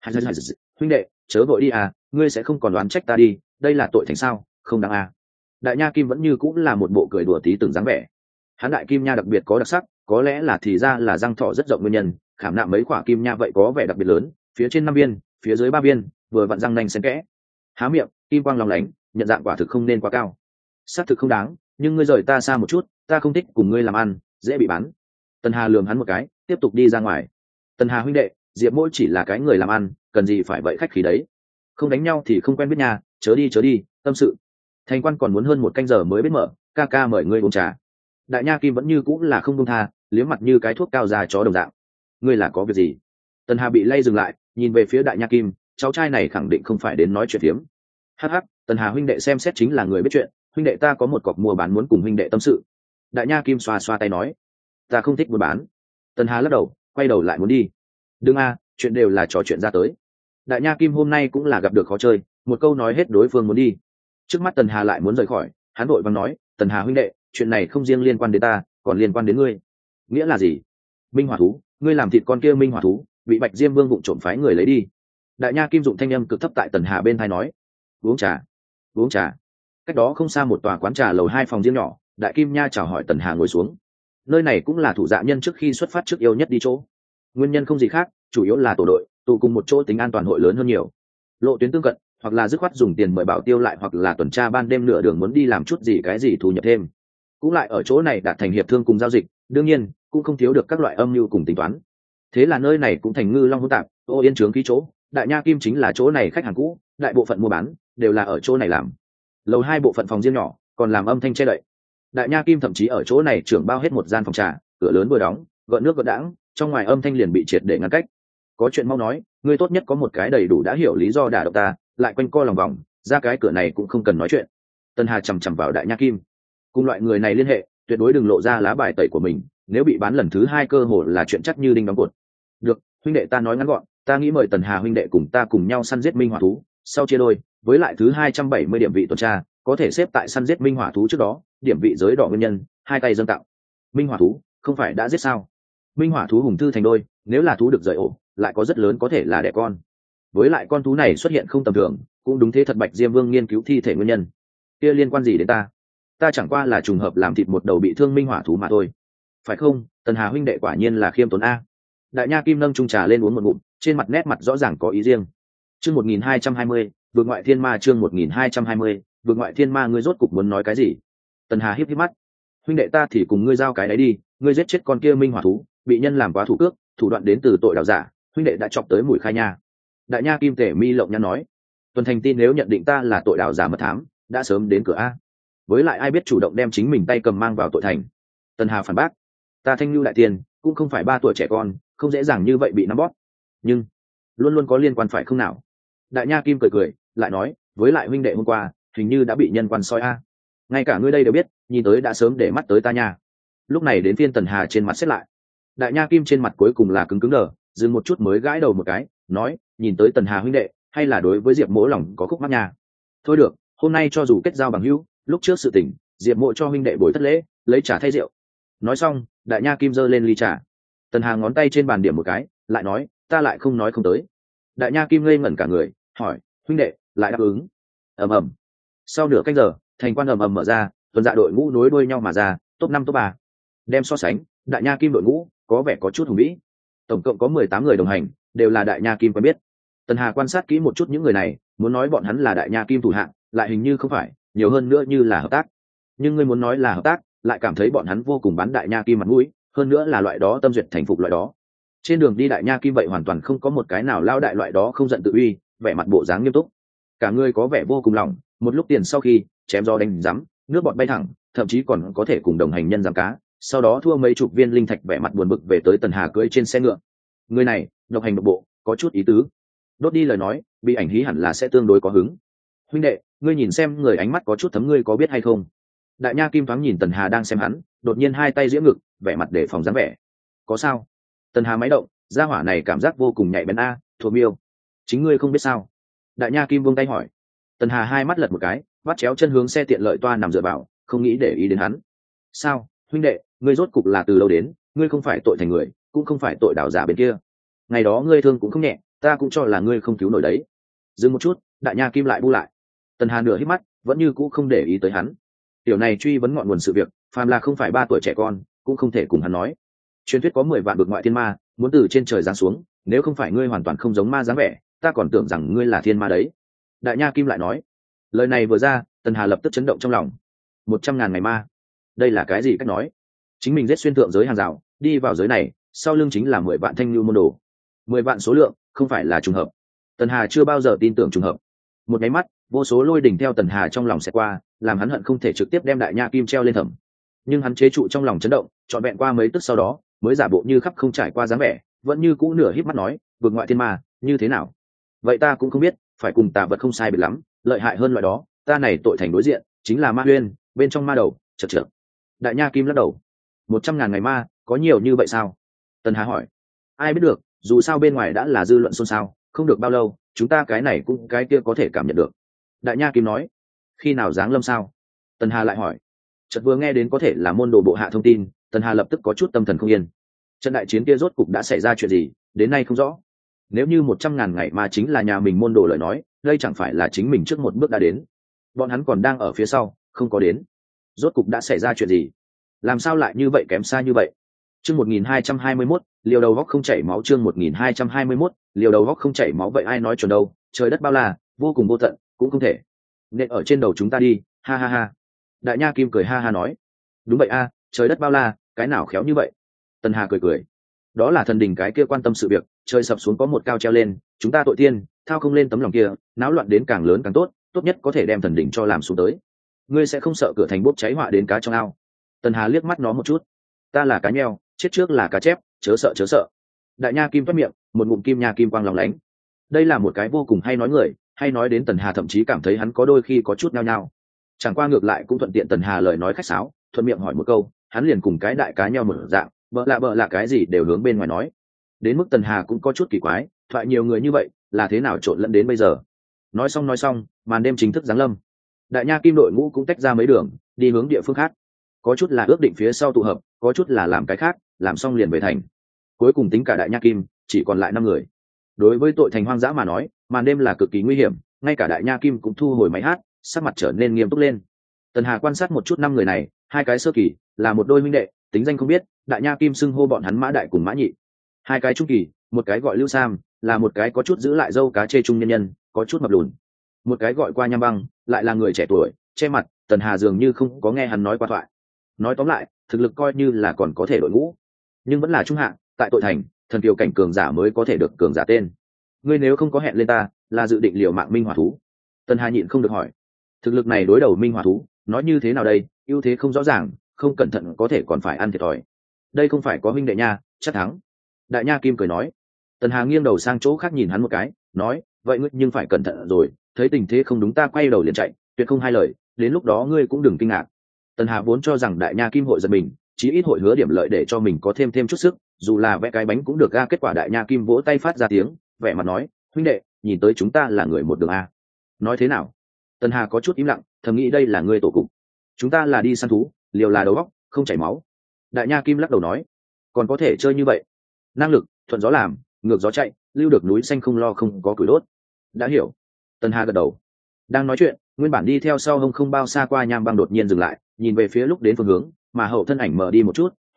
Huynh đệ, chớ vội đi à, ngươi sẽ không còn đoán trách ta đi, đây là tội thành sao, không đáng à. Đại nha kim vẫn như cũng là một bộ cười đùa tí từng dáng vẻ. Hắn đại kim nha đặc biệt có đặc sắc, có lẽ là thì ra là răng thọ rất rộng nguyên nhân, khảm nạm mấy quả kim nha vậy có vẻ đặc biệt lớn, phía trên năm viên, phía dưới ba viên, vừa vặn răng nanh xen kẽ. Há miệng, kim quang lòng lánh, nhận dạng quả thực không nên quá cao. Xác thực không đáng, nhưng ngươi rời ta xa một chút, ta không thích cùng ngươi làm ăn, dễ bị bán. Tần Hà lườm hắn một cái, tiếp tục đi ra ngoài. Tần Hà huynh đệ, Diệp Mỗi chỉ là cái người làm ăn, cần gì phải vậy khách khí đấy. Không đánh nhau thì không quen biết nhà, chớ đi chớ đi, tâm sự. Thành quan còn muốn hơn một canh giờ mới biết mở, ca ca mời ngươi uống trà. Đại nha kim vẫn như cũng là không buông tha, liếm mặt như cái thuốc cao già chó đồng dạng. Ngươi là có việc gì? Tần Hà bị lay dừng lại, nhìn về phía đại nha kim, cháu trai này khẳng định không phải đến nói chuyện phiếm. Hắc hắc, Tần Hà huynh đệ xem xét chính là người biết chuyện, huynh đệ ta có một cọc mua bán muốn cùng huynh đệ tâm sự. Đại nha kim xoa xoa tay nói, ta không thích buôn bán. Tần Hà lắc đầu, quay đầu lại muốn đi. Đừng a, chuyện đều là trò chuyện ra tới. Đại nha kim hôm nay cũng là gặp được khó chơi, một câu nói hết đối phương muốn đi. Trước mắt Tần Hà lại muốn rời khỏi, hắn vội vàng nói, Tần Hà huynh đệ, chuyện này không riêng liên quan đến ta, còn liên quan đến ngươi. Nghĩa là gì? Minh hỏa thú, ngươi làm thịt con kia minh hỏa thú, bị Bạch Diêm Vương vụng trộm phái người lấy đi. Đại nha kim dụng thanh âm cực thấp tại Tần Hà bên tai nói, uống trà, uống trà. Cách đó không xa một tòa quán trà lầu hai phòng riêng nhỏ, đại kim nha chào hỏi Tần Hà ngồi xuống. Nơi này cũng là thủ dạ nhân trước khi xuất phát trước yêu nhất đi chỗ. Nguyên nhân không gì khác, chủ yếu là tổ đội tụ cùng một chỗ tính an toàn hội lớn hơn nhiều. Lộ tuyến tương cận, hoặc là dứt khoát dùng tiền mời bảo tiêu lại, hoặc là tuần tra ban đêm nửa đường muốn đi làm chút gì cái gì thu nhập thêm, cũng lại ở chỗ này đạt thành hiệp thương cùng giao dịch. Đương nhiên cũng không thiếu được các loại âm mưu cùng tính toán. Thế là nơi này cũng thành ngư long hỗn tạp, ô yên trướng ký chỗ. Đại nha kim chính là chỗ này khách hàng cũ, đại bộ phận mua bán đều là ở chỗ này làm. Lầu hai bộ phận phòng riêng nhỏ còn làm âm thanh che đậy. Đại nha kim thậm chí ở chỗ này trưởng bao hết một gian phòng trà, cửa lớn vừa đóng, gợn nước gợn đãng, trong ngoài âm thanh liền bị triệt để ngăn cách. Có chuyện mau nói, ngươi tốt nhất có một cái đầy đủ đã hiểu lý do đả động ta, lại quanh co lòng vòng, ra cái cửa này cũng không cần nói chuyện. Tân Hà chằm chằm vào đại nha kim, cùng loại người này liên hệ, tuyệt đối đừng lộ ra lá bài tẩy của mình, nếu bị bán lần thứ hai cơ hội là chuyện chắc như đinh đóng cột. Được, huynh đệ ta nói ngắn gọn, ta nghĩ mời Tần Hà huynh đệ cùng ta cùng nhau săn giết minh hỏa thú, sau chia đôi, với lại thứ hai trăm bảy mươi điểm vị tuần tra, có thể xếp tại săn giết minh hỏa thú trước đó, điểm vị giới đỏ nguyên nhân, hai tay dâng tạo. Minh hỏa thú, không phải đã giết sao? Minh hỏa thú hùng thư thành đôi, nếu là thú được rời ổ, lại có rất lớn có thể là đẻ con. Với lại con thú này xuất hiện không tầm thường, cũng đúng thế thật Bạch Diêm Vương nghiên cứu thi thể nguyên nhân. Kia liên quan gì đến ta? Ta chẳng qua là trùng hợp làm thịt một đầu bị thương minh hỏa thú mà thôi. Phải không? Tần Hà huynh đệ quả nhiên là khiêm tốn a. Đại nha kim nâng chung trà lên uống một ngụm, trên mặt nét mặt rõ ràng có ý riêng. Chương một nghìn hai trăm hai mươi, vượt ngoại thiên ma. Chương một nghìn hai trăm hai mươi, vượt ngoại thiên ma. Ngươi rốt cục muốn nói cái gì? Tần Hà híp híp mắt. Huynh đệ ta thì cùng ngươi giao cái đấy đi, ngươi giết chết con kia minh hỏa thú, bị nhân làm quá thủ cước, thủ đoạn đến từ tội đạo giả, huynh đệ đã chọc tới mùi khai nha. Đại nha kim tể mi lộng nhăn nói, tuần thành tin nếu nhận định ta là tội đạo giả mật thám, đã sớm đến cửa a. Với lại ai biết chủ động đem chính mình tay cầm mang vào tội thành. Tần Hà phản bác, ta thanh lưu đại tiền cũng không phải ba tuổi trẻ con, không dễ dàng như vậy bị nắm bóp, nhưng luôn luôn có liên quan phải không nào? Đại nha kim cười cười, lại nói, với lại huynh đệ hôm qua hình như đã bị nhân quan soi a. Ngay cả ngươi đây đều biết, nhìn tới đã sớm để mắt tới ta nha. Lúc này đến phiên Tần Hà trên mặt xét lại. Đại nha kim trên mặt cuối cùng là cứng cứng đờ, dừng một chút mới gãi đầu một cái, nói, nhìn tới Tần Hà huynh đệ, hay là đối với Diệp Mỗ lòng có khúc mắc nha. Thôi được, hôm nay cho dù kết giao bằng hữu, lúc trước sự tình, Diệp Mỗ cho huynh đệ bồi thất lễ, lấy trà thay rượu. Nói xong, đại nha kim giơ lên ly trà. Tần Hà ngón tay trên bàn điểm một cái, lại nói, ta lại không nói không tới. Đại nha kim ngây ngẩn cả người, hỏi, huynh đệ, lại đáp ứng. Ầm ầm. Sau nửa canh giờ, thành quan ầm ầm mở ra, tuần dạ đội ngũ nối đuôi nhau mà ra, top năm top ba. Đem so sánh, đại nha kim đội ngũ có vẻ có chút hùng vĩ, tổng cộng có mười tám người đồng hành, đều là đại nha kim quen biết. Tần Hà quan sát kỹ một chút những người này, muốn nói bọn hắn là đại nha kim thủ hạng, lại hình như không phải, nhiều hơn nữa như là hợp tác. Nhưng ngươi muốn nói là hợp tác, lại cảm thấy bọn hắn vô cùng bán đại nha kim mặt mũi, hơn nữa là loại đó tâm duyệt thành phục loại đó. Trên đường đi đại nha kim vậy hoàn toàn không có một cái nào lao đại loại đó không giận tự uy, vẻ mặt bộ dáng nghiêm túc. Cả người có vẻ vô cùng lỏng, một lúc tiền sau khi chém gió đánh rắm, nước bọt bay thẳng, thậm chí còn có thể cùng đồng hành nhân giám cá, sau đó thua mấy chục viên linh thạch, vẻ mặt buồn bực về tới Tần Hà cưỡi trên xe ngựa. Người này độc hành độc bộ, có chút ý tứ. Đốt đi lời nói, bị ảnh hí hẳn là sẽ tương đối có hứng. Huynh đệ, ngươi nhìn xem người ánh mắt có chút thấm, ngươi có biết hay không? Đại nha kim thoáng nhìn Tần Hà đang xem hắn, đột nhiên hai tay giễu ngực, vẻ mặt để phòng dáng vẻ. Có sao? Tần Hà máy động, gia hỏa này cảm giác vô cùng nhạy bén a, thuộc miêu. Chính ngươi không biết sao? Đại nha kim buông tay hỏi. Tần Hà hai mắt lật một cái, vắt chéo chân hướng xe tiện lợi toa nằm dựa vào, không nghĩ để ý đến hắn. Sao, huynh đệ, ngươi rốt cục là từ đâu đến? Ngươi không phải tội thành người, cũng không phải tội đảo giả bên kia. Ngày đó ngươi thương cũng không nhẹ, ta cũng cho là ngươi không cứu nổi đấy. Dừng một chút, đại nha kim lại bu lại. Tần Hà nửa hít mắt, vẫn như cũ không để ý tới hắn. Tiểu này truy vấn ngọn nguồn sự việc, phàm là không phải ba tuổi trẻ con, cũng không thể cùng hắn nói. Truyền thuyết có mười vạn bực ngoại thiên ma, muốn từ trên trời giáng xuống, nếu không phải ngươi hoàn toàn không giống ma dáng vẻ, ta còn tưởng rằng ngươi là thiên ma đấy. Đại nha kim lại nói. Lời này vừa ra, Tần Hà lập tức chấn động trong lòng. Một trăm ngàn ngày ma, đây là cái gì cách nói? Chính mình giết xuyên thượng giới hàng rào, đi vào giới này, sau lưng chính là mười vạn thanh lưu môn đồ. Mười vạn số lượng, không phải là trùng hợp. Tần Hà chưa bao giờ tin tưởng trùng hợp. Một cái mắt, vô số lôi đỉnh theo Tần Hà trong lòng sẽ qua, làm hắn hận không thể trực tiếp đem đại nha kim treo lên thẩm. Nhưng hắn chế trụ trong lòng chấn động, trọn vẹn qua mấy tức sau đó, mới giả bộ như khắp không trải qua dáng vẻ, vẫn như cũ nửa híp mắt nói, vượt ngoại thiên ma, như thế nào? Vậy ta cũng không biết, phải cùng tà vật không sai biệt lắm, lợi hại hơn loại đó, ta này tội thành đối diện, chính là ma huyên, bên trong ma đầu, chật chật. Đại nha kim lắc đầu. Một trăm ngàn ngày ma, có nhiều như vậy sao? Tần Hà hỏi. Ai biết được, dù sao bên ngoài đã là dư luận xôn xao, không được bao lâu, chúng ta cái này cũng cái kia có thể cảm nhận được. Đại nha kim nói. Khi nào giáng lâm sao? Tần Hà lại hỏi. Chợt vừa nghe đến có thể là môn đồ bộ hạ thông tin, Tần Hà lập tức có chút tâm thần không yên. Trận đại chiến kia rốt cục đã xảy ra chuyện gì, đến nay không rõ. Nếu như một trăm ngàn ngày mà chính là nhà mình môn đồ lời nói, đây chẳng phải là chính mình trước một bước đã đến. Bọn hắn còn đang ở phía sau, không có đến. Rốt cục đã xảy ra chuyện gì? Làm sao lại như vậy, kém xa như vậy? Chương một nghìn hai trăm hai mươi mốt, liều đầu góc không chảy máu. Chương một nghìn hai trăm hai mươi mốt, liều đầu góc không chảy máu. Vậy ai nói chuẩn đâu? Trời đất bao la, vô cùng vô tận, cũng không thể nện ở trên đầu chúng ta đi, ha ha ha. Đại nha kim cười ha ha nói. Đúng vậy a, trời đất bao la, cái nào khéo như vậy? Tần Hà cười cười. Đó là thần đình cái kia quan tâm sự việc, trời sập xuống có một cao treo lên, chúng ta tội tiên, thao không lên tấm lòng kia, náo loạn đến càng lớn càng tốt, tốt nhất có thể đem thần đình cho làm xuống tới. Ngươi sẽ không sợ cửa thành bốc cháy họa đến cá trong ao? Tần Hà liếc mắt nó một chút. Ta là cá nheo, chết trước là cá chép, chớ sợ chớ sợ. Đại nha kim toát miệng, một ngụm kim nha kim quang lòng lánh. Đây là một cái vô cùng hay nói người, hay nói đến Tần Hà thậm chí cảm thấy hắn có đôi khi có chút nhao nhao. Chẳng qua ngược lại cũng thuận tiện Tần Hà lời nói khách sáo, thuận miệng hỏi một câu, hắn liền cùng cái đại cá nheo một dạng, bợ lạ bợ lạ cái gì đều hướng bên ngoài nói. Đến mức Tần Hà cũng có chút kỳ quái, thoại nhiều người như vậy, là thế nào trộn lẫn đến bây giờ? Nói xong nói xong, màn đêm chính thức giáng lâm. Đại nha kim đội ngũ cũng tách ra mấy đường, đi hướng địa phương khác. Có chút là ước định phía sau tụ hợp, có chút là làm cái khác, làm xong liền về thành. Cuối cùng tính cả đại nha kim, chỉ còn lại năm người. Đối với tội thành hoang dã mà nói, màn đêm là cực kỳ nguy hiểm, ngay cả đại nha kim cũng thu hồi máy hát, sắc mặt trở nên nghiêm túc lên. Tần Hà quan sát một chút năm người này, hai cái sơ kỳ là một đôi huynh đệ, tính danh không biết, đại nha kim xưng hô bọn hắn Mã Đại cùng Mã Nhị. Hai cái trung kỳ, một cái gọi Lưu Sam, là một cái có chút giữ lại dâu cá chê trung nhân nhân, có chút mập lùn. Một cái gọi qua Nham Băng, lại là người trẻ tuổi, che mặt, Tần Hà dường như không có nghe hắn nói qua thoại. Nói tóm lại, thực lực coi như là còn có thể đội ngũ, nhưng vẫn là trung hạng, tại tội thành, thần kiều cảnh cường giả mới có thể được cường giả tên. Ngươi nếu không có hẹn lên ta, là dự định liều mạng minh hỏa thú? Tần Hà nhịn không được hỏi. Thực lực này đối đầu minh hỏa thú, nói như thế nào đây, ưu thế không rõ ràng, không cẩn thận có thể còn phải ăn thiệt thòi. Đây không phải có huynh đệ nha, chắc thắng. Đại nha kim cười nói. Tần Hà nghiêng đầu sang chỗ khác nhìn hắn một cái, nói, vậy ngươi nhưng phải cẩn thận rồi, thấy tình thế không đúng ta quay đầu liền chạy, tuyệt không hai lời, đến lúc đó ngươi cũng đừng kinh ngạc. Tần Hà vốn cho rằng đại nha kim hội giật mình, chí ít hội hứa điểm lợi để cho mình có thêm thêm chút sức, dù là vẽ cái bánh cũng được. Ga kết quả đại nha kim vỗ tay phát ra tiếng, vẻ mặt nói, huynh đệ, nhìn tới chúng ta là người một đường a. Nói thế nào? Tần Hà có chút im lặng, thầm nghĩ đây là ngươi tổ cục. Chúng ta là đi săn thú, liều là đầu góc, không chảy máu. Đại nha kim lắc đầu nói, còn có thể chơi như vậy? Năng lực, thuận gió làm, ngược gió chạy, lưu được núi xanh không lo không có củi đốt. Đã hiểu. Tần Hà gật đầu. Đang nói chuyện, nguyên bản đi theo sau hông không bao xa qua Nham Băng đột nhiên dừng lại, nhìn về phía lúc đến phương hướng, mà hậu thân ảnh mở đi một chút,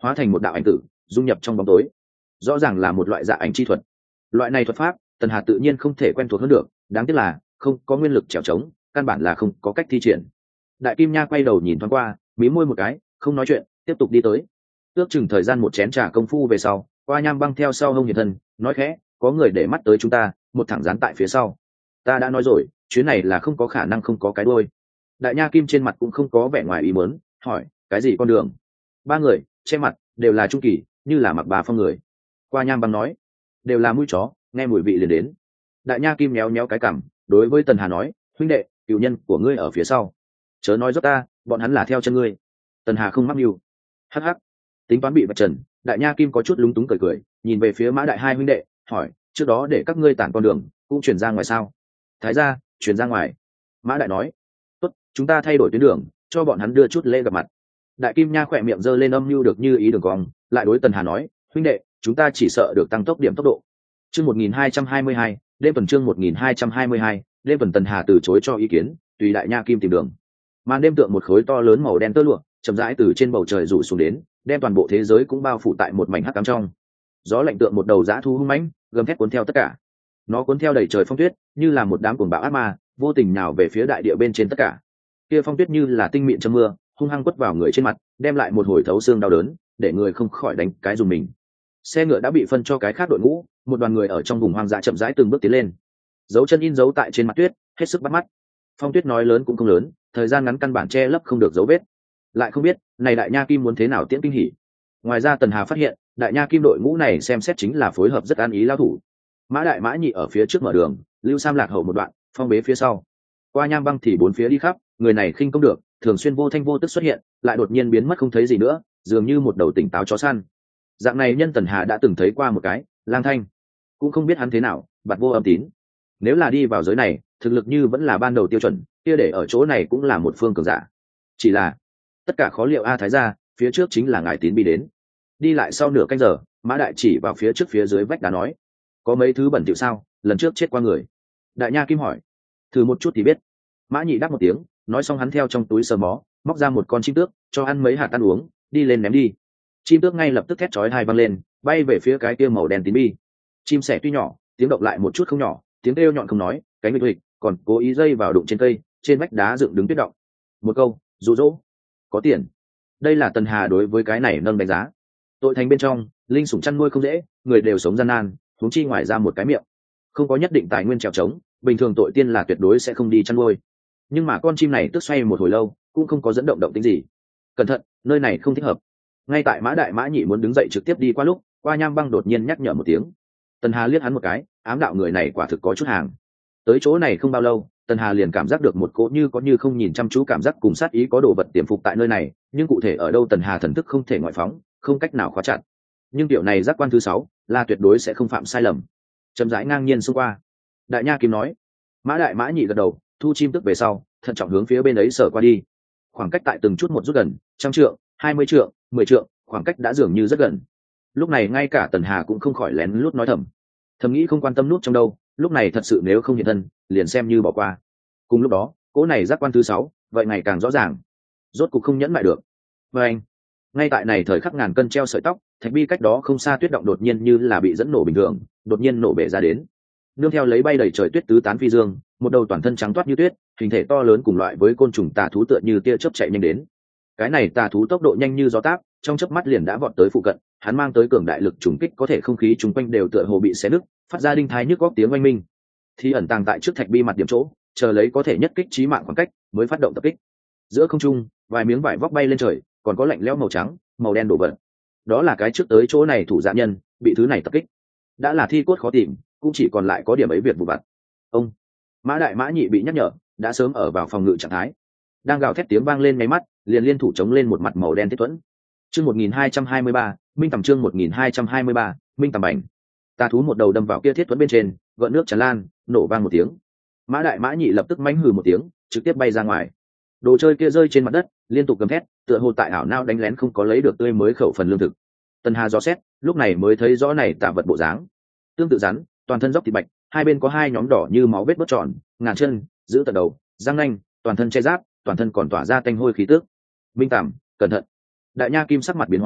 hóa thành một đạo ảnh tử dung nhập trong bóng tối. Rõ ràng là một loại dạ ảnh chi thuật. Loại này thuật pháp Tần Hà tự nhiên không thể quen thuộc hơn được, đáng tiếc là không có nguyên lực trèo trống, căn bản là không có cách thi triển. Đại Kim Nha quay đầu nhìn thoáng qua, mí môi một cái, không nói chuyện, tiếp tục đi tới. Ước chừng thời gian một chén trà công phu về sau, Qua Nham Băng theo sau hông hiện thân, nói khẽ, có người để mắt tới chúng ta, một thẳng dán tại phía sau. Ta đã nói rồi, chuyến này là không có khả năng không có cái đuôi. Đại Nha Kim trên mặt cũng không có vẻ ngoài ý muốn, hỏi, cái gì con đường? Ba người, che mặt, đều là trung kỳ, như là mặc bà phong người. Qua Nham Băng nói, đều là mũi chó, nghe mùi vị liền đến. Đại Nha Kim méo méo cái cằm, đối với Tần Hà nói, huynh đệ, cựu nhân của ngươi ở phía sau, chớ nói giúp ta, bọn hắn là theo chân ngươi. Tần Hà không mắc mưu. Hắc hắc, tính toán bị vạch trần. Đại Nha Kim có chút lúng túng cười cười, nhìn về phía Mã Đại hai huynh đệ, hỏi, trước đó để các ngươi tản con đường cũng chuyển ra ngoài sao? Thái gia, chuyển ra ngoài. Mã Đại nói, tốt, chúng ta thay đổi tuyến đường, cho bọn hắn đưa chút lễ gặp mặt. Đại Kim Nha khỏe miệng giơ lên âm mưu được như ý đường cong, lại đối Tần Hà nói, huynh đệ, chúng ta chỉ sợ được tăng tốc điểm tốc độ. Chương một nghìn hai trăm hai mươi hai, đêm tuần chương một nghìn hai trăm hai mươi hai, đêm tuần. Tần Hà từ chối cho ý kiến, tùy Đại Nha Kim tìm đường. Màn đêm tượng một khối to lớn màu đen tơ lụa, chậm rãi từ trên bầu trời rủ xuống đến, đem toàn bộ thế giới cũng bao phủ tại một mảnh hắc ám trong. Gió lạnh tượng một đầu dã thú hung mãnh, gầm thét cuốn theo tất cả. Nó cuốn theo đầy trời phong tuyết, như là một đám cuồng bão ác ma, vô tình nhào về phía đại địa bên trên tất cả. Kia phong tuyết như là tinh mịn trong mưa, hung hăng quất vào người trên mặt, đem lại một hồi thấu xương đau đớn, để người không khỏi đánh cái dùng mình. Xe ngựa đã bị phân cho cái khác đội ngũ, một đoàn người ở trong vùng hoang dã chậm rãi từng bước tiến lên. Dấu chân in dấu tại trên mặt tuyết, hết sức bắt mắt. Phong tuyết nói lớn cũng không lớn, thời gian ngắn căn bản che lấp không được dấu vết. Lại không biết, này Đại Nha Kim muốn thế nào tiễn kinh hỉ. Ngoài ra Tần Hà phát hiện, Đại Nha Kim đội ngũ này xem xét chính là phối hợp rất an ý lao thủ. Mã Đại Mã Nhị ở phía trước mở đường, Lưu Sam lạc hậu một đoạn, phong bế phía sau. Qua Nham Băng thì bốn phía đi khắp, người này khinh công được, thường xuyên vô thanh vô tức xuất hiện, lại đột nhiên biến mất không thấy gì nữa, dường như một đầu tỉnh táo chó săn. Dạng này nhân Tần Hà đã từng thấy qua một cái, Lang Thanh, cũng không biết hắn thế nào, bạt vô âm tín. Nếu là đi vào giới này, thực lực như vẫn là ban đầu tiêu chuẩn, kia để ở chỗ này cũng là một phương cường giả. Chỉ là tất cả khó liệu a Thái gia, phía trước chính là ngài Tín Bi đến. Đi lại sau nửa canh giờ, Mã Đại chỉ vào phía trước phía dưới vách đá nói, có mấy thứ bẩn thỉu sao, lần trước chết qua người. Đại Nha Kim hỏi, thử một chút thì biết. Mã Nhị đáp một tiếng, nói xong hắn theo trong túi sờ mó, móc ra một con chim tước, cho ăn mấy hạt ăn uống, đi lên ném đi. Chim tước ngay lập tức thét chói tai vang lên, bay về phía cái kia màu đen Tín Bi. Chim sẻ tuy nhỏ, tiếng động lại một chút không nhỏ, tiếng kêu nhọn không nói, cánh nghịch nghịch, còn cố ý dây vào đụng trên cây, trên vách đá dựng đứng tuyết động. Một câu, dụ dỗ, có tiền. Đây là Tần Hà đối với cái này nâng đánh giá. Tội thành bên trong, linh sủng chăn nuôi không dễ, người đều sống gian nan, huống chi ngoài ra một cái miệng, không có nhất định tài nguyên trèo trống, bình thường tội tiên là tuyệt đối sẽ không đi chăn nuôi. Nhưng mà con chim này tức xoay một hồi lâu, cũng không có dẫn động động tĩnh gì. Cẩn thận, nơi này không thích hợp. Ngay tại Mã Đại Mã Nhị muốn đứng dậy trực tiếp đi qua lúc, Qua Nham Băng đột nhiên nhắc nhở một tiếng. Tần Hà liếc hắn một cái, ám đạo người này quả thực có chút hàng. Tới chỗ này không bao lâu, Tần Hà liền cảm giác được một cỗ như có như không nhìn chăm chú cảm giác cùng sát ý có đồ vật tiềm phục tại nơi này, nhưng cụ thể ở đâu Tần Hà thần thức không thể ngoại phóng, không cách nào khóa chặt. Nhưng tiểu này giác quan thứ sáu là tuyệt đối sẽ không phạm sai lầm. Chậm rãi ngang nhiên xông qua. Đại Nha Kim nói. Mã Đại Mã Nhị gật đầu, thu chim tức về sau, thận trọng hướng phía bên ấy sở qua đi. Khoảng cách tại từng chút một rút gần, trăm trượng, hai mươi trượng, mười trượng, khoảng cách đã dường như rất gần. Lúc này ngay cả Tần Hà cũng không khỏi lén lút nói thầm. Thầm nghĩ không quan tâm nút trong đâu, lúc này thật sự nếu không hiện thân, liền xem như bỏ qua. Cùng lúc đó, cỗ này giác quan thứ sáu, vậy ngày càng rõ ràng. Rốt cục không nhẫn lại được. Và anh, ngay tại này thời khắc ngàn cân treo sợi tóc, thạch bi cách đó không xa tuyết động đột nhiên như là bị dẫn nổ bình thường, đột nhiên nổ bể ra đến. Nương theo lấy bay đầy trời tuyết tứ tán phi dương, một đầu toàn thân trắng toát như tuyết, hình thể to lớn cùng loại với côn trùng tà thú tựa như tia chớp chạy nhanh đến. Cái này tà thú tốc độ nhanh như gió táp, trong chớp mắt liền đã vọt tới phụ cận, hắn mang tới cường đại lực trùng kích có thể không khí chung quanh đều tựa hồ bị xé nứt, phát ra đinh thái nhức góc tiếng oanh minh. Thì ẩn tàng tại trước thạch bi mặt điểm chỗ, chờ lấy có thể nhất kích chí mạng khoảng cách, mới phát động tập kích. Giữa không trung, vài miếng vải vóc bay lên trời, còn có lạnh lẽo màu trắng, màu đen đổ vật. Đó là cái trước tới chỗ này thủ dạ nhân, bị thứ này tập kích. Đã là thi cốt khó tìm, cũng chỉ còn lại có điểm ấy việc vụ vặt. Ông Mã Đại Mã Nhị bị nhắc nhở, đã sớm ở vào phòng ngự trạng thái. Đang gào thét tiếng vang lên ngay mắt, liền liên thủ chống lên một mặt màu đen thiết thuẫn. Chương một nghìn hai trăm hai mươi ba, Minh Tầm chương một nghìn hai trăm hai mươi ba, Minh Tầm bành. Tà thú một đầu đâm vào kia thiết thuẫn bên trên, gợn nước tràn lan, nổ vang một tiếng. Mã Đại Mã Nhị lập tức mánh hừ một tiếng, trực tiếp bay ra ngoài. Đồ chơi kia rơi trên mặt đất, liên tục gầm thét, tựa hồ tại ảo não đánh lén không có lấy được tươi mới khẩu phần lương thực. Tần Hà dò xét, lúc này mới thấy rõ này tà vật bộ dáng. Tương tự rắn, toàn thân dốc thịt bạch, hai bên có hai nhóm đỏ như máu vết bớt tròn, ngàn chân, giữ tận đầu, răng nanh, toàn thân che giáp, toàn thân còn tỏa ra tanh hôi khí tức. Minh Tầm, cẩn thận. Đại Nha Kim sắc mặt biến hóa,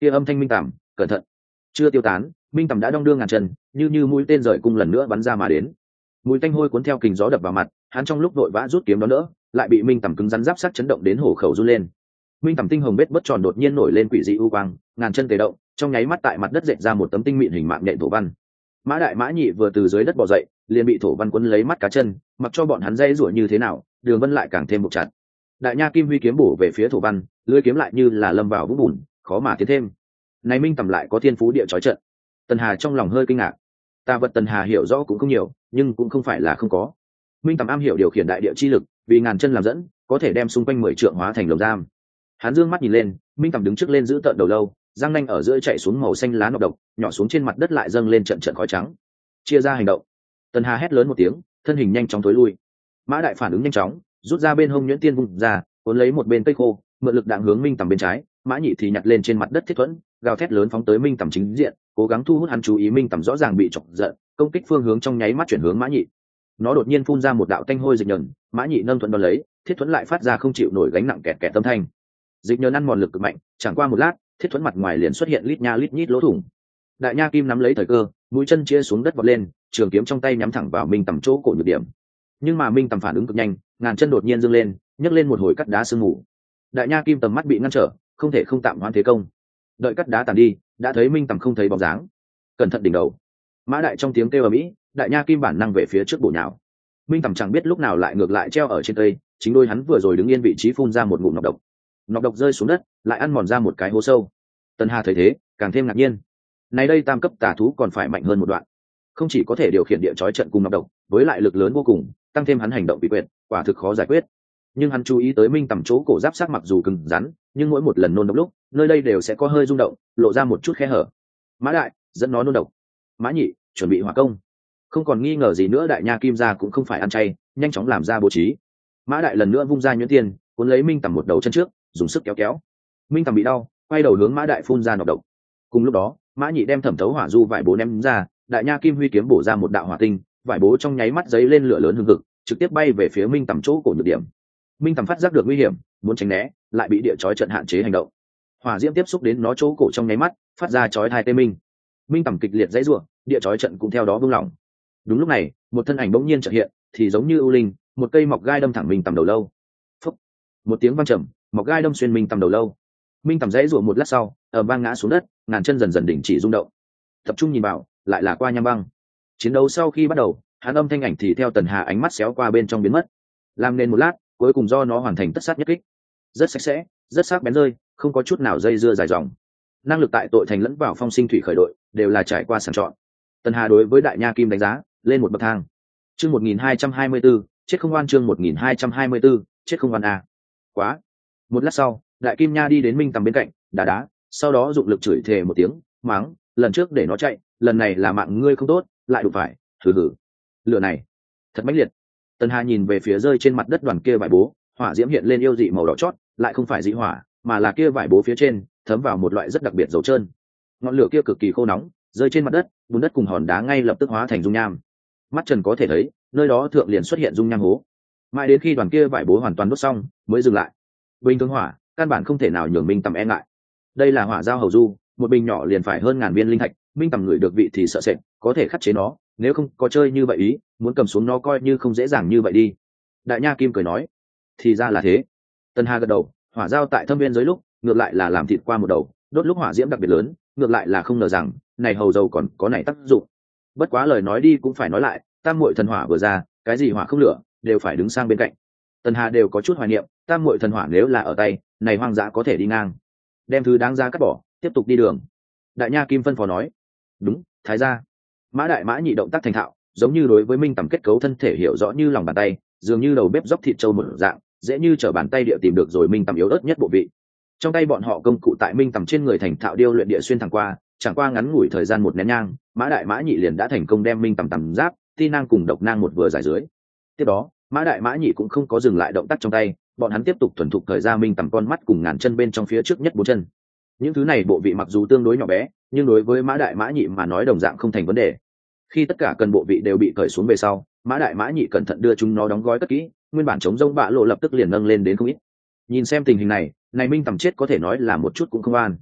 kia âm thanh minh tằm cẩn thận chưa tiêu tán, minh tằm đã đong đưa ngàn chân, như như mũi tên rời cung lần nữa bắn ra mà đến. Mùi tanh hôi cuốn theo kình gió đập vào mặt, hắn trong lúc vội vã rút kiếm đó nữa, lại bị minh tằm cứng rắn giáp sắc chấn động đến hổ khẩu run lên. Minh tằm tinh hồng vết bất tròn đột nhiên nổi lên quỷ dị u quang, ngàn chân tề động, trong nháy mắt tại mặt đất dệt ra một tấm tinh mịn hình mạng nhện thổ văn. Mã đại mã nhị vừa từ dưới đất bò dậy, liền bị thổ văn quấn lấy mắt cá chân, mặc cho bọn hắn dây rủa như thế nào, đường vân lại càng thêm buộc chặt. Đại nha kim huy kiếm bổ về phía thổ văn, lưỡi kiếm lại như là lâm vào vũng bùn, khó mà tiến thêm. Này minh tằm lại có thiên phú địa chói trận. Tần Hà trong lòng hơi kinh ngạc. Tà vật Tần Hà hiểu rõ cũng không nhiều, nhưng cũng không phải là không có. Minh tằm am hiểu điều khiển đại địa chi lực, vì ngàn chân làm dẫn, có thể đem xung quanh mười trượng hóa thành lồng giam. Hắn dương mắt nhìn lên, minh tằm đứng trước lên giữ tợn đầu lâu, răng nanh ở giữa chạy xuống màu xanh lá nọc độc, nhỏ xuống trên mặt đất lại dâng lên trận trận khói trắng. Chia ra hành động. Tần Hà hét lớn một tiếng, thân hình nhanh chóng tối lui. Mã đại phản ứng nhanh chóng, rút ra bên hông nhuyễn tiên vùng ra, cuốn lấy một bên cây khô, mượn lực đạn hướng minh tằm bên trái. Mã nhị thì nhặt lên trên mặt đất thiết thuẫn, gào thét lớn phóng tới minh tằm chính diện, cố gắng thu hút hắn chú ý. Minh tằm rõ ràng bị chọc giận, công kích phương hướng trong nháy mắt chuyển hướng mã nhị. Nó đột nhiên phun ra một đạo tanh hôi dịch nhờn, mã nhị nâng thuẫn đón lấy, thiết thuẫn lại phát ra không chịu nổi gánh nặng kẹt kẹt âm thanh. Dịch nhờn ăn mòn lực cực mạnh, chẳng qua một lát, thiết thuẫn mặt ngoài liền xuất hiện lít nha lít nhít lỗ thủng. Đại nha kim nắm lấy thời cơ, mũi chân chia xuống đất vọt lên, trường kiếm trong tay nhắm thẳng vào minh tằm chỗ cổ nhược điểm. Nhưng mà minh tằm phản ứng cực nhanh, ngàn chân đột nhiên dâng lên, nhấc lên một hồi cắt đá sương mù. Đại nha kim tầm mắt bị ngăn trở, không thể không tạm hoãn thế công. Đợi cắt đá tàn đi, đã thấy minh tằm không thấy bóng dáng. Cẩn thận đỉnh đầu. Mã đại trong tiếng kêu ầm ĩ, đại nha kim bản năng về phía trước bổ nhào. Minh tằm chẳng biết lúc nào lại ngược lại treo ở trên cây, chính đôi hắn vừa rồi đứng yên vị trí phun ra một ngụm nọc độc. Nọc độc rơi xuống đất, lại ăn mòn ra một cái hố sâu. Tần Hà thấy thế, càng thêm ngạc nhiên. Này đây tam cấp tà thú còn phải mạnh hơn một đoạn, không chỉ có thể điều khiển địa chói trận cùng nọc độc, với lại lực lớn vô cùng, tăng thêm hắn hành động bị quyệt, quả thực khó giải quyết. Nhưng hắn chú ý tới minh tằm chỗ cổ giáp sát mặc dù cứng rắn, nhưng mỗi một lần nôn độc lúc, nơi đây đều sẽ có hơi rung động, lộ ra một chút khe hở. Mã đại, dẫn nó nôn độc. Mã nhị, chuẩn bị hỏa công. Không còn nghi ngờ gì nữa, đại nha kim gia cũng không phải ăn chay, nhanh chóng làm ra bố trí. Mã đại lần nữa vung ra nhuyễn tiên, cuốn lấy minh tằm một đầu chân trước, dùng sức kéo kéo. Minh tằm bị đau, quay đầu hướng mã đại phun ra nọc độc. Cùng lúc đó, mã nhị đem thẩm thấu hỏa du vải bố ném ra, đại nha kim huy kiếm bổ ra một đạo hỏa tinh, vải bố trong nháy mắt giấy lên lửa lớn hừng hực, trực tiếp bay về phía minh tằm chỗ cổ nhược điểm. Minh tằm phát giác được nguy hiểm, muốn tránh né, lại bị địa chói trận hạn chế hành động. Hỏa diễm tiếp xúc đến nó chỗ cổ trong nháy mắt, phát ra chói tai tê minh. Minh tằm kịch liệt dãy rủa, địa chói trận cũng theo đó buông lỏng. Đúng lúc này, một thân ảnh bỗng nhiên chợt hiện, thì giống như ưu linh, một cây mọc gai đâm thẳng minh tằm đầu lâu. Phốc, một tiếng vang trầm, mọc gai đâm xuyên minh tằm đầu lâu. Minh tằm dãy rủa một lát sau, ở vang ngã xuống đất, ngàn chân dần dần đình chỉ rung động. Tập trung nhìn vào, lại là qua nham băng. Chiến đấu sau khi bắt đầu, hắn âm thanh ảnh thì theo Tần Hà ánh mắt xéo qua bên trong biến mất. Làm nên một lát, cuối cùng do nó hoàn thành tất sát nhất kích. Rất sạch sẽ, rất sắc bén rơi, không có chút nào dây dưa dài dòng. Năng lực tại tội thành lẫn vào phong sinh thủy khởi đội, đều là trải qua sàng chọn. Tần Hà đối với đại nha kim đánh giá lên một bậc thang. Chương một nghìn hai trăm hai mươi tư, chết không oan. Chương một nghìn hai trăm hai mươi tư, chết không oan a. Quá. Một lát sau, đại kim nha đi đến minh tằm bên cạnh, đá đá, sau đó dụng lực chửi thề một tiếng, mắng, lần trước để nó chạy, lần này là mạng ngươi không tốt, lại đụng phải, thử hử. Lửa này, thật mãnh liệt. Tần Hà nhìn về phía rơi trên mặt đất đoàn kia vải bố, hỏa diễm hiện lên yêu dị màu đỏ chót, lại không phải dị hỏa, mà là kia vải bố phía trên thấm vào một loại rất đặc biệt dầu trơn. Ngọn lửa kia cực kỳ khô nóng, rơi trên mặt đất, bùn đất cùng hòn đá ngay lập tức hóa thành dung nham. Mắt trần có thể thấy, nơi đó thượng liền xuất hiện dung nham hố. Mãi đến khi đoàn kia vải bố hoàn toàn đốt xong, mới dừng lại. Bình thường hỏa, căn bản không thể nào nhường minh tầm e ngại. Đây là hỏa giao hầu du, một bình nhỏ liền phải hơn ngàn viên linh thạch, minh tầm người được vị thì sợ sệt, có thể khắc chế nó, nếu không có chơi như vậy ý, muốn cầm xuống nó coi như không dễ dàng như vậy đi. Đại nha kim cười nói, thì ra là thế. Tân Hà gật đầu, hỏa giao tại thâm viên dưới lúc, ngược lại là làm thịt qua một đầu, đốt lúc hỏa diễm đặc biệt lớn, ngược lại là không ngờ rằng này hầu dầu còn có này tác dụng. Bất quá lời nói đi cũng phải nói lại, tam muội thần hỏa vừa ra, cái gì hỏa không lửa đều phải đứng sang bên cạnh. Tân Hà đều có chút hoài niệm, tam muội thần hỏa nếu là ở tay, này hoang dã có thể đi ngang, đem thứ đáng ra cắt bỏ, tiếp tục đi đường. Đại nha kim phân phó nói, đúng, thái gia. Mã đại mã nhị động tác thành thạo, giống như đối với minh tầm kết cấu thân thể hiểu rõ như lòng bàn tay, dường như đầu bếp dốc thịt trâu một dạng, dễ như trở bàn tay địa tìm được rồi minh tầm yếu ớt nhất bộ vị. Trong tay bọn họ công cụ tại minh tầm trên người thành thạo điêu luyện địa xuyên thẳng qua, chẳng qua ngắn ngủi thời gian một nén nhang, mã đại mã nhị liền đã thành công đem minh tầm tầm giáp, ti nang cùng độc nang một vừa giải dưới. Tiếp đó, mã đại mã nhị cũng không có dừng lại động tác trong tay, bọn hắn tiếp tục thuần thục thời ra minh tầm con mắt cùng ngàn chân bên trong phía trước nhất bốn chân. Những thứ này bộ vị mặc dù tương đối nhỏ bé, nhưng đối với mã đại mã nhị mà nói đồng dạng không thành vấn đề. Khi tất cả cần bộ vị đều bị cởi xuống về sau, mã đại mã nhị cẩn thận đưa chúng nó đóng gói cất kỹ, nguyên bản chống rông bạ lộ lập tức liền nâng lên đến không ít. Nhìn xem tình hình này, này minh tầm chết có thể nói là một chút cũng không an.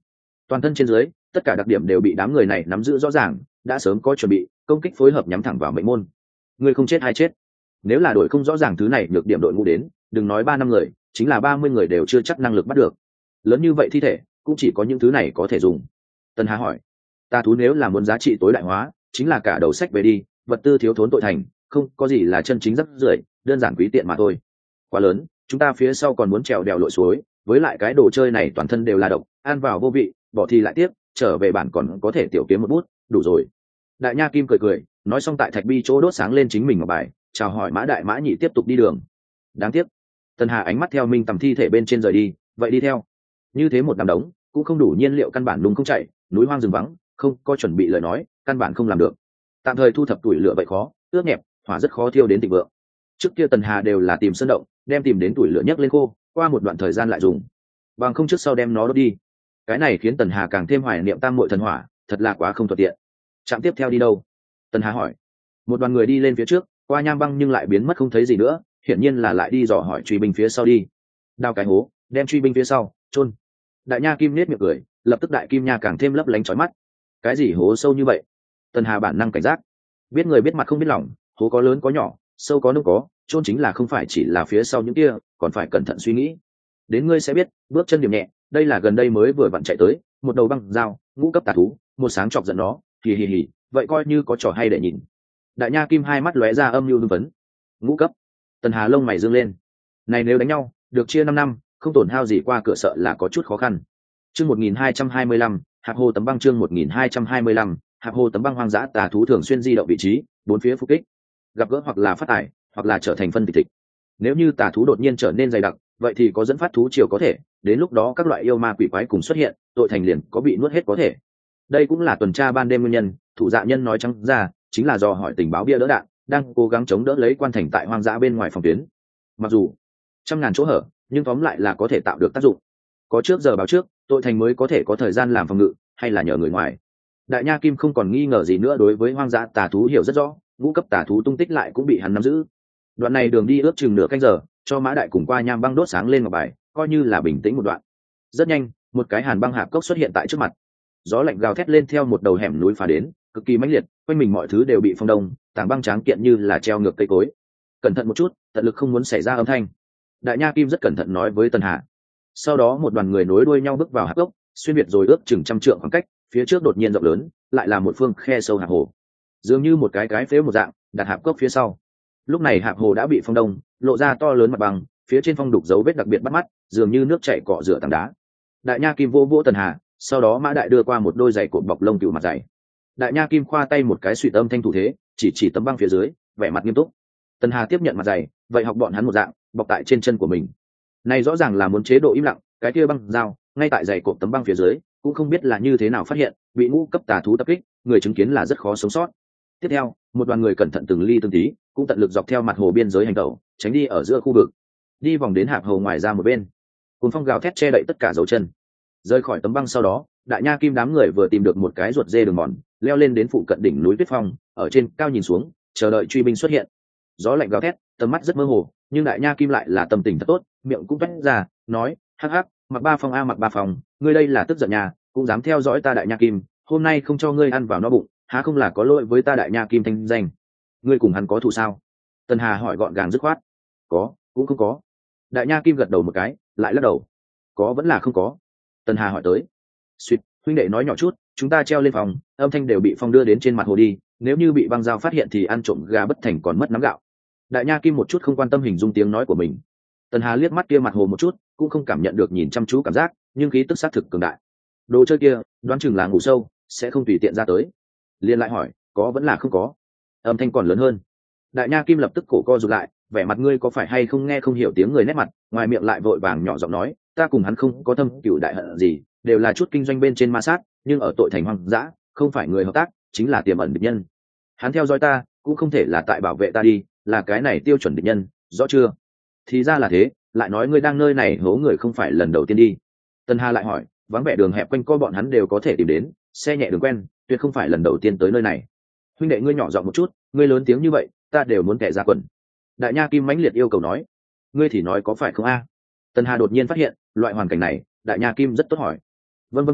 toàn thân trên dưới tất cả đặc điểm đều bị đám người này nắm giữ rõ ràng, đã sớm có chuẩn bị công kích phối hợp nhắm thẳng vào mệnh môn. Người không chết hay chết, nếu là đội không rõ ràng thứ này được điểm đội ngũ đến, đừng nói ba năm người, chính là ba mươi người đều chưa chắc năng lực bắt được. Lớn như vậy thi thể cũng chỉ có những thứ này có thể dùng. Tân Hà hỏi, tà thú nếu là muốn giá trị tối đại hóa, chính là cả đầu sách về đi, vật tư thiếu thốn tội thành, không có gì là chân chính rất rưởi, đơn giản quý tiện mà thôi. Quá lớn, chúng ta phía sau còn muốn trèo đèo lội suối, với lại cái đồ chơi này toàn thân đều là độc, ăn vào vô vị, bỏ thì lại tiếp, trở về bản còn có thể tiểu kiếm một bút, đủ rồi. Đại Nha Kim cười cười, nói xong tại thạch bi chỗ đốt sáng lên chính mình ngọc bài, chào hỏi Mã Đại Mã Nhị tiếp tục đi đường. Đáng tiếc, Tân Hà ánh mắt theo Minh Tầm thi thể bên trên rời đi, vậy đi theo. Như thế một đám đống, cũng không đủ nhiên liệu, căn bản đúng không chạy, núi hoang rừng vắng, không có chuẩn bị lời nói, căn bản không làm được. Tạm thời thu thập tuổi lửa vậy khó, ướt nhẹp, hỏa rất khó thiêu đến thịnh vượng. Trước kia Tần Hà đều là tìm sơn động, đem tìm đến tuổi lửa nhấc lên khô, qua một đoạn thời gian lại dùng, bằng không trước sau đem nó đốt đi. Cái này khiến Tần Hà càng thêm hoài niệm tam muội thần hỏa, thật là quá không thuận tiện. Trạm tiếp theo đi đâu? Tần Hà hỏi. Một đoàn người đi lên phía trước, qua nham băng nhưng lại biến mất không thấy gì nữa, hiển nhiên là lại đi dò hỏi truy binh phía sau đi. Đào cái hố, đem truy binh phía sau chôn. Đại Nha Kim nết miệng cười, lập tức đại kim nha càng thêm lấp lánh chói mắt. Cái gì hố sâu như vậy? Tần Hà bản năng cảnh giác. Biết người biết mặt không biết lòng, hố có lớn có nhỏ, sâu có nông có, chôn chính là không phải chỉ là phía sau những kia, còn phải cẩn thận suy nghĩ. Đến ngươi sẽ biết, bước chân điểm nhẹ, đây là gần đây mới vừa vặn chạy tới, một đầu băng dao, ngũ cấp tà thú, một sáng chọc giận nó, hì hì hì, vậy coi như có trò hay để nhìn. Đại Nha Kim hai mắt lóe ra âm mưu hưng phấn. Ngũ cấp? Tần Hà lông mày dương lên. Này nếu đánh nhau, được chia năm năm, không tổn hao gì qua cửa sợ là có chút khó khăn. Chương một nghìn hai trăm hai mươi lăm, Hạp Hồ Tấm Băng chương một nghìn hai trăm hai mươi lăm, Hạp Hồ Tấm Băng hoang dã tà thú thường xuyên di động vị trí, bốn phía phục kích. Gặp gỡ hoặc là phát tải, hoặc là trở thành phân thịt thịt. Nếu như tà thú đột nhiên trở nên dày đặc, vậy thì có dẫn phát thú triều có thể, đến lúc đó các loại yêu ma quỷ quái cùng xuất hiện, tội thành liền có bị nuốt hết có thể. Đây cũng là tuần tra ban đêm nguyên nhân, thủ dạ nhân nói trắng ra, chính là do hỏi tình báo bia đỡ đạn, đang cố gắng chống đỡ lấy quan thành tại hoang dã bên ngoài phòng tuyến. Mặc dù trăm ngàn chỗ hở, nhưng tóm lại là có thể tạo được tác dụng. Có trước giờ báo trước, tội thành mới có thể có thời gian làm phòng ngự, hay là nhờ người ngoài. Đại Nha Kim không còn nghi ngờ gì nữa, đối với hoang dã tà thú hiểu rất rõ, ngũ cấp tà thú tung tích lại cũng bị hắn nắm giữ. Đoạn này đường đi ước chừng nửa canh giờ, cho Mã Đại cùng qua nham băng đốt sáng lên ngọc bài, coi như là bình tĩnh một đoạn. Rất nhanh, một cái hàn băng hạp cốc xuất hiện tại trước mặt. Gió lạnh gào thét lên theo một đầu hẻm núi phá đến, cực kỳ mãnh liệt, quanh mình mọi thứ đều bị phong đông, tảng băng tráng kiện như là treo ngược cây cối. Cẩn thận một chút, tận lực không muốn xảy ra âm thanh. Đại Nha Kim rất cẩn thận nói với Tần Hà. Sau đó một đoàn người nối đuôi nhau bước vào hạp cốc, xuyên việt rồi ước chừng trăm trượng khoảng cách, phía trước đột nhiên rộng lớn, lại là một phương khe sâu hạp hồ, dường như một cái cái phếu một dạng, đặt hạp cốc phía sau. Lúc này hạp hồ đã bị phong đông, lộ ra to lớn mặt bằng, phía trên phong đục dấu vết đặc biệt bắt mắt, dường như nước chảy cọ rửa tảng đá. Đại Nha Kim vô vỗ Tần Hà, sau đó Mã Đại đưa qua một đôi giày cột bọc lông cừu mặt dày. Đại Nha Kim khoa tay một cái suy âm thanh thủ thế, chỉ chỉ tấm băng phía dưới, vẻ mặt nghiêm túc. Tần Hà tiếp nhận mặt dày, vậy học bọn hắn một dạng, bọc tại trên chân của mình. Này rõ ràng là muốn chế độ im lặng, cái kia băng dao ngay tại giày cột tấm băng phía dưới, cũng không biết là như thế nào phát hiện, bị ngũ cấp tà thú tập kích, người chứng kiến là rất khó sống sót. Tiếp theo, một đoàn người cẩn thận từng ly từng tí, cũng tận lực dọc theo mặt hồ biên giới hành tẩu, tránh đi ở giữa khu vực, đi vòng đến hạp hồ ngoài ra một bên. Cuồng phong gào thét che đậy tất cả dấu chân. Rơi khỏi tấm băng sau đó, Đại Nha Kim đám người vừa tìm được một cái ruột dê đường mòn, leo lên đến phụ cận đỉnh núi Tuyết Phong, ở trên cao nhìn xuống, chờ đợi truy binh xuất hiện. Gió lạnh gào thét, tầm mắt rất mơ hồ, nhưng Đại Nha Kim lại là tâm tình thật tốt, miệng cũng toét ra, nói: "Hắc hắc, Mặc Ba Phong a Mặc Ba Phong, ngươi đây là tức giận nhà, cũng dám theo dõi ta Đại Nha Kim, hôm nay không cho ngươi ăn vào no bụng, há không là có lỗi với ta Đại Nha Kim thanh danh? Ngươi cùng hắn có thù sao?" Tần Hà hỏi gọn gàng dứt khoát. "Có, cũng không có." Đại Nha Kim gật đầu một cái, lại lắc đầu. "Có vẫn là không có." Tần Hà hỏi tới. "Xuyệt, huynh đệ nói nhỏ chút, chúng ta treo lên phòng, âm thanh đều bị phong đưa đến trên mặt hồ đi, nếu như bị băng dao phát hiện thì ăn trộm gà bất thành còn mất nắm gạo." Đại Nha Kim một chút không quan tâm hình dung tiếng nói của mình. Tần Hà liếc mắt kia mặt hồ một chút, cũng không cảm nhận được nhìn chăm chú cảm giác, nhưng khí tức xác thực cường đại. Đồ chơi kia, đoán chừng là ngủ sâu, sẽ không tùy tiện ra tới. Liên lại hỏi, có vẫn là không có? Âm thanh còn lớn hơn. Đại Nha Kim lập tức cổ co rụt lại, vẻ mặt ngươi có phải hay không nghe không hiểu tiếng người nét mặt, ngoài miệng lại vội vàng nhỏ giọng nói, ta cùng hắn không có thâm cửu đại hận gì, đều là chút kinh doanh bên trên ma sát, nhưng ở tội thành hoang dã, không phải người hợp tác, chính là tiềm ẩn địch nhân. Hắn theo dõi ta, cũng không thể là tại bảo vệ ta đi, là cái này tiêu chuẩn địch nhân, rõ chưa? Thì ra là thế, lại nói ngươi đang nơi này hố người không phải lần đầu tiên đi. Tân Hà lại hỏi, vắng vẻ đường hẹp quanh co bọn hắn đều có thể tìm đến, xe nhẹ đường quen, tuyệt không phải lần đầu tiên tới nơi này. Huynh đệ ngươi nhỏ giọng một chút, ngươi lớn tiếng như vậy, ta đều muốn kẻ ra quần. Đại Nha Kim mãnh liệt yêu cầu nói, ngươi thì nói có phải không a? Tân Hà đột nhiên phát hiện, loại hoàn cảnh này, Đại Nha Kim rất tốt hỏi. Vâng vâng vâng,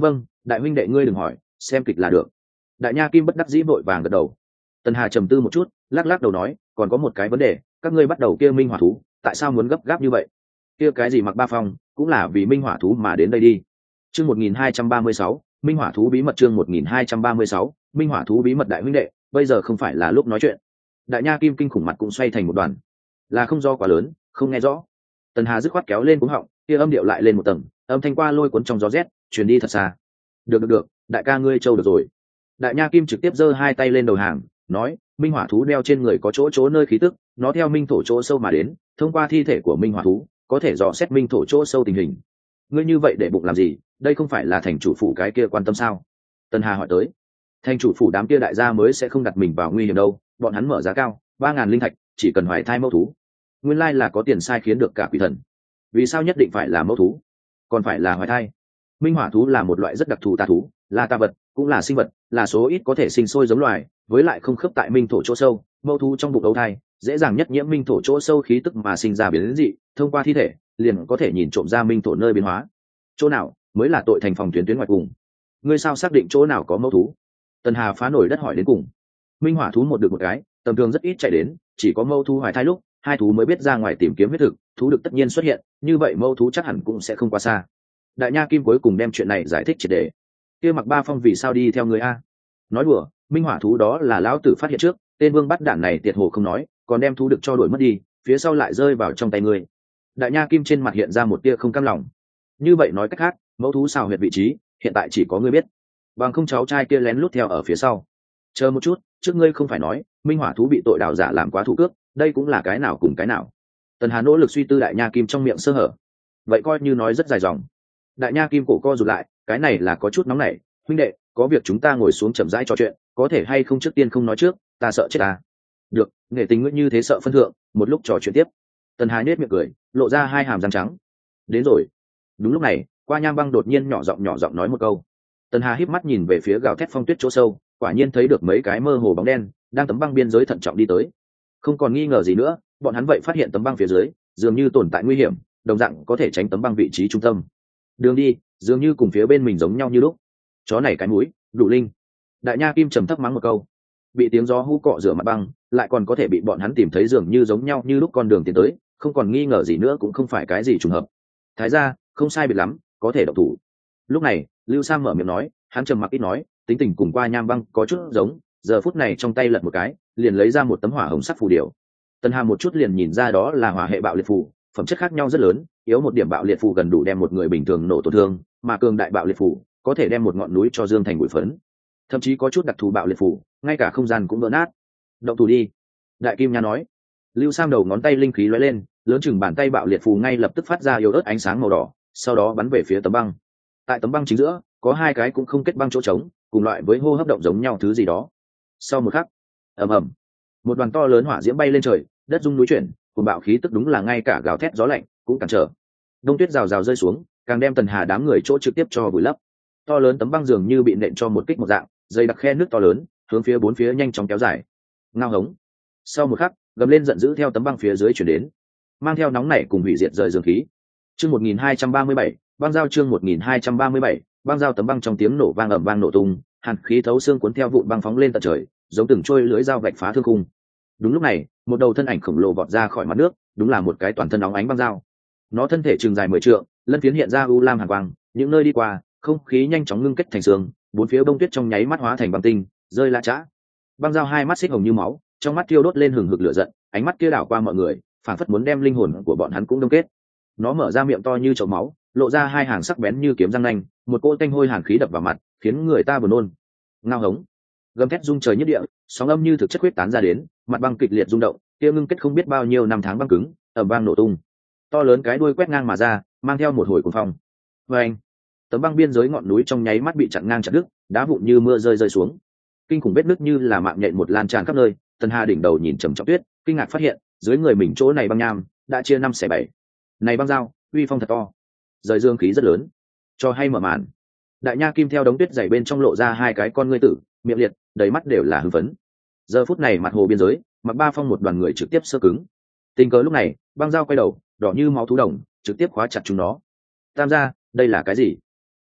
đại huynh đệ ngươi đừng hỏi, xem kịch là được. Đại nha kim bất đắc dĩ vội vàng gật đầu. Tần Hà trầm tư một chút, lắc lắc đầu nói, còn có một cái vấn đề, các ngươi bắt đầu kia minh hỏa thú, tại sao muốn gấp gáp như vậy? Kia cái gì Mặc Ba Phong, cũng là vì minh hỏa thú mà đến đây đi. Chương một nghìn hai trăm ba mươi sáu, minh hỏa thú bí mật. Chương một nghìn hai trăm ba mươi sáu, minh hỏa thú bí mật. Đại huynh đệ, bây giờ không phải là lúc nói chuyện. Đại nha kim kinh khủng mặt cũng xoay thành một đoàn, là không do quá lớn, không nghe rõ. Tần Hà dứt khoát kéo lên cuống họng, kia âm điệu lại lên một tầng, âm thanh qua lôi cuốn trong gió rét, truyền đi thật xa. Được được được, đại ca ngươi trâu được rồi. Đại nha kim trực tiếp giơ hai tay lên đầu hàng, nói, minh hỏa thú đeo trên người có chỗ chỗ nơi khí tức, nó theo minh thổ chỗ sâu mà đến, thông qua thi thể của minh hỏa thú có thể dò xét minh thổ chỗ sâu tình hình. Ngươi như vậy để bụng làm gì? Đây không phải là thành chủ phủ cái kia quan tâm sao? Tần Hà hỏi tới. Thành chủ phủ đám kia đại gia mới sẽ không đặt mình vào nguy hiểm đâu, bọn hắn mở giá cao, ba ngàn linh thạch, chỉ cần hoài thai mẫu thú. Nguyên lai là có tiền sai khiến được cả quỷ thần. Vì sao nhất định phải là mẫu thú, còn phải là hoài thai? Minh hỏa thú là một loại rất đặc thù tà thú, là tà vật, cũng là sinh vật, là số ít có thể sinh sôi giống loài, với lại không khớp tại minh thổ chỗ sâu, mẫu thú trong bụng ấu thai dễ dàng nhất nhiễm minh thổ chỗ sâu khí tức mà sinh ra biến dị, thông qua thi thể liền có thể nhìn trộm ra minh thổ nơi biến hóa. Chỗ nào mới là tội thành phòng tuyến tuyến ngoài cùng? Ngươi sao xác định chỗ nào có mẫu thú? Tần Hà phá nổi đất hỏi đến cùng. Minh hỏa thú một được một cái, tầm thường rất ít chạy đến, chỉ có mẫu thú hoài thai lúc hai thú mới biết ra ngoài tìm kiếm huyết thực, thú được tất nhiên xuất hiện, như vậy mẫu thú chắc hẳn cũng sẽ không quá xa. Đại nha kim cuối cùng đem chuyện này giải thích triệt để. Kia Mặc Ba Phong vì sao đi theo người a? Nói đùa, minh hỏa thú đó là lão tử phát hiện trước, tên vương bắt đản này tiệt hồ không nói, còn đem thú được cho đuổi mất đi, phía sau lại rơi vào trong tay ngươi. Đại nha kim trên mặt hiện ra một tia không cam lòng. Như vậy nói cách khác, mẫu thú xào huyệt vị trí hiện tại chỉ có ngươi biết, bằng không cháu trai kia lén lút theo ở phía sau. Chờ một chút, trước ngươi không phải nói minh hỏa thú bị tội đào giả làm quá thủ cướp, đây cũng là cái nào cùng cái nào? Tần Hà nỗ lực suy tư đại nha kim trong miệng sơ hở, vậy coi như nói rất dài dòng. Đại nha kim cổ co rụt lại, cái này là có chút nóng nảy, huynh đệ, có việc chúng ta ngồi xuống chậm rãi trò chuyện, có thể hay không trước tiên không nói trước, ta sợ chết ta. Được, nghệ tình ngươi như thế sợ phân thượng, một lúc trò chuyện tiếp. Tần Hà nhếch miệng cười, lộ ra hai hàm răng trắng. Đến rồi. Đúng lúc này, Qua Nham Băng đột nhiên nhỏ giọng nhỏ giọng nói một câu. Tần Hà híp mắt nhìn về phía gào thét phong tuyết chỗ sâu, quả nhiên thấy được mấy cái mơ hồ bóng đen đang tấm băng biên giới thận trọng đi tới. Không còn nghi ngờ gì nữa, bọn hắn vậy phát hiện tấm băng phía dưới dường như tồn tại nguy hiểm, đồng dạng có thể tránh tấm băng vị trí trung tâm. Đường đi dường như cùng phía bên mình giống nhau như lúc. Chó này cái mũi, đủ linh. Đại nha kim trầm thấp mắng một câu. Bị tiếng gió hú cọ rửa mặt băng, lại còn có thể bị bọn hắn tìm thấy dường như giống nhau như lúc con đường tiến tới, không còn nghi ngờ gì nữa cũng không phải cái gì trùng hợp. Thái gia, không sai biệt lắm, có thể động thủ. Lúc này, Lưu Sam mở miệng nói, hắn trầm mặc ít nói, tính tình cùng Qua Nham Băng có chút giống, giờ phút này trong tay lật một cái, liền lấy ra một tấm hỏa hồng sắc phù điểu. Tần Hà một chút liền nhìn ra đó là hỏa hệ bạo liệt phù, phẩm chất khác nhau rất lớn, yếu một điểm bạo liệt phù gần đủ đem một người bình thường nổ tổn thương, mà cường đại bạo liệt phù có thể đem một ngọn núi cho dương thành bụi phấn. Thậm chí có chút đặc thù bạo liệt phù, ngay cả không gian cũng vỡ nát. Động thủ đi. Đại Kim Nha nói. Lưu Sam đầu ngón tay linh khí lóe lên, lớn chừng bàn tay bạo liệt phù ngay lập tức phát ra yếu ớt ánh sáng màu đỏ, sau đó bắn về phía tấm băng. Tại tấm băng chính giữa có hai cái cũng không kết băng chỗ trống, cùng loại với hô hấp động giống nhau thứ gì đó. Sau một khắc, ầm ầm, một đoàn to lớn hỏa diễm bay lên trời, đất rung núi chuyển, cùng bạo khí tức đúng là ngay cả gào thét gió lạnh cũng cản trở. Đông tuyết rào rào rơi xuống, càng đem Tần Hà đám người chỗ trực tiếp cho vùi lấp. To lớn tấm băng dường như bị nện cho một kích một dạng, dây đặc khe nước to lớn, hướng phía bốn phía nhanh chóng kéo dài. Ngao hống. Sau một khắc, gầm lên giận dữ theo tấm băng phía dưới chuyển đến, mang theo nóng nảy cùng hủy diệt rời dương khí. Chương một nghìn hai trăm ba mươi bảy, băng giao. Chương một nghìn hai trăm ba mươi bảy, băng giao. Tấm băng trong tiếng nổ vang ầm vang nổ tung, hàn khí thấu xương cuốn theo vụn băng phóng lên tận trời, giống từng trôi lưới dao vạch phá thương khung. Đúng lúc này, một đầu thân ảnh khổng lồ vọt ra khỏi mặt nước, đúng là một cái toàn thân óng ánh băng dao. Nó thân thể trường dài mười trượng, lân phiến hiện ra u lam hàn quang, những nơi đi qua, không khí nhanh chóng ngưng kết thành sương, bốn phía bông tuyết trong nháy mắt hóa thành băng tinh, rơi lã chã. Băng dao hai mắt xích hồng như máu, trong mắt thiêu đốt lên hừng hực lửa giận, ánh mắt kia đảo qua mọi người, phảng phất muốn đem linh hồn của bọn hắn cũng đông kết. Nó mở ra miệng to như chậu máu, lộ ra hai hàng sắc bén như kiếm răng nanh, một cỗ tanh hôi hàn khí đập vào mặt, khiến người ta buồn nôn. Ngao hống, gầm thét rung trời nhất địa, sóng âm như thực chất huyết tán ra đến, mặt băng kịch liệt rung động, kia ngưng kết không biết bao nhiêu năm tháng băng cứng, ầm vang nổ tung. To lớn cái đuôi quét ngang mà ra, mang theo một hồi cuồng phong. Vâng, tấm băng biên giới ngọn núi trong nháy mắt bị chặn ngang chặt đứt, đá vụn như mưa rơi rơi xuống. Kinh khủng vết nứt như là mạng nhện một lan tràn khắp nơi. Tần Hà đỉnh đầu nhìn trầm trọng tuyết, kinh ngạc phát hiện dưới người mình chỗ này băng nham đã chia năm xẻ bảy. Này băng dao, uy phong thật to, rời dương khí rất lớn. Cho hay mở màn. Đại nha kim theo đống tuyết dày bên trong lộ ra hai cái con ngươi tử, miệng liệt, đầy mắt đều là hưng phấn. Giờ phút này mặt hồ biên giới, Mặc Ba Phong một đoàn người trực tiếp sơ cứng. Tình cờ lúc này, băng dao quay đầu, đỏ như máu thú đồng, trực tiếp khóa chặt chúng nó. Tam gia, đây là cái gì?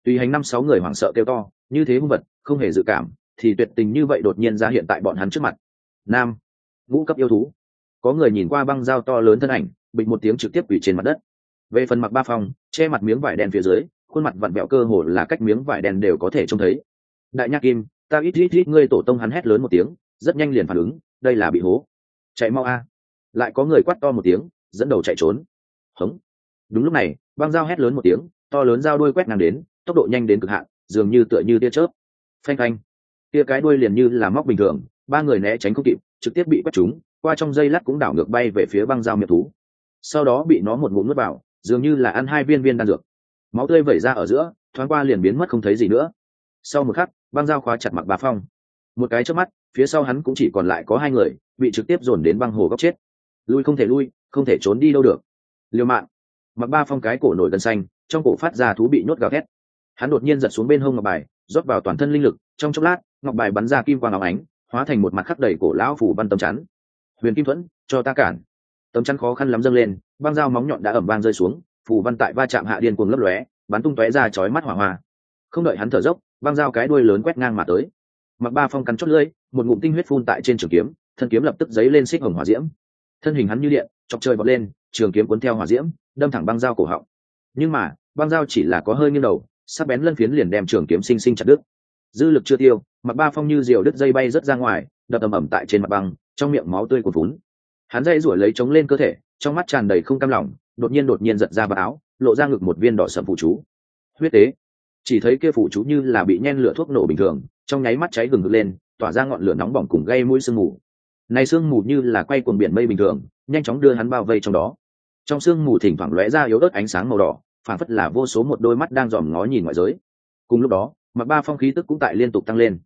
tùy hành năm sáu người hoảng sợ kêu to, như thế hung vật không hề dự cảm thì tuyệt tình như vậy đột nhiên ra hiện tại bọn hắn trước mặt. Nam ngũ cấp yêu thú. Có người nhìn qua băng dao to lớn thân ảnh, bịch một tiếng trực tiếp quỳ trên mặt đất. Về phần Mặc Ba Phong, che mặt miếng vải đen phía dưới, khuôn mặt vặn vẹo cơ hồ là cách miếng vải đen đều có thể trông thấy. Đại Nha Kim, ta ít ít ít ngươi tổ tông, hắn hét lớn một tiếng, rất nhanh liền phản ứng, đây là bị hố. Chạy mau a. Lại có người quát to một tiếng, dẫn đầu chạy trốn. Hống. Đúng lúc này, băng dao hét lớn một tiếng, to lớn dao đuôi quét ngang đến, tốc độ nhanh đến cực hạn, dường như tựa như tia chớp. Phanh phanh. Kia cái đuôi liền như là móc bình thường, ba người né tránh không kịp, trực tiếp bị quét trúng, qua trong giây lát cũng đảo ngược bay về phía băng dao miệng thú. Sau đó bị nó một ngụm nuốt vào, dường như là ăn hai viên viên đan dược. Máu tươi vẩy ra ở giữa, thoáng qua liền biến mất không thấy gì nữa. Sau một khắc, băng dao khóa chặt Mặc Ba Phong. Một cái chớp mắt, phía sau hắn cũng chỉ còn lại có hai người, bị trực tiếp dồn đến băng hồ góc chết. Lui không thể lui, không thể trốn đi đâu được. Liều mạng. Mặc Ba Phong cái cổ nổi gân xanh, trong cổ phát ra thú bị nhốt gào thét. Hắn đột nhiên giật xuống bên hông ngọc bài, rót vào toàn thân linh lực, trong chốc lát, ngọc bài bắn ra kim quang óng ánh, hóa thành một mặt khắc đầy cổ lão phủ văn tấm chắn. Huyền Kim Thuẫn, cho ta cản. Tấm chắn khó khăn lắm dâng lên, băng dao móng nhọn đã ầm vang rơi xuống, phủ văn tại va chạm hạ điên cuồng lấp lóe, bắn tung tóe ra chói mắt hỏa hoa. Không đợi hắn thở dốc, băng dao cái đuôi lớn quét ngang mà tới. Mặc Ba Phong cắn chót lưỡi, một ngụm tinh huyết phun tại trên trường kiếm, thân kiếm lập tức giấy lên xích hồng hỏa diễm. Thân hình hắn như điện, chọc trời vọt lên, trường kiếm cuốn theo hỏa diễm, đâm thẳng băng dao cổ họng. Nhưng mà, băng dao chỉ là có hơi nghiêng đầu, sắc bén lân phiến liền đem trường kiếm sinh sinh chặt đứt. Dư lực chưa tiêu, Mặc Ba Phong như diều đứt dây bay rất ra ngoài, đập ầm ầm tại trên mặt băng, trong miệng máu tươi cuồn vún. Hắn dây rủi lấy chống lên cơ thể, trong mắt tràn đầy không cam lòng, đột nhiên đột nhiên giật ra vào áo, lộ ra ngực một viên đỏ sẫm phụ chú. Huyết tế. Chỉ thấy kia phụ chú như là bị nhen lửa thuốc nổ bình thường, trong nháy mắt cháy hừng hực lên, tỏa ra ngọn lửa nóng bỏng cùng gây mũi sương mù. Này sương mù như là quay cuồng biển mây bình thường, nhanh chóng đưa hắn bao vây trong đó. Trong sương mù thỉnh thoảng lóe ra yếu ớt ánh sáng màu đỏ, phản phất là vô số một đôi mắt đang dòm ngó nhìn ngoại giới. Cùng lúc đó, Mặc Ba Phong khí tức cũng tại liên tục tăng lên.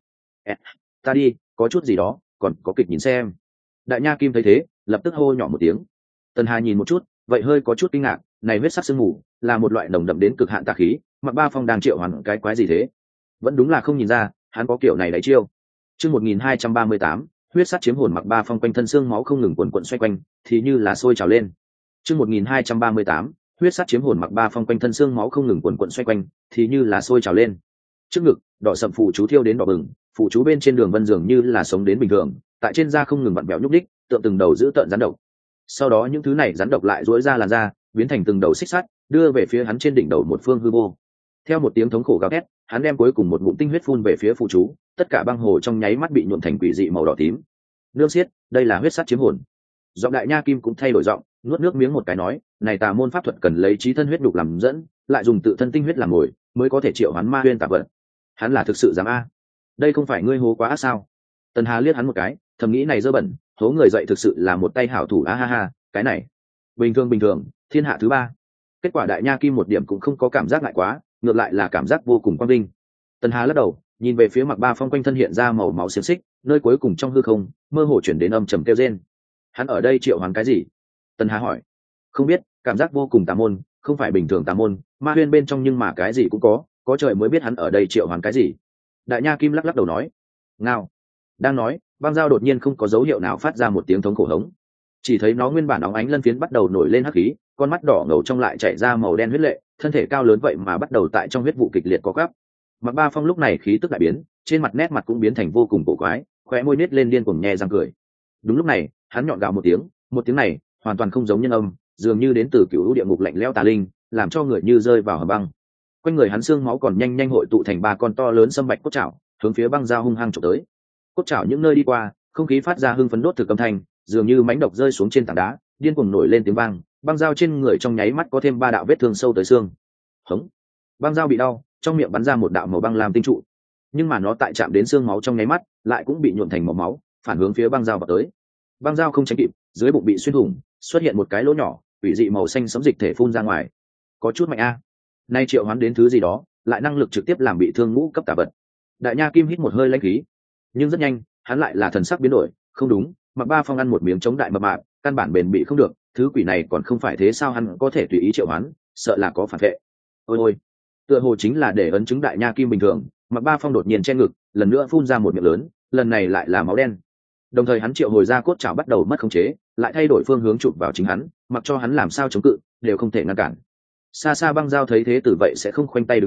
Ta đi, có chút gì đó, còn có kịch nhìn xem. Đại Nha Kim thấy thế, lập tức hô nhỏ một tiếng. Tần Hà nhìn một chút, vậy hơi có chút kinh ngạc, này huyết sắc sương mù là một loại nồng đậm đến cực hạn tà khí, Mặc Ba Phong đang triệu hoán cái quái gì thế? Vẫn đúng là không nhìn ra, hắn có kiểu này đẩy chiêu. Chương một nghìn hai trăm ba mươi tám, huyết sắc chiếm hồn. Mặc Ba Phong quanh thân xương máu không ngừng quần quần xoay quanh, thì như là sôi trào lên. Chương một nghìn hai trăm ba mươi tám, huyết sắc chiếm hồn. Mặc Ba Phong quanh thân xương máu không ngừng quần quần xoay quanh, thì như là sôi trào lên. Trước ngực, đỏ sậm phù chú thiêu đến đỏ bừng, phù chú bên trên đường vân dường như là sống đến bình thường, tại trên da không ngừng vặn vẹo nhúc đích, tượng từng đầu giữ tợn rắn độc. Sau đó những thứ này rắn độc lại duỗi ra làn da, biến thành từng đầu xích sắt, đưa về phía hắn trên đỉnh đầu một phương hư vô. Theo một tiếng thống khổ gào thét, hắn đem cuối cùng một ngụm tinh huyết phun về phía phù chú, tất cả băng hồ trong nháy mắt bị nhuộm thành quỷ dị màu đỏ tím. Nương xiết, đây là huyết sắt chiếm hồn. Giọng Đại Nha Kim cũng thay đổi giọng, nuốt nước miếng một cái nói, này tà môn pháp thuật cần lấy trí thân huyết đục làm dẫn, lại dùng tự thân tinh huyết làm mồi, mới có thể triệu hoán ma huyên tà vật. Hắn là thực sự dám a? Đây không phải ngươi hố quá ác sao? Tần Hà liếc hắn một cái, thầm nghĩ này dơ bẩn, hố người dậy thực sự là một tay hảo thủ a ha ha, cái này bình thường bình thường, thiên hạ thứ ba. Kết quả Đại Nha Kim một điểm cũng không có cảm giác ngại quá, ngược lại là cảm giác vô cùng quang vinh. Tần Hà lắc đầu, nhìn về phía Mặc Ba Phong quanh thân hiện ra màu máu xiềng xích, nơi cuối cùng trong hư không mơ hồ chuyển đến âm trầm kêu rên. Hắn ở đây triệu hoán cái gì? Tần Hà hỏi. Không biết, cảm giác vô cùng tà môn, không phải bình thường tà môn, ma huyên bên trong nhưng mà cái gì cũng có, có trời mới biết hắn ở đây triệu hoán cái gì. Đại Nha Kim lắc lắc đầu nói. Ngao. Đang nói, băng dao đột nhiên không có dấu hiệu nào phát ra một tiếng thống khổ hống. Chỉ thấy nó nguyên bản óng ánh lân phiến bắt đầu nổi lên hắc khí, con mắt đỏ ngầu trong lại chảy ra màu đen huyết lệ, thân thể cao lớn vậy mà bắt đầu tại trong huyết vụ kịch liệt co quắp. Mặc Ba Phong lúc này khí tức đại biến, trên mặt nét mặt cũng biến thành vô cùng cổ quái, khóe môi nết lên điên cuồng nhe răng cười. Đúng lúc này, hắn nhọn gào một tiếng, một tiếng này hoàn toàn không giống nhân âm, dường như đến từ cựu lũ địa ngục lạnh lẽo tà linh, làm cho người như rơi vào hầm băng. Quanh người hắn xương máu còn nhanh nhanh hội tụ thành ba con to lớn sâm bạch cốt chảo, hướng phía băng dao hung hăng chụp tới. Cốt chảo những nơi đi qua, không khí phát ra hưng phấn đốt thực âm thanh, dường như mánh độc rơi xuống trên tảng đá, điên cuồng nổi lên tiếng vang, băng dao trên người trong nháy mắt có thêm ba đạo vết thương sâu tới xương. Hống. Băng dao bị đau, trong miệng bắn ra một đạo màu băng làm tinh trụ, nhưng mà nó tại chạm đến xương máu trong nháy mắt, lại cũng bị nhuộm thành màu máu, phản hướng phía băng dao vào tới. Băng dao không tránh kịp, dưới bụng bị xuyên thủng, xuất hiện một cái lỗ nhỏ, ủy dị màu xanh sẫm dịch thể phun ra ngoài. Có chút mạnh a. Nay triệu hoán đến thứ gì đó, lại năng lực trực tiếp làm bị thương ngũ cấp tà vật. Đại Nha Kim hít một hơi lãnh khí, nhưng rất nhanh, hắn lại là thần sắc biến đổi, không đúng, Mặc Ba Phong ăn một miếng chống đại mập mạp, căn bản bền bị không được, thứ quỷ này còn không phải thế sao, hắn có thể tùy ý triệu hoán, sợ là có phản vệ. Ôi ôi, tựa hồ chính là để ấn chứng Đại Nha Kim bình thường, Mặc Ba Phong đột nhiên che ngực, lần nữa phun ra một miệng lớn, lần này lại là máu đen. Đồng thời hắn triệu hồi ra cốt trảo bắt đầu mất khống chế, lại thay đổi phương hướng chụp vào chính hắn, mặc cho hắn làm sao chống cự, đều không thể ngăn cản. Xa xa băng dao thấy thế tử vậy sẽ không khoanh tay đứng nhìn,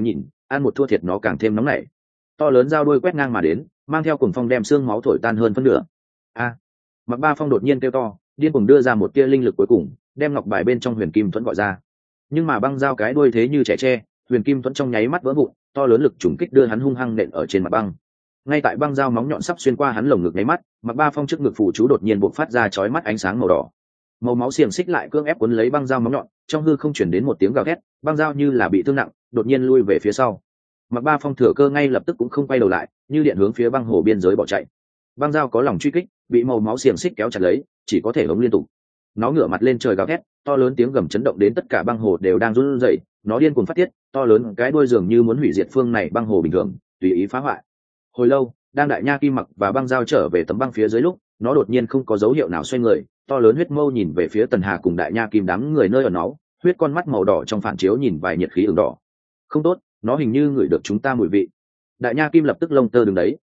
ăn một thua thiệt nó càng thêm nóng nảy. To lớn dao đuôi quét ngang mà đến, mang theo cuồng phong đem xương máu thổi tan hơn phân nửa. A! Mặc Ba Phong đột nhiên kêu to, điên cuồng đưa ra một tia linh lực cuối cùng, đem ngọc bài bên trong huyền kim thuẫn gọi ra. Nhưng mà băng dao cái đuôi thế như trẻ tre, huyền kim thuẫn trong nháy mắt vỡ vụn, to lớn lực trùng kích đưa hắn hung hăng nện ở trên mặt băng. Ngay tại băng dao móng nhọn sắp xuyên qua hắn lồng ngực nháy mắt, Mặc Ba Phong trước ngực phủ chú đột nhiên bộc phát ra chói mắt ánh sáng màu đỏ. Màu máu xiềng xích lại cưỡng ép cuốn lấy băng dao móng nhọn, trong hư không chuyển đến một tiếng gào thét, băng dao như là bị thương nặng, đột nhiên lui về phía sau. Mặc Ba Phong thừa cơ ngay lập tức cũng không quay đầu lại, như điện hướng phía băng hồ biên giới bỏ chạy. Băng dao có lòng truy kích, bị màu máu xiềng xích kéo chặt lấy, chỉ có thể hống liên tục. Nó ngửa mặt lên trời gào thét, to lớn tiếng gầm chấn động đến tất cả băng hồ đều đang run rẩy, nó điên cuồng phát tiết, to lớn cái đuôi dường như muốn hủy diệt phương này băng hồ bình thường, tùy ý phá hoại. Hồi lâu, đang đại nha kim mặc và băng dao trở về tấm băng phía dưới lúc, nó đột nhiên không có dấu hiệu nào xoay người, to lớn huyết mâu nhìn về phía Tần Hà cùng đại nha kim đám người nơi ở nó, huyết con mắt màu đỏ trong phản chiếu nhìn vài nhiệt khí ửng đỏ. Không tốt, nó hình như ngửi được chúng ta mùi vị. Đại nha kim lập tức lông tơ đứng đấy,